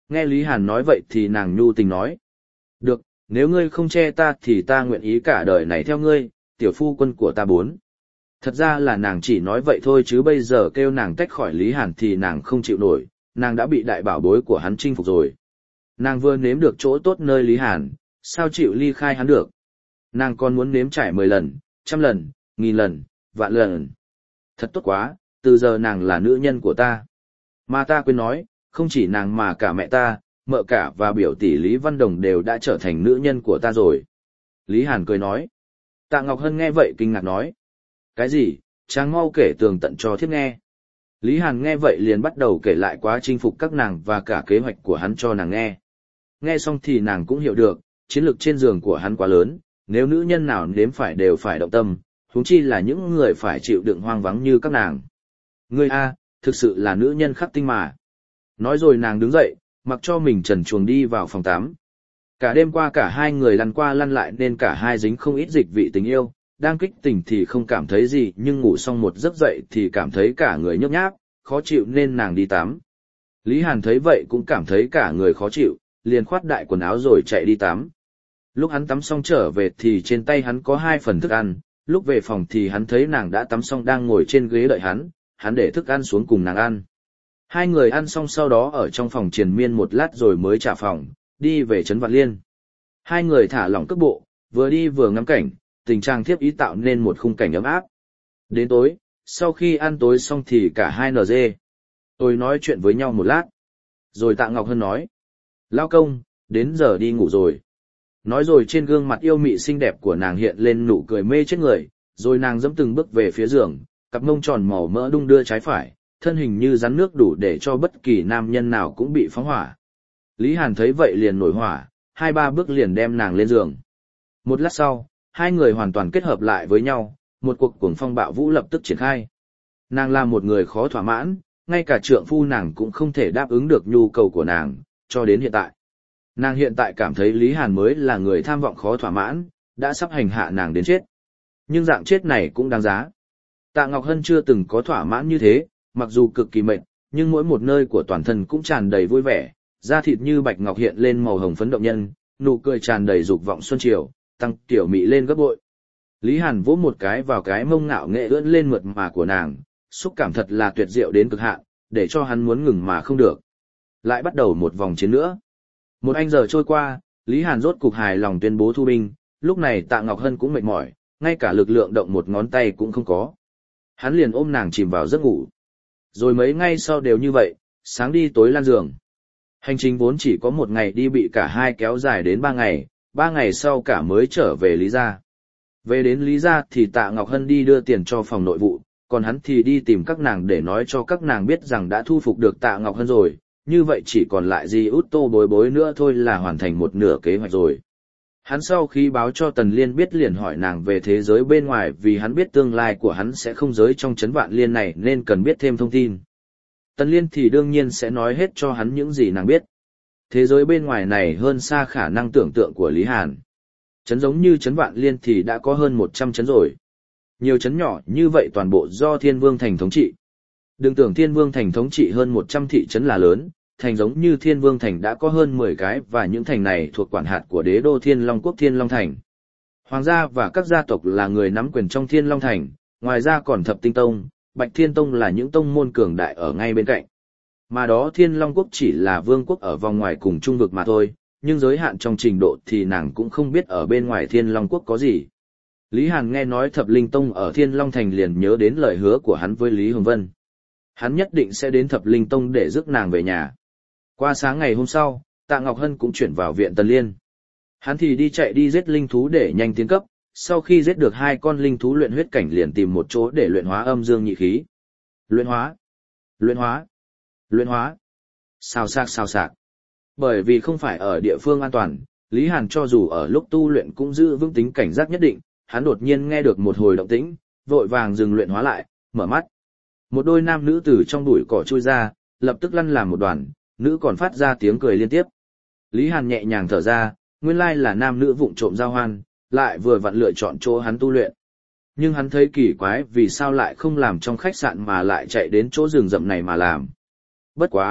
Nghe Lý Hàn nói vậy thì nàng nhu tình nói. Được, nếu ngươi không che ta thì ta nguyện ý cả đời này theo ngươi, tiểu phu quân của ta bốn. Thật ra là nàng chỉ nói vậy thôi chứ bây giờ kêu nàng tách khỏi Lý Hàn thì nàng không chịu nổi, nàng đã bị đại bảo bối của hắn chinh phục rồi. Nàng vừa nếm được chỗ tốt nơi Lý Hàn, sao chịu ly khai hắn được. Nàng còn muốn nếm trải mười lần, trăm lần, nghìn lần, vạn lần. Thật tốt quá, từ giờ nàng là nữ nhân của ta. Mà ta quên nói, không chỉ nàng mà cả mẹ ta, mợ cả và biểu tỷ Lý Văn Đồng đều đã trở thành nữ nhân của ta rồi. Lý Hàn cười nói. Tạ Ngọc Hân nghe vậy kinh ngạc nói. Cái gì, chàng mau kể tường tận cho thiếp nghe. Lý Hàn nghe vậy liền bắt đầu kể lại quá chinh phục các nàng và cả kế hoạch của hắn cho nàng nghe. Nghe xong thì nàng cũng hiểu được, chiến lược trên giường của hắn quá lớn, nếu nữ nhân nào nếm phải đều phải động tâm, huống chi là những người phải chịu đựng hoang vắng như các nàng. Ngươi a, thực sự là nữ nhân khắc tinh mà. Nói rồi nàng đứng dậy, mặc cho mình trần truồng đi vào phòng tắm. Cả đêm qua cả hai người lăn qua lăn lại nên cả hai dính không ít dịch vị tình yêu, đang kích tỉnh thì không cảm thấy gì nhưng ngủ xong một giấc dậy thì cảm thấy cả người nhấp nháp, khó chịu nên nàng đi tắm. Lý Hàn thấy vậy cũng cảm thấy cả người khó chịu, liền khoát đại quần áo rồi chạy đi tắm. Lúc hắn tắm xong trở về thì trên tay hắn có hai phần thức ăn, lúc về phòng thì hắn thấy nàng đã tắm xong đang ngồi trên ghế đợi hắn, hắn để thức ăn xuống cùng nàng ăn. Hai người ăn xong sau đó ở trong phòng triền miên một lát rồi mới trả phòng, đi về trấn Vạn Liên. Hai người thả lỏng cước bộ, vừa đi vừa ngắm cảnh, tình trạng thiếp ý tạo nên một khung cảnh ấm áp. Đến tối, sau khi ăn tối xong thì cả hai nờ dê. Tôi nói chuyện với nhau một lát. Rồi Tạ Ngọc Hân nói. Lao công, đến giờ đi ngủ rồi. Nói rồi trên gương mặt yêu mị xinh đẹp của nàng hiện lên nụ cười mê chết người, rồi nàng dẫm từng bước về phía giường, cặp mông tròn màu mỡ đung đưa trái phải, thân hình như rắn nước đủ để cho bất kỳ nam nhân nào cũng bị phóng hỏa. Lý Hàn thấy vậy liền nổi hỏa, hai ba bước liền đem nàng lên giường. Một lát sau, hai người hoàn toàn kết hợp lại với nhau, một cuộc cuồng phong bạo vũ lập tức triển khai. Nàng là một người khó thỏa mãn, ngay cả trượng phu nàng cũng không thể đáp ứng được nhu cầu của nàng, cho đến hiện tại. Nàng hiện tại cảm thấy Lý Hàn mới là người tham vọng khó thỏa mãn, đã sắp hành hạ nàng đến chết. Nhưng dạng chết này cũng đáng giá. Tạ Ngọc Hân chưa từng có thỏa mãn như thế, mặc dù cực kỳ mệt, nhưng mỗi một nơi của toàn thân cũng tràn đầy vui vẻ, da thịt như bạch ngọc hiện lên màu hồng phấn động nhân, nụ cười tràn đầy dục vọng xuân chiều, tăng tiểu mị lên gấp bội. Lý Hàn vỗ một cái vào cái mông ngạo nghệ ưỡn lên mượt mà của nàng, xúc cảm thật là tuyệt diệu đến cực hạn, để cho hắn muốn ngừng mà không được. Lại bắt đầu một vòng chiến nữa. Một anh giờ trôi qua, Lý Hàn rốt cục hài lòng tuyên bố thu binh, lúc này Tạ Ngọc Hân cũng mệt mỏi, ngay cả lực lượng động một ngón tay cũng không có. Hắn liền ôm nàng chìm vào giấc ngủ. Rồi mấy ngày sau đều như vậy, sáng đi tối lan giường. Hành trình vốn chỉ có một ngày đi bị cả hai kéo dài đến ba ngày, ba ngày sau cả mới trở về Lý gia. Về đến Lý gia thì Tạ Ngọc Hân đi đưa tiền cho phòng nội vụ, còn hắn thì đi tìm các nàng để nói cho các nàng biết rằng đã thu phục được Tạ Ngọc Hân rồi, như vậy chỉ còn lại gì út tô bối bối nữa thôi là hoàn thành một nửa kế hoạch rồi. Hắn sau khi báo cho Tần Liên biết liền hỏi nàng về thế giới bên ngoài vì hắn biết tương lai của hắn sẽ không giới trong trấn Vạn Liên này nên cần biết thêm thông tin. Tần Liên thì đương nhiên sẽ nói hết cho hắn những gì nàng biết. Thế giới bên ngoài này hơn xa khả năng tưởng tượng của Lý Hàn. Trấn giống như trấn Vạn Liên thì đã có hơn một trăm trấn rồi. Nhiều trấn nhỏ như vậy toàn bộ do Thiên Vương Thành thống trị. Đừng tưởng Thiên Vương Thành thống trị hơn một trăm thị trấn là lớn, thành giống như Thiên Vương Thành đã có hơn mười cái và những thành này thuộc quản hạt của đế đô Thiên Long Quốc Thiên Long Thành. Hoàng gia và các gia tộc là người nắm quyền trong Thiên Long Thành, ngoài ra còn Thập Tinh Tông, Bạch Thiên Tông là những tông môn cường đại ở ngay bên cạnh. Mà đó Thiên Long Quốc chỉ là vương quốc ở vòng ngoài cùng trung vực mà thôi, nhưng giới hạn trong trình độ thì nàng cũng không biết ở bên ngoài Thiên Long Quốc có gì. Lý Hàn nghe nói Thập Linh Tông ở Thiên Long Thành liền nhớ đến lời hứa của hắn với Lý Hồng Vân. Hắn nhất định sẽ đến Thập Linh Tông để rước nàng về nhà. Qua sáng ngày hôm sau, Tạ Ngọc Hân cũng chuyển vào viện Tần Liên. Hắn thì đi chạy đi giết linh thú để nhanh tiến cấp, sau khi giết được hai con linh thú luyện huyết cảnh liền tìm một chỗ để luyện hóa âm dương nhị khí. Luyện hóa, luyện hóa, luyện hóa, xào xạc xào xạc. Bởi vì không phải ở địa phương an toàn, Lý Hàn cho dù ở lúc tu luyện cũng giữ vững tính cảnh giác nhất định, hắn đột nhiên nghe được một hồi động tĩnh, vội vàng dừng luyện hóa lại, mở mắt. Một đôi nam nữ từ trong bụi cỏ chui ra, lập tức lăn làm một đoàn, nữ còn phát ra tiếng cười liên tiếp. Lý Hàn nhẹ nhàng thở ra, nguyên lai là nam nữ vụng trộm giao hoan, lại vừa vặn lựa chọn chỗ hắn tu luyện. Nhưng hắn thấy kỳ quái vì sao lại không làm trong khách sạn mà lại chạy đến chỗ rừng rậm này mà làm. Bất quá,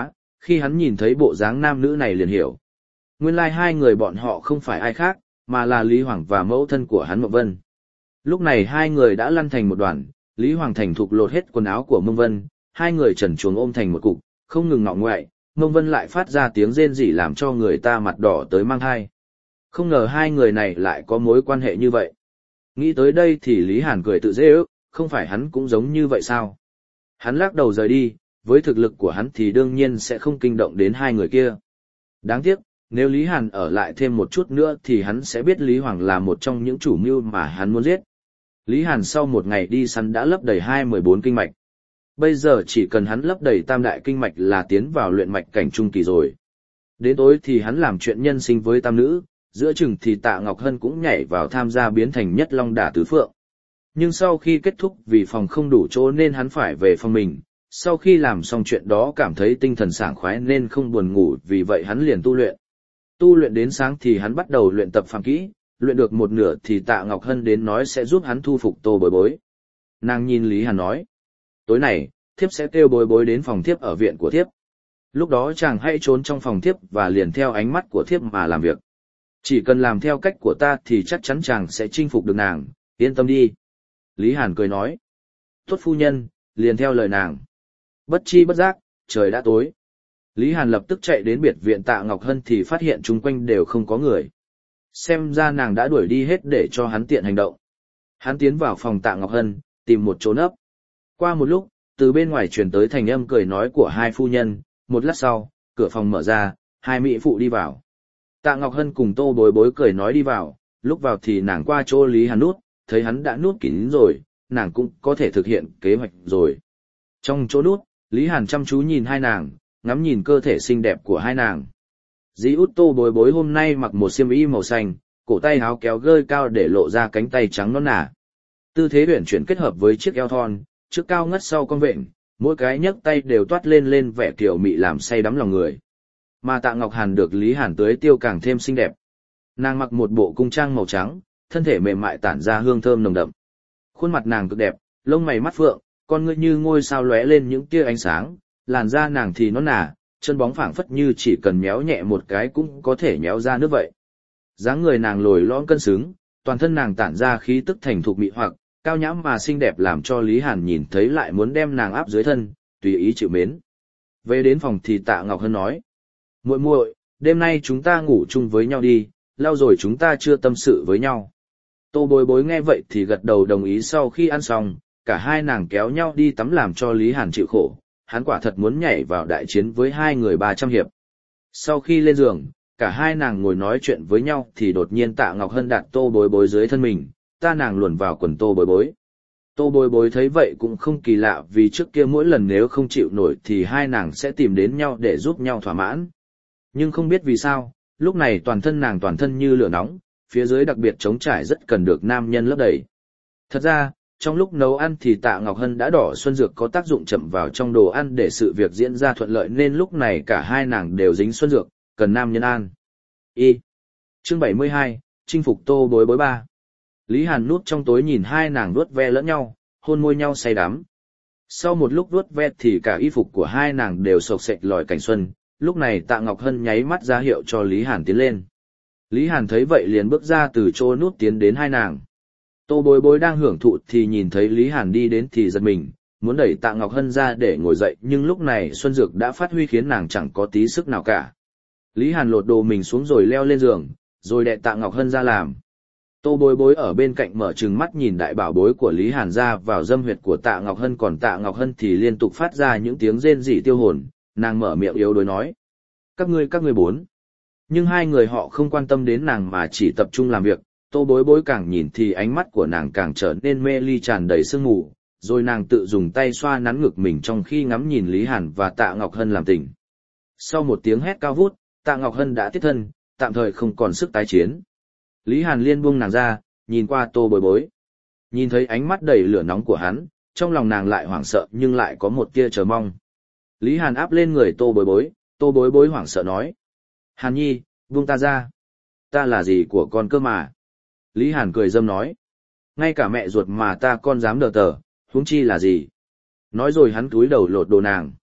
Khi hắn nhìn thấy bộ dáng nam nữ này liền hiểu. Nguyên lai hai người bọn họ không phải ai khác, mà là Lý Hoàng và mẫu thân của hắn Mộng Vân. Lúc này hai người đã lăn thành một đoàn, Lý Hoàng thành thục lột hết quần áo của Mông Vân, hai người trần truồng ôm thành một cục, không ngừng ngọ ngoại, Mông Vân lại phát ra tiếng rên rỉ làm cho người ta mặt đỏ tới mang thai. Không ngờ hai người này lại có mối quan hệ như vậy. Nghĩ tới đây thì Lý Hàn cười tự dễ ước, không phải hắn cũng giống như vậy sao? Hắn lắc đầu rời đi, với thực lực của hắn thì đương nhiên sẽ không kinh động đến hai người kia. Đáng tiếc, nếu Lý Hàn ở lại thêm một chút nữa thì hắn sẽ biết Lý Hoàng là một trong những chủ mưu mà hắn muốn giết. Lý Hàn sau một ngày đi săn đã lấp đầy hai mươi bốn kinh mạch. Bây giờ chỉ cần hắn lấp đầy tam đại kinh mạch là tiến vào luyện mạch cảnh trung kỳ rồi. Đến tối thì hắn làm chuyện nhân sinh với tam nữ, giữa chừng thì Tạ Ngọc Hân cũng nhảy vào tham gia biến thành nhất long đả tứ phượng. Nhưng sau khi kết thúc vì phòng không đủ chỗ nên hắn phải về phòng mình, sau khi làm xong chuyện đó cảm thấy tinh thần sảng khoái nên không buồn ngủ, vì vậy hắn liền tu luyện. Tu luyện đến sáng thì hắn bắt đầu luyện tập phàm kỹ, luyện được một nửa thì Tạ Ngọc Hân đến nói sẽ giúp hắn thu phục Tô Bối Bối. Nàng nhìn Lý Hàn nói, tối này, thiếp sẽ kêu Bối Bối đến phòng thiếp ở viện của thiếp. Lúc đó chàng hãy trốn trong phòng thiếp và liền theo ánh mắt của thiếp mà làm việc. Chỉ cần làm theo cách của ta thì chắc chắn chàng sẽ chinh phục được nàng, yên tâm đi. Lý Hàn cười nói, tốt phu nhân, liền theo lời nàng. Bất chi bất giác, trời đã tối. Lý Hàn lập tức chạy đến biệt viện Tạ Ngọc Hân thì phát hiện chung quanh đều không có người. Xem ra nàng đã đuổi đi hết để cho hắn tiện hành động. Hắn tiến vào phòng Tạ Ngọc Hân, tìm một chỗ nấp. Qua một lúc, từ bên ngoài truyền tới thành âm cười nói của hai phu nhân, một lát sau, cửa phòng mở ra, hai mỹ phụ đi vào. Tạ Ngọc Hân cùng Tô Bối Bối cười nói đi vào, lúc vào thì nàng qua chỗ Lý Hàn nút, thấy hắn đã nút kín rồi, nàng cũng có thể thực hiện kế hoạch rồi. Trong chỗ nút, Lý Hàn chăm chú nhìn hai nàng, ngắm nhìn cơ thể xinh đẹp của hai nàng. Dĩ út Tô Bối Bối hôm nay mặc một xiêm y màu xanh, cổ tay áo kéo gơi cao để lộ ra cánh tay trắng nõn nà. Tư thế uyển chuyển kết hợp với chiếc eo thon, trước cao ngất sau cong vện, mỗi cái nhấc tay đều toát lên lên vẻ kiểu mị làm say đắm lòng người. Mà Tạ Ngọc Hàn được Lý Hàn tưới tiêu càng thêm xinh đẹp. Nàng mặc một bộ cung trang màu trắng, thân thể mềm mại tản ra hương thơm nồng đậm. Khuôn mặt nàng cực đẹp, lông mày mắt phượng, con ngươi như ngôi sao lóe lên những tia ánh sáng, làn da nàng thì nõn nà, chân bóng phảng phất như chỉ cần méo nhẹ một cái cũng có thể méo ra nước vậy. Dáng người nàng lồi lõm cân xứng, toàn thân nàng tản ra khí tức thành thục mị hoặc, cao nhãm mà xinh đẹp làm cho Lý Hàn nhìn thấy lại muốn đem nàng áp dưới thân, tùy ý chịu mến. Về đến phòng thì Tạ Ngọc Hân nói, muội muội, đêm nay chúng ta ngủ chung với nhau đi, lâu rồi chúng ta chưa tâm sự với nhau. Tô Bối Bối nghe vậy thì gật đầu đồng ý. Sau khi ăn xong, cả hai nàng kéo nhau đi tắm làm cho Lý Hàn chịu khổ, hắn quả thật muốn nhảy vào đại chiến với hai người ba trăm hiệp. Sau khi lên giường, cả hai nàng ngồi nói chuyện với nhau thì đột nhiên Tạ Ngọc Hân đặt Tô Bối Bối dưới thân mình, ta nàng luồn vào quần Tô Bối Bối. Tô Bối Bối thấy vậy cũng không kỳ lạ, vì trước kia mỗi lần nếu không chịu nổi thì hai nàng sẽ tìm đến nhau để giúp nhau thỏa mãn. Nhưng không biết vì sao, lúc này toàn thân nàng toàn thân như lửa nóng, phía dưới đặc biệt trống trải rất cần được nam nhân lấp đầy. Thật ra, trong lúc nấu ăn thì Tạ Ngọc Hân đã đỏ xuân dược có tác dụng chậm vào trong đồ ăn để sự việc diễn ra thuận lợi, nên lúc này cả hai nàng đều dính xuân dược, cần nam nhân an. Y. Chương bảy mươi hai, chinh phục Tô Bối Bối ba. Lý Hàn núp trong tối nhìn hai nàng vuốt ve lẫn nhau, hôn môi nhau say đắm. Sau một lúc vuốt ve thì cả y phục của hai nàng đều sộc sệch lòi cảnh xuân, lúc này Tạ Ngọc Hân nháy mắt ra hiệu cho Lý Hàn tiến lên. Lý Hàn thấy vậy liền bước ra từ chỗ núp tiến đến hai nàng. Tô Bối Bối đang hưởng thụ thì nhìn thấy Lý Hàn đi đến thì giật mình, muốn đẩy Tạ Ngọc Hân ra để ngồi dậy, nhưng lúc này xuân dược đã phát huy khiến nàng chẳng có tí sức nào cả. Lý Hàn lột đồ mình xuống rồi leo lên giường, rồi đè Tạ Ngọc Hân ra làm. Tô Bối Bối ở bên cạnh mở trừng mắt nhìn đại bảo bối của Lý Hàn ra vào dâm huyệt của Tạ Ngọc Hân, còn Tạ Ngọc Hân thì liên tục phát ra những tiếng rên rỉ tiêu hồn, nàng mở miệng yếu đuối nói. Các ngươi các ngươi bốn. Nhưng hai người họ không quan tâm đến nàng mà chỉ tập trung làm việc. Tô Bối Bối càng nhìn thì ánh mắt của nàng càng trở nên mê ly tràn đầy sương mù, rồi nàng tự dùng tay xoa nắn ngực mình trong khi ngắm nhìn Lý Hàn và Tạ Ngọc Hân làm tình. Sau một tiếng hét cao vút, Tạ Ngọc Hân đã tiết thân, tạm thời không còn sức tái chiến. Lý Hàn liên buông nàng ra, nhìn qua Tô Bối Bối. Nhìn thấy ánh mắt đầy lửa nóng của hắn, trong lòng nàng lại hoảng sợ nhưng lại có một tia chờ mong. Lý Hàn áp lên người Tô Bối Bối, Tô Bối Bối hoảng sợ nói. Hàn nhi, buông ta ra. Ta là gì của con cơ mà? Lý Hàn cười dâm nói. Ngay cả mẹ ruột mà ta con dám đờ tờ, huống chi là gì? Nói rồi hắn cúi đầu lột đồ nàng.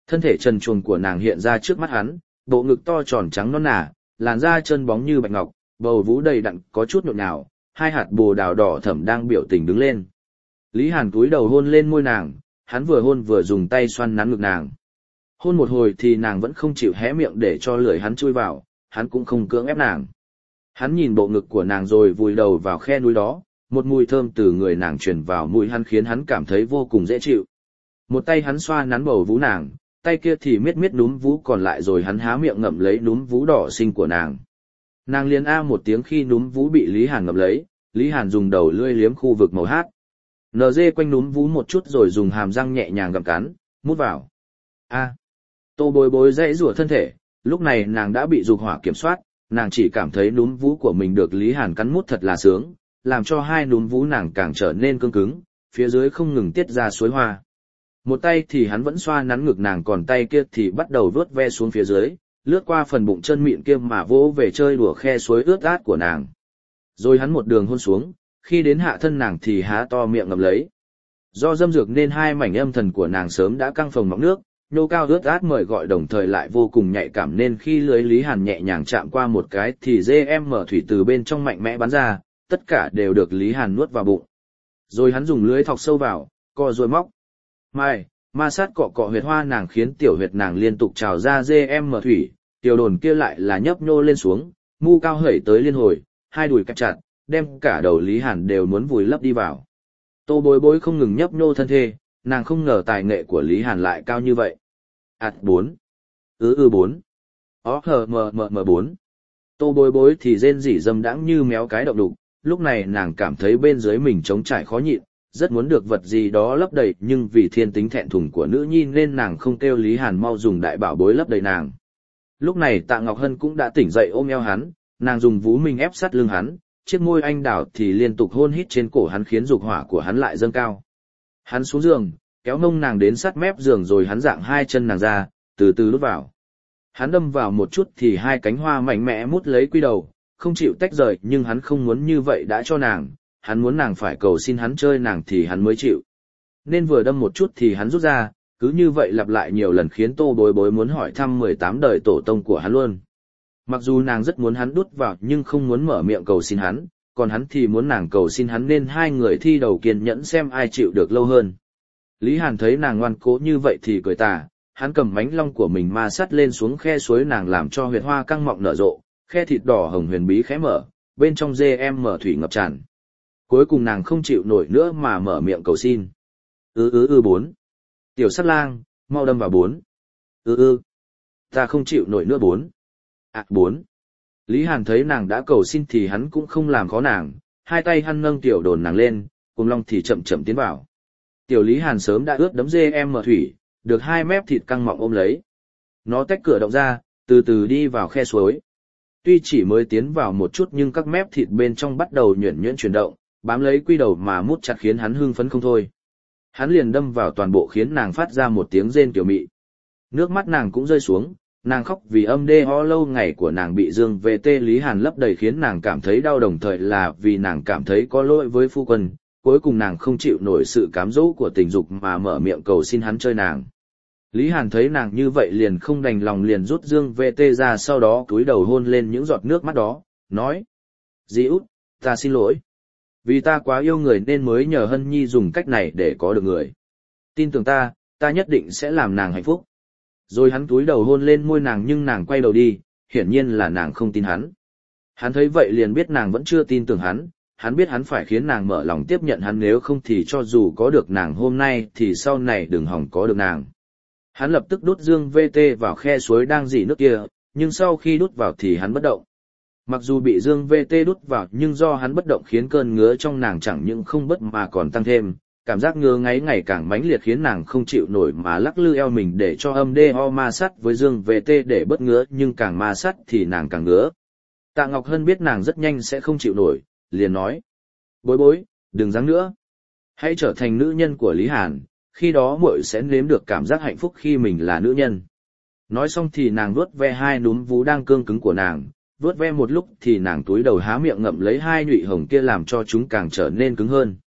Thân thể trần truồng của nàng hiện ra trước mắt hắn, bộ ngực to tròn trắng non nà, làn da chân bóng như bạch ngọc, bầu vú đầy đặn có chút nhộn nhạo, hai hạt bồ đào đỏ thẫm đang biểu tình đứng lên. Lý Hàn cúi đầu hôn lên môi nàng, hắn vừa hôn vừa dùng tay xoăn nắn ngực nàng. Hôn một hồi thì nàng vẫn không chịu hé miệng để cho lưỡi hắn chui vào, hắn cũng không cưỡng ép nàng. Hắn nhìn bộ ngực của nàng rồi vùi đầu vào khe núi đó, một mùi thơm từ người nàng truyền vào mũi hắn khiến hắn cảm thấy vô cùng dễ chịu. Một tay hắn xoa nắn bầu vú nàng, tay kia thì miết miết núm vú còn lại rồi hắn há miệng ngậm lấy núm vú đỏ xinh của nàng. Nàng liền a một tiếng khi núm vú bị Lý Hàn ngậm lấy, Lý Hàn dùng đầu lưỡi liếm khu vực màu hát. Nờ dê quanh núm vú một chút rồi dùng hàm răng nhẹ nhàng gặm cắn, mút vào. A. Tô Bối Bối dãy rủa thân thể, lúc này nàng đã bị dục hỏa kiểm soát, nàng chỉ cảm thấy núm vú của mình được Lý Hàn cắn mút thật là sướng, làm cho hai núm vú nàng càng trở nên cứng cứng, phía dưới không ngừng tiết ra suối hoa. Một tay thì hắn vẫn xoa nắn ngực nàng còn tay kia thì bắt đầu vuốt ve xuống phía dưới, lướt qua phần bụng chân mịn kia mà vỗ về chơi đùa khe suối ướt át của nàng. Rồi hắn một đường hôn xuống, khi đến hạ thân nàng thì há to miệng ngậm lấy. Do dâm dược nên hai mảnh âm thần của nàng sớm đã căng phồng mọng nước, nhô cao ướt át mời gọi đồng thời lại vô cùng nhạy cảm nên khi lưới Lý Hàn nhẹ nhàng chạm qua một cái thì dê em mở thủy từ bên trong mạnh mẽ bắn ra, tất cả đều được Lý Hàn nuốt vào bụng. Rồi hắn dùng lưới thọc sâu vào, co rồi móc. Mai, ma sát cọ cọ huyệt hoa nàng khiến tiểu huyệt nàng liên tục trào ra dê em mở thủy, tiểu đồn kia lại là nhấp nhô lên xuống, mu cao hẩy tới liên hồi, hai đùi cặp chặt, đem cả đầu Lý Hàn đều muốn vùi lấp đi vào. Tô Bối Bối không ngừng nhấp nhô thân thể, nàng không ngờ tài nghệ của Lý Hàn lại cao như vậy. Ảt bốn. Ứ ư bốn. Ó hờ mờ mờ mờ bốn. Tô Bối Bối thì rên rỉ dâm đãng như méo cái động đục, lúc này nàng cảm thấy bên dưới mình trống trải khó nhịn, rất muốn được vật gì đó lấp đầy nhưng vì thiên tính thẹn thùng của nữ nhi nên nàng không kêu Lý Hàn mau dùng đại bảo bối lấp đầy nàng. Lúc này Tạ Ngọc Hân cũng đã tỉnh dậy ôm eo hắn, nàng dùng vú mình ép sát lưng hắn, chiếc môi anh đào thì liên tục hôn hít trên cổ hắn khiến dục hỏa của hắn lại dâng cao. Hắn xuống giường, kéo mông nàng đến sát mép giường rồi hắn dạng hai chân nàng ra, từ từ lút vào. Hắn đâm vào một chút thì hai cánh hoa mạnh mẽ mút lấy quy đầu, không chịu tách rời nhưng hắn không muốn như vậy đã cho nàng, hắn muốn nàng phải cầu xin hắn chơi nàng thì hắn mới chịu. Nên vừa đâm một chút thì hắn rút ra, cứ như vậy lặp lại nhiều lần khiến Tô Bối Bối muốn hỏi thăm mười tám đời tổ tông của hắn luôn. Mặc dù nàng rất muốn hắn đút vào nhưng không muốn mở miệng cầu xin hắn, còn hắn thì muốn nàng cầu xin hắn nên hai người thi đầu kiên nhẫn xem ai chịu được lâu hơn. Lý Hàn thấy nàng ngoan cố như vậy thì cười tà, hắn cầm mánh long của mình ma sắt lên xuống khe suối nàng làm cho huyệt hoa căng mọng nở rộ, khe thịt đỏ hồng huyền bí khẽ mở, bên trong dê em mở thủy ngập tràn. Cuối cùng nàng không chịu nổi nữa mà mở miệng cầu xin. Ư ư ư bốn. Tiểu sắt lang, mau đâm vào bốn. Ư ư. Ta không chịu nổi nữa bốn. À bốn. Lý Hàn thấy nàng đã cầu xin thì hắn cũng không làm khó nàng, hai tay hắn nâng tiểu đồn nàng lên, cùng long thì chậm chậm tiến vào. Tiểu Lý Hàn sớm đã ướt đấm dê em mở thủy, được hai mép thịt căng mọng ôm lấy. Nó tách cửa động ra, từ từ đi vào khe suối. Tuy chỉ mới tiến vào một chút nhưng các mép thịt bên trong bắt đầu nhuyễn nhuyễn chuyển động, bám lấy quy đầu mà mút chặt khiến hắn hưng phấn không thôi. Hắn liền đâm vào toàn bộ khiến nàng phát ra một tiếng rên kiểu mị. Nước mắt nàng cũng rơi xuống, nàng khóc vì âm đê ho lâu ngày của nàng bị Dương vê tê Lý Hàn lấp đầy khiến nàng cảm thấy đau đồng thời là vì nàng cảm thấy có lỗi với phu quân, cuối cùng nàng không chịu nổi sự cám dỗ của tình dục mà mở miệng cầu xin hắn chơi nàng. Lý Hàn thấy nàng như vậy liền không đành lòng liền rút Dương vê tê ra sau đó cúi đầu hôn lên những giọt nước mắt đó, nói: Dì út, ta xin lỗi. Vì ta quá yêu người nên mới nhờ Hân Nhi dùng cách này để có được người. Tin tưởng ta, ta nhất định sẽ làm nàng hạnh phúc. Rồi hắn cúi đầu hôn lên môi nàng nhưng nàng quay đầu đi, hiển nhiên là nàng không tin hắn. Hắn thấy vậy liền biết nàng vẫn chưa tin tưởng hắn, hắn biết hắn phải khiến nàng mở lòng tiếp nhận hắn nếu không thì cho dù có được nàng hôm nay thì sau này đừng hỏng có được nàng. Hắn lập tức đút Dương vê tê vào khe suối đang rỉ nước kia, nhưng sau khi đút vào thì hắn bất động. Mặc dù bị Dương vê tê đút vào nhưng do hắn bất động khiến cơn ngứa trong nàng chẳng những không bớt mà còn tăng thêm, cảm giác ngứa ngáy ngày càng mãnh liệt khiến nàng không chịu nổi mà lắc lư eo mình để cho âm đê ho ma sát với Dương vê tê để bớt ngứa nhưng càng ma sát thì nàng càng ngứa. Tạ Ngọc Hân biết nàng rất nhanh sẽ không chịu nổi, liền nói: Bối Bối, đừng giáng nữa. Hãy trở thành nữ nhân của Lý Hàn, khi đó muội sẽ nếm được cảm giác hạnh phúc khi mình là nữ nhân. Nói xong thì nàng vuốt ve hai núm vú đang cương cứng của nàng, vuốt ve một lúc thì nàng túi đầu há miệng ngậm lấy hai nhụy hồng kia làm cho chúng càng trở nên cứng hơn.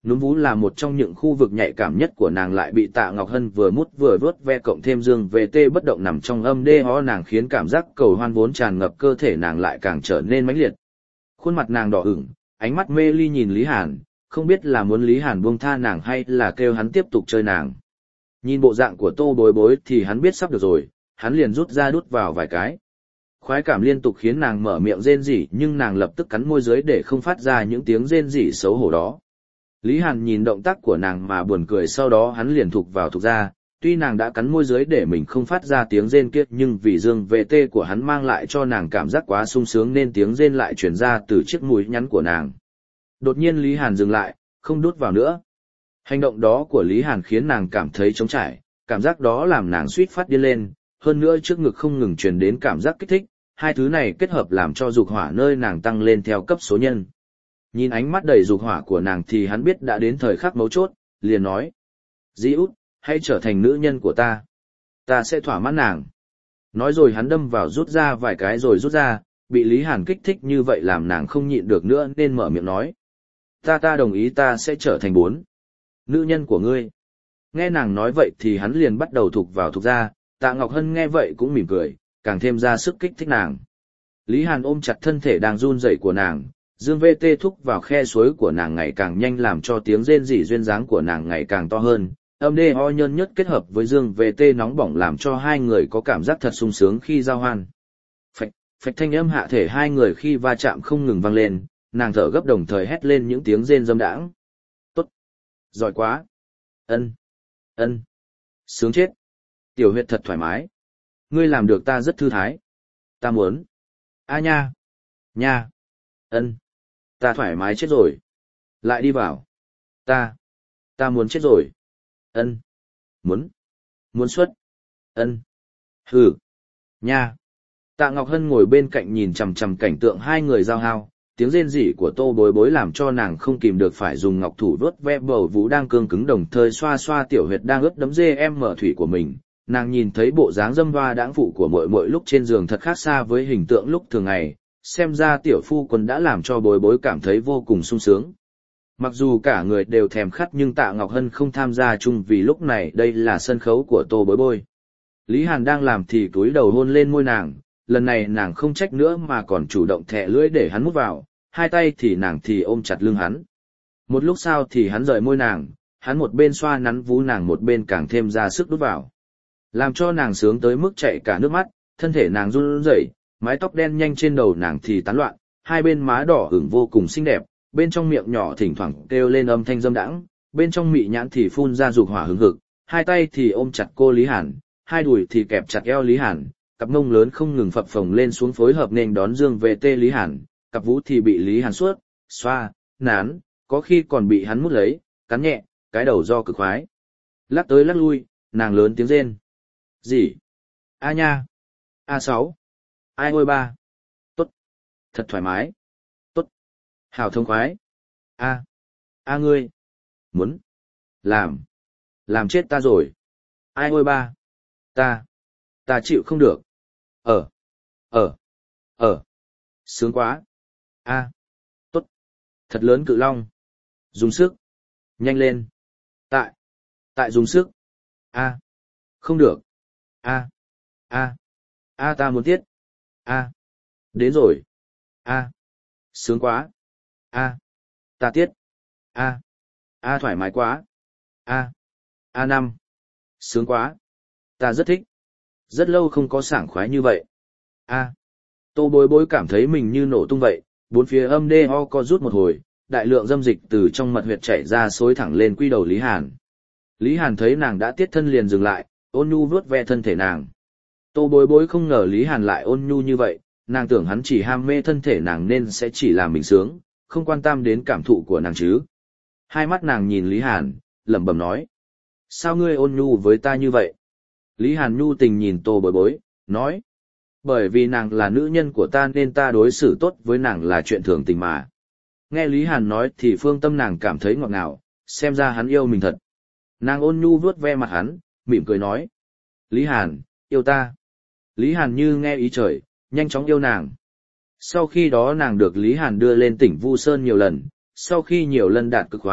Núm vú là một trong những khu vực nhạy cảm nhất của nàng lại bị Tạ Ngọc Hân vừa mút vừa vuốt ve cộng thêm dương vê tê bất động nằm trong âm đê ho nàng khiến cảm giác cầu hoan vốn tràn ngập cơ thể nàng lại càng trở nên mãnh liệt. Khuôn mặt nàng đỏ ửng, ánh mắt mê ly nhìn Lý Hàn, không biết là muốn Lý Hàn buông tha nàng hay là kêu hắn tiếp tục chơi nàng. Nhìn bộ dạng của Tô Bối Bối thì hắn biết sắp được rồi, hắn liền rút ra đút vào vài cái. Khoái cảm liên tục khiến nàng mở miệng rên rỉ nhưng nàng lập tức cắn môi dưới để không phát ra những tiếng rên rỉ xấu hổ đó. Lý Hàn nhìn động tác của nàng mà buồn cười sau đó hắn liền thục vào thục ra, tuy nàng đã cắn môi dưới để mình không phát ra tiếng rên kia nhưng vì dương vệ tê của hắn mang lại cho nàng cảm giác quá sung sướng nên tiếng rên lại truyền ra từ chiếc mũi nhắn của nàng. Đột nhiên Lý Hàn dừng lại, không đút vào nữa. Hành động đó của Lý Hàn khiến nàng cảm thấy trống trải, cảm giác đó làm nàng suýt phát điên lên, hơn nữa trước ngực không ngừng truyền đến cảm giác kích thích, hai thứ này kết hợp làm cho dục hỏa nơi nàng tăng lên theo cấp số nhân. Nhìn ánh mắt đầy dục hỏa của nàng thì hắn biết đã đến thời khắc mấu chốt, liền nói. Dĩ út, hãy trở thành nữ nhân của ta. Ta sẽ thỏa mãn nàng. Nói rồi hắn đâm vào rút ra vài cái rồi rút ra, bị Lý Hàn kích thích như vậy làm nàng không nhịn được nữa nên mở miệng nói. Ta ta đồng ý ta sẽ trở thành bốn. Nữ nhân của ngươi. Nghe nàng nói vậy thì hắn liền bắt đầu thục vào thục ra, Tạ Ngọc Hân nghe vậy cũng mỉm cười, càng thêm ra sức kích thích nàng. Lý Hàn ôm chặt thân thể đang run rẩy của nàng, dương vê tê thúc vào khe suối của nàng ngày càng nhanh làm cho tiếng rên rỉ duyên dáng của nàng ngày càng to hơn. Âm đê ho nhơn nhất kết hợp với dương vê tê nóng bỏng làm cho hai người có cảm giác thật sung sướng khi giao hoan. Phạch, phạch thanh âm hạ thể hai người khi va chạm không ngừng vang lên, nàng thở gấp đồng thời hét lên những tiếng rên dâm đãng. Tốt, giỏi quá, ân, ân, sướng chết, tiểu huyệt thật thoải mái, ngươi làm được ta rất thư thái, ta muốn, a nha, nha, ân, ta thoải mái chết rồi, lại đi vào, ta, ta muốn chết rồi, ân, muốn, muốn xuất, ân, hừ, nha. Tạ Ngọc Hân ngồi bên cạnh nhìn chằm chằm cảnh tượng hai người giao hao, tiếng rên rỉ của Tô Bối Bối làm cho nàng không kìm được phải dùng ngọc thủ vuốt ve bầu vú đang cương cứng đồng thời xoa xoa tiểu huyệt đang ướt đẫm dê em mở thủy của mình. Nàng nhìn thấy bộ dáng dâm hoa đãng phụ của muội muội lúc trên giường thật khác xa với hình tượng lúc thường ngày, xem ra tiểu phu quân đã làm cho Bối Bối cảm thấy vô cùng sung sướng. Mặc dù cả người đều thèm khát nhưng Tạ Ngọc Hân không tham gia chung vì lúc này đây là sân khấu của Tô Bối Bối. Lý Hàn đang làm thì cúi đầu hôn lên môi nàng, lần này nàng không trách nữa mà còn chủ động thẹ lưỡi để hắn mút vào, hai tay thì nàng thì ôm chặt lưng hắn. Một lúc sau thì hắn rời môi nàng, hắn một bên xoa nắn vú nàng một bên càng thêm ra sức đút vào. Làm cho nàng sướng tới mức chảy cả nước mắt, thân thể nàng run rẩy, mái tóc đen nhanh trên đầu nàng thì tán loạn, hai bên má đỏ ửng vô cùng xinh đẹp, bên trong miệng nhỏ thỉnh thoảng kêu lên âm thanh dâm đãng, bên trong mị nhãn thì phun ra dục hỏa hừng hực, hai tay thì ôm chặt cô Lý Hàn, hai đùi thì kẹp chặt eo Lý Hàn, cặp mông lớn không ngừng phập phồng lên xuống phối hợp nên đón dương về tê Lý Hàn, cặp vú thì bị Lý Hàn suốt, xoa, nán, có khi còn bị hắn mút lấy, cắn nhẹ, cái đầu do cực khoái. Lắc tới lắc lui, nàng lớn tiếng rên. Gì? A nha. A sáu. Ai ôi ba. Tốt. Thật thoải mái. Tốt. Hào thông khoái. A. A ngươi. Muốn. Làm. Làm chết ta rồi. Ai ôi ba. Ta. Ta chịu không được. Ở. Ở. Ở. Sướng quá. A. Tốt. Thật lớn cự long. Dùng sức. Nhanh lên. Tại. Tại dùng sức. A. Không được. A. A. A ta muốn tiết. A. Đến rồi. A. Sướng quá. A. Ta tiết. A. A thoải mái quá. A. A năm. Sướng quá. Ta rất thích. Rất lâu không có sảng khoái như vậy. A. Tô Bối Bối cảm thấy mình như nổ tung vậy, bốn phía âm đê ho co rút một hồi, đại lượng dâm dịch từ trong mật huyệt chảy ra xối thẳng lên quy đầu Lý Hàn. Lý Hàn thấy nàng đã tiết thân liền dừng lại, ôn nhu vuốt ve thân thể nàng. Tô Bối Bối không ngờ Lý Hàn lại ôn nhu như vậy, nàng tưởng hắn chỉ ham mê thân thể nàng nên sẽ chỉ làm mình sướng, không quan tâm đến cảm thụ của nàng chứ. Hai mắt nàng nhìn Lý Hàn, lẩm bẩm nói. Sao ngươi ôn nhu với ta như vậy? Lý Hàn nhu tình nhìn Tô Bối Bối, nói. Bởi vì nàng là nữ nhân của ta nên ta đối xử tốt với nàng là chuyện thường tình mà. Nghe Lý Hàn nói thì phương tâm nàng cảm thấy ngọt ngào, xem ra hắn yêu mình thật. Nàng ôn nhu vuốt ve mặt hắn, mỉm cười nói. Lý Hàn, yêu ta. Lý Hàn như nghe ý trời, nhanh chóng yêu nàng. Sau khi đó nàng được Lý Hàn đưa lên tỉnh Vu Sơn nhiều lần, sau khi nhiều lần đạt cực khoái,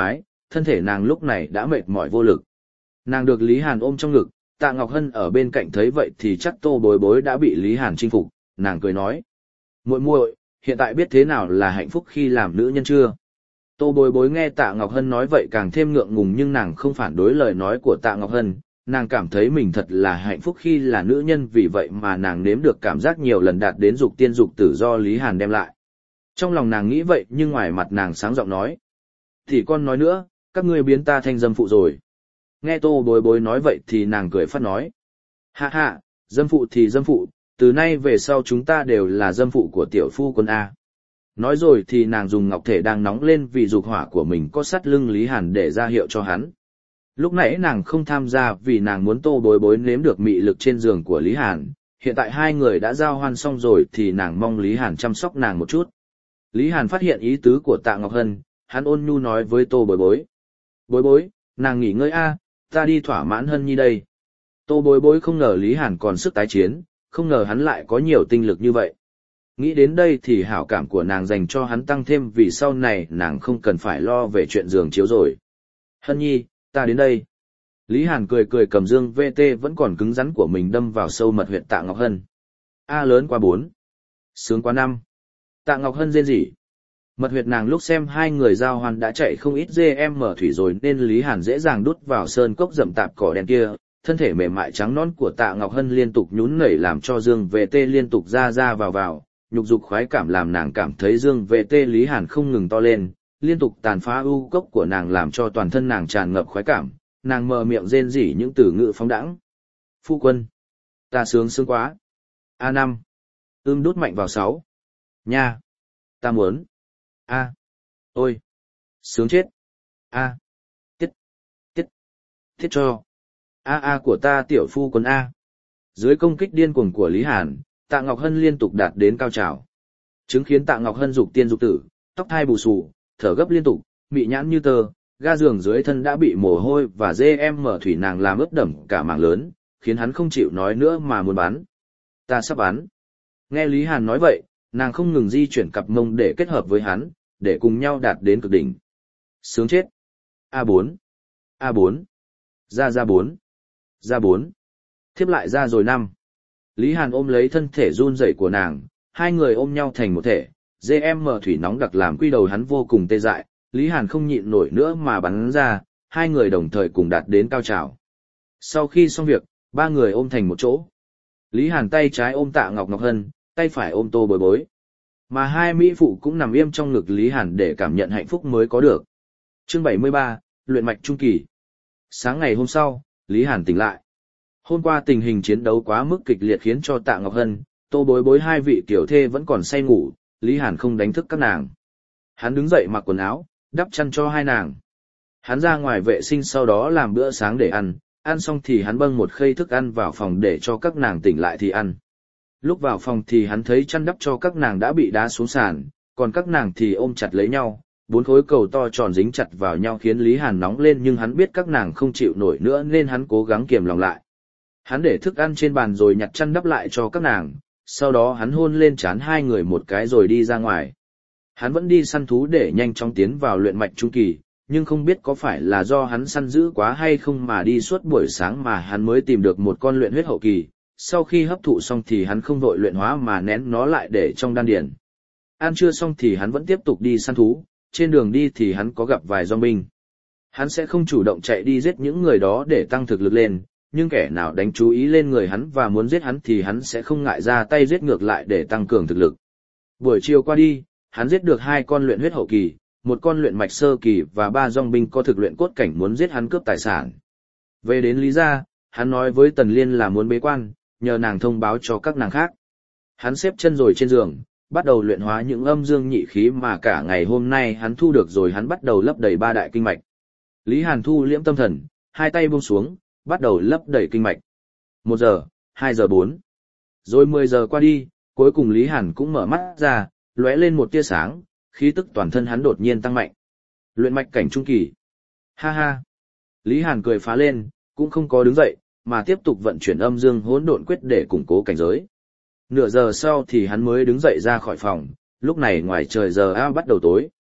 thân thể nàng lúc này đã mệt mỏi vô lực. Nàng được Lý Hàn ôm trong ngực, Tạ Ngọc Hân ở bên cạnh thấy vậy thì chắc Tô Bối Bối đã bị Lý Hàn chinh phục, nàng cười nói: "Muội muội, hiện tại biết thế nào là hạnh phúc khi làm nữ nhân chưa?" Tô Bối Bối nghe Tạ Ngọc Hân nói vậy càng thêm ngượng ngùng, nhưng nàng không phản đối lời nói của Tạ Ngọc Hân, nàng cảm thấy mình thật là hạnh phúc khi là nữ nhân, vì vậy mà nàng nếm được cảm giác nhiều lần đạt đến dục tiên dục tử do Lý Hàn đem lại. Trong lòng nàng nghĩ vậy nhưng ngoài mặt nàng sáng giọng nói: "Thì con nói nữa, các ngươi biến ta thành dâm phụ rồi." Nghe Tô Bối Bối nói vậy thì nàng cười phát nói: "Hạ hạ, dâm phụ thì dâm phụ, từ nay về sau chúng ta đều là dâm phụ của tiểu phu quân A." Nói rồi thì nàng dùng ngọc thể đang nóng lên vì dục hỏa của mình có sắt lưng Lý Hàn để ra hiệu cho hắn. Lúc nãy nàng không tham gia vì nàng muốn Tô Bối Bối nếm được mị lực trên giường của Lý Hàn, hiện tại hai người đã giao hoan xong rồi thì nàng mong Lý Hàn chăm sóc nàng một chút. Lý Hàn phát hiện ý tứ của Tạ Ngọc Hân, hắn ôn nhu nói với Tô Bối Bối: "Bối Bối, nàng nghỉ ngơi a, ta đi thỏa mãn Hân Nhi đây." Tô Bối Bối không ngờ Lý Hàn còn sức tái chiến, không ngờ hắn lại có nhiều tinh lực như vậy. Nghĩ đến đây thì hảo cảm của nàng dành cho hắn tăng thêm, vì sau này nàng không cần phải lo về chuyện giường chiếu rồi. "Hân Nhi, ta đến đây." Lý Hàn cười cười cầm dương vê tê vẫn còn cứng rắn của mình đâm vào sâu mật huyệt Tạ Ngọc Hân. A lớn qua bốn, sướng quá năm. Tạ Ngọc Hân rên rỉ. Mật huyệt nàng lúc xem hai người giao hoan đã chạy không ít dê em mở thủy rồi nên Lý Hàn dễ dàng đút vào sơn cốc rậm tạp cỏ đen kia. Thân thể mềm mại trắng nõn của Tạ Ngọc Hân liên tục nhún nảy làm cho dương vê tê liên tục ra ra vào vào, nhục dục khoái cảm làm nàng cảm thấy dương vê tê Lý Hàn không ngừng to lên, liên tục tàn phá ưu cốc của nàng làm cho toàn thân nàng tràn ngập khoái cảm, nàng mờ miệng rên rỉ những từ ngữ phóng đãng. "Phu quân, ta sướng sướng quá." A năm. Ưm đút mạnh vào sáu. Nha. Ta muốn. A. Ôi. Sướng chết. A. Tiết. Tiết. Tiết cho. A A của ta tiểu phu quân A. Dưới công kích điên cuồng của Lý Hàn, Tạ Ngọc Hân liên tục đạt đến cao trào. Chứng khiến Tạ Ngọc Hân dục tiên dục tử, tóc thai bù xù, thở gấp liên tục, mị nhãn như tơ, ga giường dưới thân đã bị mồ hôi và dê em mở thủy nàng làm ướt đẫm cả mảng lớn, khiến hắn không chịu nói nữa mà muốn bắn. "Ta sắp bắn." Nghe Lý Hàn nói vậy, nàng không ngừng di chuyển cặp mông để kết hợp với hắn, để cùng nhau đạt đến cực đỉnh. Sướng chết. A bốn. A bốn. Ra ra bốn. Ra bốn. Thiếp lại ra rồi năm. Lý Hàn ôm lấy thân thể run rẩy của nàng, hai người ôm nhau thành một thể, dê em mở thủy nóng đặc làm quy đầu hắn vô cùng tê dại, Lý Hàn không nhịn nổi nữa mà bắn ra, hai người đồng thời cùng đạt đến cao trào. Sau khi xong việc, ba người ôm thành một chỗ. Lý Hàn tay trái ôm Tạ Ngọc Ngọc Hân, tay phải ôm Tô Bối Bối. Mà hai mỹ phụ cũng nằm im trong ngực Lý Hàn để cảm nhận hạnh phúc mới có được. Chương bảy mươi ba, luyện mạch trung kỳ. Sáng ngày hôm sau, Lý Hàn tỉnh lại. Hôm qua tình hình chiến đấu quá mức kịch liệt khiến cho Tạ Ngọc Hân, Tô Bối Bối hai vị tiểu thê vẫn còn say ngủ, Lý Hàn không đánh thức các nàng. Hắn đứng dậy mặc quần áo, đắp chăn cho hai nàng. Hắn ra ngoài vệ sinh sau đó làm bữa sáng để ăn, ăn xong thì hắn bưng một khay thức ăn vào phòng để cho các nàng tỉnh lại thì ăn. Lúc vào phòng thì hắn thấy chăn đắp cho các nàng đã bị đá xuống sàn, còn các nàng thì ôm chặt lấy nhau, bốn khối cầu to tròn dính chặt vào nhau khiến Lý Hàn nóng lên, nhưng hắn biết các nàng không chịu nổi nữa nên hắn cố gắng kiềm lòng lại. Hắn để thức ăn trên bàn rồi nhặt chăn đắp lại cho các nàng, sau đó hắn hôn lên trán hai người một cái rồi đi ra ngoài. Hắn vẫn đi săn thú để nhanh chóng tiến vào luyện mạch trung kỳ, nhưng không biết có phải là do hắn săn dữ quá hay không mà đi suốt buổi sáng mà hắn mới tìm được một con luyện huyết hậu kỳ. Sau khi hấp thụ xong thì hắn không vội luyện hóa mà nén nó lại để trong đan điền. Ăn trưa xong thì hắn vẫn tiếp tục đi săn thú, trên đường đi thì hắn có gặp vài zombie binh. Hắn sẽ không chủ động chạy đi giết những người đó để tăng thực lực lên, nhưng kẻ nào đánh chú ý lên người hắn và muốn giết hắn thì hắn sẽ không ngại ra tay giết ngược lại để tăng cường thực lực. Buổi chiều qua đi, hắn giết được hai con luyện huyết hậu kỳ, một con luyện mạch sơ kỳ và ba zombie binh có thực luyện cốt cảnh muốn giết hắn cướp tài sản. Về đến Lý gia, hắn nói với Tần Liên là muốn bế quan, nhờ nàng thông báo cho các nàng khác. Hắn xếp chân rồi trên giường, bắt đầu luyện hóa những âm dương nhị khí mà cả ngày hôm nay hắn thu được rồi hắn bắt đầu lấp đầy ba đại kinh mạch. Lý Hàn thu liễm tâm thần, hai tay buông xuống, bắt đầu lấp đầy kinh mạch. Một giờ, hai giờ bốn. Rồi mười giờ qua đi, cuối cùng Lý Hàn cũng mở mắt ra, lóe lên một tia sáng, khí tức toàn thân hắn đột nhiên tăng mạnh. Luyện mạch cảnh trung kỳ. Ha ha. Lý Hàn cười phá lên, cũng không có đứng dậy, mà tiếp tục vận chuyển âm dương hỗn độn quyết để củng cố cảnh giới. Nửa giờ sau thì hắn mới đứng dậy ra khỏi phòng, lúc này ngoài trời giờ A bắt đầu tối.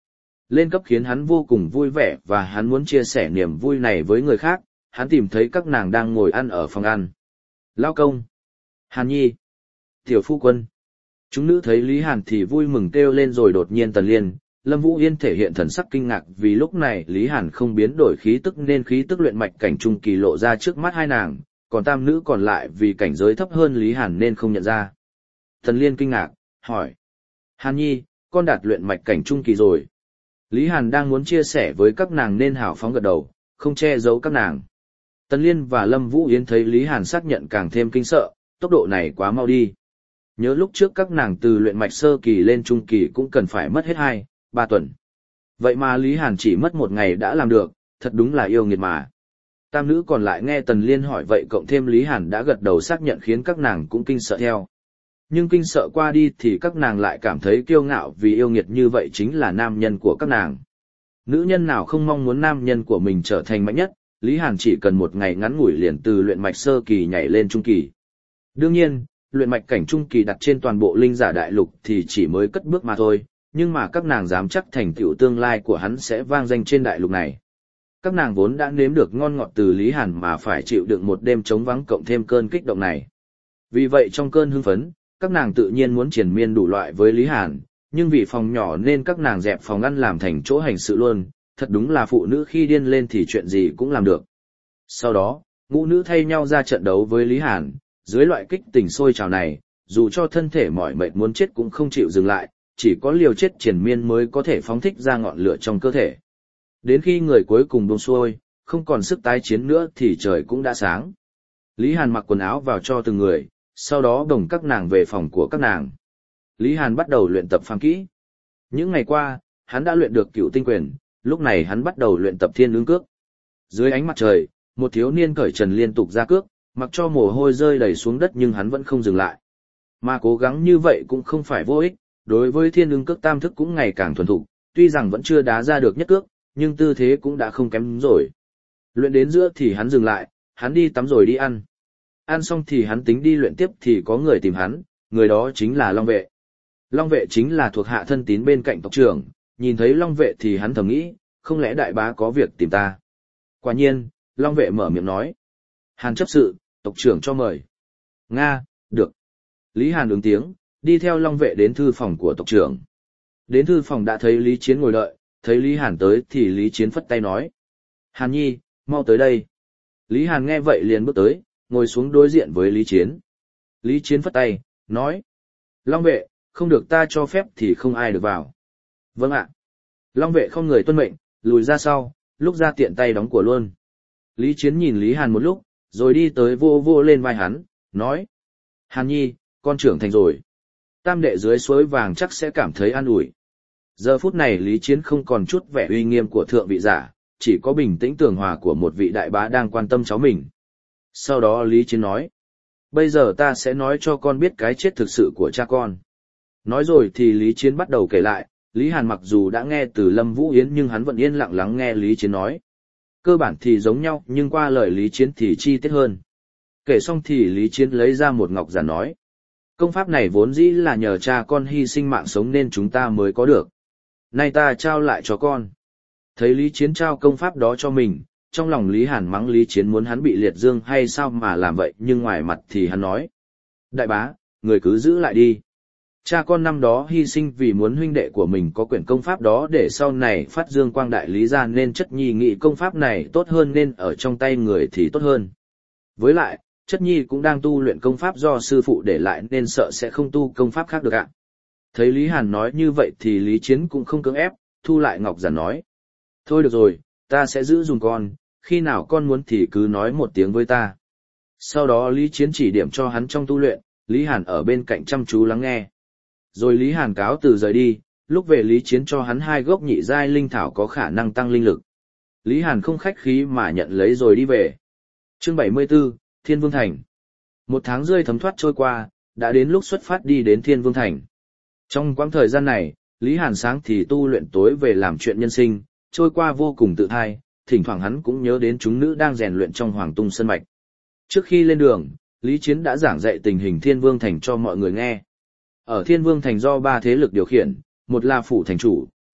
lên cấp khiến hắn vô cùng vui vẻ và hắn muốn chia sẻ niềm vui này với người khác, hắn tìm thấy các nàng đang ngồi ăn ở phòng ăn. Lao công, Hàn Nhi, Tiểu Phu Quân. Chúng nữ thấy Lý Hàn thì vui mừng kêu lên rồi đột nhiên Tần Liên, Lâm Vũ Yên thể hiện thần sắc kinh ngạc vì lúc này Lý Hàn không biến đổi khí tức nên khí tức luyện mạch cảnh trung kỳ lộ ra trước mắt hai nàng, còn tam nữ còn lại vì cảnh giới thấp hơn Lý Hàn nên không nhận ra. Tần Liên kinh ngạc, hỏi. Hàn Nhi, con đạt luyện mạch cảnh trung kỳ rồi. Lý Hàn đang muốn chia sẻ với các nàng nên hào phóng gật đầu, không che giấu các nàng. Tần Liên và Lâm Vũ Yến thấy Lý Hàn xác nhận càng thêm kinh sợ, tốc độ này quá mau đi. Nhớ lúc trước các nàng từ luyện mạch sơ kỳ lên trung kỳ cũng cần phải mất hết hai, ba tuần. Vậy mà Lý Hàn chỉ mất một ngày đã làm được, thật đúng là yêu nghiệt mà. Tam nữ còn lại nghe Tần Liên hỏi vậy cộng thêm Lý Hàn đã gật đầu xác nhận khiến các nàng cũng kinh sợ theo. Nhưng kinh sợ qua đi thì các nàng lại cảm thấy kiêu ngạo vì yêu nghiệt như vậy chính là nam nhân của các nàng. Nữ nhân nào không mong muốn nam nhân của mình trở thành mạnh nhất, Lý Hàn chỉ cần một ngày ngắn ngủi liền từ luyện mạch sơ kỳ nhảy lên trung kỳ. Đương nhiên, luyện mạch cảnh trung kỳ đặt trên toàn bộ linh giả đại lục thì chỉ mới cất bước mà thôi, nhưng mà các nàng dám chắc thành tựu tương lai của hắn sẽ vang danh trên đại lục này. Các nàng vốn đã nếm được ngon ngọt từ Lý Hàn mà phải chịu đựng một đêm trống vắng cộng thêm cơn kích động này. Vì vậy trong cơn hưng phấn, các nàng tự nhiên muốn triền miên đủ loại với Lý Hàn, nhưng vì phòng nhỏ nên các nàng dẹp phòng ăn làm thành chỗ hành sự luôn, thật đúng là phụ nữ khi điên lên thì chuyện gì cũng làm được. Sau đó, ngũ nữ thay nhau ra trận đấu với Lý Hàn, dưới loại kích tình sôi trào này, dù cho thân thể mỏi mệt muốn chết cũng không chịu dừng lại, chỉ có liều chết triền miên mới có thể phóng thích ra ngọn lửa trong cơ thể. Đến khi người cuối cùng buông xuôi, không còn sức tái chiến nữa thì trời cũng đã sáng. Lý Hàn mặc quần áo vào cho từng người, sau đó đồng các nàng về phòng của các nàng. Lý Hàn bắt đầu luyện tập phàm kỹ. Những ngày qua, hắn đã luyện được cửu tinh quyền, lúc này hắn bắt đầu luyện tập thiên ứng cước. Dưới ánh mặt trời, một thiếu niên cởi trần liên tục ra cước, mặc cho mồ hôi rơi đầy xuống đất nhưng hắn vẫn không dừng lại. Mà cố gắng như vậy cũng không phải vô ích, đối với thiên ứng cước tam thức cũng ngày càng thuần thục, tuy rằng vẫn chưa đá ra được nhất cước, nhưng tư thế cũng đã không kém rồi. Luyện đến giữa thì hắn dừng lại, hắn đi tắm rồi đi ăn. Ăn xong thì hắn tính đi luyện tiếp thì có người tìm hắn, người đó chính là Long Vệ. Long Vệ chính là thuộc hạ thân tín bên cạnh tộc trưởng, nhìn thấy Long Vệ thì hắn thầm nghĩ, không lẽ đại bá có việc tìm ta. Quả nhiên, Long Vệ mở miệng nói. Hàn chấp sự, tộc trưởng cho mời. Nga, được. Lý Hàn ứng tiếng, đi theo Long Vệ đến thư phòng của tộc trưởng. Đến thư phòng đã thấy Lý Chiến ngồi đợi, thấy Lý Hàn tới thì Lý Chiến phất tay nói. Hàn Nhi, mau tới đây. Lý Hàn nghe vậy liền bước tới, ngồi xuống đối diện với Lý Chiến. Lý Chiến phất tay, nói. Long Vệ, không được ta cho phép thì không ai được vào. Vâng ạ. Long Vệ không người tuân mệnh, lùi ra sau, lúc ra tiện tay đóng cửa luôn. Lý Chiến nhìn Lý Hàn một lúc, rồi đi tới vô vô lên vai hắn, nói. Hàn Nhi, con trưởng thành rồi. Tam đệ dưới suối vàng chắc sẽ cảm thấy an ủi. Giờ phút này Lý Chiến không còn chút vẻ uy nghiêm của thượng vị giả, chỉ có bình tĩnh tường hòa của một vị đại bá đang quan tâm cháu mình. Sau đó Lý Chiến nói. Bây giờ ta sẽ nói cho con biết cái chết thực sự của cha con. Nói rồi thì Lý Chiến bắt đầu kể lại, Lý Hàn mặc dù đã nghe từ Lâm Vũ Yến nhưng hắn vẫn yên lặng lắng nghe Lý Chiến nói. Cơ bản thì giống nhau nhưng qua lời Lý Chiến thì chi tiết hơn. Kể xong thì Lý Chiến lấy ra một ngọc giản nói. Công pháp này vốn dĩ là nhờ cha con hy sinh mạng sống nên chúng ta mới có được. Nay ta trao lại cho con. Thấy Lý Chiến trao công pháp đó cho mình, trong lòng Lý Hàn mắng Lý Chiến muốn hắn bị liệt dương hay sao mà làm vậy nhưng ngoài mặt thì hắn nói. Đại bá, người cứ giữ lại đi. Cha con năm đó hy sinh vì muốn huynh đệ của mình có quyển công pháp đó để sau này phát dương quang đại Lý ra nên chất nhi nghĩ công pháp này tốt hơn nên ở trong tay người thì tốt hơn. Với lại, chất nhi cũng đang tu luyện công pháp do sư phụ để lại nên sợ sẽ không tu công pháp khác được ạ. Thấy Lý Hàn nói như vậy thì Lý Chiến cũng không cưỡng ép, thu lại ngọc giản nói. Thôi được rồi, ta sẽ giữ dùng con, khi nào con muốn thì cứ nói một tiếng với ta. Sau đó Lý Chiến chỉ điểm cho hắn trong tu luyện, Lý Hàn ở bên cạnh chăm chú lắng nghe. Rồi Lý Hàn cáo từ rời đi, lúc về Lý Chiến cho hắn hai gốc nhị giai linh thảo có khả năng tăng linh lực. Lý Hàn không khách khí mà nhận lấy rồi đi về. Chương bảy mươi 74, Thiên Vương Thành. Một tháng rơi thấm thoát trôi qua, đã đến lúc xuất phát đi đến Thiên Vương Thành. Trong quãng thời gian này, Lý Hàn sáng thì tu luyện tối về làm chuyện nhân sinh, trôi qua vô cùng tự thai, thỉnh thoảng hắn cũng nhớ đến chúng nữ đang rèn luyện trong Hoàng Tung Sơn Mạch. Trước khi lên đường, Lý Chiến đã giảng dạy tình hình Thiên Vương Thành cho mọi người nghe. Ở Thiên Vương Thành do ba thế lực điều khiển, một là phủ thành chủ,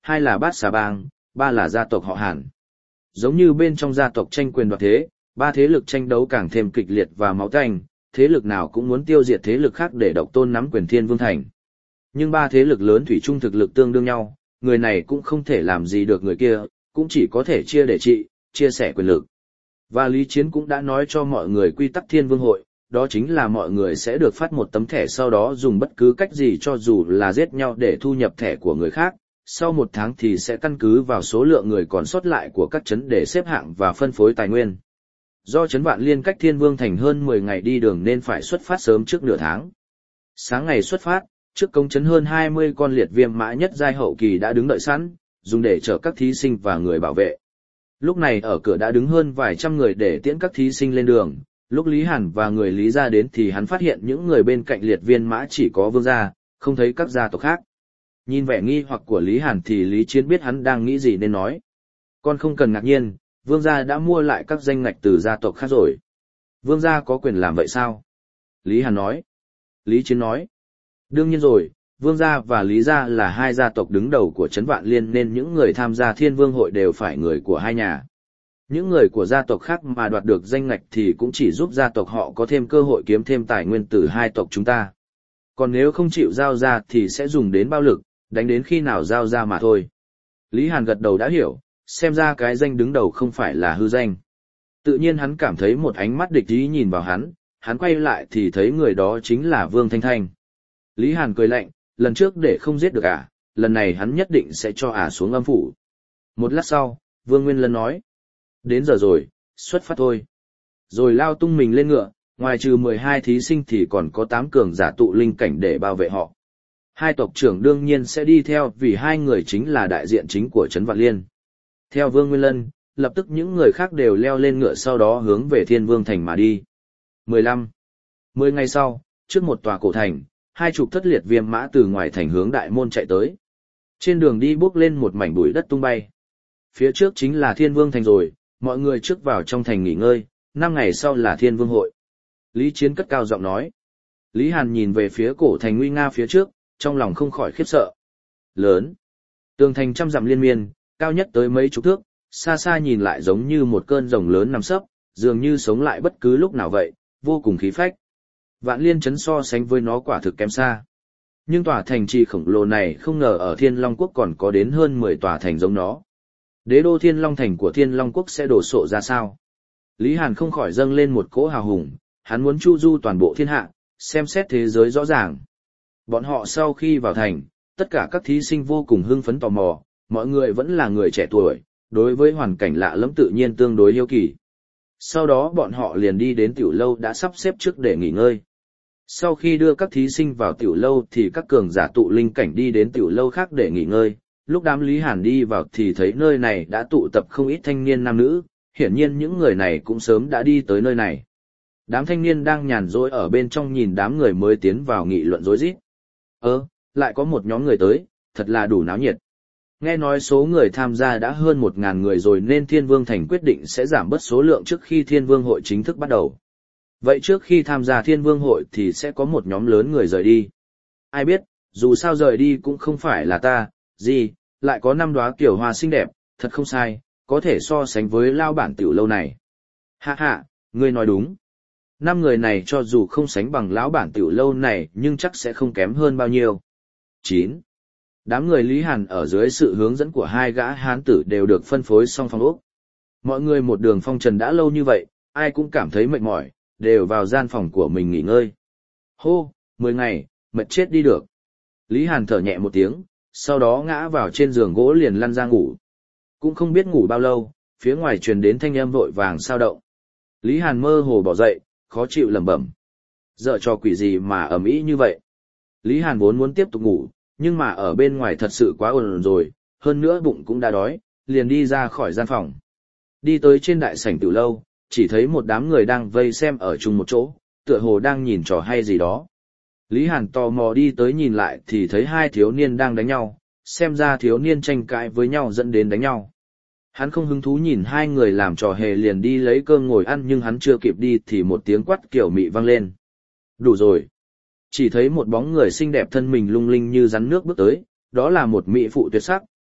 hai là Bát Xà Bang, ba là gia tộc họ Hàn. Giống như bên trong gia tộc tranh quyền đoạt thế, ba thế lực tranh đấu càng thêm kịch liệt và máu tanh, thế lực nào cũng muốn tiêu diệt thế lực khác để độc tôn nắm quyền Thiên Vương Thành. Nhưng ba thế lực lớn thủy chung thực lực tương đương nhau, người này cũng không thể làm gì được người kia, cũng chỉ có thể chia để trị, chia sẻ quyền lực. Và Lý Chiến cũng đã nói cho mọi người quy tắc Thiên Vương hội, đó chính là mọi người sẽ được phát một tấm thẻ, sau đó dùng bất cứ cách gì cho dù là giết nhau để thu nhập thẻ của người khác. Sau một tháng thì sẽ căn cứ vào số lượng người còn sót lại của các trấn để xếp hạng và phân phối tài nguyên. Do trấn Vạn Liên cách Thiên Vương Thành hơn mười ngày đi đường nên phải xuất phát sớm trước nửa tháng. Sáng ngày xuất phát, trước cổng trấn hơn hai mươi con liệt viêm mã nhất giai hậu kỳ đã đứng đợi sẵn, dùng để chở các thí sinh và người bảo vệ. Lúc này ở cửa đã đứng hơn vài trăm người để tiễn các thí sinh lên đường. Lúc Lý Hàn và người Lý gia đến thì hắn phát hiện những người bên cạnh liệt viên mã chỉ có Vương gia, không thấy các gia tộc khác. Nhìn vẻ nghi hoặc của Lý Hàn thì Lý Chiến biết hắn đang nghĩ gì nên nói. Con không cần ngạc nhiên, Vương gia đã mua lại các danh ngạch từ gia tộc khác rồi. Vương gia có quyền làm vậy sao? Lý Hàn nói. Lý Chiến nói. Đương nhiên rồi, Vương gia và Lý gia là hai gia tộc đứng đầu của trấn Vạn Liên nên những người tham gia Thiên Vương hội đều phải người của hai nhà. Những người của gia tộc khác mà đoạt được danh ngạch thì cũng chỉ giúp gia tộc họ có thêm cơ hội kiếm thêm tài nguyên từ hai tộc chúng ta. Còn nếu không chịu giao ra thì sẽ dùng đến bạo lực, đánh đến khi nào giao ra mà thôi. Lý Hàn gật đầu đã hiểu, xem ra cái danh đứng đầu không phải là hư danh. Tự nhiên hắn cảm thấy một ánh mắt địch ý nhìn vào hắn, hắn quay lại thì thấy người đó chính là Vương Thanh Thanh. Lý Hàn cười lạnh, lần trước để không giết được ả, lần này hắn nhất định sẽ cho ả xuống âm phủ. Một lát sau, Vương Nguyên Lân nói. Đến giờ rồi, xuất phát thôi. Rồi lao tung mình lên ngựa, ngoài trừ mười hai thí sinh thì còn có tám cường giả tụ linh cảnh để bảo vệ họ. Hai tộc trưởng đương nhiên sẽ đi theo vì hai người chính là đại diện chính của trấn Vạn Liên. Theo Vương Nguyên Lân, lập tức những người khác đều leo lên ngựa sau đó hướng về Thiên Vương Thành mà đi. mười lăm. Mười ngày sau, trước một tòa cổ thành, hai chục thất liệt viêm mã từ ngoài thành hướng đại môn chạy tới. Trên đường đi bước lên một mảnh bụi đất tung bay. Phía trước chính là Thiên Vương Thành rồi, mọi người trước vào trong thành nghỉ ngơi, năm ngày sau là Thiên Vương hội. Lý Chiến cất cao giọng nói. Lý Hàn nhìn về phía cổ thành nguy nga phía trước, trong lòng không khỏi khiếp sợ. Lớn. Tường thành trăm dặm liên miên, cao nhất tới mấy chục thước, xa xa nhìn lại giống như một cơn rồng lớn nằm sấp, dường như sống lại bất cứ lúc nào vậy, vô cùng khí phách. Vạn Liên trấn so sánh với nó quả thực kém xa. Nhưng tòa thành trì khổng lồ này không ngờ ở Thiên Long Quốc còn có đến hơn mười tòa thành giống nó. Đế đô Thiên Long Thành của Thiên Long Quốc sẽ đổ sộ ra sao? Lý Hàn không khỏi dâng lên một cỗ hào hùng, hắn muốn chu du toàn bộ thiên hạ, xem xét thế giới rõ ràng. Bọn họ sau khi vào thành, tất cả các thí sinh vô cùng hưng phấn tò mò, mọi người vẫn là người trẻ tuổi, đối với hoàn cảnh lạ lẫm tự nhiên tương đối hiếu kỳ. Sau đó bọn họ liền đi đến tiểu lâu đã sắp xếp trước để nghỉ ngơi. Sau khi đưa các thí sinh vào tiểu lâu thì các cường giả tụ linh cảnh đi đến tiểu lâu khác để nghỉ ngơi. Lúc đám Lý Hàn đi vào thì thấy nơi này đã tụ tập không ít thanh niên nam nữ, hiển nhiên những người này cũng sớm đã đi tới nơi này. Đám thanh niên đang nhàn rỗi ở bên trong nhìn đám người mới tiến vào nghị luận rối rít. Ơ, lại có một nhóm người tới, thật là đủ náo nhiệt. Nghe nói số người tham gia đã hơn một ngàn người rồi nên Thiên Vương Thành quyết định sẽ giảm bớt số lượng trước khi Thiên Vương hội chính thức bắt đầu. Vậy trước khi tham gia Thiên Vương hội thì sẽ có một nhóm lớn người rời đi. Ai biết, dù sao rời đi cũng không phải là ta, gì, lại có năm đóa kiểu hoa xinh đẹp, thật không sai, có thể so sánh với lao bản tiểu lâu này. Hạ hạ, ngươi nói đúng. Năm người này cho dù không sánh bằng lão bản tiểu lâu này nhưng chắc sẽ không kém hơn bao nhiêu. chín. Đám người Lý Hàn ở dưới sự hướng dẫn của hai gã hán tử đều được phân phối xong phòng ốc. Mọi người một đường phong trần đã lâu như vậy, ai cũng cảm thấy mệt mỏi, đều vào gian phòng của mình nghỉ ngơi. Hô, mười ngày, mệt chết đi được. Lý Hàn thở nhẹ một tiếng, sau đó ngã vào trên giường gỗ liền lăn ra ngủ. Cũng không biết ngủ bao lâu, phía ngoài truyền đến thanh âm vội vàng sao động. Lý Hàn mơ hồ bỏ dậy, khó chịu lẩm bẩm. Dợ trò quỷ gì mà ầm ĩ như vậy. Lý Hàn vốn muốn tiếp tục ngủ, nhưng mà ở bên ngoài thật sự quá ồn rồi, hơn nữa bụng cũng đã đói, liền đi ra khỏi gian phòng. Đi tới trên đại sảnh tiểu lâu, chỉ thấy một đám người đang vây xem ở chung một chỗ, tựa hồ đang nhìn trò hay gì đó. Lý Hàn tò mò đi tới nhìn lại thì thấy hai thiếu niên đang đánh nhau, xem ra thiếu niên tranh cãi với nhau dẫn đến đánh nhau. Hắn không hứng thú nhìn hai người làm trò hề liền đi lấy cơm ngồi ăn nhưng hắn chưa kịp đi thì một tiếng quát kiểu mị vang lên. Đủ rồi. Chỉ thấy một bóng người xinh đẹp thân mình lung linh như rắn nước bước tới, đó là một mỹ phụ tuyệt sắc,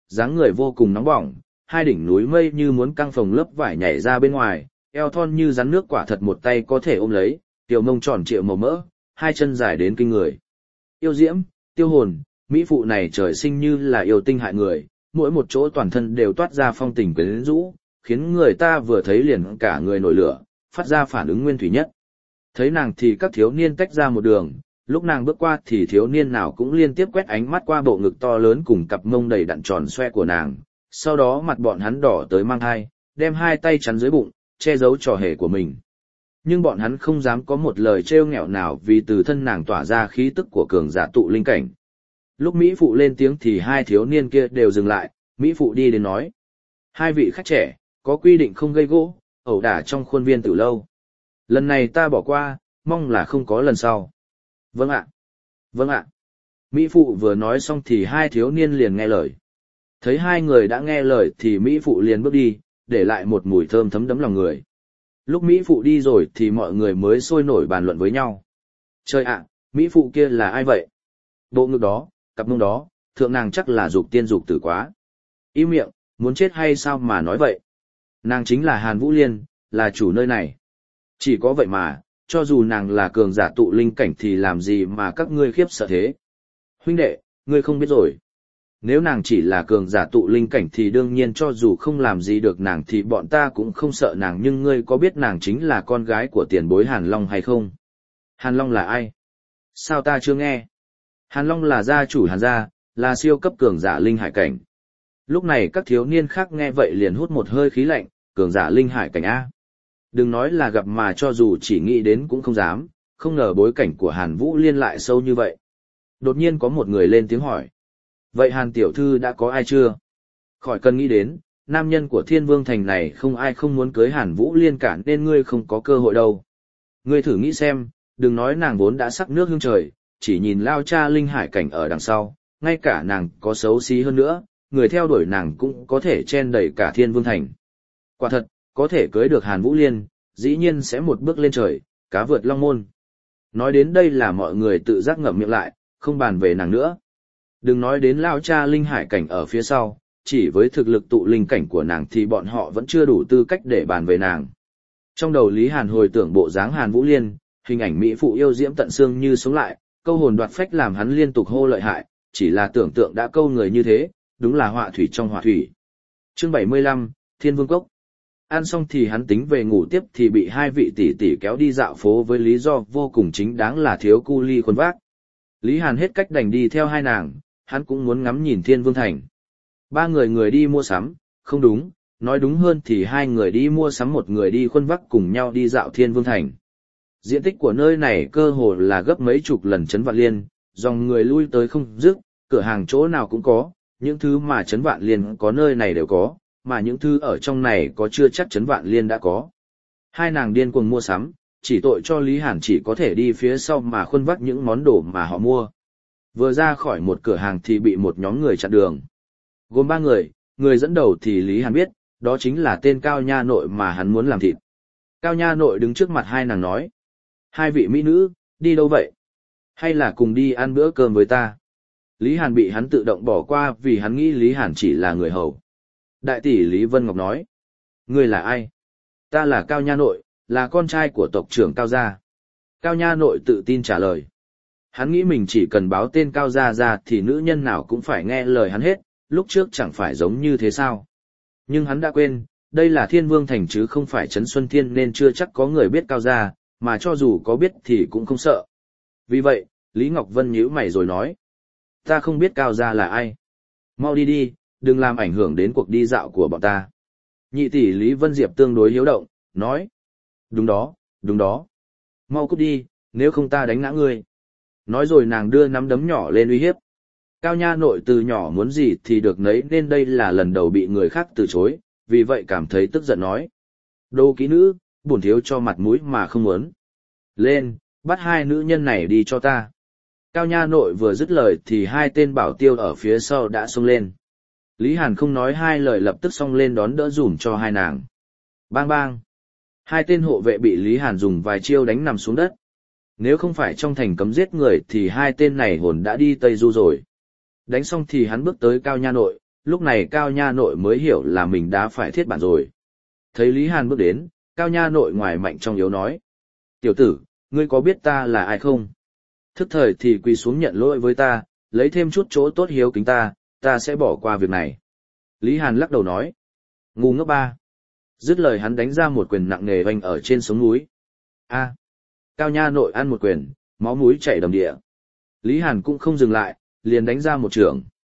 dáng người vô cùng nóng bỏng, hai đỉnh núi mây như muốn căng phồng lớp vải nhảy ra bên ngoài, eo thon như rắn nước quả thật một tay có thể ôm lấy, tiểu mông tròn trịa màu mỡ, hai chân dài đến kinh người. Yêu diễm, tiêu hồn, mỹ phụ này trời sinh như là yêu tinh hại người, mỗi một chỗ toàn thân đều toát ra phong tình quyến rũ, khiến người ta vừa thấy liền cả người nổi lửa, phát ra phản ứng nguyên thủy nhất. Thấy nàng thì các thiếu niên tách ra một đường, lúc nàng bước qua thì thiếu niên nào cũng liên tiếp quét ánh mắt qua bộ ngực to lớn cùng cặp mông đầy đặn tròn xoe của nàng, sau đó mặt bọn hắn đỏ tới mang hai, đem hai tay chắn dưới bụng, che giấu trò hề của mình. Nhưng bọn hắn không dám có một lời trêu nghẹo nào vì từ thân nàng tỏa ra khí tức của cường giả tụ linh cảnh. Lúc Mỹ Phụ lên tiếng thì hai thiếu niên kia đều dừng lại, Mỹ Phụ đi đến nói. Hai vị khách trẻ, có quy định không gây gỗ, ẩu đả trong khuôn viên tử lâu. Lần này ta bỏ qua, mong là không có lần sau. Vâng ạ. Vâng ạ. Mỹ Phụ vừa nói xong thì hai thiếu niên liền nghe lời. Thấy hai người đã nghe lời thì Mỹ Phụ liền bước đi, để lại một mùi thơm thấm đẫm lòng người. Lúc Mỹ Phụ đi rồi thì mọi người mới sôi nổi bàn luận với nhau. Trời ạ, Mỹ Phụ kia là ai vậy? Bộ ngực đó, cặp mông đó, thượng nàng chắc là dục tiên dục tử quá. Im miệng, muốn chết hay sao mà nói vậy? Nàng chính là Hàn Vũ Liên, là chủ nơi này. Chỉ có vậy mà, cho dù nàng là cường giả tụ linh cảnh thì làm gì mà các ngươi khiếp sợ thế? Huynh đệ, ngươi không biết rồi. Nếu nàng chỉ là cường giả tụ linh cảnh thì đương nhiên cho dù không làm gì được nàng thì bọn ta cũng không sợ nàng, nhưng ngươi có biết nàng chính là con gái của tiền bối Hàn Long hay không? Hàn Long là ai? Sao ta chưa nghe? Hàn Long là gia chủ Hàn gia, là siêu cấp cường giả linh hải cảnh. Lúc này các thiếu niên khác nghe vậy liền hút một hơi khí lạnh, cường giả linh hải cảnh A. Đừng nói là gặp mà cho dù chỉ nghĩ đến cũng không dám, không ngờ bối cảnh của Hàn Vũ Liên lại sâu như vậy. Đột nhiên có một người lên tiếng hỏi. Vậy Hàn tiểu thư đã có ai chưa? Khỏi cần nghĩ đến, nam nhân của Thiên Vương Thành này không ai không muốn cưới Hàn Vũ Liên cả nên ngươi không có cơ hội đâu. Ngươi thử nghĩ xem, đừng nói nàng vốn đã sắc nước hương trời, chỉ nhìn lao cha linh hải cảnh ở đằng sau, ngay cả nàng có xấu xí hơn nữa, người theo đuổi nàng cũng có thể chen đầy cả Thiên Vương Thành. Quả thật, có thể cưới được Hàn Vũ Liên, dĩ nhiên sẽ một bước lên trời, cá vượt long môn. Nói đến đây là mọi người tự giác ngậm miệng lại, không bàn về nàng nữa. Đừng nói đến lao cha linh hải cảnh ở phía sau, chỉ với thực lực tụ linh cảnh của nàng thì bọn họ vẫn chưa đủ tư cách để bàn về nàng. Trong đầu Lý Hàn hồi tưởng bộ dáng Hàn Vũ Liên, hình ảnh mỹ phụ yêu diễm tận xương như sống lại, câu hồn đoạt phách làm hắn liên tục hô lợi hại, chỉ là tưởng tượng đã câu người như thế, đúng là họa thủy trong họa thủy. Chương bảy mươi lăm, Thiên Vương Cốc. Ăn xong thì hắn tính về ngủ tiếp thì bị hai vị tỷ tỷ kéo đi dạo phố với lý do vô cùng chính đáng là thiếu cu ly khuôn vác. Lý Hàn hết cách đành đi theo hai nàng, hắn cũng muốn ngắm nhìn Thiên Vương Thành. Ba người người đi mua sắm, không đúng, nói đúng hơn thì hai người đi mua sắm một người đi khuôn vác cùng nhau đi dạo Thiên Vương Thành. Diện tích của nơi này cơ hồ là gấp mấy chục lần Trấn Vạn Liên, dòng người lui tới không dứt, cửa hàng chỗ nào cũng có, những thứ mà Trấn Vạn Liên có nơi này đều có, mà những thứ ở trong này có chưa chắc Trấn Vạn Liên đã có. Hai nàng điên cuồng mua sắm, chỉ tội cho Lý Hàn chỉ có thể đi phía sau mà khuân vác những món đồ mà họ mua. Vừa ra khỏi một cửa hàng thì bị một nhóm người chặn đường. Gồm ba người, người dẫn đầu thì Lý Hàn biết, đó chính là tên Cao Nha Nội mà hắn muốn làm thịt. Cao Nha Nội đứng trước mặt hai nàng nói. Hai vị mỹ nữ, đi đâu vậy? Hay là cùng đi ăn bữa cơm với ta? Lý Hàn bị hắn tự động bỏ qua vì hắn nghĩ Lý Hàn chỉ là người hầu. Đại tỷ Lý Vân Ngọc nói. Ngươi là ai? Ta là Cao Nha Nội, là con trai của tộc trưởng Cao Gia. Cao Nha Nội tự tin trả lời. Hắn nghĩ mình chỉ cần báo tên Cao Gia ra thì nữ nhân nào cũng phải nghe lời hắn hết, lúc trước chẳng phải giống như thế sao. Nhưng hắn đã quên, đây là Thiên Vương Thành chứ không phải Trấn Xuân Thiên nên chưa chắc có người biết Cao Gia, mà cho dù có biết thì cũng không sợ. Vì vậy, Lý Ngọc Vân nhíu mày rồi nói. Ta không biết Cao Gia là ai. Mau đi đi, đừng làm ảnh hưởng đến cuộc đi dạo của bọn ta. Nhị tỷ Lý Vân Diệp tương đối hiếu động, nói. Đúng đó, đúng đó. Mau cút đi, nếu không ta đánh ngã ngươi. Nói rồi nàng đưa nắm đấm nhỏ lên uy hiếp. Cao Nha Nội từ nhỏ muốn gì thì được nấy nên đây là lần đầu bị người khác từ chối, vì vậy cảm thấy tức giận nói. Đồ kỹ nữ, bổn thiếu cho mặt mũi mà không muốn. Lên, bắt hai nữ nhân này đi cho ta. Cao Nha Nội vừa dứt lời thì hai tên bảo tiêu ở phía sau đã xông lên. Lý Hàn không nói hai lời lập tức xông lên đón đỡ dùm cho hai nàng. Bang bang. Hai tên hộ vệ bị Lý Hàn dùng vài chiêu đánh nằm xuống đất. Nếu không phải trong thành cấm giết người thì hai tên này hồn đã đi Tây Du rồi. Đánh xong thì hắn bước tới Cao Nha Nội, lúc này Cao Nha Nội mới hiểu là mình đã phải thiết bản rồi. Thấy Lý Hàn bước đến, Cao Nha Nội ngoài mạnh trong yếu nói. Tiểu tử, ngươi có biết ta là ai không? Thức thời thì quỳ xuống nhận lỗi với ta, lấy thêm chút chỗ tốt hiếu kính ta, ta sẽ bỏ qua việc này. Lý Hàn lắc đầu nói. Ngu ngốc ba. Dứt lời hắn đánh ra một quyền nặng nề vanh ở trên sống núi. A. Cao Nha Nội ăn một quyền, máu mũi chảy đầm địa. Lý Hàn cũng không dừng lại, liền đánh ra một chưởng.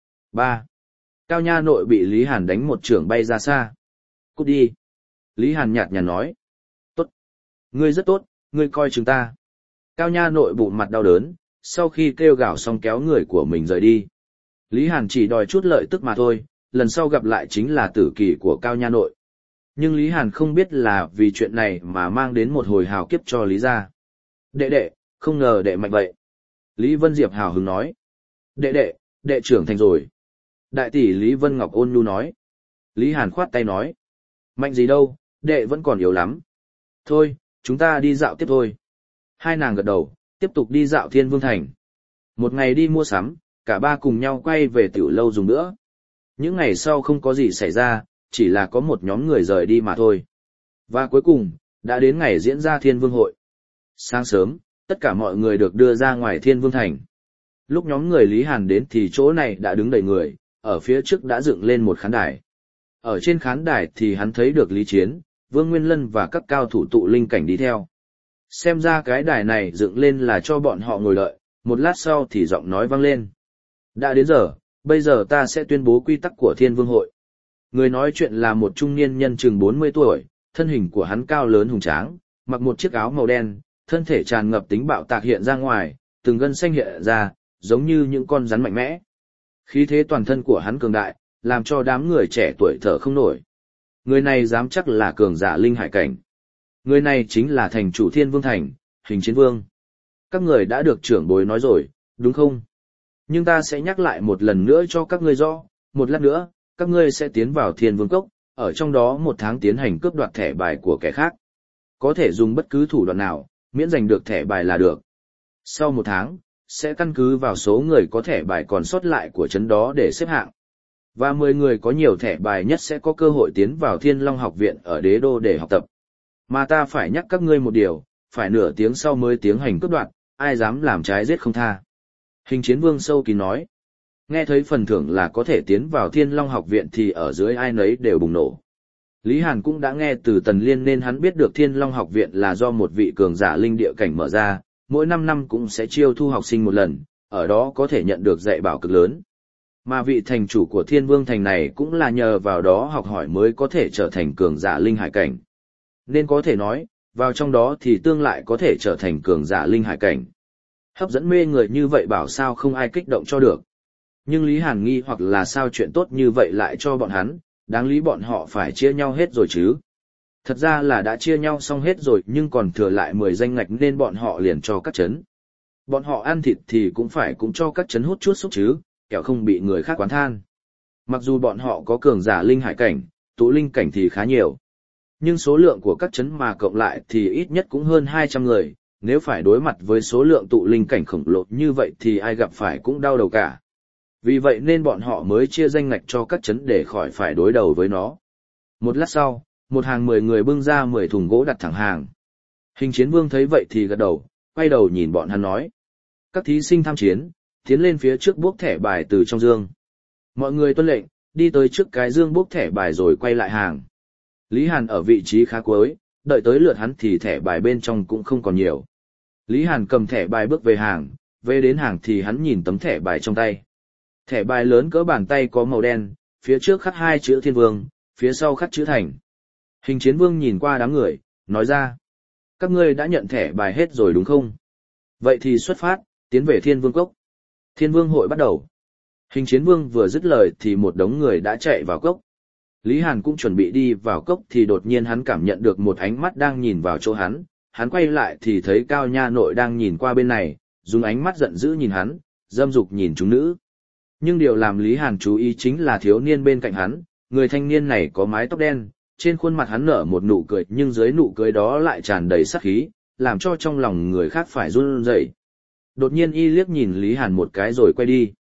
Ba. Cao Nha Nội bị Lý Hàn đánh một chưởng bay ra xa. Cút đi. Lý Hàn nhạt nhạt nói. Tốt. Ngươi rất tốt, ngươi coi chừng ta. Cao Nha Nội bụng mặt đau đớn, sau khi kêu gào xong kéo người của mình rời đi. Lý Hàn chỉ đòi chút lợi tức mà thôi, lần sau gặp lại chính là tử kỳ của Cao Nha Nội. Nhưng Lý Hàn không biết là vì chuyện này mà mang đến một hồi hào kiếp cho Lý gia. Đệ đệ, không ngờ đệ mạnh vậy. Lý Vân Diệp hào hứng nói. Đệ đệ, đệ trưởng thành rồi. Đại tỷ Lý Vân Ngọc ôn nhu nói. Lý Hàn khoát tay nói. Mạnh gì đâu, đệ vẫn còn yếu lắm. Thôi, chúng ta đi dạo tiếp thôi. Hai nàng gật đầu, tiếp tục đi dạo Thiên Vương Thành. Một ngày đi mua sắm, cả ba cùng nhau quay về tiểu lâu dùng nữa. Những ngày sau không có gì xảy ra, chỉ là có một nhóm người rời đi mà thôi. Và cuối cùng, đã đến ngày diễn ra Thiên Vương Hội. Sáng sớm, tất cả mọi người được đưa ra ngoài Thiên Vương Thành. Lúc nhóm người Lý Hàn đến thì chỗ này đã đứng đầy người, ở phía trước đã dựng lên một khán đài. Ở trên khán đài thì hắn thấy được Lý Chiến, Vương Nguyên Lân và các cao thủ tụ linh cảnh đi theo. Xem ra cái đài này dựng lên là cho bọn họ ngồi đợi, một lát sau thì giọng nói vang lên. Đã đến giờ, bây giờ ta sẽ tuyên bố quy tắc của Thiên Vương Hội. Người nói chuyện là một trung niên nhân chừng bốn mươi tuổi, thân hình của hắn cao lớn hùng tráng, mặc một chiếc áo màu đen, thân thể tràn ngập tính bạo tạc hiện ra ngoài, từng gân xanh hiện ra, giống như những con rắn mạnh mẽ. Khí thế toàn thân của hắn cường đại, làm cho đám người trẻ tuổi thở không nổi. Người này dám chắc là cường giả linh hải cảnh. Người này chính là thành chủ Thiên Vương Thành, Hình Chiến Vương. Các người đã được trưởng bối nói rồi, đúng không? Nhưng ta sẽ nhắc lại một lần nữa cho các ngươi rõ, một lát nữa, các ngươi sẽ tiến vào Thiên Vương Cốc, ở trong đó một tháng tiến hành cướp đoạt thẻ bài của kẻ khác. Có thể dùng bất cứ thủ đoạn nào, miễn giành được thẻ bài là được. Sau một tháng, sẽ căn cứ vào số người có thẻ bài còn sót lại của trấn đó để xếp hạng. Và mười người có nhiều thẻ bài nhất sẽ có cơ hội tiến vào Thiên Long Học Viện ở Đế Đô để học tập. Mà ta phải nhắc các ngươi một điều, phải nửa tiếng sau mới tiến hành cướp đoạt, ai dám làm trái giết không tha. Hình Chiến Vương sâu kín nói. Nghe thấy phần thưởng là có thể tiến vào Thiên Long Học Viện thì ở dưới ai nấy đều bùng nổ. Lý Hàn cũng đã nghe từ Tần Liên nên hắn biết được Thiên Long Học Viện là do một vị cường giả linh địa cảnh mở ra, mỗi năm năm cũng sẽ chiêu thu học sinh một lần, ở đó có thể nhận được dạy bảo cực lớn. Mà vị thành chủ của Thiên Vương Thành này cũng là nhờ vào đó học hỏi mới có thể trở thành cường giả linh hải cảnh. Nên có thể nói, vào trong đó thì tương lại có thể trở thành cường giả linh hải cảnh. Hấp dẫn mê người như vậy bảo sao không ai kích động cho được. Nhưng Lý Hàn nghi hoặc là sao chuyện tốt như vậy lại cho bọn hắn, đáng lý bọn họ phải chia nhau hết rồi chứ. Thật ra là đã chia nhau xong hết rồi nhưng còn thừa lại mười danh ngạch nên bọn họ liền cho các trấn. Bọn họ ăn thịt thì cũng phải cũng cho các trấn hút chút xúc chứ, kẻo không bị người khác quán than. Mặc dù bọn họ có cường giả linh hải cảnh, tụ linh cảnh thì khá nhiều. Nhưng số lượng của các trấn mà cộng lại thì ít nhất cũng hơn hai trăm người, nếu phải đối mặt với số lượng tụ linh cảnh khổng lồ như vậy thì ai gặp phải cũng đau đầu cả. Vì vậy nên bọn họ mới chia danh ngạch cho các trấn để khỏi phải đối đầu với nó. Một lát sau, một hàng mười người bưng ra mười thùng gỗ đặt thẳng hàng. Hình Chiến Vương thấy vậy thì gật đầu, quay đầu nhìn bọn hắn nói. Các thí sinh tham chiến, tiến lên phía trước bốc thẻ bài từ trong dương. Mọi người tuân lệnh, đi tới trước cái dương bốc thẻ bài rồi quay lại hàng. Lý Hàn ở vị trí khá cuối, đợi tới lượt hắn thì thẻ bài bên trong cũng không còn nhiều. Lý Hàn cầm thẻ bài bước về hàng, về đến hàng thì hắn nhìn tấm thẻ bài trong tay. Thẻ bài lớn cỡ bàn tay có màu đen, phía trước khắc hai chữ Thiên Vương, phía sau khắc chữ Thành. Hình Chiến Vương nhìn qua đám người, nói ra. Các ngươi đã nhận thẻ bài hết rồi đúng không? Vậy thì xuất phát, tiến về Thiên Vương Cốc. Thiên Vương hội bắt đầu. Hình Chiến Vương vừa dứt lời thì một đống người đã chạy vào cốc. Lý Hàn cũng chuẩn bị đi vào cốc thì đột nhiên hắn cảm nhận được một ánh mắt đang nhìn vào chỗ hắn. Hắn quay lại thì thấy Cao Nha Nội đang nhìn qua bên này, dùng ánh mắt giận dữ nhìn hắn, dâm dục nhìn chúng nữ. Nhưng điều làm Lý Hàn chú ý chính là thiếu niên bên cạnh hắn, người thanh niên này có mái tóc đen, trên khuôn mặt hắn nở một nụ cười nhưng dưới nụ cười đó lại tràn đầy sát khí, làm cho trong lòng người khác phải run rẩy. Đột nhiên y liếc nhìn Lý Hàn một cái rồi quay đi.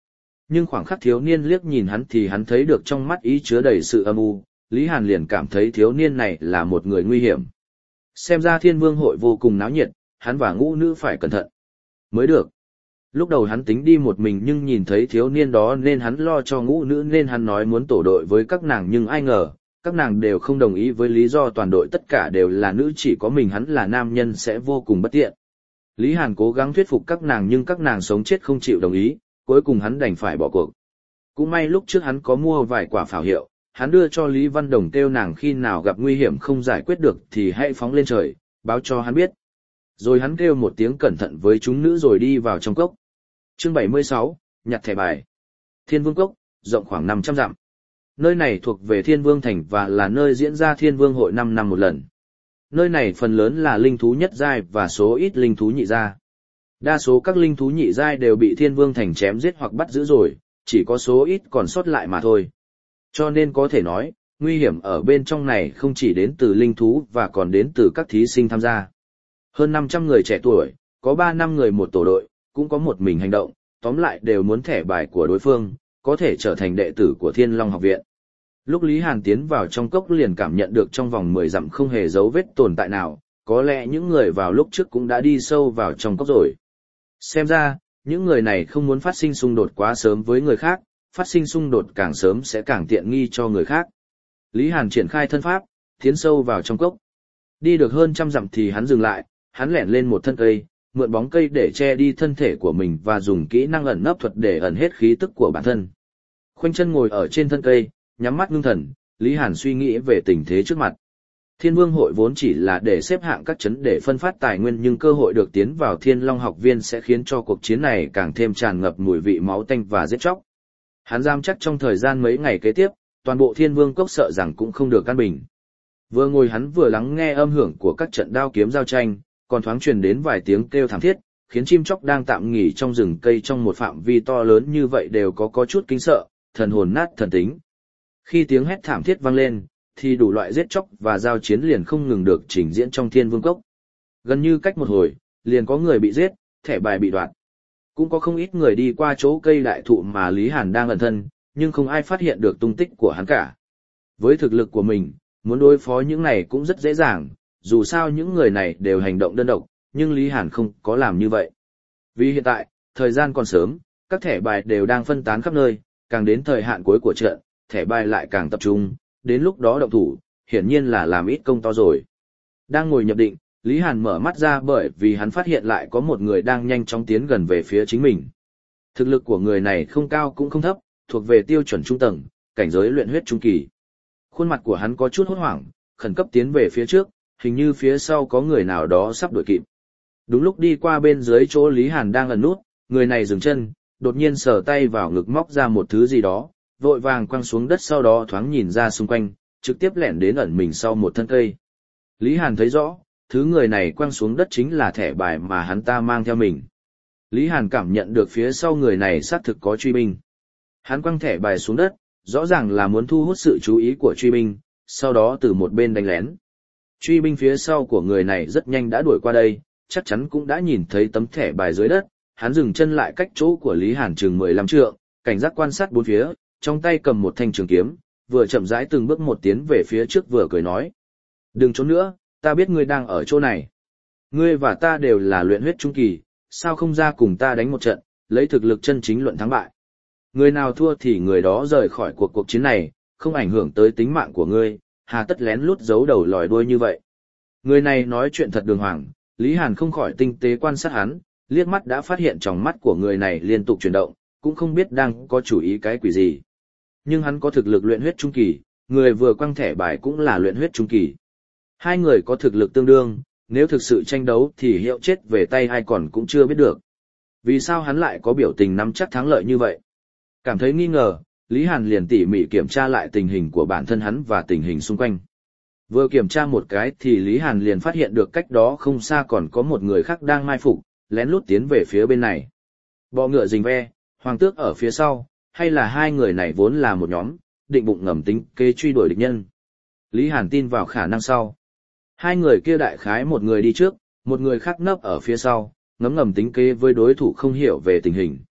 Nhưng khoảng khắc thiếu niên liếc nhìn hắn thì hắn thấy được trong mắt ý chứa đầy sự âm u, Lý Hàn liền cảm thấy thiếu niên này là một người nguy hiểm. Xem ra Thiên Vương hội vô cùng náo nhiệt, hắn và ngũ nữ phải cẩn thận. Mới được. Lúc đầu hắn tính đi một mình nhưng nhìn thấy thiếu niên đó nên hắn lo cho ngũ nữ nên hắn nói muốn tổ đội với các nàng nhưng ai ngờ, các nàng đều không đồng ý với lý do toàn đội tất cả đều là nữ chỉ có mình hắn là nam nhân sẽ vô cùng bất tiện. Lý Hàn cố gắng thuyết phục các nàng nhưng các nàng sống chết không chịu đồng ý, cuối cùng hắn đành phải bỏ cuộc. Cũng may lúc trước hắn có mua vài quả pháo hiệu, hắn đưa cho Lý Văn Đồng kêu nàng khi nào gặp nguy hiểm không giải quyết được thì hãy phóng lên trời, báo cho hắn biết. Rồi hắn kêu một tiếng cẩn thận với chúng nữ rồi đi vào trong cốc. Chương bảy mươi sáu, nhặt thẻ bài. Thiên Vương Cốc, rộng khoảng năm trăm dặm. Nơi này thuộc về Thiên Vương Thành và là nơi diễn ra Thiên Vương Hội năm năm một lần. Nơi này phần lớn là linh thú nhất giai và số ít linh thú nhị giai. Đa số các linh thú nhị giai đều bị Thiên Vương Thành chém giết hoặc bắt giữ rồi, chỉ có số ít còn sót lại mà thôi. Cho nên có thể nói, nguy hiểm ở bên trong này không chỉ đến từ linh thú và còn đến từ các thí sinh tham gia. Hơn năm trăm người trẻ tuổi, có ba năm người một tổ đội, cũng có một mình hành động, tóm lại đều muốn thẻ bài của đối phương, có thể trở thành đệ tử của Thiên Long học viện. Lúc Lý Hàn tiến vào trong cốc liền cảm nhận được trong vòng mười dặm không hề dấu vết tồn tại nào, có lẽ những người vào lúc trước cũng đã đi sâu vào trong cốc rồi. Xem ra, những người này không muốn phát sinh xung đột quá sớm với người khác, phát sinh xung đột càng sớm sẽ càng tiện nghi cho người khác. Lý Hàn triển khai thân pháp, tiến sâu vào trong cốc. Đi được hơn trăm dặm thì hắn dừng lại, hắn lẻn lên một thân cây, mượn bóng cây để che đi thân thể của mình và dùng kỹ năng ẩn nấp thuật để ẩn hết khí tức của bản thân. Khoanh chân ngồi ở trên thân cây, nhắm mắt ngưng thần, Lý Hàn suy nghĩ về tình thế trước mặt. Thiên Vương hội vốn chỉ là để xếp hạng các trấn để phân phát tài nguyên nhưng cơ hội được tiến vào Thiên Long học viên sẽ khiến cho cuộc chiến này càng thêm tràn ngập mùi vị máu tanh và giết chóc. Hắn giam chắc trong thời gian mấy ngày kế tiếp, toàn bộ Thiên Vương cốc sợ rằng cũng không được an bình. Vừa ngồi hắn vừa lắng nghe âm hưởng của các trận đao kiếm giao tranh, còn thoáng truyền đến vài tiếng kêu thảm thiết, khiến chim chóc đang tạm nghỉ trong rừng cây trong một phạm vi to lớn như vậy đều có có chút kinh sợ, thần hồn nát thần tính. Khi tiếng hét thảm thiết vang lên, thì đủ loại giết chóc và giao chiến liền không ngừng được trình diễn trong Thiên Vương cốc. Gần như cách một hồi, liền có người bị giết, thẻ bài bị đoạt. Cũng có không ít người đi qua chỗ cây đại thụ mà Lý Hàn đang ẩn thân, nhưng không ai phát hiện được tung tích của hắn cả. Với thực lực của mình, muốn đối phó những này cũng rất dễ dàng, dù sao những người này đều hành động đơn độc, nhưng Lý Hàn không có làm như vậy. Vì hiện tại, thời gian còn sớm, các thẻ bài đều đang phân tán khắp nơi, càng đến thời hạn cuối của trận, thẻ bài lại càng tập trung, đến lúc đó động thủ, hiển nhiên là làm ít công to rồi. Đang ngồi nhập định, Lý Hàn mở mắt ra bởi vì hắn phát hiện lại có một người đang nhanh chóng tiến gần về phía chính mình. Thực lực của người này không cao cũng không thấp, thuộc về tiêu chuẩn trung tầng, cảnh giới luyện huyết trung kỳ. Khuôn mặt của hắn có chút hốt hoảng, khẩn cấp tiến về phía trước, hình như phía sau có người nào đó sắp đuổi kịp. Đúng lúc đi qua bên dưới chỗ Lý Hàn đang ẩn nút, người này dừng chân, đột nhiên sờ tay vào ngực móc ra một thứ gì đó, vội vàng quăng xuống đất sau đó thoáng nhìn ra xung quanh, trực tiếp lẻn đến ẩn mình sau một thân cây. Lý Hàn thấy rõ, thứ người này quăng xuống đất chính là thẻ bài mà hắn ta mang theo mình. Lý Hàn cảm nhận được phía sau người này xác thực có truy binh. Hắn quăng thẻ bài xuống đất, rõ ràng là muốn thu hút sự chú ý của truy binh, sau đó từ một bên đánh lén. Truy binh phía sau của người này rất nhanh đã đuổi qua đây, chắc chắn cũng đã nhìn thấy tấm thẻ bài dưới đất. Hắn dừng chân lại cách chỗ của Lý Hàn chừng mười lăm trượng, cảnh giác quan sát bốn phía, trong tay cầm một thanh trường kiếm, vừa chậm rãi từng bước một tiến về phía trước vừa cười nói. Đừng trốn nữa, ta biết ngươi đang ở chỗ này. Ngươi và ta đều là luyện huyết trung kỳ, sao không ra cùng ta đánh một trận, lấy thực lực chân chính luận thắng bại. Người nào thua thì người đó rời khỏi cuộc cuộc chiến này, không ảnh hưởng tới tính mạng của ngươi, hà tất lén lút giấu đầu lòi đuôi như vậy. Người này nói chuyện thật đường hoàng, Lý Hàn không khỏi tinh tế quan sát hắn, liếc mắt đã phát hiện tròng mắt của người này liên tục chuyển động, cũng không biết đang có chủ ý cái quỷ gì. Nhưng hắn có thực lực luyện huyết trung kỳ, người vừa quăng thẻ bài cũng là luyện huyết trung kỳ. Hai người có thực lực tương đương, nếu thực sự tranh đấu thì hiệu chết về tay ai còn cũng chưa biết được. Vì sao hắn lại có biểu tình nắm chắc thắng lợi như vậy? Cảm thấy nghi ngờ, Lý Hàn liền tỉ mỉ kiểm tra lại tình hình của bản thân hắn và tình hình xung quanh. Vừa kiểm tra một cái thì Lý Hàn liền phát hiện được cách đó không xa còn có một người khác đang mai phục, lén lút tiến về phía bên này. Bọ ngựa rình ve, hoàng tước ở phía sau, hay là hai người này vốn là một nhóm, định bụng ngầm tính kế truy đuổi địch nhân. Lý Hàn tin vào khả năng sau. Hai người kia đại khái một người đi trước, một người khác nấp ở phía sau, ngấm ngầm tính kế với đối thủ không hiểu về tình hình.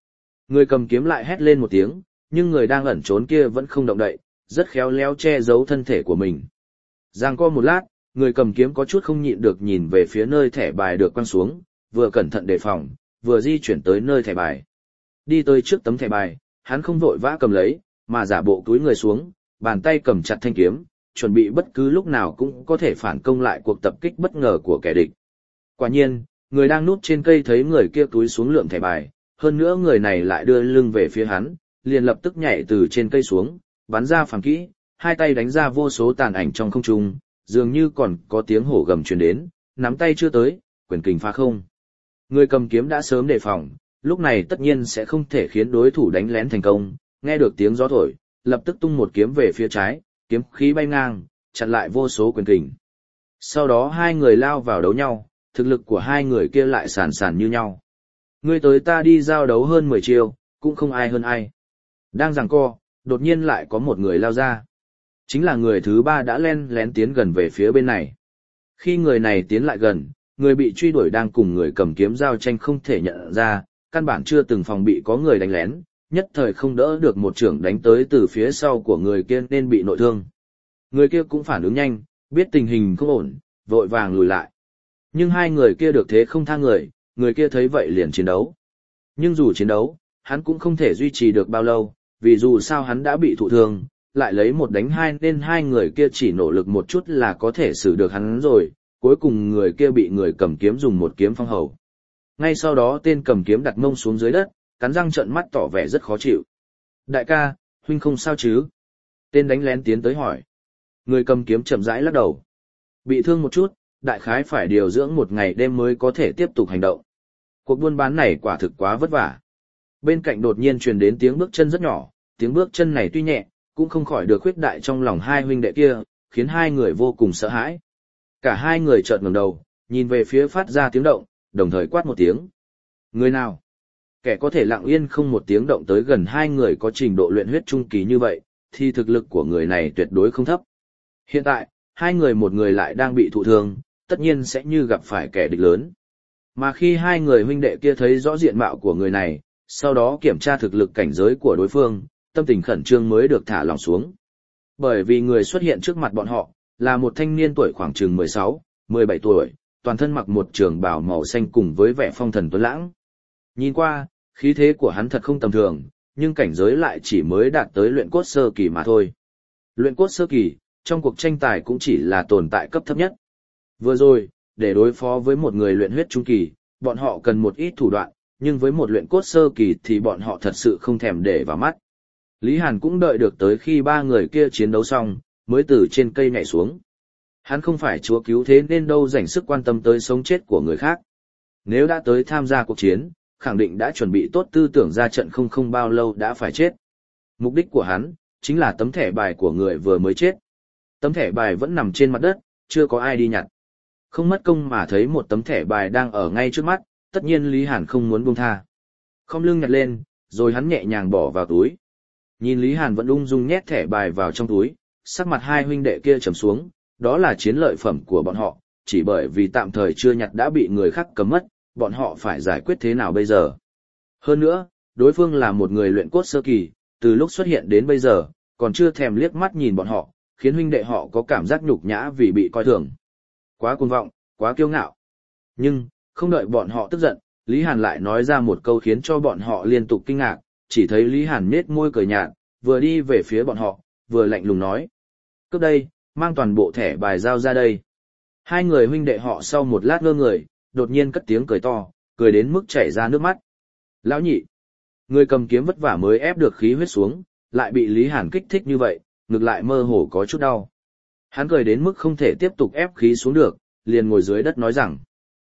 Người cầm kiếm lại hét lên một tiếng, nhưng người đang ẩn trốn kia vẫn không động đậy, rất khéo léo che giấu thân thể của mình. Giang co một lát, người cầm kiếm có chút không nhịn được nhìn về phía nơi thẻ bài được quăng xuống, vừa cẩn thận đề phòng, vừa di chuyển tới nơi thẻ bài. Đi tới trước tấm thẻ bài, hắn không vội vã cầm lấy, mà giả bộ túi người xuống, bàn tay cầm chặt thanh kiếm, chuẩn bị bất cứ lúc nào cũng có thể phản công lại cuộc tập kích bất ngờ của kẻ địch. Quả nhiên, người đang núp trên cây thấy người kia túi xuống lượm thẻ bài, hơn nữa người này lại đưa lưng về phía hắn, liền lập tức nhảy từ trên cây xuống, bắn ra phàm kỹ, hai tay đánh ra vô số tàn ảnh trong không trung, dường như còn có tiếng hổ gầm truyền đến, nắm tay chưa tới, quyền kình phá không. Người cầm kiếm đã sớm đề phòng, lúc này tất nhiên sẽ không thể khiến đối thủ đánh lén thành công, nghe được tiếng gió thổi, lập tức tung một kiếm về phía trái, kiếm khí bay ngang, chặn lại vô số quyền kình. Sau đó hai người lao vào đấu nhau, thực lực của hai người kia lại sàn sàn như nhau. Ngươi tới ta đi giao đấu hơn mười chiêu, cũng không ai hơn ai. Đang giằng co, đột nhiên lại có một người lao ra. Chính là người thứ ba đã len lén tiến gần về phía bên này. Khi người này tiến lại gần, người bị truy đuổi đang cùng người cầm kiếm giao tranh không thể nhận ra, căn bản chưa từng phòng bị có người đánh lén, nhất thời không đỡ được một trưởng đánh tới từ phía sau của người kia nên bị nội thương. Người kia cũng phản ứng nhanh, biết tình hình không ổn, vội vàng lùi lại. Nhưng hai người kia được thế không tha người, người kia thấy vậy liền chiến đấu. Nhưng dù chiến đấu, hắn cũng không thể duy trì được bao lâu, vì dù sao hắn đã bị thụ thương, lại lấy một đánh hai nên hai người kia chỉ nỗ lực một chút là có thể xử được hắn rồi, cuối cùng người kia bị người cầm kiếm dùng một kiếm phong hầu. Ngay sau đó tên cầm kiếm đặt mông xuống dưới đất, cắn răng trợn mắt tỏ vẻ rất khó chịu. Đại ca, huynh không sao chứ? Tên đánh lén tiến tới hỏi. Người cầm kiếm chậm rãi lắc đầu. Bị thương một chút, đại khái phải điều dưỡng một ngày đêm mới có thể tiếp tục hành động. Cuộc buôn bán này quả thực quá vất vả. Bên cạnh đột nhiên truyền đến tiếng bước chân rất nhỏ, tiếng bước chân này tuy nhẹ, cũng không khỏi được khuyết đại trong lòng hai huynh đệ kia, khiến hai người vô cùng sợ hãi. Cả hai người chợt ngẩng đầu, nhìn về phía phát ra tiếng động, đồng thời quát một tiếng. Người nào? Kẻ có thể lặng yên không một tiếng động tới gần hai người có trình độ luyện huyết trung kỳ như vậy, thì thực lực của người này tuyệt đối không thấp. Hiện tại, hai người một người lại đang bị thụ thương, tất nhiên sẽ như gặp phải kẻ địch lớn. Mà khi hai người huynh đệ kia thấy rõ diện mạo của người này, sau đó kiểm tra thực lực cảnh giới của đối phương, tâm tình khẩn trương mới được thả lỏng xuống. Bởi vì người xuất hiện trước mặt bọn họ, là một thanh niên tuổi khoảng chừng mười sáu, mười bảy tuổi, toàn thân mặc một trường bào màu xanh cùng với vẻ phong thần tuấn lãng. Nhìn qua, khí thế của hắn thật không tầm thường, nhưng cảnh giới lại chỉ mới đạt tới luyện cốt sơ kỳ mà thôi. Luyện cốt sơ kỳ, trong cuộc tranh tài cũng chỉ là tồn tại cấp thấp nhất. Vừa rồi, để đối phó với một người luyện huyết trung kỳ, bọn họ cần một ít thủ đoạn, nhưng với một luyện cốt sơ kỳ thì bọn họ thật sự không thèm để vào mắt. Lý Hàn cũng đợi được tới khi ba người kia chiến đấu xong, mới từ trên cây nhảy xuống. Hắn không phải chúa cứu thế nên đâu dành sức quan tâm tới sống chết của người khác. Nếu đã tới tham gia cuộc chiến, khẳng định đã chuẩn bị tốt tư tưởng ra trận không không bao lâu đã phải chết. Mục đích của hắn, chính là tấm thẻ bài của người vừa mới chết. Tấm thẻ bài vẫn nằm trên mặt đất, chưa có ai đi nhặt. Không mất công mà thấy một tấm thẻ bài đang ở ngay trước mắt, tất nhiên Lý Hàn không muốn buông tha. Không lưng nhặt lên, rồi hắn nhẹ nhàng bỏ vào túi. Nhìn Lý Hàn vẫn ung dung nhét thẻ bài vào trong túi, sắc mặt hai huynh đệ kia trầm xuống, đó là chiến lợi phẩm của bọn họ, chỉ bởi vì tạm thời chưa nhặt đã bị người khác cầm mất, bọn họ phải giải quyết thế nào bây giờ. Hơn nữa, đối phương là một người luyện cốt sơ kỳ, từ lúc xuất hiện đến bây giờ, còn chưa thèm liếc mắt nhìn bọn họ, khiến huynh đệ họ có cảm giác nhục nhã vì bị coi thường. Quá cuồng vọng, quá kiêu ngạo. Nhưng, không đợi bọn họ tức giận, Lý Hàn lại nói ra một câu khiến cho bọn họ liên tục kinh ngạc, chỉ thấy Lý Hàn nết môi cười nhạt, vừa đi về phía bọn họ, vừa lạnh lùng nói. Cướp đây, mang toàn bộ thẻ bài giao ra đây. Hai người huynh đệ họ sau một lát ngơ người, đột nhiên cất tiếng cười to, cười đến mức chảy ra nước mắt. Lão nhị, người cầm kiếm vất vả mới ép được khí huyết xuống, lại bị Lý Hàn kích thích như vậy, ngược lại mơ hồ có chút đau. Hắn cười đến mức không thể tiếp tục ép khí xuống được, liền ngồi dưới đất nói rằng.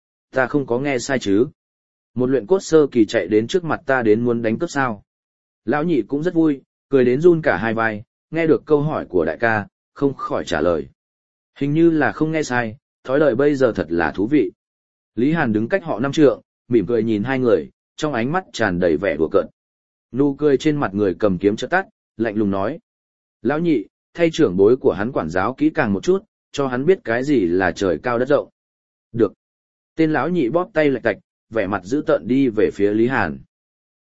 Ta không có nghe sai chứ. Một luyện cốt sơ kỳ chạy đến trước mặt ta đến muốn đánh cướp sao. Lão nhị cũng rất vui, cười đến run cả hai vai, nghe được câu hỏi của đại ca, không khỏi trả lời. Hình như là không nghe sai, thói đời bây giờ thật là thú vị. Lý Hàn đứng cách họ năm trượng, mỉm cười nhìn hai người, trong ánh mắt tràn đầy vẻ đùa cợt. Nụ cười trên mặt người cầm kiếm chợt tắt, lạnh lùng nói. Lão nhị, thay trưởng bối của hắn quản giáo kỹ càng một chút, cho hắn biết cái gì là trời cao đất rộng. Được. Tên lão nhị bóp tay lạch tạch, vẻ mặt dữ tợn đi về phía Lý Hàn.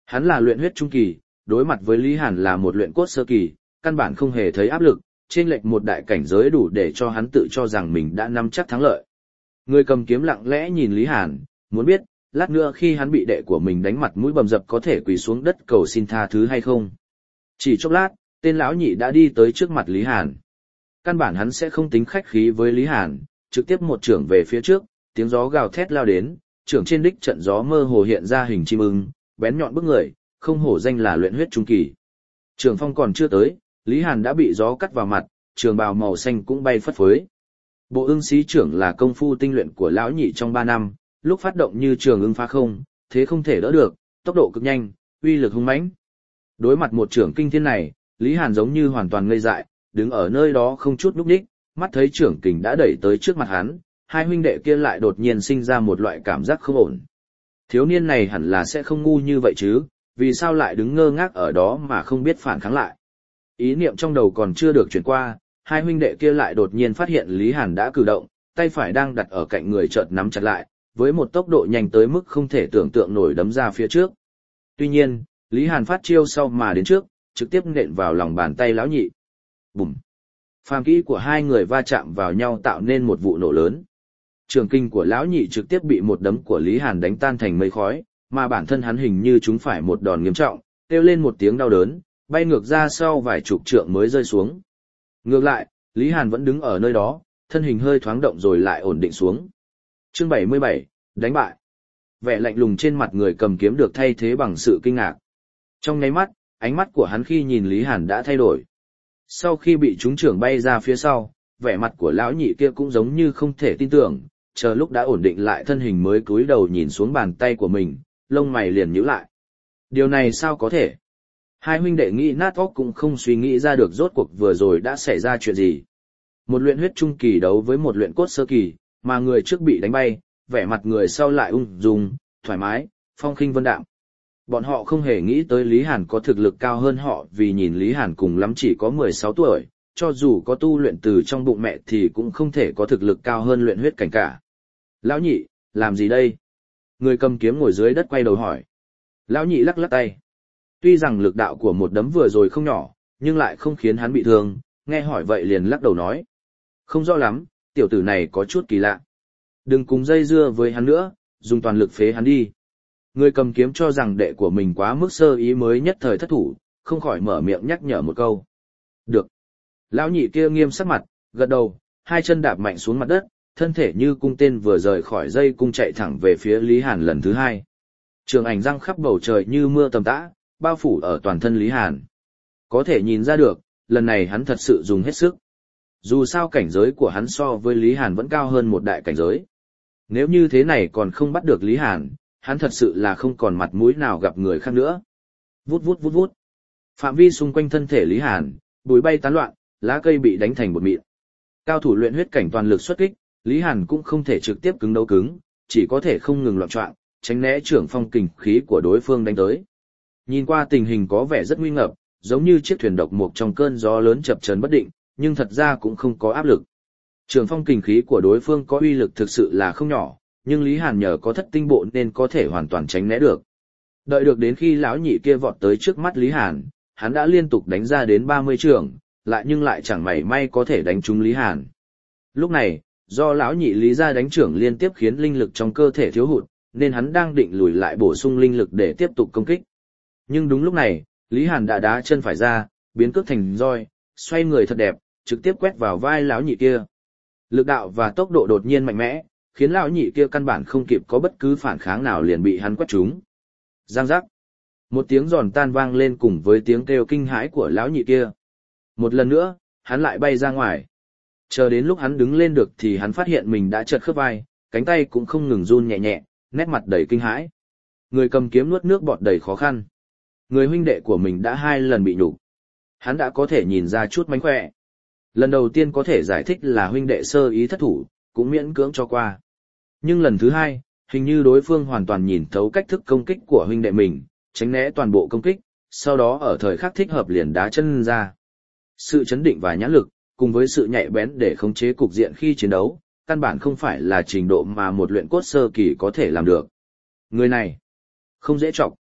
Hắn là luyện huyết trung kỳ, đối mặt với Lý Hàn là một luyện cốt sơ kỳ, căn bản không hề thấy áp lực, trên lệch một đại cảnh giới đủ để cho hắn tự cho rằng mình đã nắm chắc thắng lợi. Người cầm kiếm lặng lẽ nhìn Lý Hàn, muốn biết, lát nữa khi hắn bị đệ của mình đánh mặt mũi bầm dập có thể quỳ xuống đất cầu xin tha thứ hay không. Chỉ chốc lát, tên lão nhị đã đi tới trước mặt Lý Hàn. Căn bản hắn sẽ không tính khách khí với Lý Hàn, trực tiếp một trưởng về phía trước, tiếng gió gào thét lao đến, trưởng trên đích trận gió mơ hồ hiện ra hình chim ưng, bén nhọn bức người, không hổ danh là luyện huyết trung kỳ. Trường phong còn chưa tới, Lý Hàn đã bị gió cắt vào mặt, trường bào màu xanh cũng bay phất phới. Bộ ưng xí trưởng là công phu tinh luyện của lão nhị trong ba năm, lúc phát động như trường ưng phá không, thế không thể đỡ được, tốc độ cực nhanh, uy lực hung mãnh. Đối mặt một trưởng kinh thiên này, Lý Hàn giống như hoàn toàn ngây dại, đứng ở nơi đó không chút núp đích, mắt thấy trưởng kình đã đẩy tới trước mặt hắn, hai huynh đệ kia lại đột nhiên sinh ra một loại cảm giác không ổn. Thiếu niên này hẳn là sẽ không ngu như vậy chứ, vì sao lại đứng ngơ ngác ở đó mà không biết phản kháng lại. Ý niệm trong đầu còn chưa được chuyển qua, hai huynh đệ kia lại đột nhiên phát hiện Lý Hàn đã cử động, tay phải đang đặt ở cạnh người chợt nắm chặt lại, với một tốc độ nhanh tới mức không thể tưởng tượng nổi đấm ra phía trước. Tuy nhiên, Lý Hàn phát chiêu sau mà đến trước, trực tiếp nện vào lòng bàn tay lão nhị. Bùm! Phàm kỹ của hai người va chạm vào nhau tạo nên một vụ nổ lớn. Trường kinh của lão nhị trực tiếp bị một đấm của Lý Hàn đánh tan thành mây khói, mà bản thân hắn hình như chúng phải một đòn nghiêm trọng, kêu lên một tiếng đau đớn, bay ngược ra sau vài chục trượng mới rơi xuống. Ngược lại, Lý Hàn vẫn đứng ở nơi đó, thân hình hơi thoáng động rồi lại ổn định xuống. Chương bảy mươi bảy, đánh bại. Vẻ lạnh lùng trên mặt người cầm kiếm được thay thế bằng sự kinh ngạc. Trong nháy mắt, ánh mắt của hắn khi nhìn Lý Hàn đã thay đổi. Sau khi bị trúng trưởng bay ra phía sau, vẻ mặt của lão nhị kia cũng giống như không thể tin tưởng, chờ lúc đã ổn định lại thân hình mới cúi đầu nhìn xuống bàn tay của mình, lông mày liền nhíu lại. Điều này sao có thể? Hai huynh đệ nghĩ nát óc cũng không suy nghĩ ra được rốt cuộc vừa rồi đã xảy ra chuyện gì. Một luyện huyết trung kỳ đấu với một luyện cốt sơ kỳ, mà người trước bị đánh bay, vẻ mặt người sau lại ung dung, thoải mái, phong khinh vân đạm. Bọn họ không hề nghĩ tới Lý Hàn có thực lực cao hơn họ vì nhìn Lý Hàn cùng lắm chỉ có mười sáu tuổi, cho dù có tu luyện từ trong bụng mẹ thì cũng không thể có thực lực cao hơn luyện huyết cảnh cả. Lão nhị, làm gì đây? Người cầm kiếm ngồi dưới đất quay đầu hỏi. Lão nhị lắc lắc tay. Tuy rằng lực đạo của một đấm vừa rồi không nhỏ, nhưng lại không khiến hắn bị thương, nghe hỏi vậy liền lắc đầu nói. Không rõ lắm, tiểu tử này có chút kỳ lạ. Đừng cùng dây dưa với hắn nữa, dùng toàn lực phế hắn đi. Người cầm kiếm cho rằng đệ của mình quá mức sơ ý mới nhất thời thất thủ, không khỏi mở miệng nhắc nhở một câu. Được. Lão nhị kia nghiêm sắc mặt, gật đầu, hai chân đạp mạnh xuống mặt đất, thân thể như cung tên vừa rời khỏi dây cung chạy thẳng về phía Lý Hàn lần thứ hai. Trường ảnh răng khắp bầu trời như mưa tầm tã, bao phủ ở toàn thân Lý Hàn. Có thể nhìn ra được, lần này hắn thật sự dùng hết sức. Dù sao cảnh giới của hắn so với Lý Hàn vẫn cao hơn một đại cảnh giới. Nếu như thế này còn không bắt được Lý Hàn, hắn thật sự là không còn mặt mũi nào gặp người khác nữa. Vút vút vút vút. Phạm vi xung quanh thân thể Lý Hàn, bụi bay tán loạn, lá cây bị đánh thành bột mịn. Cao thủ luyện huyết cảnh toàn lực xuất kích, Lý Hàn cũng không thể trực tiếp cứng đấu cứng, chỉ có thể không ngừng loạn choạng, tránh né trưởng phong kình khí của đối phương đánh tới. Nhìn qua tình hình có vẻ rất nguy ngập, giống như chiếc thuyền độc mộc trong cơn gió lớn chập chờn bất định, nhưng thật ra cũng không có áp lực. Trưởng phong kình khí của đối phương có uy lực thực sự là không nhỏ, nhưng Lý Hàn nhờ có thất tinh bộ nên có thể hoàn toàn tránh né được. Đợi được đến khi lão nhị kia vọt tới trước mắt Lý Hàn, hắn đã liên tục đánh ra đến ba mươi trường, lại nhưng lại chẳng mảy may có thể đánh trúng Lý Hàn. Lúc này, do lão nhị Lý ra đánh trưởng liên tiếp khiến linh lực trong cơ thể thiếu hụt, nên hắn đang định lùi lại bổ sung linh lực để tiếp tục công kích. Nhưng đúng lúc này, Lý Hàn đã đá chân phải ra, biến cước thành roi, xoay người thật đẹp, trực tiếp quét vào vai lão nhị kia. Lực đạo và tốc độ đột nhiên mạnh mẽ, khiến lão nhị kia căn bản không kịp có bất cứ phản kháng nào liền bị hắn quét trúng. Giang giác. Một tiếng giòn tan vang lên cùng với tiếng kêu kinh hãi của lão nhị kia. Một lần nữa, hắn lại bay ra ngoài. Chờ đến lúc hắn đứng lên được thì hắn phát hiện mình đã trật khớp vai, cánh tay cũng không ngừng run nhẹ nhẹ, nét mặt đầy kinh hãi. Người cầm kiếm nuốt nước bọt đầy khó khăn. Người huynh đệ của mình đã hai lần bị nhục. Hắn đã có thể nhìn ra chút mánh khỏe. Lần đầu tiên có thể giải thích là huynh đệ sơ ý thất thủ, cũng miễn cưỡng cho qua. Nhưng lần thứ hai, hình như đối phương hoàn toàn nhìn thấu cách thức công kích của huynh đệ mình, tránh né toàn bộ công kích, sau đó ở thời khắc thích hợp liền đá chân ra. Sự chấn định và nhãn lực, cùng với sự nhạy bén để khống chế cục diện khi chiến đấu, căn bản không phải là trình độ mà một luyện cốt sơ kỳ có thể làm được. Người này, không dễ chọc.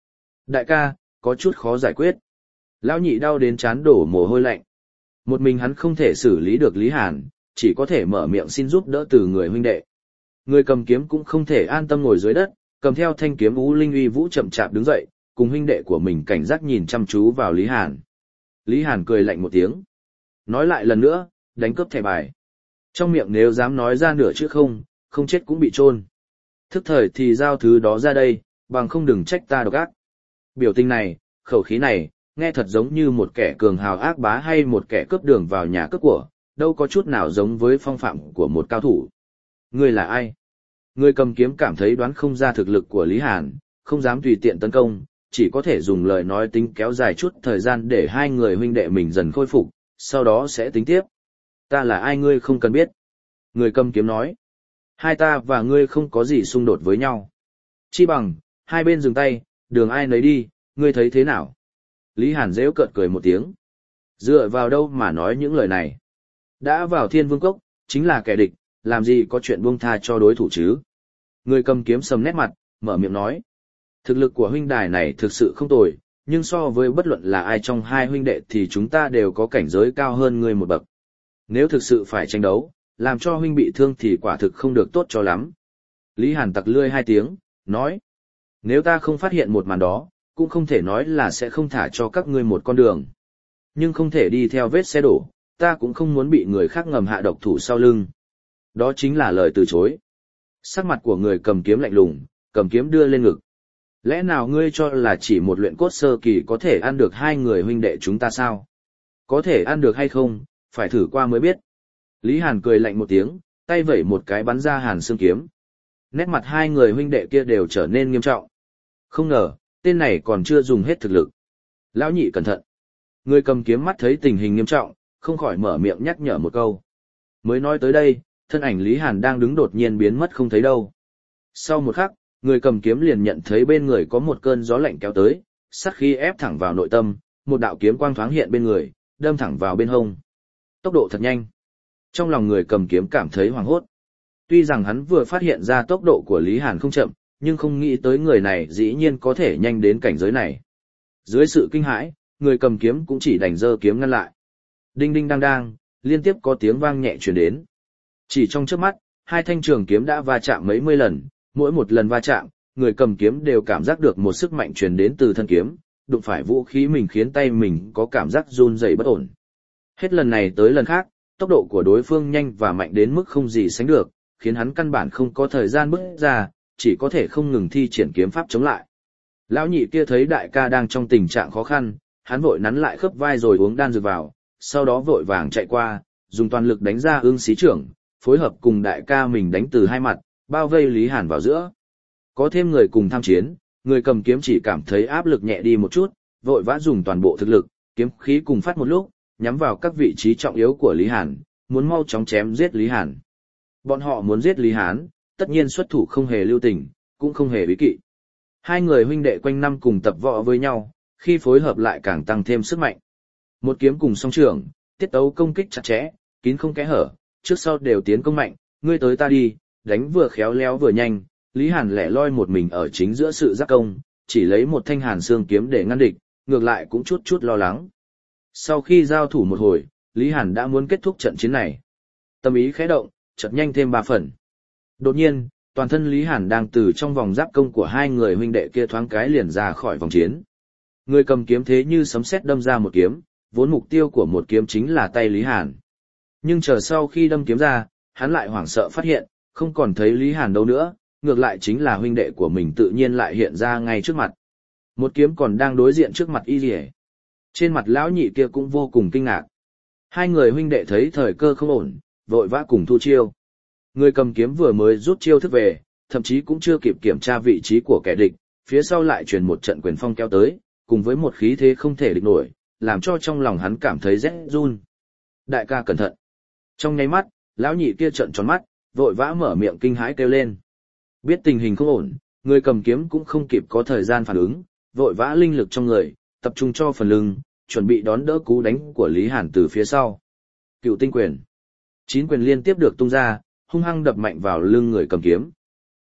Đại ca, có chút khó giải quyết. Lão nhị đau đến chán đổ mồ hôi lạnh. Một mình hắn không thể xử lý được Lý Hàn, chỉ có thể mở miệng xin giúp đỡ từ người huynh đệ. Người cầm kiếm cũng không thể an tâm ngồi dưới đất, cầm theo thanh kiếm U Linh Uy Vũ chậm chạp đứng dậy, cùng huynh đệ của mình cảnh giác nhìn chăm chú vào Lý Hàn. Lý Hàn cười lạnh một tiếng. Nói lại lần nữa, đánh cướp thẻ bài. Trong miệng nếu dám nói ra nửa chữ không, không chết cũng bị chôn. Thức thời thì giao thứ đó ra đây, bằng không đừng trách ta độc ác. Biểu tình này, khẩu khí này, nghe thật giống như một kẻ cường hào ác bá hay một kẻ cướp đường vào nhà cướp của, đâu có chút nào giống với phong phạm của một cao thủ. Ngươi là ai? Người cầm kiếm cảm thấy đoán không ra thực lực của Lý Hàn, không dám tùy tiện tấn công, chỉ có thể dùng lời nói tính kéo dài chút thời gian để hai người huynh đệ mình dần khôi phục, sau đó sẽ tính tiếp. Ta là ai ngươi không cần biết. Người cầm kiếm nói. Hai ta và ngươi không có gì xung đột với nhau. Chi bằng, hai bên dừng tay, đường ai nấy đi, ngươi thấy thế nào? Lý Hàn giễu cợt cười một tiếng. Dựa vào đâu mà nói những lời này? Đã vào Thiên Vương Cốc, chính là kẻ địch, làm gì có chuyện buông tha cho đối thủ chứ? Người cầm kiếm sầm nét mặt, mở miệng nói. Thực lực của huynh đài này thực sự không tồi, nhưng so với bất luận là ai trong hai huynh đệ thì chúng ta đều có cảnh giới cao hơn ngươi một bậc. Nếu thực sự phải tranh đấu, làm cho huynh bị thương thì quả thực không được tốt cho lắm. Lý Hàn tặc lươi hai tiếng, nói. Nếu ta không phát hiện một màn đó, cũng không thể nói là sẽ không thả cho các ngươi một con đường. Nhưng không thể đi theo vết xe đổ, ta cũng không muốn bị người khác ngầm hạ độc thủ sau lưng. Đó chính là lời từ chối. Sắc mặt của người cầm kiếm lạnh lùng, cầm kiếm đưa lên ngực. Lẽ nào ngươi cho là chỉ một luyện cốt sơ kỳ có thể ăn được hai người huynh đệ chúng ta sao? Có thể ăn được hay không, phải thử qua mới biết. Lý Hàn cười lạnh một tiếng, tay vẩy một cái bắn ra hàn xương kiếm. Nét mặt hai người huynh đệ kia đều trở nên nghiêm trọng. Không ngờ, tên này còn chưa dùng hết thực lực. Lão nhị cẩn thận. Người cầm kiếm mắt thấy tình hình nghiêm trọng, không khỏi mở miệng nhắc nhở một câu. Mới nói tới đây, thân ảnh Lý Hàn đang đứng đột nhiên biến mất không thấy đâu. Sau một khắc, người cầm kiếm liền nhận thấy bên người có một cơn gió lạnh kéo tới, sát khí ép thẳng vào nội tâm, một đạo kiếm quang thoáng hiện bên người, đâm thẳng vào bên hông. Tốc độ thật nhanh. Trong lòng người cầm kiếm cảm thấy hoảng hốt. Tuy rằng hắn vừa phát hiện ra tốc độ của Lý Hàn không chậm, nhưng không nghĩ tới người này dĩ nhiên có thể nhanh đến cảnh giới này. Dưới sự kinh hãi, người cầm kiếm cũng chỉ đành giơ kiếm ngăn lại. Đinh đinh đang đang, liên tiếp có tiếng vang nhẹ truyền đến. Chỉ trong chớp mắt, hai thanh trường kiếm đã va chạm mấy mươi lần, mỗi một lần va chạm, người cầm kiếm đều cảm giác được một sức mạnh truyền đến từ thân kiếm, đụng phải vũ khí mình khiến tay mình có cảm giác run rẩy bất ổn. Hết lần này tới lần khác, tốc độ của đối phương nhanh và mạnh đến mức không gì sánh được, khiến hắn căn bản không có thời gian bước ra, chỉ có thể không ngừng thi triển kiếm pháp chống lại. Lão nhị kia thấy đại ca đang trong tình trạng khó khăn, hắn vội nắn lại khớp vai rồi uống đan dược vào, sau đó vội vàng chạy qua, dùng toàn lực đánh ra ương xí trưởng, phối hợp cùng đại ca mình đánh từ hai mặt, bao vây Lý Hàn vào giữa. Có thêm người cùng tham chiến, người cầm kiếm chỉ cảm thấy áp lực nhẹ đi một chút, vội vã dùng toàn bộ thực lực, kiếm khí cùng phát một lúc, nhắm vào các vị trí trọng yếu của Lý Hàn, muốn mau chóng chém giết Lý Hàn. Bọn họ muốn giết Lý Hán, tất nhiên xuất thủ không hề lưu tình, cũng không hề bí kỵ. Hai người huynh đệ quanh năm cùng tập võ với nhau, khi phối hợp lại càng tăng thêm sức mạnh. Một kiếm cùng song trường, tiết tấu công kích chặt chẽ, kín không kẽ hở, trước sau đều tiến công mạnh, ngươi tới ta đi, đánh vừa khéo léo vừa nhanh. Lý Hàn lẻ loi một mình ở chính giữa sự giác công, chỉ lấy một thanh hàn xương kiếm để ngăn địch, ngược lại cũng chút chút lo lắng. Sau khi giao thủ một hồi, Lý Hàn đã muốn kết thúc trận chiến này. Tâm ý khẽ động, chợt nhanh thêm ba phần. Đột nhiên, toàn thân Lý Hàn đang từ trong vòng giáp công của hai người huynh đệ kia thoáng cái liền ra khỏi vòng chiến. Người cầm kiếm thế như sấm sét đâm ra một kiếm, vốn mục tiêu của một kiếm chính là tay Lý Hàn. Nhưng chờ sau khi đâm kiếm ra, hắn lại hoảng sợ phát hiện, không còn thấy Lý Hàn đâu nữa, ngược lại chính là huynh đệ của mình tự nhiên lại hiện ra ngay trước mặt. Một kiếm còn đang đối diện trước mặt y rỉa. Trên mặt lão nhị kia cũng vô cùng kinh ngạc. Hai người huynh đệ thấy thời cơ không ổn, vội vã cùng thu chiêu. Người cầm kiếm vừa mới rút chiêu thức về, thậm chí cũng chưa kịp kiểm tra vị trí của kẻ địch, phía sau lại truyền một trận quyền phong kéo tới, cùng với một khí thế không thể địch nổi, làm cho trong lòng hắn cảm thấy rét run. Đại ca cẩn thận. Trong nháy mắt, lão nhị kia trợn tròn mắt, vội vã mở miệng kinh hãi kêu lên. Biết tình hình không ổn, người cầm kiếm cũng không kịp có thời gian phản ứng, vội vã linh lực trong người, tập trung cho phần lưng, chuẩn bị đón đỡ cú đánh của Lý Hàn từ phía sau. Cựu tinh quyền. Chín quyền liên tiếp được tung ra, hung hăng đập mạnh vào lưng người cầm kiếm.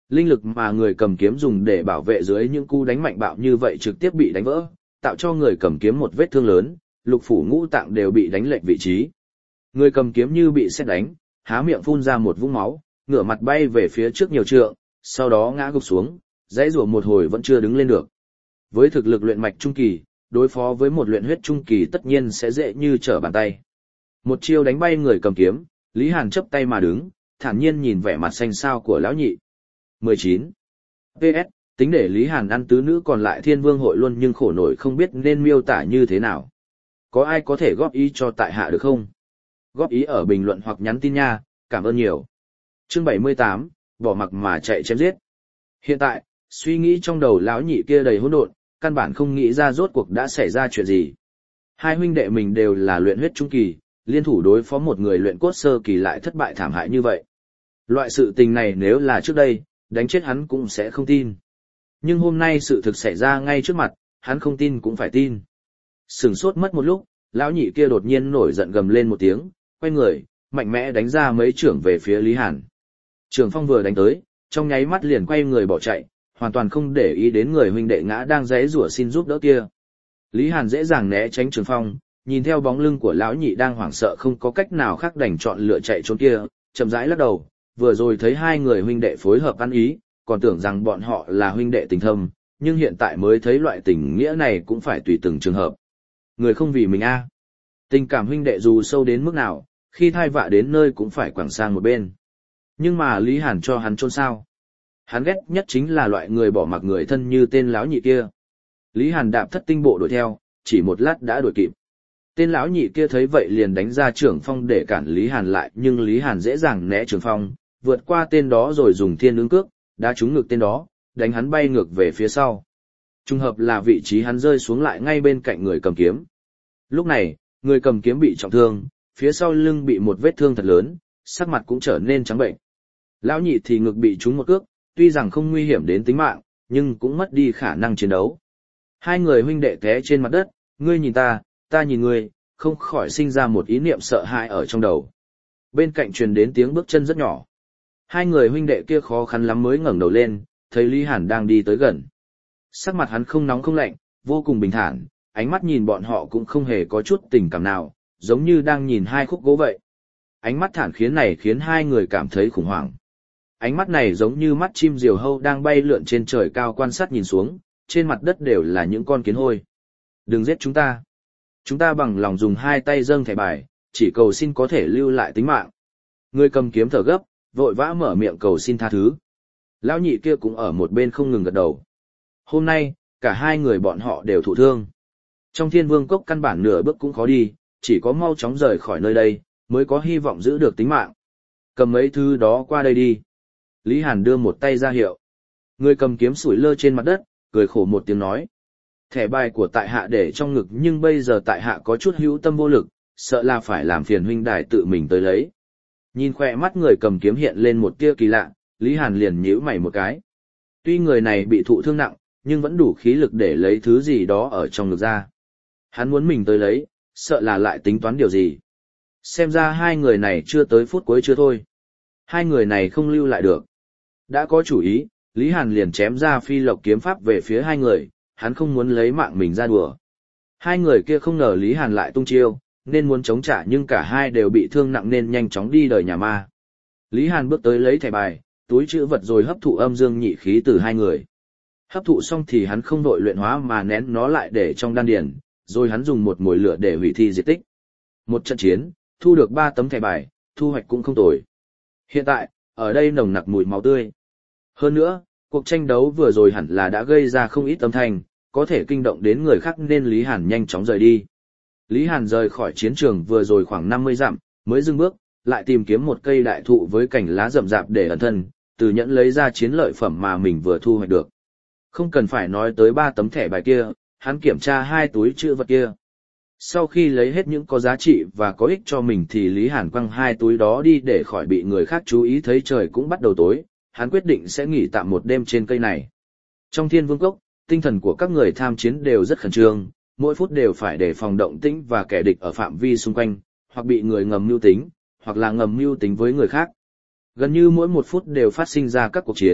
Linh lực mà người cầm kiếm dùng để bảo vệ dưới những cú đánh mạnh bạo như vậy trực tiếp bị đánh vỡ, tạo cho người cầm kiếm một vết thương lớn, lục phủ ngũ tạng đều bị đánh lệch vị trí. Người cầm kiếm như bị sét đánh, há miệng phun ra một vũng máu, ngửa mặt bay về phía trước nhiều trượng, sau đó ngã gục xuống, dãy rủa một hồi vẫn chưa đứng lên được. Với thực lực luyện mạch trung kỳ, đối phó với một luyện huyết trung kỳ tất nhiên sẽ dễ như trở bàn tay. Một chiêu đánh bay người cầm kiếm, Lý Hàn chấp tay mà đứng, thản nhiên nhìn vẻ mặt xanh xao của lão nhị. mười chín. pê ét, tính để Lý Hàn ăn tứ nữ còn lại Thiên Vương hội luôn nhưng khổ nổi không biết nên miêu tả như thế nào. Có ai có thể góp ý cho tại hạ được không? Góp ý ở bình luận hoặc nhắn tin nha, cảm ơn nhiều. Chương bảy mươi tám, bỏ mặc mà chạy chém giết. Hiện tại, suy nghĩ trong đầu lão nhị kia đầy hỗn độn, căn bản không nghĩ ra rốt cuộc đã xảy ra chuyện gì. Hai huynh đệ mình đều là luyện huyết trung kỳ, liên thủ đối phó một người luyện cốt sơ kỳ lại thất bại thảm hại như vậy. Loại sự tình này nếu là trước đây, đánh chết hắn cũng sẽ không tin. Nhưng hôm nay sự thực xảy ra ngay trước mặt, hắn không tin cũng phải tin. Sửng sốt mất một lúc, lão nhị kia đột nhiên nổi giận gầm lên một tiếng, quay người, mạnh mẽ đánh ra mấy chưởng về phía Lý Hàn. Trường Phong vừa đánh tới, trong nháy mắt liền quay người bỏ chạy, hoàn toàn không để ý đến người huynh đệ ngã đang giãy giụa xin giúp đỡ kia. Lý Hàn dễ dàng né tránh Trường Phong, nhìn theo bóng lưng của lão nhị đang hoảng sợ không có cách nào khác đành chọn lựa chạy trốn kia, chậm rãi lắc đầu, vừa rồi thấy hai người huynh đệ phối hợp ăn ý, còn tưởng rằng bọn họ là huynh đệ tình thâm, nhưng hiện tại mới thấy loại tình nghĩa này cũng phải tùy từng trường hợp. Người không vì mình a. Tình cảm huynh đệ dù sâu đến mức nào, khi thai vạ đến nơi cũng phải quẳng sang một bên. Nhưng mà Lý Hàn cho hắn chôn sao? Hắn ghét nhất chính là loại người bỏ mặc người thân như tên lão nhị kia. Lý Hàn đạp thất tinh bộ đuổi theo, chỉ một lát đã đuổi kịp. Tên lão nhị kia thấy vậy liền đánh ra trưởng phong để cản Lý Hàn lại, nhưng Lý Hàn dễ dàng né trưởng phong, vượt qua tên đó rồi dùng thiên ứng cước, đá trúng ngực tên đó, đánh hắn bay ngược về phía sau. Trùng hợp là vị trí hắn rơi xuống lại ngay bên cạnh người cầm kiếm. Lúc này, người cầm kiếm bị trọng thương, phía sau lưng bị một vết thương thật lớn, sắc mặt cũng trở nên trắng bệnh. Lão nhị thì ngực bị trúng một cước, tuy rằng không nguy hiểm đến tính mạng, nhưng cũng mất đi khả năng chiến đấu. Hai người huynh đệ té trên mặt đất, ngươi nhìn ta, ta nhìn ngươi, không khỏi sinh ra một ý niệm sợ hãi ở trong đầu. Bên cạnh truyền đến tiếng bước chân rất nhỏ. Hai người huynh đệ kia khó khăn lắm mới ngẩng đầu lên, thấy Lý Hàn đang đi tới gần. Sắc mặt hắn không nóng không lạnh, vô cùng bình thản, ánh mắt nhìn bọn họ cũng không hề có chút tình cảm nào, giống như đang nhìn hai khúc gỗ vậy. Ánh mắt thản khiến này khiến hai người cảm thấy khủng hoảng. Ánh mắt này giống như mắt chim diều hâu đang bay lượn trên trời cao quan sát nhìn xuống, trên mặt đất đều là những con kiến hôi. Đừng giết chúng ta. Chúng ta bằng lòng dùng hai tay dâng thẻ bài, chỉ cầu xin có thể lưu lại tính mạng. Người cầm kiếm thở gấp, vội vã mở miệng cầu xin tha thứ. Lão nhị kia cũng ở một bên không ngừng gật đầu. Hôm nay, cả hai người bọn họ đều thụ thương. Trong Thiên Vương Cốc căn bản nửa bước cũng khó đi, chỉ có mau chóng rời khỏi nơi đây, mới có hy vọng giữ được tính mạng. Cầm mấy thứ đó qua đây đi. Lý Hàn đưa một tay ra hiệu. Người cầm kiếm sủi lơ trên mặt đất, cười khổ một tiếng nói. Thẻ bài của tại hạ để trong ngực nhưng bây giờ tại hạ có chút hữu tâm vô lực, sợ là phải làm phiền huynh đài tự mình tới lấy. Nhìn khỏe mắt người cầm kiếm hiện lên một tia kỳ lạ, Lý Hàn liền nhíu mày một cái. Tuy người này bị thụ thương nặng, nhưng vẫn đủ khí lực để lấy thứ gì đó ở trong ngực ra. Hắn muốn mình tới lấy, sợ là lại tính toán điều gì. Xem ra hai người này chưa tới phút cuối chưa thôi. Hai người này không lưu lại được. Đã có chủ ý, Lý Hàn liền chém ra phi lộc kiếm pháp về phía hai người, hắn không muốn lấy mạng mình ra đùa. Hai người kia không ngờ Lý Hàn lại tung chiêu, nên muốn chống trả nhưng cả hai đều bị thương nặng nên nhanh chóng đi đời nhà ma. Lý Hàn bước tới lấy thẻ bài, túi trữ vật rồi hấp thụ âm dương nhị khí từ hai người. Hấp thụ xong thì hắn không vội luyện hóa mà nén nó lại để trong đan điền, rồi hắn dùng một mồi lửa để hủy thi diệt tích. Một trận chiến, thu được ba tấm thẻ bài, thu hoạch cũng không tồi. Hiện tại, ở đây nồng nặc mùi máu tươi. Hơn nữa, cuộc tranh đấu vừa rồi hẳn là đã gây ra không ít âm thanh, có thể kinh động đến người khác nên Lý Hàn nhanh chóng rời đi. Lý Hàn rời khỏi chiến trường vừa rồi khoảng năm mươi dặm, mới dừng bước, lại tìm kiếm một cây đại thụ với cành lá rậm rạp để ẩn thân, từ nhẫn lấy ra chiến lợi phẩm mà mình vừa thu hoạch được. Không cần phải nói tới ba tấm thẻ bài kia, hắn kiểm tra hai túi trữ vật kia. Sau khi lấy hết những có giá trị và có ích cho mình thì Lý Hàn quăng hai túi đó đi để khỏi bị người khác chú ý. Thấy trời cũng bắt đầu tối, hắn quyết định sẽ nghỉ tạm một đêm trên cây này. Trong Thiên Vương Cốc, tinh thần của các người tham chiến đều rất khẩn trương, mỗi phút đều phải đề phòng động tĩnh và kẻ địch ở phạm vi xung quanh, hoặc bị người ngầm mưu tính, hoặc là ngầm mưu tính với người khác. Gần như mỗi một phút đều phát sinh ra các cuộc chiến,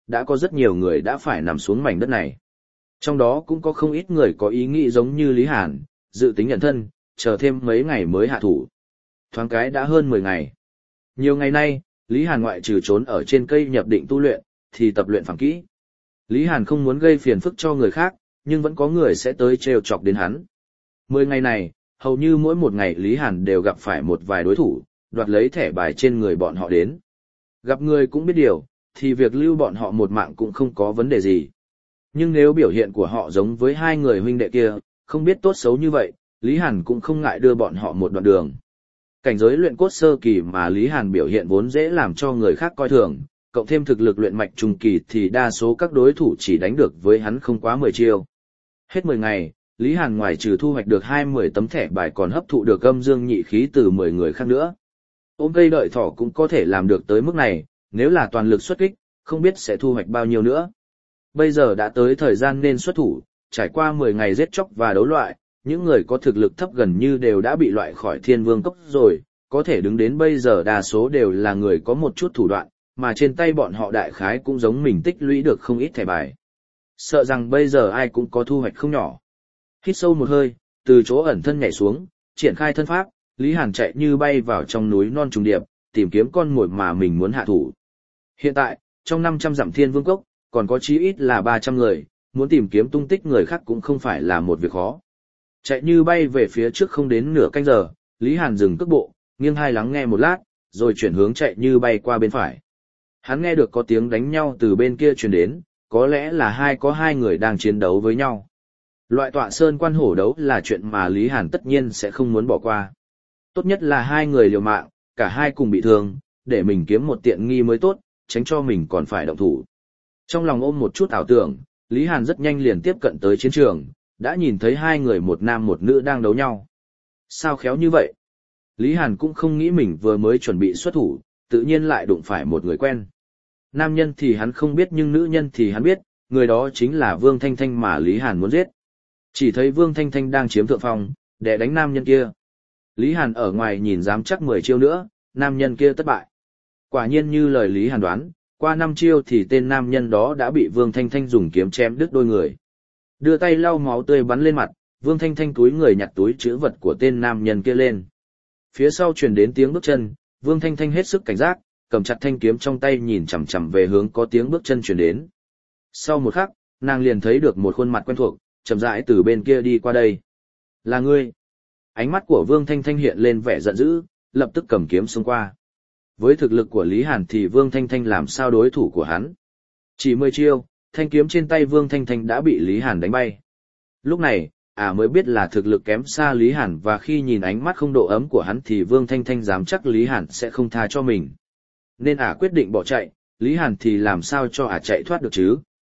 đã có rất nhiều người đã phải nằm xuống mảnh đất này. Trong đó cũng có không ít người có ý nghĩ giống như Lý Hàn, dự tính nhận thân, chờ thêm mấy ngày mới hạ thủ. Thoáng cái đã hơn mười ngày. Nhiều ngày nay, Lý Hàn ngoại trừ trốn ở trên cây nhập định tu luyện, thì tập luyện phẳng kỹ. Lý Hàn không muốn gây phiền phức cho người khác, nhưng vẫn có người sẽ tới trêu chọc đến hắn. Mười ngày này, hầu như mỗi một ngày Lý Hàn đều gặp phải một vài đối thủ, đoạt lấy thẻ bài trên người bọn họ đến. Gặp người cũng biết điều, thì việc lưu bọn họ một mạng cũng không có vấn đề gì. Nhưng nếu biểu hiện của họ giống với hai người huynh đệ kia, không biết tốt xấu như vậy, Lý Hàn cũng không ngại đưa bọn họ một đoạn đường. Cảnh giới luyện cốt sơ kỳ mà Lý Hàn biểu hiện vốn dễ làm cho người khác coi thường, cộng thêm thực lực luyện mạch trung kỳ thì đa số các đối thủ chỉ đánh được với hắn không quá mười chiêu. Hết mười ngày, Lý Hàn ngoài trừ thu hoạch được hai mươi tấm thẻ bài còn hấp thụ được âm dương nhị khí từ mười người khác nữa. Ôm cây đợi thỏ cũng có thể làm được tới mức này, nếu là toàn lực xuất kích, không biết sẽ thu hoạch bao nhiêu nữa. Bây giờ đã tới thời gian nên xuất thủ, trải qua mười ngày giết chóc và đấu loại, những người có thực lực thấp gần như đều đã bị loại khỏi Thiên Vương cốc rồi, có thể đứng đến bây giờ đa số đều là người có một chút thủ đoạn, mà trên tay bọn họ đại khái cũng giống mình tích lũy được không ít thẻ bài. Sợ rằng bây giờ ai cũng có thu hoạch không nhỏ. Hít sâu một hơi, từ chỗ ẩn thân nhảy xuống, triển khai thân pháp, Lý Hàn chạy như bay vào trong núi non trùng điệp, tìm kiếm con mồi mà mình muốn hạ thủ. Hiện tại, trong năm trăm dặm Thiên Vương cốc, còn có chí ít là ba trăm người, muốn tìm kiếm tung tích người khác cũng không phải là một việc khó. Chạy như bay về phía trước không đến nửa canh giờ, Lý Hàn dừng cước bộ, nghiêng hai lắng nghe một lát, rồi chuyển hướng chạy như bay qua bên phải. Hắn nghe được có tiếng đánh nhau từ bên kia truyền đến, có lẽ là hai có hai người đang chiến đấu với nhau. Loại tọa sơn quan hổ đấu là chuyện mà Lý Hàn tất nhiên sẽ không muốn bỏ qua. Tốt nhất là hai người liều mạng, cả hai cùng bị thương, để mình kiếm một tiện nghi mới tốt, tránh cho mình còn phải động thủ. Trong lòng ôm một chút ảo tưởng, Lý Hàn rất nhanh liền tiếp cận tới chiến trường, đã nhìn thấy hai người một nam một nữ đang đấu nhau. Sao khéo như vậy? Lý Hàn cũng không nghĩ mình vừa mới chuẩn bị xuất thủ, tự nhiên lại đụng phải một người quen. Nam nhân thì hắn không biết nhưng nữ nhân thì hắn biết, người đó chính là Vương Thanh Thanh mà Lý Hàn muốn giết. Chỉ thấy Vương Thanh Thanh đang chiếm thượng phong, để đánh nam nhân kia. Lý Hàn ở ngoài nhìn dám chắc mười chiêu nữa, nam nhân kia thất bại. Quả nhiên như lời Lý Hàn đoán, qua năm chiêu thì tên nam nhân đó đã bị Vương Thanh Thanh dùng kiếm chém đứt đôi người. Đưa tay lau máu tươi bắn lên mặt, Vương Thanh Thanh túi người nhặt túi trữ vật của tên nam nhân kia lên. Phía sau truyền đến tiếng bước chân, Vương Thanh Thanh hết sức cảnh giác, cầm chặt thanh kiếm trong tay nhìn chằm chằm về hướng có tiếng bước chân truyền đến. Sau một khắc, nàng liền thấy được một khuôn mặt quen thuộc, chậm rãi từ bên kia đi qua đây. Là ngươi. Ánh mắt của Vương Thanh Thanh hiện lên vẻ giận dữ, lập tức cầm kiếm xông qua. Với thực lực của Lý Hàn thì Vương Thanh Thanh làm sao đối thủ của hắn. Chỉ mười chiêu, thanh kiếm trên tay Vương Thanh Thanh đã bị Lý Hàn đánh bay. Lúc này, ả mới biết là thực lực kém xa Lý Hàn và khi nhìn ánh mắt không độ ấm của hắn thì Vương Thanh Thanh dám chắc Lý Hàn sẽ không tha cho mình. Nên ả quyết định bỏ chạy, Lý Hàn thì làm sao cho ả chạy thoát được chứ.